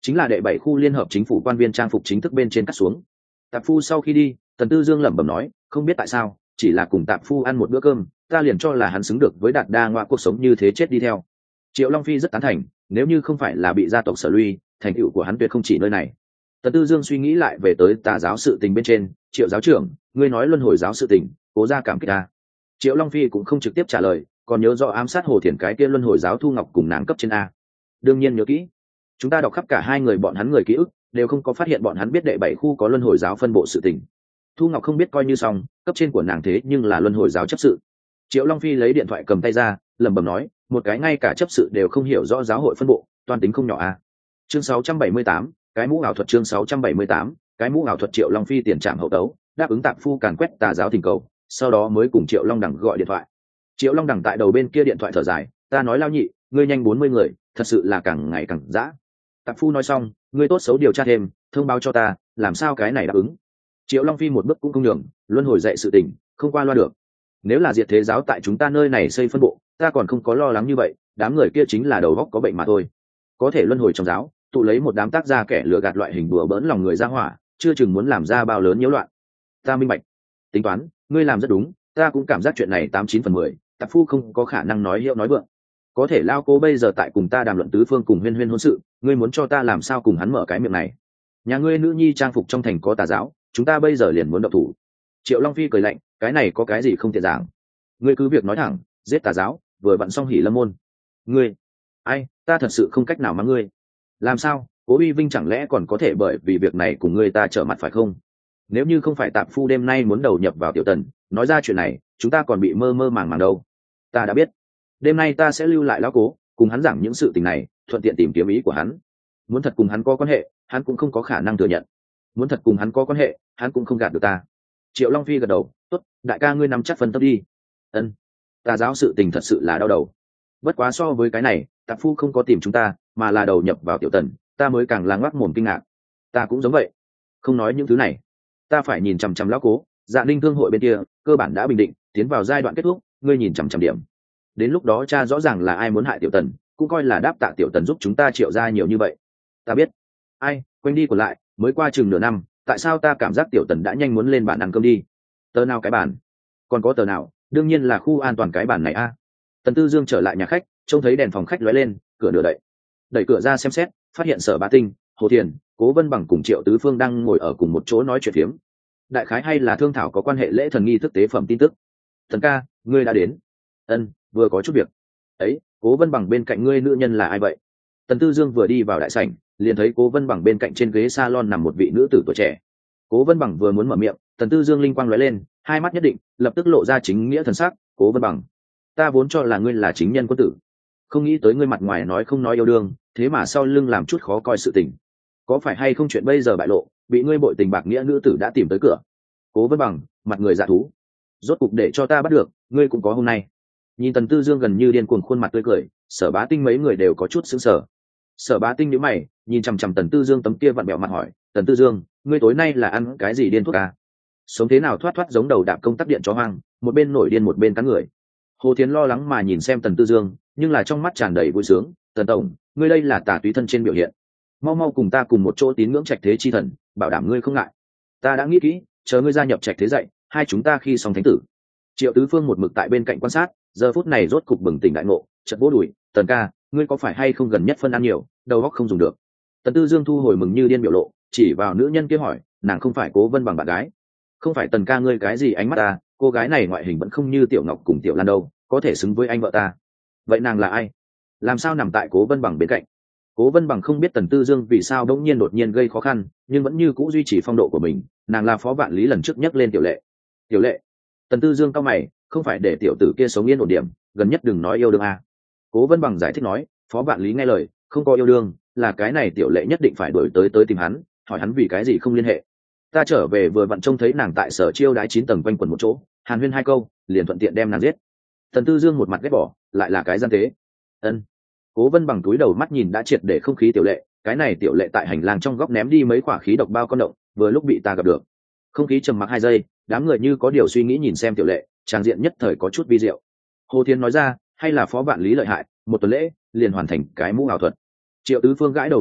chính là đệ 7 khu liên hợp chính phủ quan viên trang phục chính thức bên trên cắt xuống. Tạp phu sau khi đi, Tần Tư Dương lẩm bẩm nói, không biết tại sao, chỉ là cùng tạp phu ăn một bữa cơm, ta liền cho là hắn xứng được với Đạt Đa ngoại cuộc sống như thế chết đi theo. Triệu Long Phi rất tán thành, nếu như không phải là bị gia tộc Sở Luy, thành tựu của hắn tuyệt không chỉ nơi này. Tần Tư Dương suy nghĩ lại về tới tà giáo sự tình bên trên, Triệu giáo trưởng, ngươi nói luân hồi giáo sự tình, cố ra cảm kích ta. Triệu Long Phi cũng không trực tiếp trả lời, còn nhớ rõ ám sát Hồ Thiển cái kia luân hồi giáo Thu Ngọc cùng nàng cấp trên a. Đương nhiên nhớ kỹ. Chúng ta đọc khắp cả hai người bọn hắn người ký ức, đều không có phát hiện bọn hắn biết đệ 7 khu có luân hồi giáo phân bộ sự tình. Thu Ngọc không biết coi như xong, cấp trên của nàng thế nhưng là luân hồi giáo chấp sự. Triệu Long Phi lấy điện thoại cầm tay ra, lẩm bẩm nói, một cái ngay cả chấp sự đều không hiểu rõ giáo hội phân bộ, toàn tính không nhỏ a. Chương 678, cái mũ ảo thuật. Chương 678, cái mũ ảo thuật. Triệu Long Phi tiền trạm hậu tấu, đáp ứng tạp phu càn quét tà giáo thỉnh cầu, sau đó mới cùng Triệu Long Đằng gọi điện thoại. Triệu Long Đằng tại đầu bên kia điện thoại thở dài, ta nói lao nhị, ngươi nhanh 40 người, thật sự là càng ngày càng dã. Tạp phu nói xong, ngươi tốt xấu điều tra thêm, thông báo cho ta, làm sao cái này đáp ứng. Triệu Long Phi một bước cũng không nhường, luân hồi dạy sự tình, không qua loa được. Nếu là diệt thế giáo tại chúng ta nơi này xây phân bộ, ta còn không có lo lắng như vậy, đám người kia chính là đầu óc có bệnh mà thôi. Có thể luân hồi trong giáo, tụ lấy một đám tác gia kẻ lừa gạt loại hình đùa bỡn lòng người ra hỏa, chưa chừng muốn làm ra bao lớn nhiễu loạn. Ta minh bạch. Tính toán, ngươi làm rất đúng, ta cũng cảm giác chuyện này 89/10, tạp phu không có khả năng nói hiệu nói vượng. Có thể lao cô bây giờ tại cùng ta đàm luận tứ phương cùng huyên huyên hôn sự, ngươi muốn cho ta làm sao cùng hắn mở cái miệng này? Nhà ngươi nữ nhi trang phục trong thành có tà giáo, chúng ta bây giờ liền muốn động thủ. Triệu Long Phi cười lạnh, cái này có cái gì không tiện giảng? Ngươi cứ việc nói thẳng, giết tà giáo, vừa vặn xong hỉ lâm môn. Ngươi, ai, ta thật sự không cách nào mắng ngươi. Làm sao? Cố Uy Vinh chẳng lẽ còn có thể bởi vì việc này cùng ngươi ta trở mặt phải không? Nếu như không phải tạp phu đêm nay muốn đầu nhập vào Tiểu Tần, nói ra chuyện này, chúng ta còn bị mơ mơ màng màng đâu. Ta đã biết, đêm nay ta sẽ lưu lại lão Cố, cùng hắn giảng những sự tình này, thuận tiện tìm kiếm ý của hắn. Muốn thật cùng hắn có quan hệ, hắn cũng không có khả năng thừa nhận. Muốn thật cùng hắn có quan hệ, hắn cũng không gạt được ta. Triệu Long Phi gật đầu, tốt, đại ca ngươi nắm chắc phân tâm đi. Ân, tà giáo sự tình thật sự là đau đầu. Bất quá so với cái này, tạp phu không có tìm chúng ta, mà là đầu nhập vào Tiểu Tần, ta mới càng là ngoác mồm kinh ngạc. Ta cũng giống vậy. Không nói những thứ này, ta phải nhìn chằm chằm lão Cố. Dạ Linh thương hội bên kia cơ bản đã bình định, tiến vào giai đoạn kết thúc, ngươi nhìn chằm chằm điểm. Đến lúc đó cha rõ ràng là ai muốn hại Tiểu Tần, cũng coi là đáp tạ Tiểu Tần giúp chúng ta Triệu ra nhiều như vậy. Ta biết. Ai, quanh đi còn lại, mới qua chừng nửa năm, tại sao ta cảm giác Tiểu Tần đã nhanh muốn lên bàn ăn cơm đi? Tờ nào cái bàn? Còn có tờ nào? Đương nhiên là khu an toàn cái bàn này a. Tần Tư Dương trở lại nhà khách, trông thấy đèn phòng khách lóe lên, cửa nửa đậy. Đẩy cửa ra xem xét, phát hiện Sở Bá Tinh, Hồ Thiền, Cố Vân Bằng cùng Triệu Tứ Phương đang ngồi ở cùng một chỗ nói chuyện phiếm. Đại khái hay là thương thảo có quan hệ lễ thần nghi thức tế phẩm tin tức. Thần ca, ngươi đã đến. Ân, vừa có chút việc. Ấy, Cố Vân Bằng bên cạnh ngươi nữ nhân là ai vậy? Tần Tư Dương vừa đi vào đại sảnh, liền thấy Cố Vân Bằng bên cạnh trên ghế salon nằm một vị nữ tử tuổi trẻ. Cố Vân Bằng vừa muốn mở miệng, Tần Tư Dương linh quang lóe lên, hai mắt nhất định, lập tức lộ ra chính nghĩa thần sắc. Cố Vân Bằng, ta vốn cho là ngươi là chính nhân quân tử, không nghĩ tới ngươi mặt ngoài nói không nói yêu đương, thế mà sau lưng làm chút khó coi sự tình. Có phải hay không chuyện bây giờ bại lộ, bị ngươi bội tình bạc nghĩa nữ tử đã tìm tới cửa? Cố Vân Bằng, mặt người dạ thú, rốt cục để cho ta bắt được, ngươi cũng có hôm nay. Nhìn Tần Tư Dương gần như điên cuồng khuôn mặt tươi cười, Sở Bá Tinh mấy người đều có chút sững sờ. Sở Bá Tinh nhíu mày, nhìn chằm chằm Tần Tư Dương tấm kia vặn bẹo mặt hỏi, Tần Tư Dương, ngươi tối nay là ăn cái gì điên thuốc à? Sống thế nào thoát thoát giống đầu đạp công tắc điện chó hoang, một bên nổi điên một bên cắn người. Hồ Thiến lo lắng mà nhìn xem Tần Tư Dương, nhưng là trong mắt tràn đầy vui sướng. Tần tổng, ngươi đây là tà túy thân trên biểu hiện, mau mau cùng ta cùng một chỗ tín ngưỡng trạch thế chi thần, bảo đảm ngươi không ngại. Ta đã nghĩ kỹ, chờ ngươi gia nhập trạch thế dạy, hai chúng ta khi xong thánh tử. Triệu Tứ Phương một mực tại bên cạnh quan sát, giờ phút này rốt cục bừng tỉnh đại ngộ, chợt vỗ đùi, Tần ca, ngươi có phải hay không gần nhất phân ăn nhiều, đầu óc không dùng được? Tần Tư Dương thu hồi mừng như điên biểu lộ, chỉ vào nữ nhân kia hỏi, nàng không phải Cố Vân Bằng bạn gái? Không phải. Tần ca, ngươi cái gì ánh mắt ta, cô gái này ngoại hình vẫn không như Tiểu Ngọc cùng Tiểu Lan đâu, có thể xứng với anh vợ ta. Vậy nàng là ai? Làm sao nằm tại Cố Vân Bằng bên cạnh? Cố Vân Bằng không biết Tần Tư Dương vì sao đột nhiên gây khó khăn, nhưng vẫn như cũ duy trì phong độ của mình. Nàng là Phó Vạn Lý lần trước nhắc lên Tiểu Lệ. Tiểu Lệ? Tần Tư Dương cau mày, không phải để tiểu tử kia sống yên ổn điểm, gần nhất đừng nói yêu đương à? Cố Vân Bằng giải thích nói, Phó Vạn Lý nghe lời, không có yêu đương, là cái này Tiểu Lệ nhất định phải đuổi tới tìm hắn, hỏi hắn vì cái gì không liên hệ. Ta trở về vừa vặn trông thấy nàng tại Sở Chiêu đái 9 tầng quanh quẩn một chỗ, hàn huyên hai câu, liền thuận tiện đem nàng giết. Tần Tư Dương một mặt ghét bỏ, lại là cái gian tế. Ân. Cố Vân Bằng túi đầu mắt nhìn đã triệt để không khí Tiểu Lệ, cái này Tiểu Lệ tại hành lang trong góc ném đi mấy quả khí độc bao con động, vừa lúc bị ta gặp được. Không khí trầm mặc 2 giây, đám người như có điều suy nghĩ nhìn xem Tiểu Lệ, tràng diện nhất thời có chút vi diệu. Hồ Thiên nói ra, hay là Phó Vạn Lý lợi hại, một tuần lễ liền hoàn thành cái mũ ảo thuật. Triệu Tứ Phương gãi đầu một cái,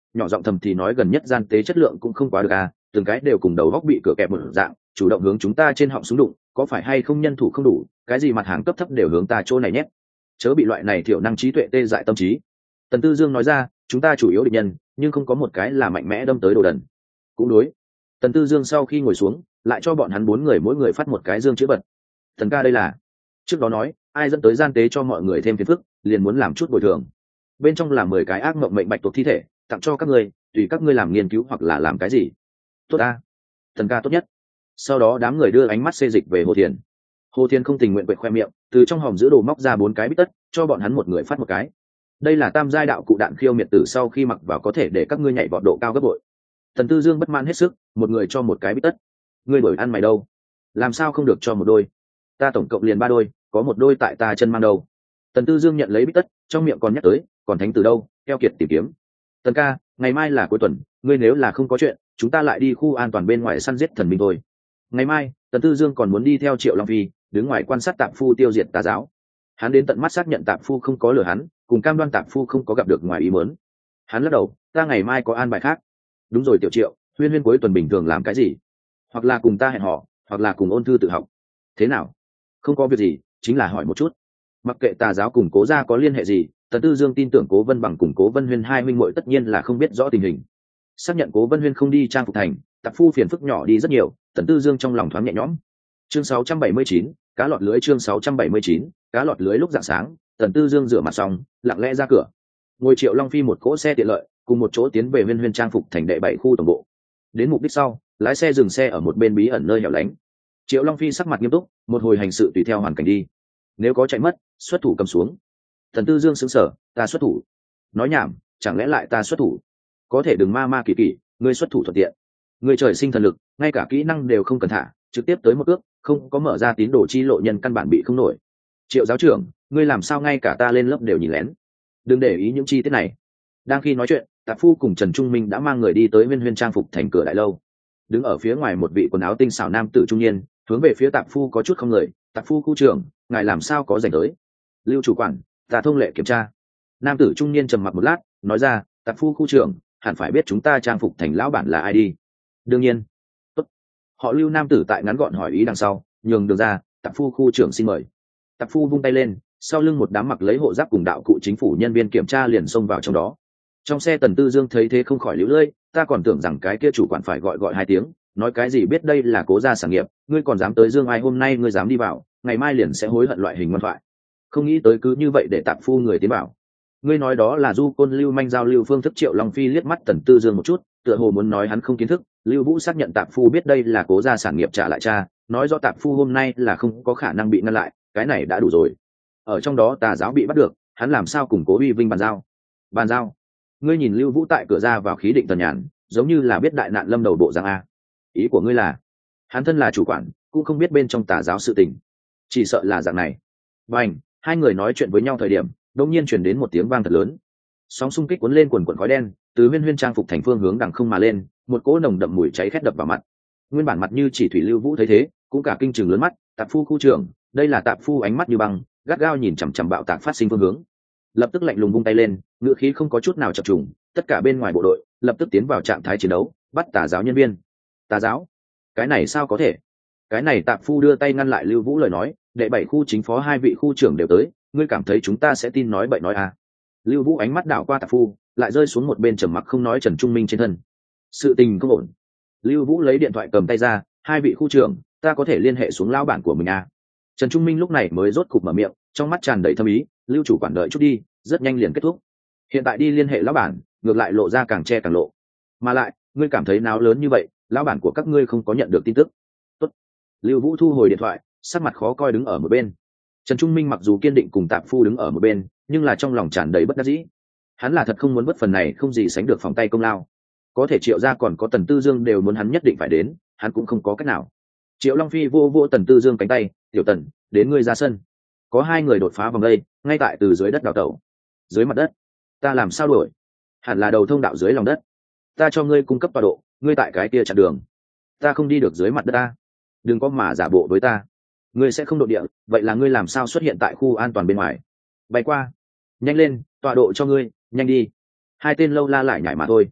nhỏ giọng thầm thì nói gần nhất gian tế chất lượng cũng không quá được à, từng cái đều cùng đầu góc bị cửa kẹp một dạng, chủ động hướng chúng ta trên họng súng đụng, có phải hay không nhân thủ không đủ, cái gì mặt hàng cấp thấp đều hướng ta chỗ này nhét, chớ bị loại này thiểu năng trí tuệ tê dại tâm trí. Tần Tư Dương nói ra, chúng ta chủ yếu địch nhân, nhưng không có một cái là mạnh mẽ đâm tới đồ đần. Cũng đối. Tần Tư Dương sau khi ngồi xuống, lại cho bọn hắn 4 người mỗi người phát một cái dương chữ vật. Thần ca đây là, trước đó nói, ai dẫn tới gian tế cho mọi người thêm phiền phức, liền muốn làm chút bồi thường. Bên trong là 10 cái ác mộng mệnh bạch tuộc thi thể, tặng cho các ngươi, tùy các ngươi làm nghiên cứu hoặc là làm cái gì. Tốt a. Thần ca tốt nhất. Sau đó đám người đưa ánh mắt xê dịch về Hồ Thiền. Hồ Thiền không tình nguyện quệt khoe miệng, từ trong hòm giữ đồ móc ra 4 cái bít tất, cho bọn hắn một người phát một cái. Đây là tam giai đạo cụ đạn khiêu miệt tử, sau khi mặc vào có thể để các ngươi nhảy vọt độ cao gấp bội. Thần Tư Dương bất mãn hết sức, một người cho một cái bít tất. Ngươi đổi ăn mày đâu? Làm sao không được cho một đôi? Ta tổng cộng liền 3 đôi, có một đôi tại ta chân mang đâu. Tần Tư Dương nhận lấy bít tất, trong miệng còn nhắc tới, còn thánh từ đâu, keo kiệt tìm kiếm. Tần ca, ngày mai là cuối tuần, ngươi nếu là không có chuyện, chúng ta lại đi khu an toàn bên ngoài săn giết thần minh thôi. Ngày mai, Tần Tư Dương còn muốn đi theo Triệu Long Phi, đứng ngoài quan sát tạp phu tiêu diệt tà giáo. Hắn đến tận mắt xác nhận tạp phu không có lừa hắn, cùng cam đoan tạp phu không có gặp được ngoài ý muốn. Hắn lắc đầu, ta ngày mai có an bài khác. Đúng rồi Tiểu Triệu, Huyên Huyên cuối tuần bình thường làm cái gì? Hoặc là cùng ta hẹn hò, hoặc là cùng ôn thư tự học. Thế nào? Không có việc gì, chính là hỏi một chút. Mặc kệ tà giáo cùng Cố gia có liên hệ gì, Tần Tư Dương tin tưởng Cố Vân Bằng cùng Cố Vân Huyên hai huynh muội tất nhiên là không biết rõ tình hình. Xác nhận Cố Vân Huyên không đi trang phục thành, tạp phu phiền phức nhỏ đi rất nhiều, Tần Tư Dương trong lòng thoáng nhẹ nhõm. Chương 679, cá lọt lưới. Chương 679, cá lọt lưới. Lúc rạng sáng, Tần Tư Dương rửa mặt xong, lặng lẽ ra cửa. Ngồi Triệu Long Phi một cỗ xe tiện lợi, cùng một chỗ tiến về Huyên Huyên trang phục thành đệ 7 khu tổng bộ. Đến mục đích sau, lái xe dừng xe ở một bên bí ẩn nơi hẻo lánh. Triệu Long Phi sắc mặt nghiêm túc, một hồi hành sự tùy theo hoàn cảnh đi. Nếu có chạy mất, xuất thủ cầm xuống. Tần Tư Dương sững sờ, ta xuất thủ? Nói nhảm, chẳng lẽ lại ta xuất thủ? Có thể đừng ma ma kỳ kỳ, ngươi xuất thủ thuận tiện. Ngươi trời sinh thần lực, ngay cả kỹ năng đều không cần thả, trực tiếp tới một cước, không có mở ra tín đồ chi lộ nhân căn bản bị không nổi. Triệu giáo trưởng, ngươi làm sao ngay cả ta lên lớp đều nhìn lén? Đừng để ý những chi tiết này. Đang khi nói chuyện, tạp phu cùng Trần Trung Minh đã mang người đi tới Huyên Huyên trang phục thành cửa đại lâu. Đứng ở phía ngoài một vị quần áo tinh xảo nam tử trung niên, hướng về phía tạp phu có chút không người. Tạp phu khu trưởng, ngài làm sao có rảnh tới? Lưu chủ quản, ta thông lệ kiểm tra. Nam tử trung niên trầm mặc một lát, nói ra, tạp phu khu trưởng hẳn phải biết chúng ta trang phục thành lão bản là ai đi. Đương nhiên. Tốt. Họ Lưu nam tử tại ngắn gọn hỏi ý đằng sau, nhường đường ra, tạp phu khu trưởng xin mời. Tạp phu vung tay lên, sau lưng một đám mặc lấy hộ giáp cùng đạo cụ chính phủ nhân viên kiểm tra liền xông vào trong đó. Trong xe Tần Tư Dương thấy thế không khỏi liễu lưỡi, ta còn tưởng rằng cái kia chủ quản phải gọi 2 tiếng, nói cái gì biết đây là Cố gia sản nghiệp, ngươi còn dám tới Dương ai, hôm nay ngươi dám đi vào, ngày mai liền sẽ hối hận loại hình ngoan thoại. Không nghĩ tới cứ như vậy để tạp phu người tiến bảo. Ngươi nói đó là du côn lưu manh giao lưu phương thức. Triệu Long Phi liếc mắt Tần Tư Dương một chút, tựa hồ muốn nói hắn không kiến thức. Lưu Vũ xác nhận tạp phu biết đây là Cố gia sản nghiệp trả lại cha, nói rõ tạp phu hôm nay là không có khả năng bị ngăn lại, cái này đã đủ rồi. Ở trong đó tà giáo bị bắt được, hắn làm sao cùng Cố uy vinh bàn giao? Bàn giao? Ngươi nhìn Lưu Vũ tại cửa ra vào khí định tần nhàn, giống như là biết đại nạn lâm đầu bộ dạng a. Ý của ngươi là hắn thân là chủ quản, cũng không biết bên trong tà giáo sự tình, chỉ sợ là dạng này. Bành, hai người nói chuyện với nhau thời điểm, đột nhiên truyền đến một tiếng vang thật lớn. Sóng xung kích cuốn lên quần quần khói đen, từ Huyên Huyên trang phục thành phương hướng đằng không mà lên, một cỗ nồng đậm mùi cháy khét đập vào mặt. Nguyên bản mặt như chỉ thủy Lưu Vũ thấy thế, cũng cả kinh trừng lớn mắt, tạp phu khu trưởng, đây là tạp phu ánh mắt như băng, gắt gao nhìn chằm chằm bạo tạc phát sinh phương hướng. Lập tức lạnh lùng vung tay lên, ngựa khí không có chút nào chập trùng, tất cả bên ngoài bộ đội lập tức tiến vào trạng thái chiến đấu, bắt tà giáo nhân viên. Tà giáo? Cái này sao có thể? Cái này tạp phu đưa tay ngăn lại Lưu Vũ lời nói, đệ 7 khu chính phó 2 vị khu trưởng đều tới, ngươi cảm thấy chúng ta sẽ tin nói bậy nói à? Lưu Vũ ánh mắt đảo qua tạp phu, lại rơi xuống một bên trầm mặc không nói Trần Trung Minh trên thân. Sự tình không ổn. Lưu Vũ lấy điện thoại cầm tay ra, 2 vị khu trưởng, ta có thể liên hệ xuống lão bản của mình à? Trần Trung Minh lúc này mới rốt cục mở miệng, trong mắt tràn đầy thâm ý, Lưu chủ quản đợi chút đi, rất nhanh liền kết thúc. Hiện tại đi liên hệ lão bản, ngược lại lộ ra càng che càng lộ. Mà lại, ngươi cảm thấy náo lớn như vậy, lão bản của các ngươi không có nhận được tin tức. Tốt. Lưu Vũ thu hồi điện thoại, sắc mặt khó coi đứng ở một bên. Trần Trung Minh mặc dù kiên định cùng tạp phu đứng ở một bên, nhưng là trong lòng tràn đầy bất đắc dĩ. Hắn là thật không muốn bất phần này không gì sánh được phòng tay công lao. Có thể Triệu gia còn có Tần Tư Dương đều muốn hắn nhất định phải đến, hắn cũng không có cách nào. Triệu Long Phi vô vô Tần Tư Dương cánh tay, "Tiểu Tần, đến ngươi ra sân." Có 2 người đột phá vòng đây, ngay tại từ dưới đất đào tẩu. Dưới mặt đất? Ta làm sao đuổi? Hẳn là đầu thông đạo dưới lòng đất. Ta cho ngươi cung cấp tọa độ, ngươi tại cái kia chặn đường. Ta không đi được dưới mặt đất ta. Đừng có mà giả bộ với ta. Ngươi sẽ không độ địa, vậy là ngươi làm sao xuất hiện tại khu an toàn bên ngoài? Bay qua. Nhanh lên, tọa độ cho ngươi, nhanh đi. 2 tên lâu la lại nhảy mà thôi,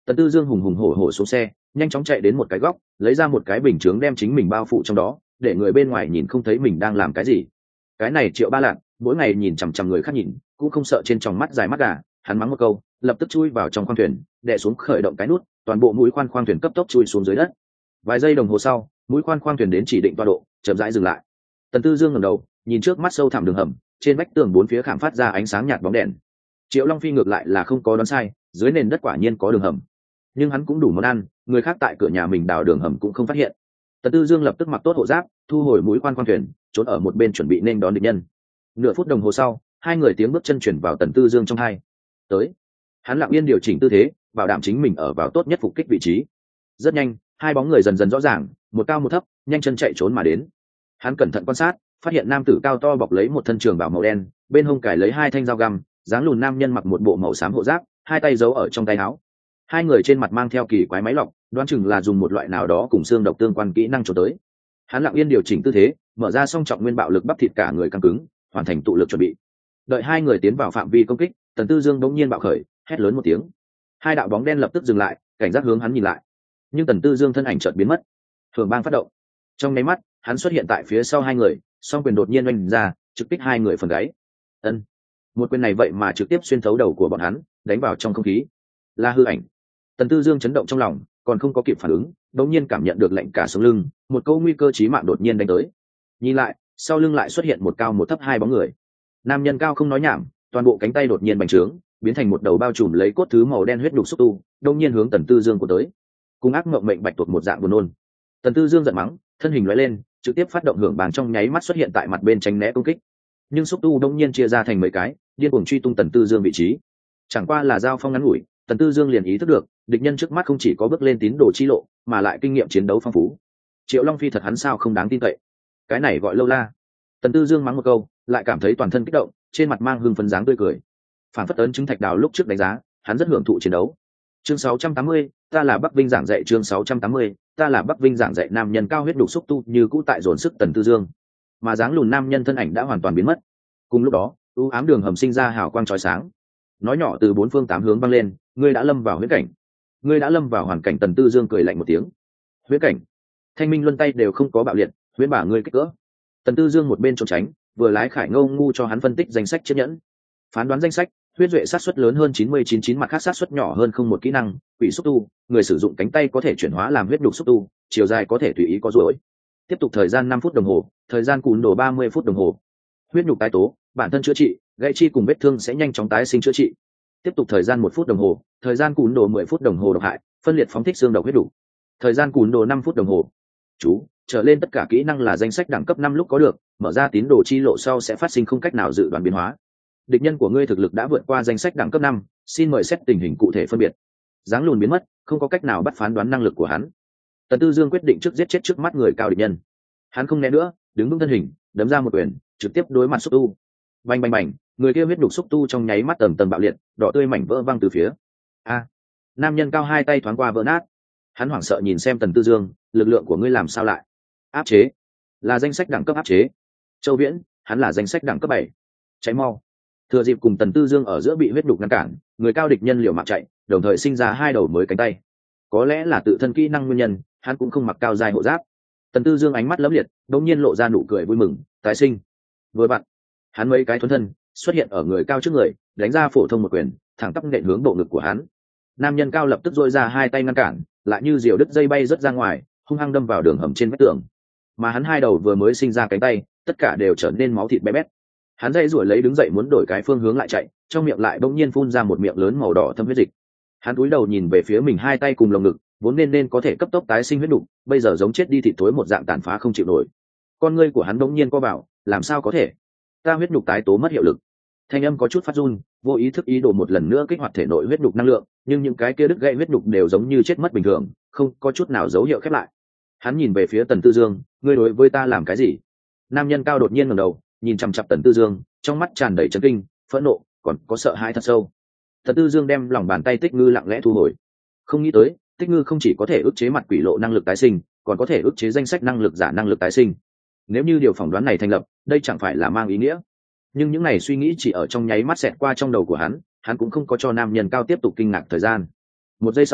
Tần Tư Dương hùng hùng hổ hổ xuống xe, nhanh chóng chạy đến một cái góc, lấy ra một cái bình chướng đem chính mình bao phủ trong đó, để người bên ngoài nhìn không thấy mình đang làm cái gì. Cái này Triệu Ba Lạc, mỗi ngày nhìn chằm chằm người khác nhìn, cũng không sợ trên tròng mắt dài mắt gà. Hắn mắng một câu, lập tức chui vào trong khoang thuyền, đè xuống khởi động cái nút, toàn bộ mũi khoang thuyền cấp tốc chui xuống dưới đất. Vài giây đồng hồ sau, mũi khoang thuyền đến chỉ định tọa độ, chậm rãi dừng lại. Tần Tư Dương ngẩng đầu, nhìn trước mắt sâu thẳm đường hầm, trên vách tường bốn phía khảm phát ra ánh sáng nhạt bóng đèn. Triệu Long Phi ngược lại là không có đoán sai, dưới nền đất quả nhiên có đường hầm, nhưng hắn cũng đủ món ăn, người khác tại cửa nhà mình đào đường hầm cũng không phát hiện. Tần Tư Dương lập tức mặc tốt hộ giáp, thu hồi mũi khoang thuyền, trốn ở một bên chuẩn bị nên đón địch nhân. Nửa phút đồng hồ sau, hai người tiếng bước chân chuyển vào Tần Tư Dương trong hai. Tới. Hắn lặng yên điều chỉnh tư thế, bảo đảm chính mình ở vào tốt nhất phục kích vị trí. Rất nhanh, hai bóng người dần dần rõ ràng, một cao một thấp, nhanh chân chạy trốn mà đến. Hắn cẩn thận quan sát, phát hiện nam tử cao to bọc lấy một thân trường bào màu đen, bên hông cài lấy hai thanh dao găm, dáng lùn nam nhân mặc một bộ màu xám hộ giáp, hai tay giấu ở trong tay áo. Hai người trên mặt mang theo kỳ quái máy lọc, đoán chừng là dùng một loại nào đó cùng xương độc tương quan kỹ năng trốn tới. Hắn lặng yên điều chỉnh tư thế, mở ra song trọng nguyên bạo lực bắp thịt cả người căng cứng, hoàn thành tụ lực chuẩn bị. Đợi hai người tiến vào phạm vi công kích, Tần Tư Dương đống nhiên bạo khởi, hét lớn một tiếng. Hai đạo bóng đen lập tức dừng lại, cảnh giác hướng hắn nhìn lại. Nhưng Tần Tư Dương thân ảnh chợt biến mất. Thường bang phát động. Trong nháy mắt, hắn xuất hiện tại phía sau hai người, song quyền đột nhiên oanh ra, trực kích hai người phần gáy. Ân. Một quyền này vậy mà trực tiếp xuyên thấu đầu của bọn hắn, đánh vào trong không khí. Là hư ảnh. Tần Tư Dương chấn động trong lòng, còn không có kịp phản ứng, đột nhiên cảm nhận được lạnh cả sống lưng, một câu nguy cơ chí mạng đột nhiên đánh tới. Nhìn lại, sau lưng lại xuất hiện một cao một thấp hai bóng người. Nam nhân cao không nói nhảm, toàn bộ cánh tay đột nhiên bành trướng, biến thành một đầu bao trùm lấy cốt thứ màu đen huyết đục xúc tu, đột nhiên hướng Tần Tư Dương của tới. Cùng ác mộng mệnh bạch tuộc một dạng buồn nôn. Tần Tư Dương giận mắng, thân hình lóe lên, trực tiếp phát động hưởng bàn trong nháy mắt xuất hiện tại mặt bên tránh né công kích. Nhưng xúc tu đột nhiên chia ra thành mấy cái, điên cuồng truy tung Tần Tư Dương vị trí. Chẳng qua là giao phong ngắn ngủi, Tần Tư Dương liền ý thức được, địch nhân trước mắt không chỉ có bước lên tín đồ chi lộ, mà lại kinh nghiệm chiến đấu phong phú. Triệu Long Phi thật hắn sao không đáng tin cậy. Cái này gọi lâu la. Tần Tư Dương mắng một câu, lại cảm thấy toàn thân kích động, trên mặt mang hưng phấn dáng tươi cười. Phản phất ấn chứng Thạch Đào lúc trước đánh giá, hắn rất hưởng thụ chiến đấu. Chương 680, ta là Bắc Vinh giảng dạy. Chương 680, ta là Bắc Vinh giảng dạy. Nam nhân cao huyết đục xúc tu như cũ tại dồn sức Tần Tư Dương, mà dáng lùn nam nhân thân ảnh đã hoàn toàn biến mất. Cùng lúc đó, u ám đường hầm sinh ra hào quang chói sáng, nói nhỏ từ bốn phương tám hướng vang lên, ngươi đã lâm vào huyễn cảnh, ngươi đã lâm vào hoàn cảnh. Tần Tư Dương cười lạnh một tiếng. Huyễn cảnh? Thanh minh luân tay đều không có bạo liệt, huyễn bả ngươi kích cỡ. Tần Tư Dương một bên trốn tránh, vừa lái Khải Ngô ngu cho hắn phân tích danh sách chiếc nhẫn. Phán đoán danh sách, huyết duệ sát suất lớn hơn 99, mặt khác sát suất nhỏ hơn không một kỹ năng, quỷ xúc tu, người sử dụng cánh tay có thể chuyển hóa làm huyết đục xúc tu, chiều dài có thể tùy ý có duỗi. Tiếp tục thời gian 5 phút đồng hồ, thời gian cùn đồ 30 phút đồng hồ. Huyết nhục tái tố, bản thân chữa trị, gãy chi cùng vết thương sẽ nhanh chóng tái sinh chữa trị. Tiếp tục thời gian 1 phút đồng hồ, thời gian cùn đồ 10 phút đồng hồ độc hại, phân liệt phóng thích xương độc huyết đủ. Thời gian cùn đồ 5 phút đồng hồ. Chú, trở lên tất cả kỹ năng là danh sách đẳng cấp 5 lúc có được, mở ra tín đồ chi lộ sau sẽ phát sinh không cách nào dự đoán biến hóa. Địch nhân của ngươi thực lực đã vượt qua danh sách đẳng cấp 5, xin mời xét tình hình cụ thể phân biệt. Dáng lùn biến mất, không có cách nào bắt phán đoán năng lực của hắn. Tần Tư Dương quyết định trước giết chết trước mắt người cao địch nhân. Hắn không né nữa, đứng vững thân hình, đấm ra một quyền, trực tiếp đối mặt xúc tu. Bành bành bành, người kia huyết đục xúc tu trong nháy mắt tầm bạo liệt, đỏ tươi mảnh vỡ văng từ phía. A! Nam nhân cao hai tay thoáng qua vỡ nát. Hắn hoảng sợ nhìn xem Tần Tư Dương, lực lượng của ngươi làm sao lại? Áp chế? Là danh sách đẳng cấp áp chế. Châu Viễn, hắn là danh sách đẳng cấp 7. Cháy mau. Thừa dịp cùng Tần Tư Dương ở giữa bị huyết đục ngăn cản, người cao địch nhân liều mạng chạy, đồng thời sinh ra hai đầu mới cánh tay. Có lẽ là tự thân kỹ năng nguyên nhân, hắn cũng không mặc cao dài hộ giáp. Tần Tư Dương ánh mắt lấm liệt, đột nhiên lộ ra nụ cười vui mừng, tái sinh. Vừa vặn, hắn mấy cái thuần thân xuất hiện ở người cao trước người, đánh ra phổ thông một quyền, thẳng tắp nện hướng bộ ngực của hắn. Nam nhân cao lập tức duỗi ra hai tay ngăn cản, lại như diều đứt dây bay rất ra ngoài, hung hăng đâm vào đường hầm trên vách tường. Mà hắn hai đầu vừa mới sinh ra cánh tay, tất cả đều trở nên máu thịt bé bét. Hắn dây rủi lấy đứng dậy muốn đổi cái phương hướng lại chạy, trong miệng lại bỗng nhiên phun ra một miệng lớn màu đỏ thâm huyết dịch. Hắn cúi đầu nhìn về phía mình hai tay cùng lồng ngực, vốn nên có thể cấp tốc tái sinh huyết đục, bây giờ giống chết đi thịt thối một dạng tàn phá không chịu nổi. Con ngươi của hắn bỗng nhiên co vào, làm sao có thể? Ta huyết nhục tái tố mất hiệu lực. Thanh âm có chút phát run, vô ý thức ý đồ một lần nữa kích hoạt thể nội huyết nhục năng lượng, nhưng những cái kia đứt gãy huyết nhục đều giống như chết mất bình thường, không có chút nào dấu hiệu khép lại. Hắn nhìn về phía Tần Tư Dương, ngươi đối với ta làm cái gì? Nam nhân cao đột nhiên ngẩng đầu, nhìn chằm chằm Tần Tư Dương, trong mắt tràn đầy chấn kinh, phẫn nộ, còn có sợ hãi thật sâu. Tần Tư Dương đem lòng bàn tay Tích Ngư lặng lẽ thu hồi. Không nghĩ tới, Tích Ngư không chỉ có thể ức chế mặt quỷ lộ năng lực tái sinh, còn có thể ức chế danh sách năng lực giả năng lực tái sinh. Nếu như điều phỏng đoán này thành lập, đây chẳng phải là mang ý nghĩa. Nhưng những này suy nghĩ chỉ ở trong nháy mắt xẹt qua trong đầu của hắn cũng không có cho nam nhân cao tiếp tục kinh ngạc thời gian. Một giây sau,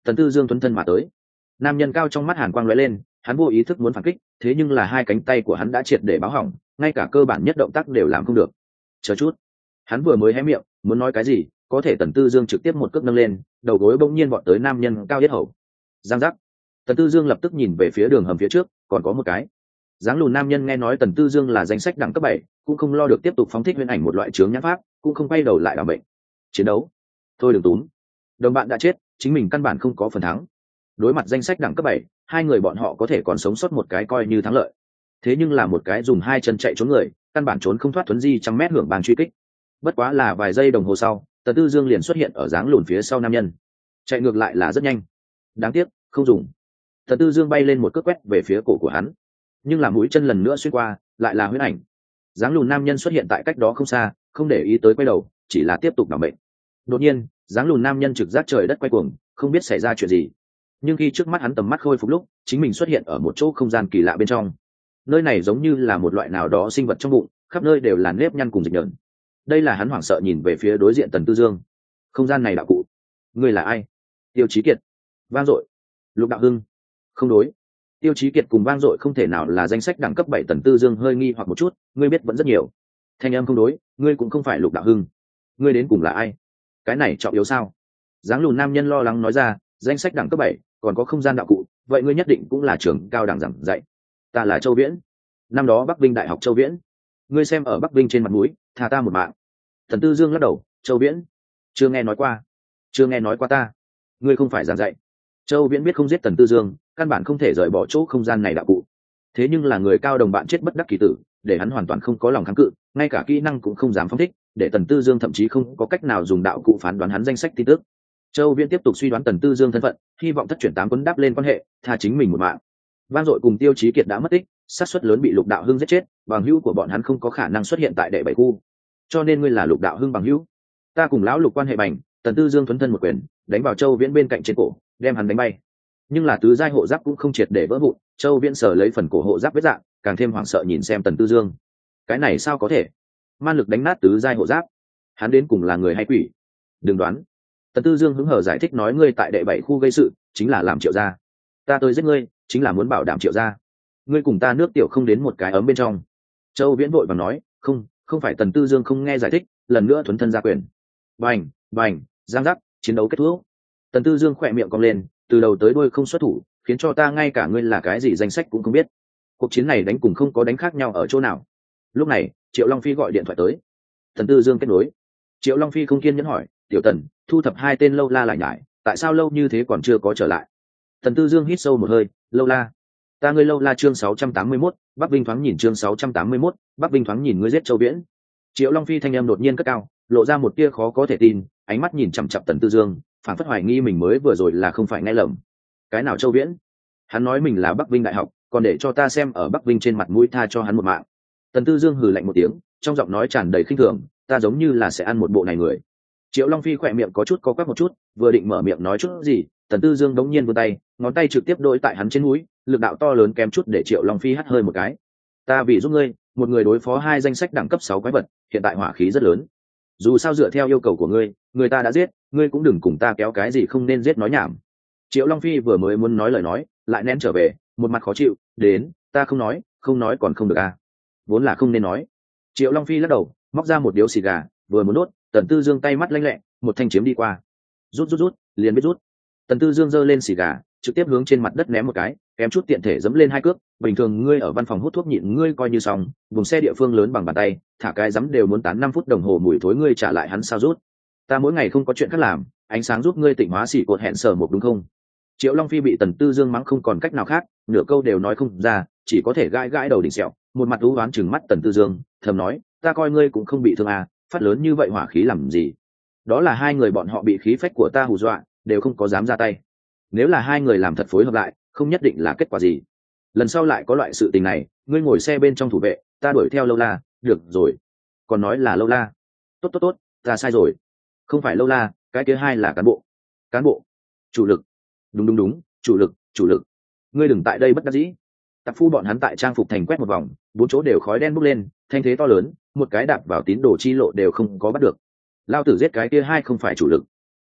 Tần Tư Dương thuấn thân mà tới. Nam nhân cao trong mắt hàn quang lóe lên, hắn vô ý thức muốn phản kích, thế nhưng là hai cánh tay của hắn đã triệt để báo hỏng, ngay cả cơ bản nhất động tác đều làm không được. Chờ chút, hắn vừa mới hé miệng muốn nói cái gì, có thể Tần Tư Dương trực tiếp một cước nâng lên, đầu gối bỗng nhiên vọt tới nam nhân cao yết hầu. Giang giác. Tần Tư Dương lập tức nhìn về phía đường hầm phía trước, còn có một cái. Dáng lùn nam nhân nghe nói Tần Tư Dương là danh sách đẳng cấp 7, cũng không lo được tiếp tục phóng thích huyễn ảnh một loại chướng nhãn pháp, cũng không quay đầu lại đảm bệnh. Chiến đấu. Thôi đừng túm. Đồng bạn đã chết, chính mình căn bản không có phần thắng. Đối mặt danh sách đẳng cấp 7, hai người bọn họ có thể còn sống sót một cái coi như thắng lợi. Thế nhưng là một cái dùng hai chân chạy trốn người, căn bản trốn không thoát thuấn di trăm mét hưởng bàn truy kích. Bất quá là vài giây đồng hồ sau, Tần Tư Dương liền xuất hiện ở dáng lùn phía sau nam nhân. Chạy ngược lại là rất nhanh. Đáng tiếc, không dùng. Tần Tư Dương bay lên một cước quét về phía cổ của hắn, nhưng là mũi chân lần nữa xuyên qua, lại là huyễn ảnh. Dáng lùn nam nhân xuất hiện tại cách đó không xa, không để ý tới quay đầu, chỉ là tiếp tục đảm bệnh. Đột nhiên, dáng lùn nam nhân trực giác trời đất quay cuồng, không biết xảy ra chuyện gì. Nhưng khi trước mắt hắn tầm mắt khôi phục lúc, chính mình xuất hiện ở một chỗ không gian kỳ lạ bên trong. Nơi này giống như là một loại nào đó sinh vật trong bụng, khắp nơi đều là nếp nhăn cùng dịch nhờn. Đây là hắn hoảng sợ nhìn về phía đối diện Tần Tư Dương. Không gian này đạo cụ, ngươi là ai? Tiêu Chí Kiệt. Vang dội. Lục Đạo Hưng. Không đối. Tiêu Chí Kiệt cùng Vang dội không thể nào là danh sách đẳng cấp 7. Tần Tư Dương hơi nghi hoặc một chút, ngươi biết vẫn rất nhiều. Thanh âm không đối, ngươi cũng không phải Lục Đạo Hưng. Ngươi đến cùng là ai? Cái này trọng yếu sao? Dáng lùn nam nhân lo lắng nói ra, danh sách đẳng cấp 7, còn có không gian đạo cụ, vậy ngươi nhất định cũng là trường cao đẳng giảng dạy. Ta là Châu Viễn. Năm đó Bắc Vinh Đại học Châu Viễn. Ngươi xem ở Bắc Vinh trên mặt mũi, tha ta một mạng. Tần Tư Dương lắc đầu, Châu Viễn, chưa nghe nói qua. Chưa nghe nói qua ta. Ngươi không phải giảng dạy. Châu Viễn biết không giết Tần Tư Dương, căn bản không thể rời bỏ chỗ không gian này đạo cụ. Thế nhưng là người cao đồng bạn chết bất đắc kỳ tử, để hắn hoàn toàn không có lòng kháng cự, ngay cả kỹ năng cũng không dám phóng thích, để Tần Tư Dương thậm chí không có cách nào dùng đạo cụ phán đoán hắn danh sách tin tức. Châu Viễn tiếp tục suy đoán Tần Tư Dương thân phận, hy vọng thất chuyển 8 quân đáp lên quan hệ, tha chính mình một mạng. Vang dội cùng Tiêu Chí Kiệt đã mất tích, xác suất lớn bị Lục Đạo Hưng giết chết, bằng hữu của bọn hắn không có khả năng xuất hiện tại đệ 7 khu. Cho nên ngươi là Lục Đạo Hưng bằng hữu. Ta cùng lão Lục quan hệ bành. Tần Tư Dương thuấn thân một quyền, đánh vào Châu Viễn bên cạnh trên cổ, đem hắn đánh bay. Nhưng là tứ giai hộ giáp cũng không triệt để vỡ vụn, Châu Viễn sở lấy phần cổ hộ giáp vết dạng, càng thêm hoảng sợ nhìn xem Tần Tư Dương. Cái này sao có thể? Man lực đánh nát tứ giai hộ giáp, hắn đến cùng là người hay quỷ? Đừng đoán. Tần Tư Dương hứng hở giải thích nói, ngươi tại đệ 7 khu gây sự, chính là làm Triệu gia. Ta tới giết ngươi, chính là muốn bảo đảm Triệu gia. Ngươi cùng ta nước tiểu không đến một cái ấm bên trong. Châu Viễn vội vàng nói, không phải. Tần Tư Dương không nghe giải thích, lần nữa thuấn thân ra quyền. Bành, bành, giang giác, chiến đấu kết thúc. Tần Tư Dương khỏe miệng cong lên, từ đầu tới đuôi không xuất thủ, khiến cho ta ngay cả ngươi là cái gì danh sách cũng không biết. Cuộc chiến này đánh cùng không có đánh khác nhau ở chỗ nào. Lúc này, Triệu Long Phi gọi điện thoại tới. Tần Tư Dương kết nối. Triệu Long Phi không kiên nhẫn hỏi, tiểu Tần, thu thập hai tên lâu la lại nhải, tại sao lâu như thế còn chưa có trở lại? Tần Tư Dương hít sâu một hơi, lâu la. Ta ngươi lâu la chương 681, Bắc Vinh thoáng nhìn chương 681, Bắc Vinh thoáng nhìn ngươi giết Châu Viễn. Triệu Long Phi thanh âm đột nhiên cất cao, lộ ra một tia khó có thể tin, ánh mắt nhìn chằm chằm Tần Tư Dương, phản phất hoài nghi mình mới vừa rồi là không phải nghe lầm. Cái nào Châu Viễn? Hắn nói mình là Bắc Vinh đại học, còn để cho ta xem ở Bắc Vinh trên mặt mũi tha cho hắn một mạng. Tần Tư Dương hừ lạnh một tiếng, trong giọng nói tràn đầy khinh thường, ta giống như là sẽ ăn một bộ này người. Triệu Long Phi khỏe miệng có chút co quắp một chút, vừa định mở miệng nói chút gì, Tần Tư Dương đống nhiên vươn tay, ngón tay trực tiếp đối tại hắn trên mũi, lực đạo to lớn kém chút để Triệu Long Phi hắt hơi một cái. Ta vì giúp ngươi, một người đối phó hai danh sách đẳng cấp 6 quái vật, hiện tại hỏa khí rất lớn. Dù sao dựa theo yêu cầu của ngươi, người ta đã giết, ngươi cũng đừng cùng ta kéo cái gì không nên giết nói nhảm. Triệu Long Phi vừa mới muốn nói lời nói, lại nén trở về, một mặt khó chịu, đến, ta không nói còn không được à. Vốn là không nên nói. Triệu Long Phi lắc đầu, móc ra một điếu xì gà, vừa muốn đốt, Tần Tư Dương tay mắt lanh lẹ, một thanh chiếm đi qua. Rút, liền biết rút. Tần Tư Dương giơ lên xì gà, trực tiếp hướng trên mặt đất ném một cái, kém chút tiện thể dẫm lên hai cước. Bình thường ngươi ở văn phòng hút thuốc nhịn ngươi coi như xong, vùng xe địa phương lớn bằng bàn tay, thả cái dám đều muốn tán 5 phút đồng hồ mùi thối ngươi trả lại hắn sao rút. Ta mỗi ngày không có chuyện khác làm, ánh sáng giúp ngươi tịnh hóa xỉ cột hẹn sở một đúng không? Triệu Long Phi bị Tần Tư Dương mắng không còn cách nào khác, nửa câu đều nói không ra, chỉ có thể gãi đầu đỉnh sẹo, một mặt u oán trừng mắt Tần Tư Dương, thầm nói, ta coi ngươi cũng không bị thương à, phát lớn như vậy hỏa khí làm gì? Đó là hai người bọn họ bị khí phách của ta hù dọa, đều không có dám ra tay. Nếu là hai người làm thật phối hợp lại, không nhất định là kết quả gì. Lần sau lại có loại sự tình này, ngươi ngồi xe bên trong thủ vệ, ta đuổi theo lâu la, được rồi. Còn nói là lâu la. Tốt, ta sai rồi. Không phải lâu la, cái thứ hai là cán bộ. Cán bộ. Chủ lực. Đúng, chủ lực. Ngươi đừng tại đây bất đắc dĩ. Tạp phu bọn hắn tại trang phục thành quét một vòng, 4 chỗ đều khói đen bốc lên, thanh thế to lớn, một cái đạp vào tín đồ chi lộ đều không có bắt được. Lao tử giết cái kia hai không phải chủ lực.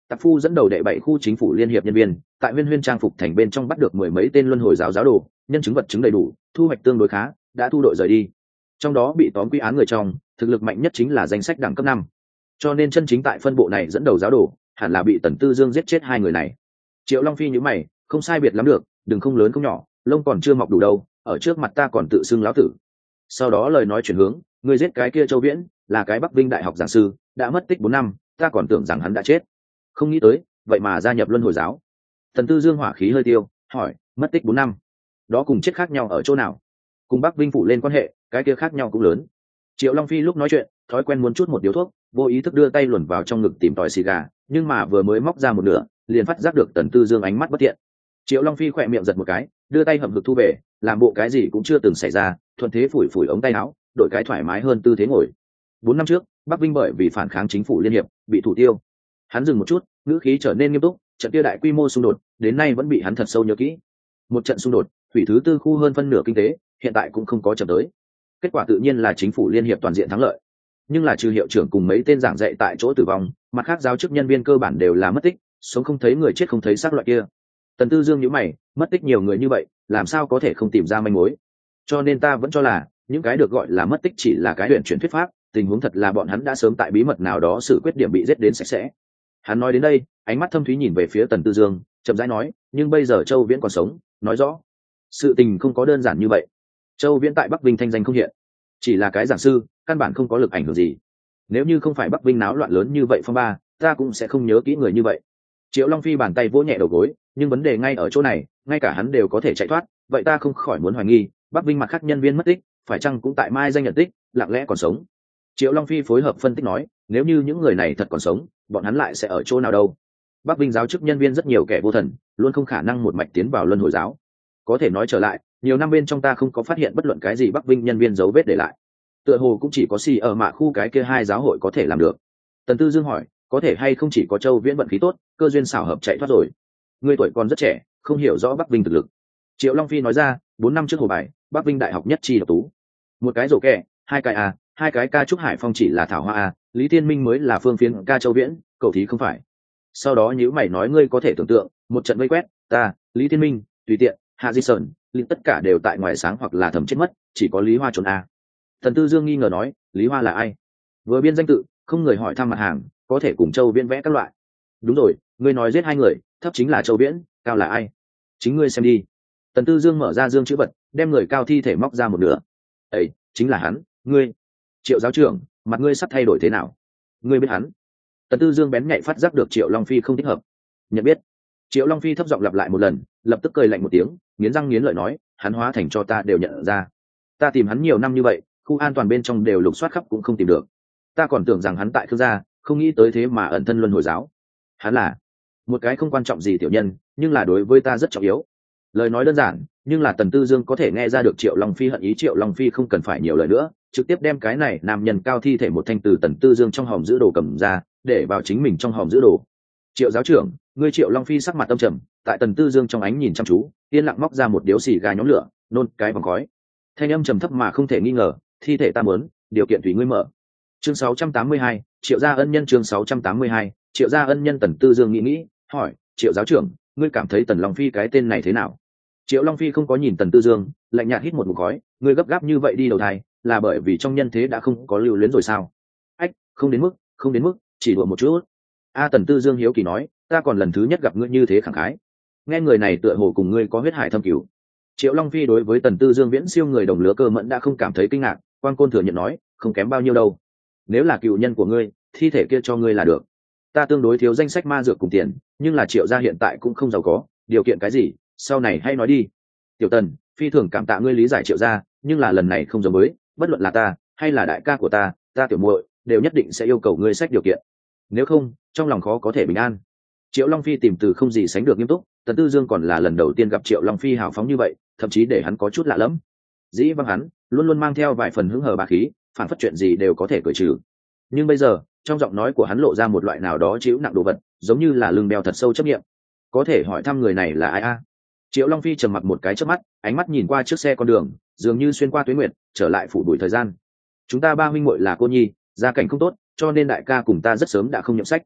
Tạp Phu dẫn đầu đệ 7 khu chính phủ liên hiệp nhân viên, tại Huyên Huyên trang phục thành bên trong bắt được 10 mấy tên luân hồi giáo giáo đồ, nhân chứng vật chứng đầy đủ, thu hoạch tương đối khá, đã thu đội rời đi. Trong đó bị tóm quy án người trong, thực lực mạnh nhất chính là danh sách đẳng cấp 5. Cho nên chân chính tại phân bộ này dẫn đầu giáo đồ, hẳn là bị Tần Tư Dương giết chết hai người này. Triệu Long Phi nhíu mày, không sai biệt lắm được, đừng không lớn không nhỏ, lông còn chưa mọc đủ đâu, ở trước mặt ta còn tự xưng lão tử. Sau đó lời nói chuyển hướng, người giết cái kia Châu Viễn, là cái Bắc Vinh đại học giảng sư, đã mất tích 4 năm, ta còn tưởng rằng hắn đã chết. Không nghĩ tới, vậy mà gia nhập Luân Hồi giáo. Tần Tư Dương hỏa khí hơi tiêu, hỏi, mất tích 4 năm, đó cùng chết khác nhau ở chỗ nào? Cùng Bắc Vinh phủ lên quan hệ, cái kia khác nhau cũng lớn. Triệu Long Phi lúc nói chuyện, thói quen muốn chút một điếu thuốc, vô ý thức đưa tay luồn vào trong ngực tìm tòi xì gà, nhưng mà vừa mới móc ra một nửa, liền phát giác được Tần Tư Dương ánh mắt bất thiện. Triệu Long Phi khỏe miệng giật một cái, đưa tay hậm hực thu về, làm bộ cái gì cũng chưa từng xảy ra, thuận thế phủi phủi ống tay áo, đổi cái thoải mái hơn tư thế ngồi. 4 năm trước, Bắc Vinh bởi vì phản kháng chính phủ liên hiệp, bị thủ tiêu. Hắn dừng một chút, ngữ khí trở nên nghiêm túc, trận kia đại quy mô xung đột, đến nay vẫn bị hắn thật sâu nhớ kỹ. Một trận xung đột, hủy thứ tư khu hơn phân nửa kinh tế, hiện tại cũng không có chậm tới. Kết quả tự nhiên là chính phủ liên hiệp toàn diện thắng lợi. Nhưng là trừ hiệu trưởng cùng mấy tên giảng dạy tại chỗ tử vong, mặt khác giáo chức nhân viên cơ bản đều là mất tích, sống không thấy người chết không thấy xác loại kia. Tần Tư Dương nhíu mày, mất tích nhiều người như vậy, làm sao có thể không tìm ra manh mối? Cho nên ta vẫn cho là, những cái được gọi là mất tích chỉ là cái huyền chuyển thuyết pháp, tình huống thật là bọn hắn đã sớm tại bí mật nào đó xử quyết điểm bị giết đến sạch sẽ. Hắn nói đến đây, ánh mắt thâm thúy nhìn về phía Tần Tư Dương, chậm rãi nói, nhưng bây giờ Châu Viễn còn sống, nói rõ, sự tình không có đơn giản như vậy. Châu Viễn tại Bắc Vinh thanh danh không hiện, chỉ là cái giảng sư, căn bản không có lực ảnh hưởng gì. Nếu như không phải Bắc Vinh náo loạn lớn như vậy phong ba, ta cũng sẽ không nhớ kỹ người như vậy. Triệu Long Phi bàn tay vỗ nhẹ đầu gối, nhưng vấn đề ngay ở chỗ này, ngay cả hắn đều có thể chạy thoát, vậy ta không khỏi muốn hoài nghi, Bắc Vinh mặt khác nhân viên mất tích, phải chăng cũng tại mai danh nhận tích, lặng lẽ còn sống. Triệu Long Phi phối hợp phân tích nói, nếu như những người này thật còn sống, bọn hắn lại sẽ ở chỗ nào đâu? Bắc Vinh giáo chức nhân viên rất nhiều kẻ vô thần, luôn không khả năng một mạch tiến vào Luân Hồi giáo. Có thể nói trở lại, nhiều năm bên trong ta không có phát hiện bất luận cái gì Bắc Vinh nhân viên dấu vết để lại. Tựa hồ cũng chỉ có xì ở mạ khu cái kia hai giáo hội có thể làm được. Tần Tư Dương hỏi, có thể hay không chỉ có Châu Viễn vận khí tốt, cơ duyên xảo hợp chạy thoát rồi? Ngươi tuổi còn rất trẻ, không hiểu rõ Bắc Vinh thực lực. Triệu Long Phi nói ra, 4 năm trước hồ bài, Bắc Vinh đại học nhất chi độc tú. Một cái rổ kẹ, hai cái A, hai cái ca Trúc Hải Phong chỉ là thảo hoa A, Lý Thiên Minh mới là phương phiến ca Châu Viễn, cậu thí không phải. Sau đó nhíu mày nói, ngươi có thể tưởng tượng, một trận vây quét, ta, Lý Thiên Minh, tùy tiện, Hạ Di Sơn, Linh tất cả đều tại ngoài sáng hoặc là thầm chết mất, chỉ có Lý Hoa trốn A. Thần Tư Dương nghi ngờ nói, Lý Hoa là ai? Vừa biên danh tự, không người hỏi thăm mặt hàng, có thể cùng Châu Viễn vẽ các loại. Đúng rồi, ngươi nói giết hai người, thấp chính là Châu Viễn, cao là ai? Chính ngươi xem đi. Tần Tư Dương mở ra dương chữ vật, đem người cao thi thể móc ra một nửa. Ấy, chính là hắn, ngươi. Triệu giáo trưởng, mặt ngươi sắp thay đổi thế nào? Ngươi biết hắn? Tần Tư Dương bén nhạy phát giác được Triệu Long Phi không thích hợp. Nhận biết. Triệu Long Phi thấp giọng lặp lại một lần, lập tức cười lạnh một tiếng, nghiến răng nghiến lợi nói, hắn hóa thành cho ta đều nhận ra. Ta tìm hắn nhiều năm như vậy, khu an toàn bên trong đều lục soát khắp cũng không tìm được. Ta còn tưởng rằng hắn tại Khương gia, không nghĩ tới thế mà ẩn thân Luân Hồi giáo. Hắn là một cái không quan trọng gì tiểu nhân, nhưng là đối với ta rất trọng yếu. Lời nói đơn giản, nhưng là Tần Tư Dương có thể nghe ra được Triệu Long Phi hận ý. Triệu Long Phi không cần phải nhiều lời nữa, trực tiếp đem cái này nam nhân cao thi thể một thanh từ Tần Tư Dương trong hòm giữ đồ cầm ra, để vào chính mình trong hòm giữ đồ. Triệu giáo trưởng, ngươi. Triệu Long Phi sắc mặt âm trầm, tại Tần Tư Dương trong ánh nhìn chăm chú, yên lặng móc ra một điếu xì gà nhóm lửa, nôn cái vòng khói. Thanh âm trầm thấp mà không thể nghi ngờ, thi thể ta muốn, điều kiện tùy ngươi mở. Chương 682, Triệu gia ân nhân. Chương 682, Triệu gia ân nhân. Tần Tư Dương nghĩ, hỏi, Triệu giáo trưởng, ngươi cảm thấy Tần Long Phi cái tên này thế nào? Triệu Long Phi không có nhìn Tần Tư Dương, lạnh nhạt hít một ngụm khói, ngươi gấp gáp như vậy đi đầu thai, là bởi vì trong nhân thế đã không có lưu luyến rồi sao? Ách, không đến mức, chỉ đùa một chút. Tần Tư Dương hiếu kỳ nói, ta còn lần thứ nhất gặp ngươi như thế khẳng khái. Nghe người này tựa hồ cùng ngươi có huyết hải thâm cửu. Triệu Long Phi đối với Tần Tư Dương viễn siêu người đồng lứa cơ mẫn đã không cảm thấy kinh ngạc, quan côn thừa nhận nói, không kém bao nhiêu đâu. Nếu là cựu nhân của ngươi, thi thể kia cho ngươi là được. Ta tương đối thiếu danh sách ma dược cùng tiền, nhưng là Triệu gia hiện tại cũng không giàu có, điều kiện cái gì, sau này hay nói đi. Tiểu Tần, phi thường cảm tạ ngươi lý giải Triệu gia, nhưng là lần này không giống với, bất luận là ta hay là đại ca của ta tiểu muội đều nhất định sẽ yêu cầu ngươi sách điều kiện. Nếu không, trong lòng khó có thể bình an. Triệu Long Phi tìm từ không gì sánh được nghiêm túc. Tần Tư Dương còn là lần đầu tiên gặp Triệu Long Phi hào phóng như vậy, thậm chí để hắn có chút lạ lẫm. Dĩ vãng hắn luôn luôn mang theo vài phần hứng hờ bá khí, phản phất chuyện gì đều có thể cởi trừ. Nhưng bây giờ, trong giọng nói của hắn lộ ra một loại nào đó chịu nặng đồ vật, giống như là lưng đeo thật sâu chấp niệm. Có thể hỏi thăm người này là ai a? Triệu Long Phi trầm mặc một cái chớp mắt, ánh mắt nhìn qua trước xe con đường, dường như xuyên qua tuế nguyệt, trở lại phủ bụi thời gian. Chúng ta ba huynh muội là cô nhi, gia cảnh không tốt, cho nên đại ca cùng ta rất sớm đã không nhậm sách.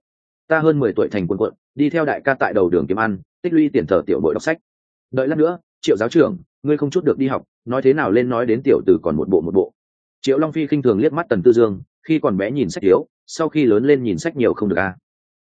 Ta hơn 10 tuổi thành quần quận, đi theo đại ca tại đầu đường kiếm ăn, tích lũy tiền thờ tiểu bội đọc sách. Đợi lát nữa, Triệu giáo trưởng, ngươi không chút được đi học, nói thế nào lên nói đến tiểu tử còn một bộ. Triệu Long Phi khinh thường liếc mắt Tần Tư Dương, khi còn bé nhìn sách thiếu, sau khi lớn lên nhìn sách nhiều không được à?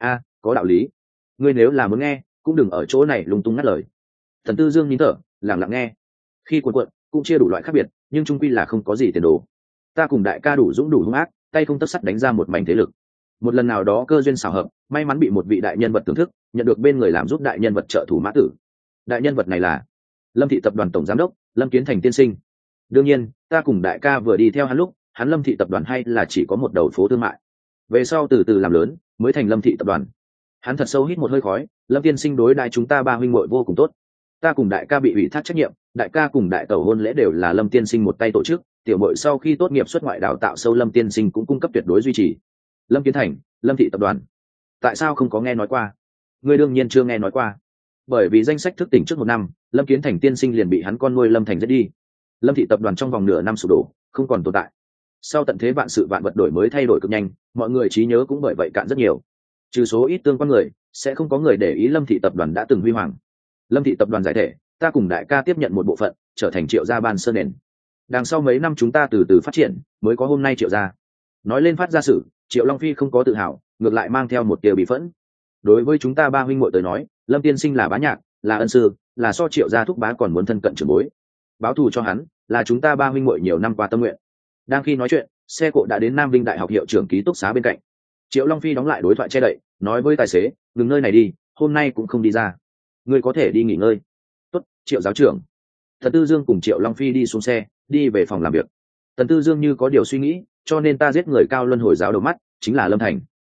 Có đạo lý. Ngươi nếu là muốn nghe, cũng đừng ở chỗ này lung tung ngắt lời. Tần Tư Dương nín thở, lặng lặng nghe. Khi cuộn cuộn, cũng chia đủ loại khác biệt, nhưng chung quy là không có gì tiền đồ. Ta cùng đại ca đủ dũng đủ hung ác, tay không tấc sắt đánh ra một mảnh thế lực. Một lần nào đó cơ duyên xảo hợp, may mắn bị một vị đại nhân vật thưởng thức, nhận được bên người làm giúp đại nhân vật trợ thủ mã tử. Đại nhân vật này là Lâm thị tập đoàn tổng giám đốc Lâm Kiến Thành tiên sinh. Đương nhiên, ta cùng đại ca vừa đi theo hắn lúc, hắn Lâm thị tập đoàn hay là chỉ có một đầu phố thương mại. Về sau từ từ làm lớn, mới thành Lâm thị tập đoàn. Hắn thật sâu hít một hơi khói, Lâm tiên sinh đối đại chúng ta ba huynh muội vô cùng tốt. Ta cùng đại ca bị ủy thác trách nhiệm, đại ca cùng đại tẩu hôn lễ đều là Lâm tiên sinh một tay tổ chức, tiểu muội sau khi tốt nghiệp xuất ngoại đào tạo sâu Lâm tiên sinh cũng cung cấp tuyệt đối duy trì. Lâm Kiến Thành, Lâm thị tập đoàn. Tại sao không có nghe nói qua? Ngươi đương nhiên chưa nghe nói qua. Bởi vì danh sách thức tỉnh trước 1 năm, Lâm Kiến Thành tiên sinh liền bị hắn con nuôi Lâm Thành giết đi. Lâm thị tập đoàn trong vòng nửa năm sụp đổ, không còn tồn tại. Sau tận thế vạn sự vạn vật đổi mới thay đổi cực nhanh, mọi người trí nhớ cũng bởi vậy cạn rất nhiều. Trừ số ít tương quan người, sẽ không có người để ý Lâm thị tập đoàn đã từng huy hoàng. Lâm thị tập đoàn giải thể, ta cùng đại ca tiếp nhận một bộ phận, trở thành Triệu gia ban sơn nền. Đằng sau mấy năm chúng ta từ từ phát triển, mới có hôm nay Triệu gia. Nói lên phát gia sự, Triệu Long Phi không có tự hào, ngược lại mang theo một tia bị phẫn. Đối với chúng ta ba huynh muội tới nói, Lâm tiên sinh là bá nhạc, là ân sư, là so Triệu gia thúc bá còn muốn thân cận trưởng bối. Báo thù cho hắn, là chúng ta ba huynh muội nhiều năm qua tâm nguyện. Đang khi nói chuyện, xe cộ đã đến Nam Vinh Đại học hiệu trưởng ký túc xá bên cạnh. Triệu Long Phi đóng lại đối thoại che đậy, nói với tài xế, ngừng nơi này đi, hôm nay cũng không đi ra. Ngươi có thể đi nghỉ ngơi. Tốt, Triệu giáo trưởng. Tần Tư Dương cùng Triệu Long Phi đi xuống xe, đi về phòng làm việc. Tần Tư Dương như có điều suy nghĩ, cho nên ta giết người cao luân hồi giáo đầu mắt, chính là Lâm Thành.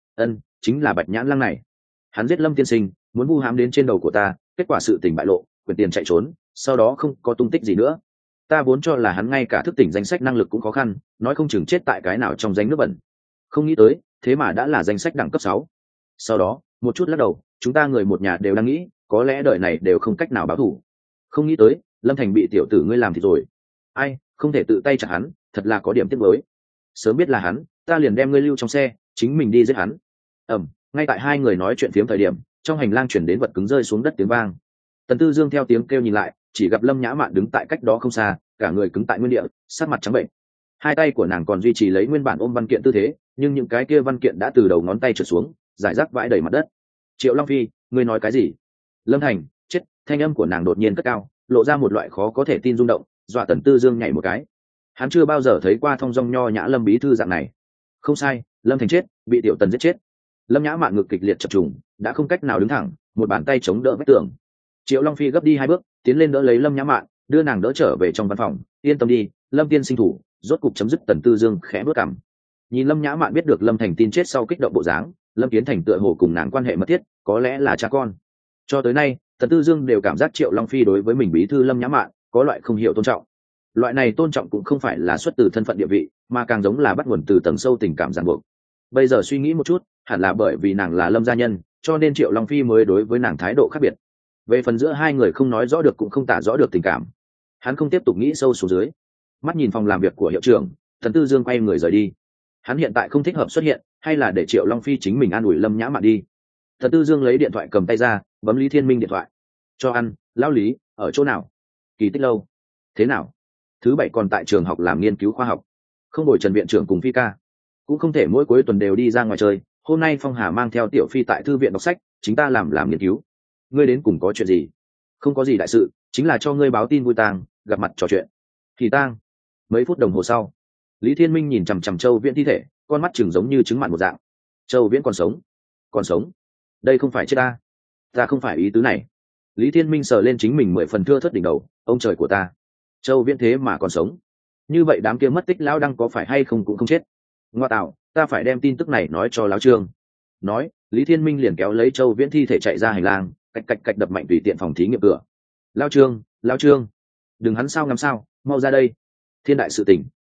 Chính là Bạch Nhãn Lăng này. Hắn giết Lâm tiên sinh, muốn vu hãm đến trên đầu của ta, kết quả sự tình bại lộ, quyền tiền chạy trốn, sau đó không có tung tích gì nữa. Ta vốn cho là hắn ngay cả thức tỉnh danh sách năng lực cũng khó khăn, nói không chừng chết tại cái nào trong danh nước bẩn. Không nghĩ tới, thế mà đã là danh sách đẳng cấp 6. Sau đó, một chút lắc đầu, chúng ta người một nhà đều đang nghĩ, có lẽ đời này đều không cách nào báo thù. Không nghĩ tới, Lâm Thành bị tiểu tử ngươi làm thì rồi. Ai, không thể tự tay chặt hắn, thật là có điểm tiếc nuối. Sớm biết là hắn, ta liền đem ngươi lưu trong xe, chính mình đi giết hắn. Ngay tại hai người nói chuyện phiếm thời điểm, trong hành lang chuyển đến vật cứng rơi xuống đất tiếng vang. Tần Tư Dương theo tiếng kêu nhìn lại, chỉ gặp Lâm Nhã Mạn đứng tại cách đó không xa, cả người cứng tại nguyên địa, sắc mặt trắng bệnh. Hai tay của nàng còn duy trì lấy nguyên bản ôm văn kiện tư thế, nhưng những cái kia văn kiện đã từ đầu ngón tay trượt xuống, rải rác vãi đầy mặt đất. Triệu Long Phi, ngươi nói cái gì? Lâm Thành, chết! Thanh âm của nàng đột nhiên cất cao, lộ ra một loại khó có thể tin rung động, dọa Tần Tư Dương nhảy một cái. Hắn chưa bao giờ thấy qua thong dong nho nhã Lâm bí thư dạng này. Không sai, Lâm Thành chết, bị tiểu Tần giết chết. Lâm Nhã Mạn ngực kịch liệt chập trùng, đã không cách nào đứng thẳng, một bàn tay chống đỡ vách tường. Triệu Long Phi gấp đi 2 bước, tiến lên đỡ lấy Lâm Nhã Mạn, đưa nàng đỡ trở về trong văn phòng. Yên tâm đi, Lâm tiên sinh thủ, rốt cục chấm dứt. Tần Tư Dương khẽ bước cằm. Nhìn Lâm Nhã Mạn biết được Lâm Thành tin chết sau kích động bộ dáng, Lâm Kiến Thành tựa hồ cùng nàng quan hệ mật thiết, có lẽ là cha con. Cho tới nay, Tần Tư Dương đều cảm giác Triệu Long Phi đối với mình bí thư Lâm Nhã Mạn có loại không hiểu tôn trọng. Loại này tôn trọng cũng không phải là xuất từ thân phận địa vị, mà càng giống là bắt nguồn từ tầng sâu tình cảm ràng buộc. Bây giờ suy nghĩ một chút, hẳn là bởi vì nàng là Lâm gia nhân, cho nên Triệu Long Phi mới đối với nàng thái độ khác biệt. Về phần giữa hai người không nói rõ được cũng không tả rõ được tình cảm, hắn không tiếp tục nghĩ sâu xuống dưới. Mắt nhìn phòng làm việc của hiệu trưởng, Tần Tư Dương quay người rời đi. Hắn hiện tại không thích hợp xuất hiện, hay là để Triệu Long Phi chính mình an ủi Lâm Nhã Mạn đi. Tần Tư Dương lấy điện thoại cầm tay ra, bấm Lý Thiên Minh điện thoại. Cho ăn, lão Lý, ở chỗ nào? Kỳ Tích lâu. Thế nào? Thứ bảy còn tại trường học làm nghiên cứu khoa học. Không đổi Trần viện trưởng cùng Phi ca. Cũng không thể mỗi cuối tuần đều đi ra ngoài chơi. Hôm nay Phong Hà mang theo Tiểu Phi tại thư viện đọc sách, chính ta làm nghiên cứu. Ngươi đến cùng có chuyện gì? Không có gì đại sự, chính là cho ngươi báo tin vui tang, gặp mặt trò chuyện. Thì tang. Mấy phút đồng hồ sau, Lý Thiên Minh nhìn chằm chằm Châu Viễn thi thể, con mắt chừng giống như trứng mặn một dạng. Châu Viễn còn sống? Còn sống? Đây không phải chết ta. Ta không phải ý tứ này. Lý Thiên Minh sờ lên chính mình 10 phần thưa thớt đỉnh đầu, ông trời của ta. Châu Viễn thế mà còn sống. Như vậy đám kia mất tích lão đăng có phải hay không cũng không chết. Ngoa tạo, ta phải đem tin tức này nói cho lão Trương. Nói, Lý Thiên Minh liền kéo lấy Châu Viễn thi thể chạy ra hành lang, cạch cạch cạch đập mạnh tùy tiện phòng thí nghiệm cửa. Lão Trương, đừng hắn sao ngắm sao, mau ra đây. Thiên đại sự tình.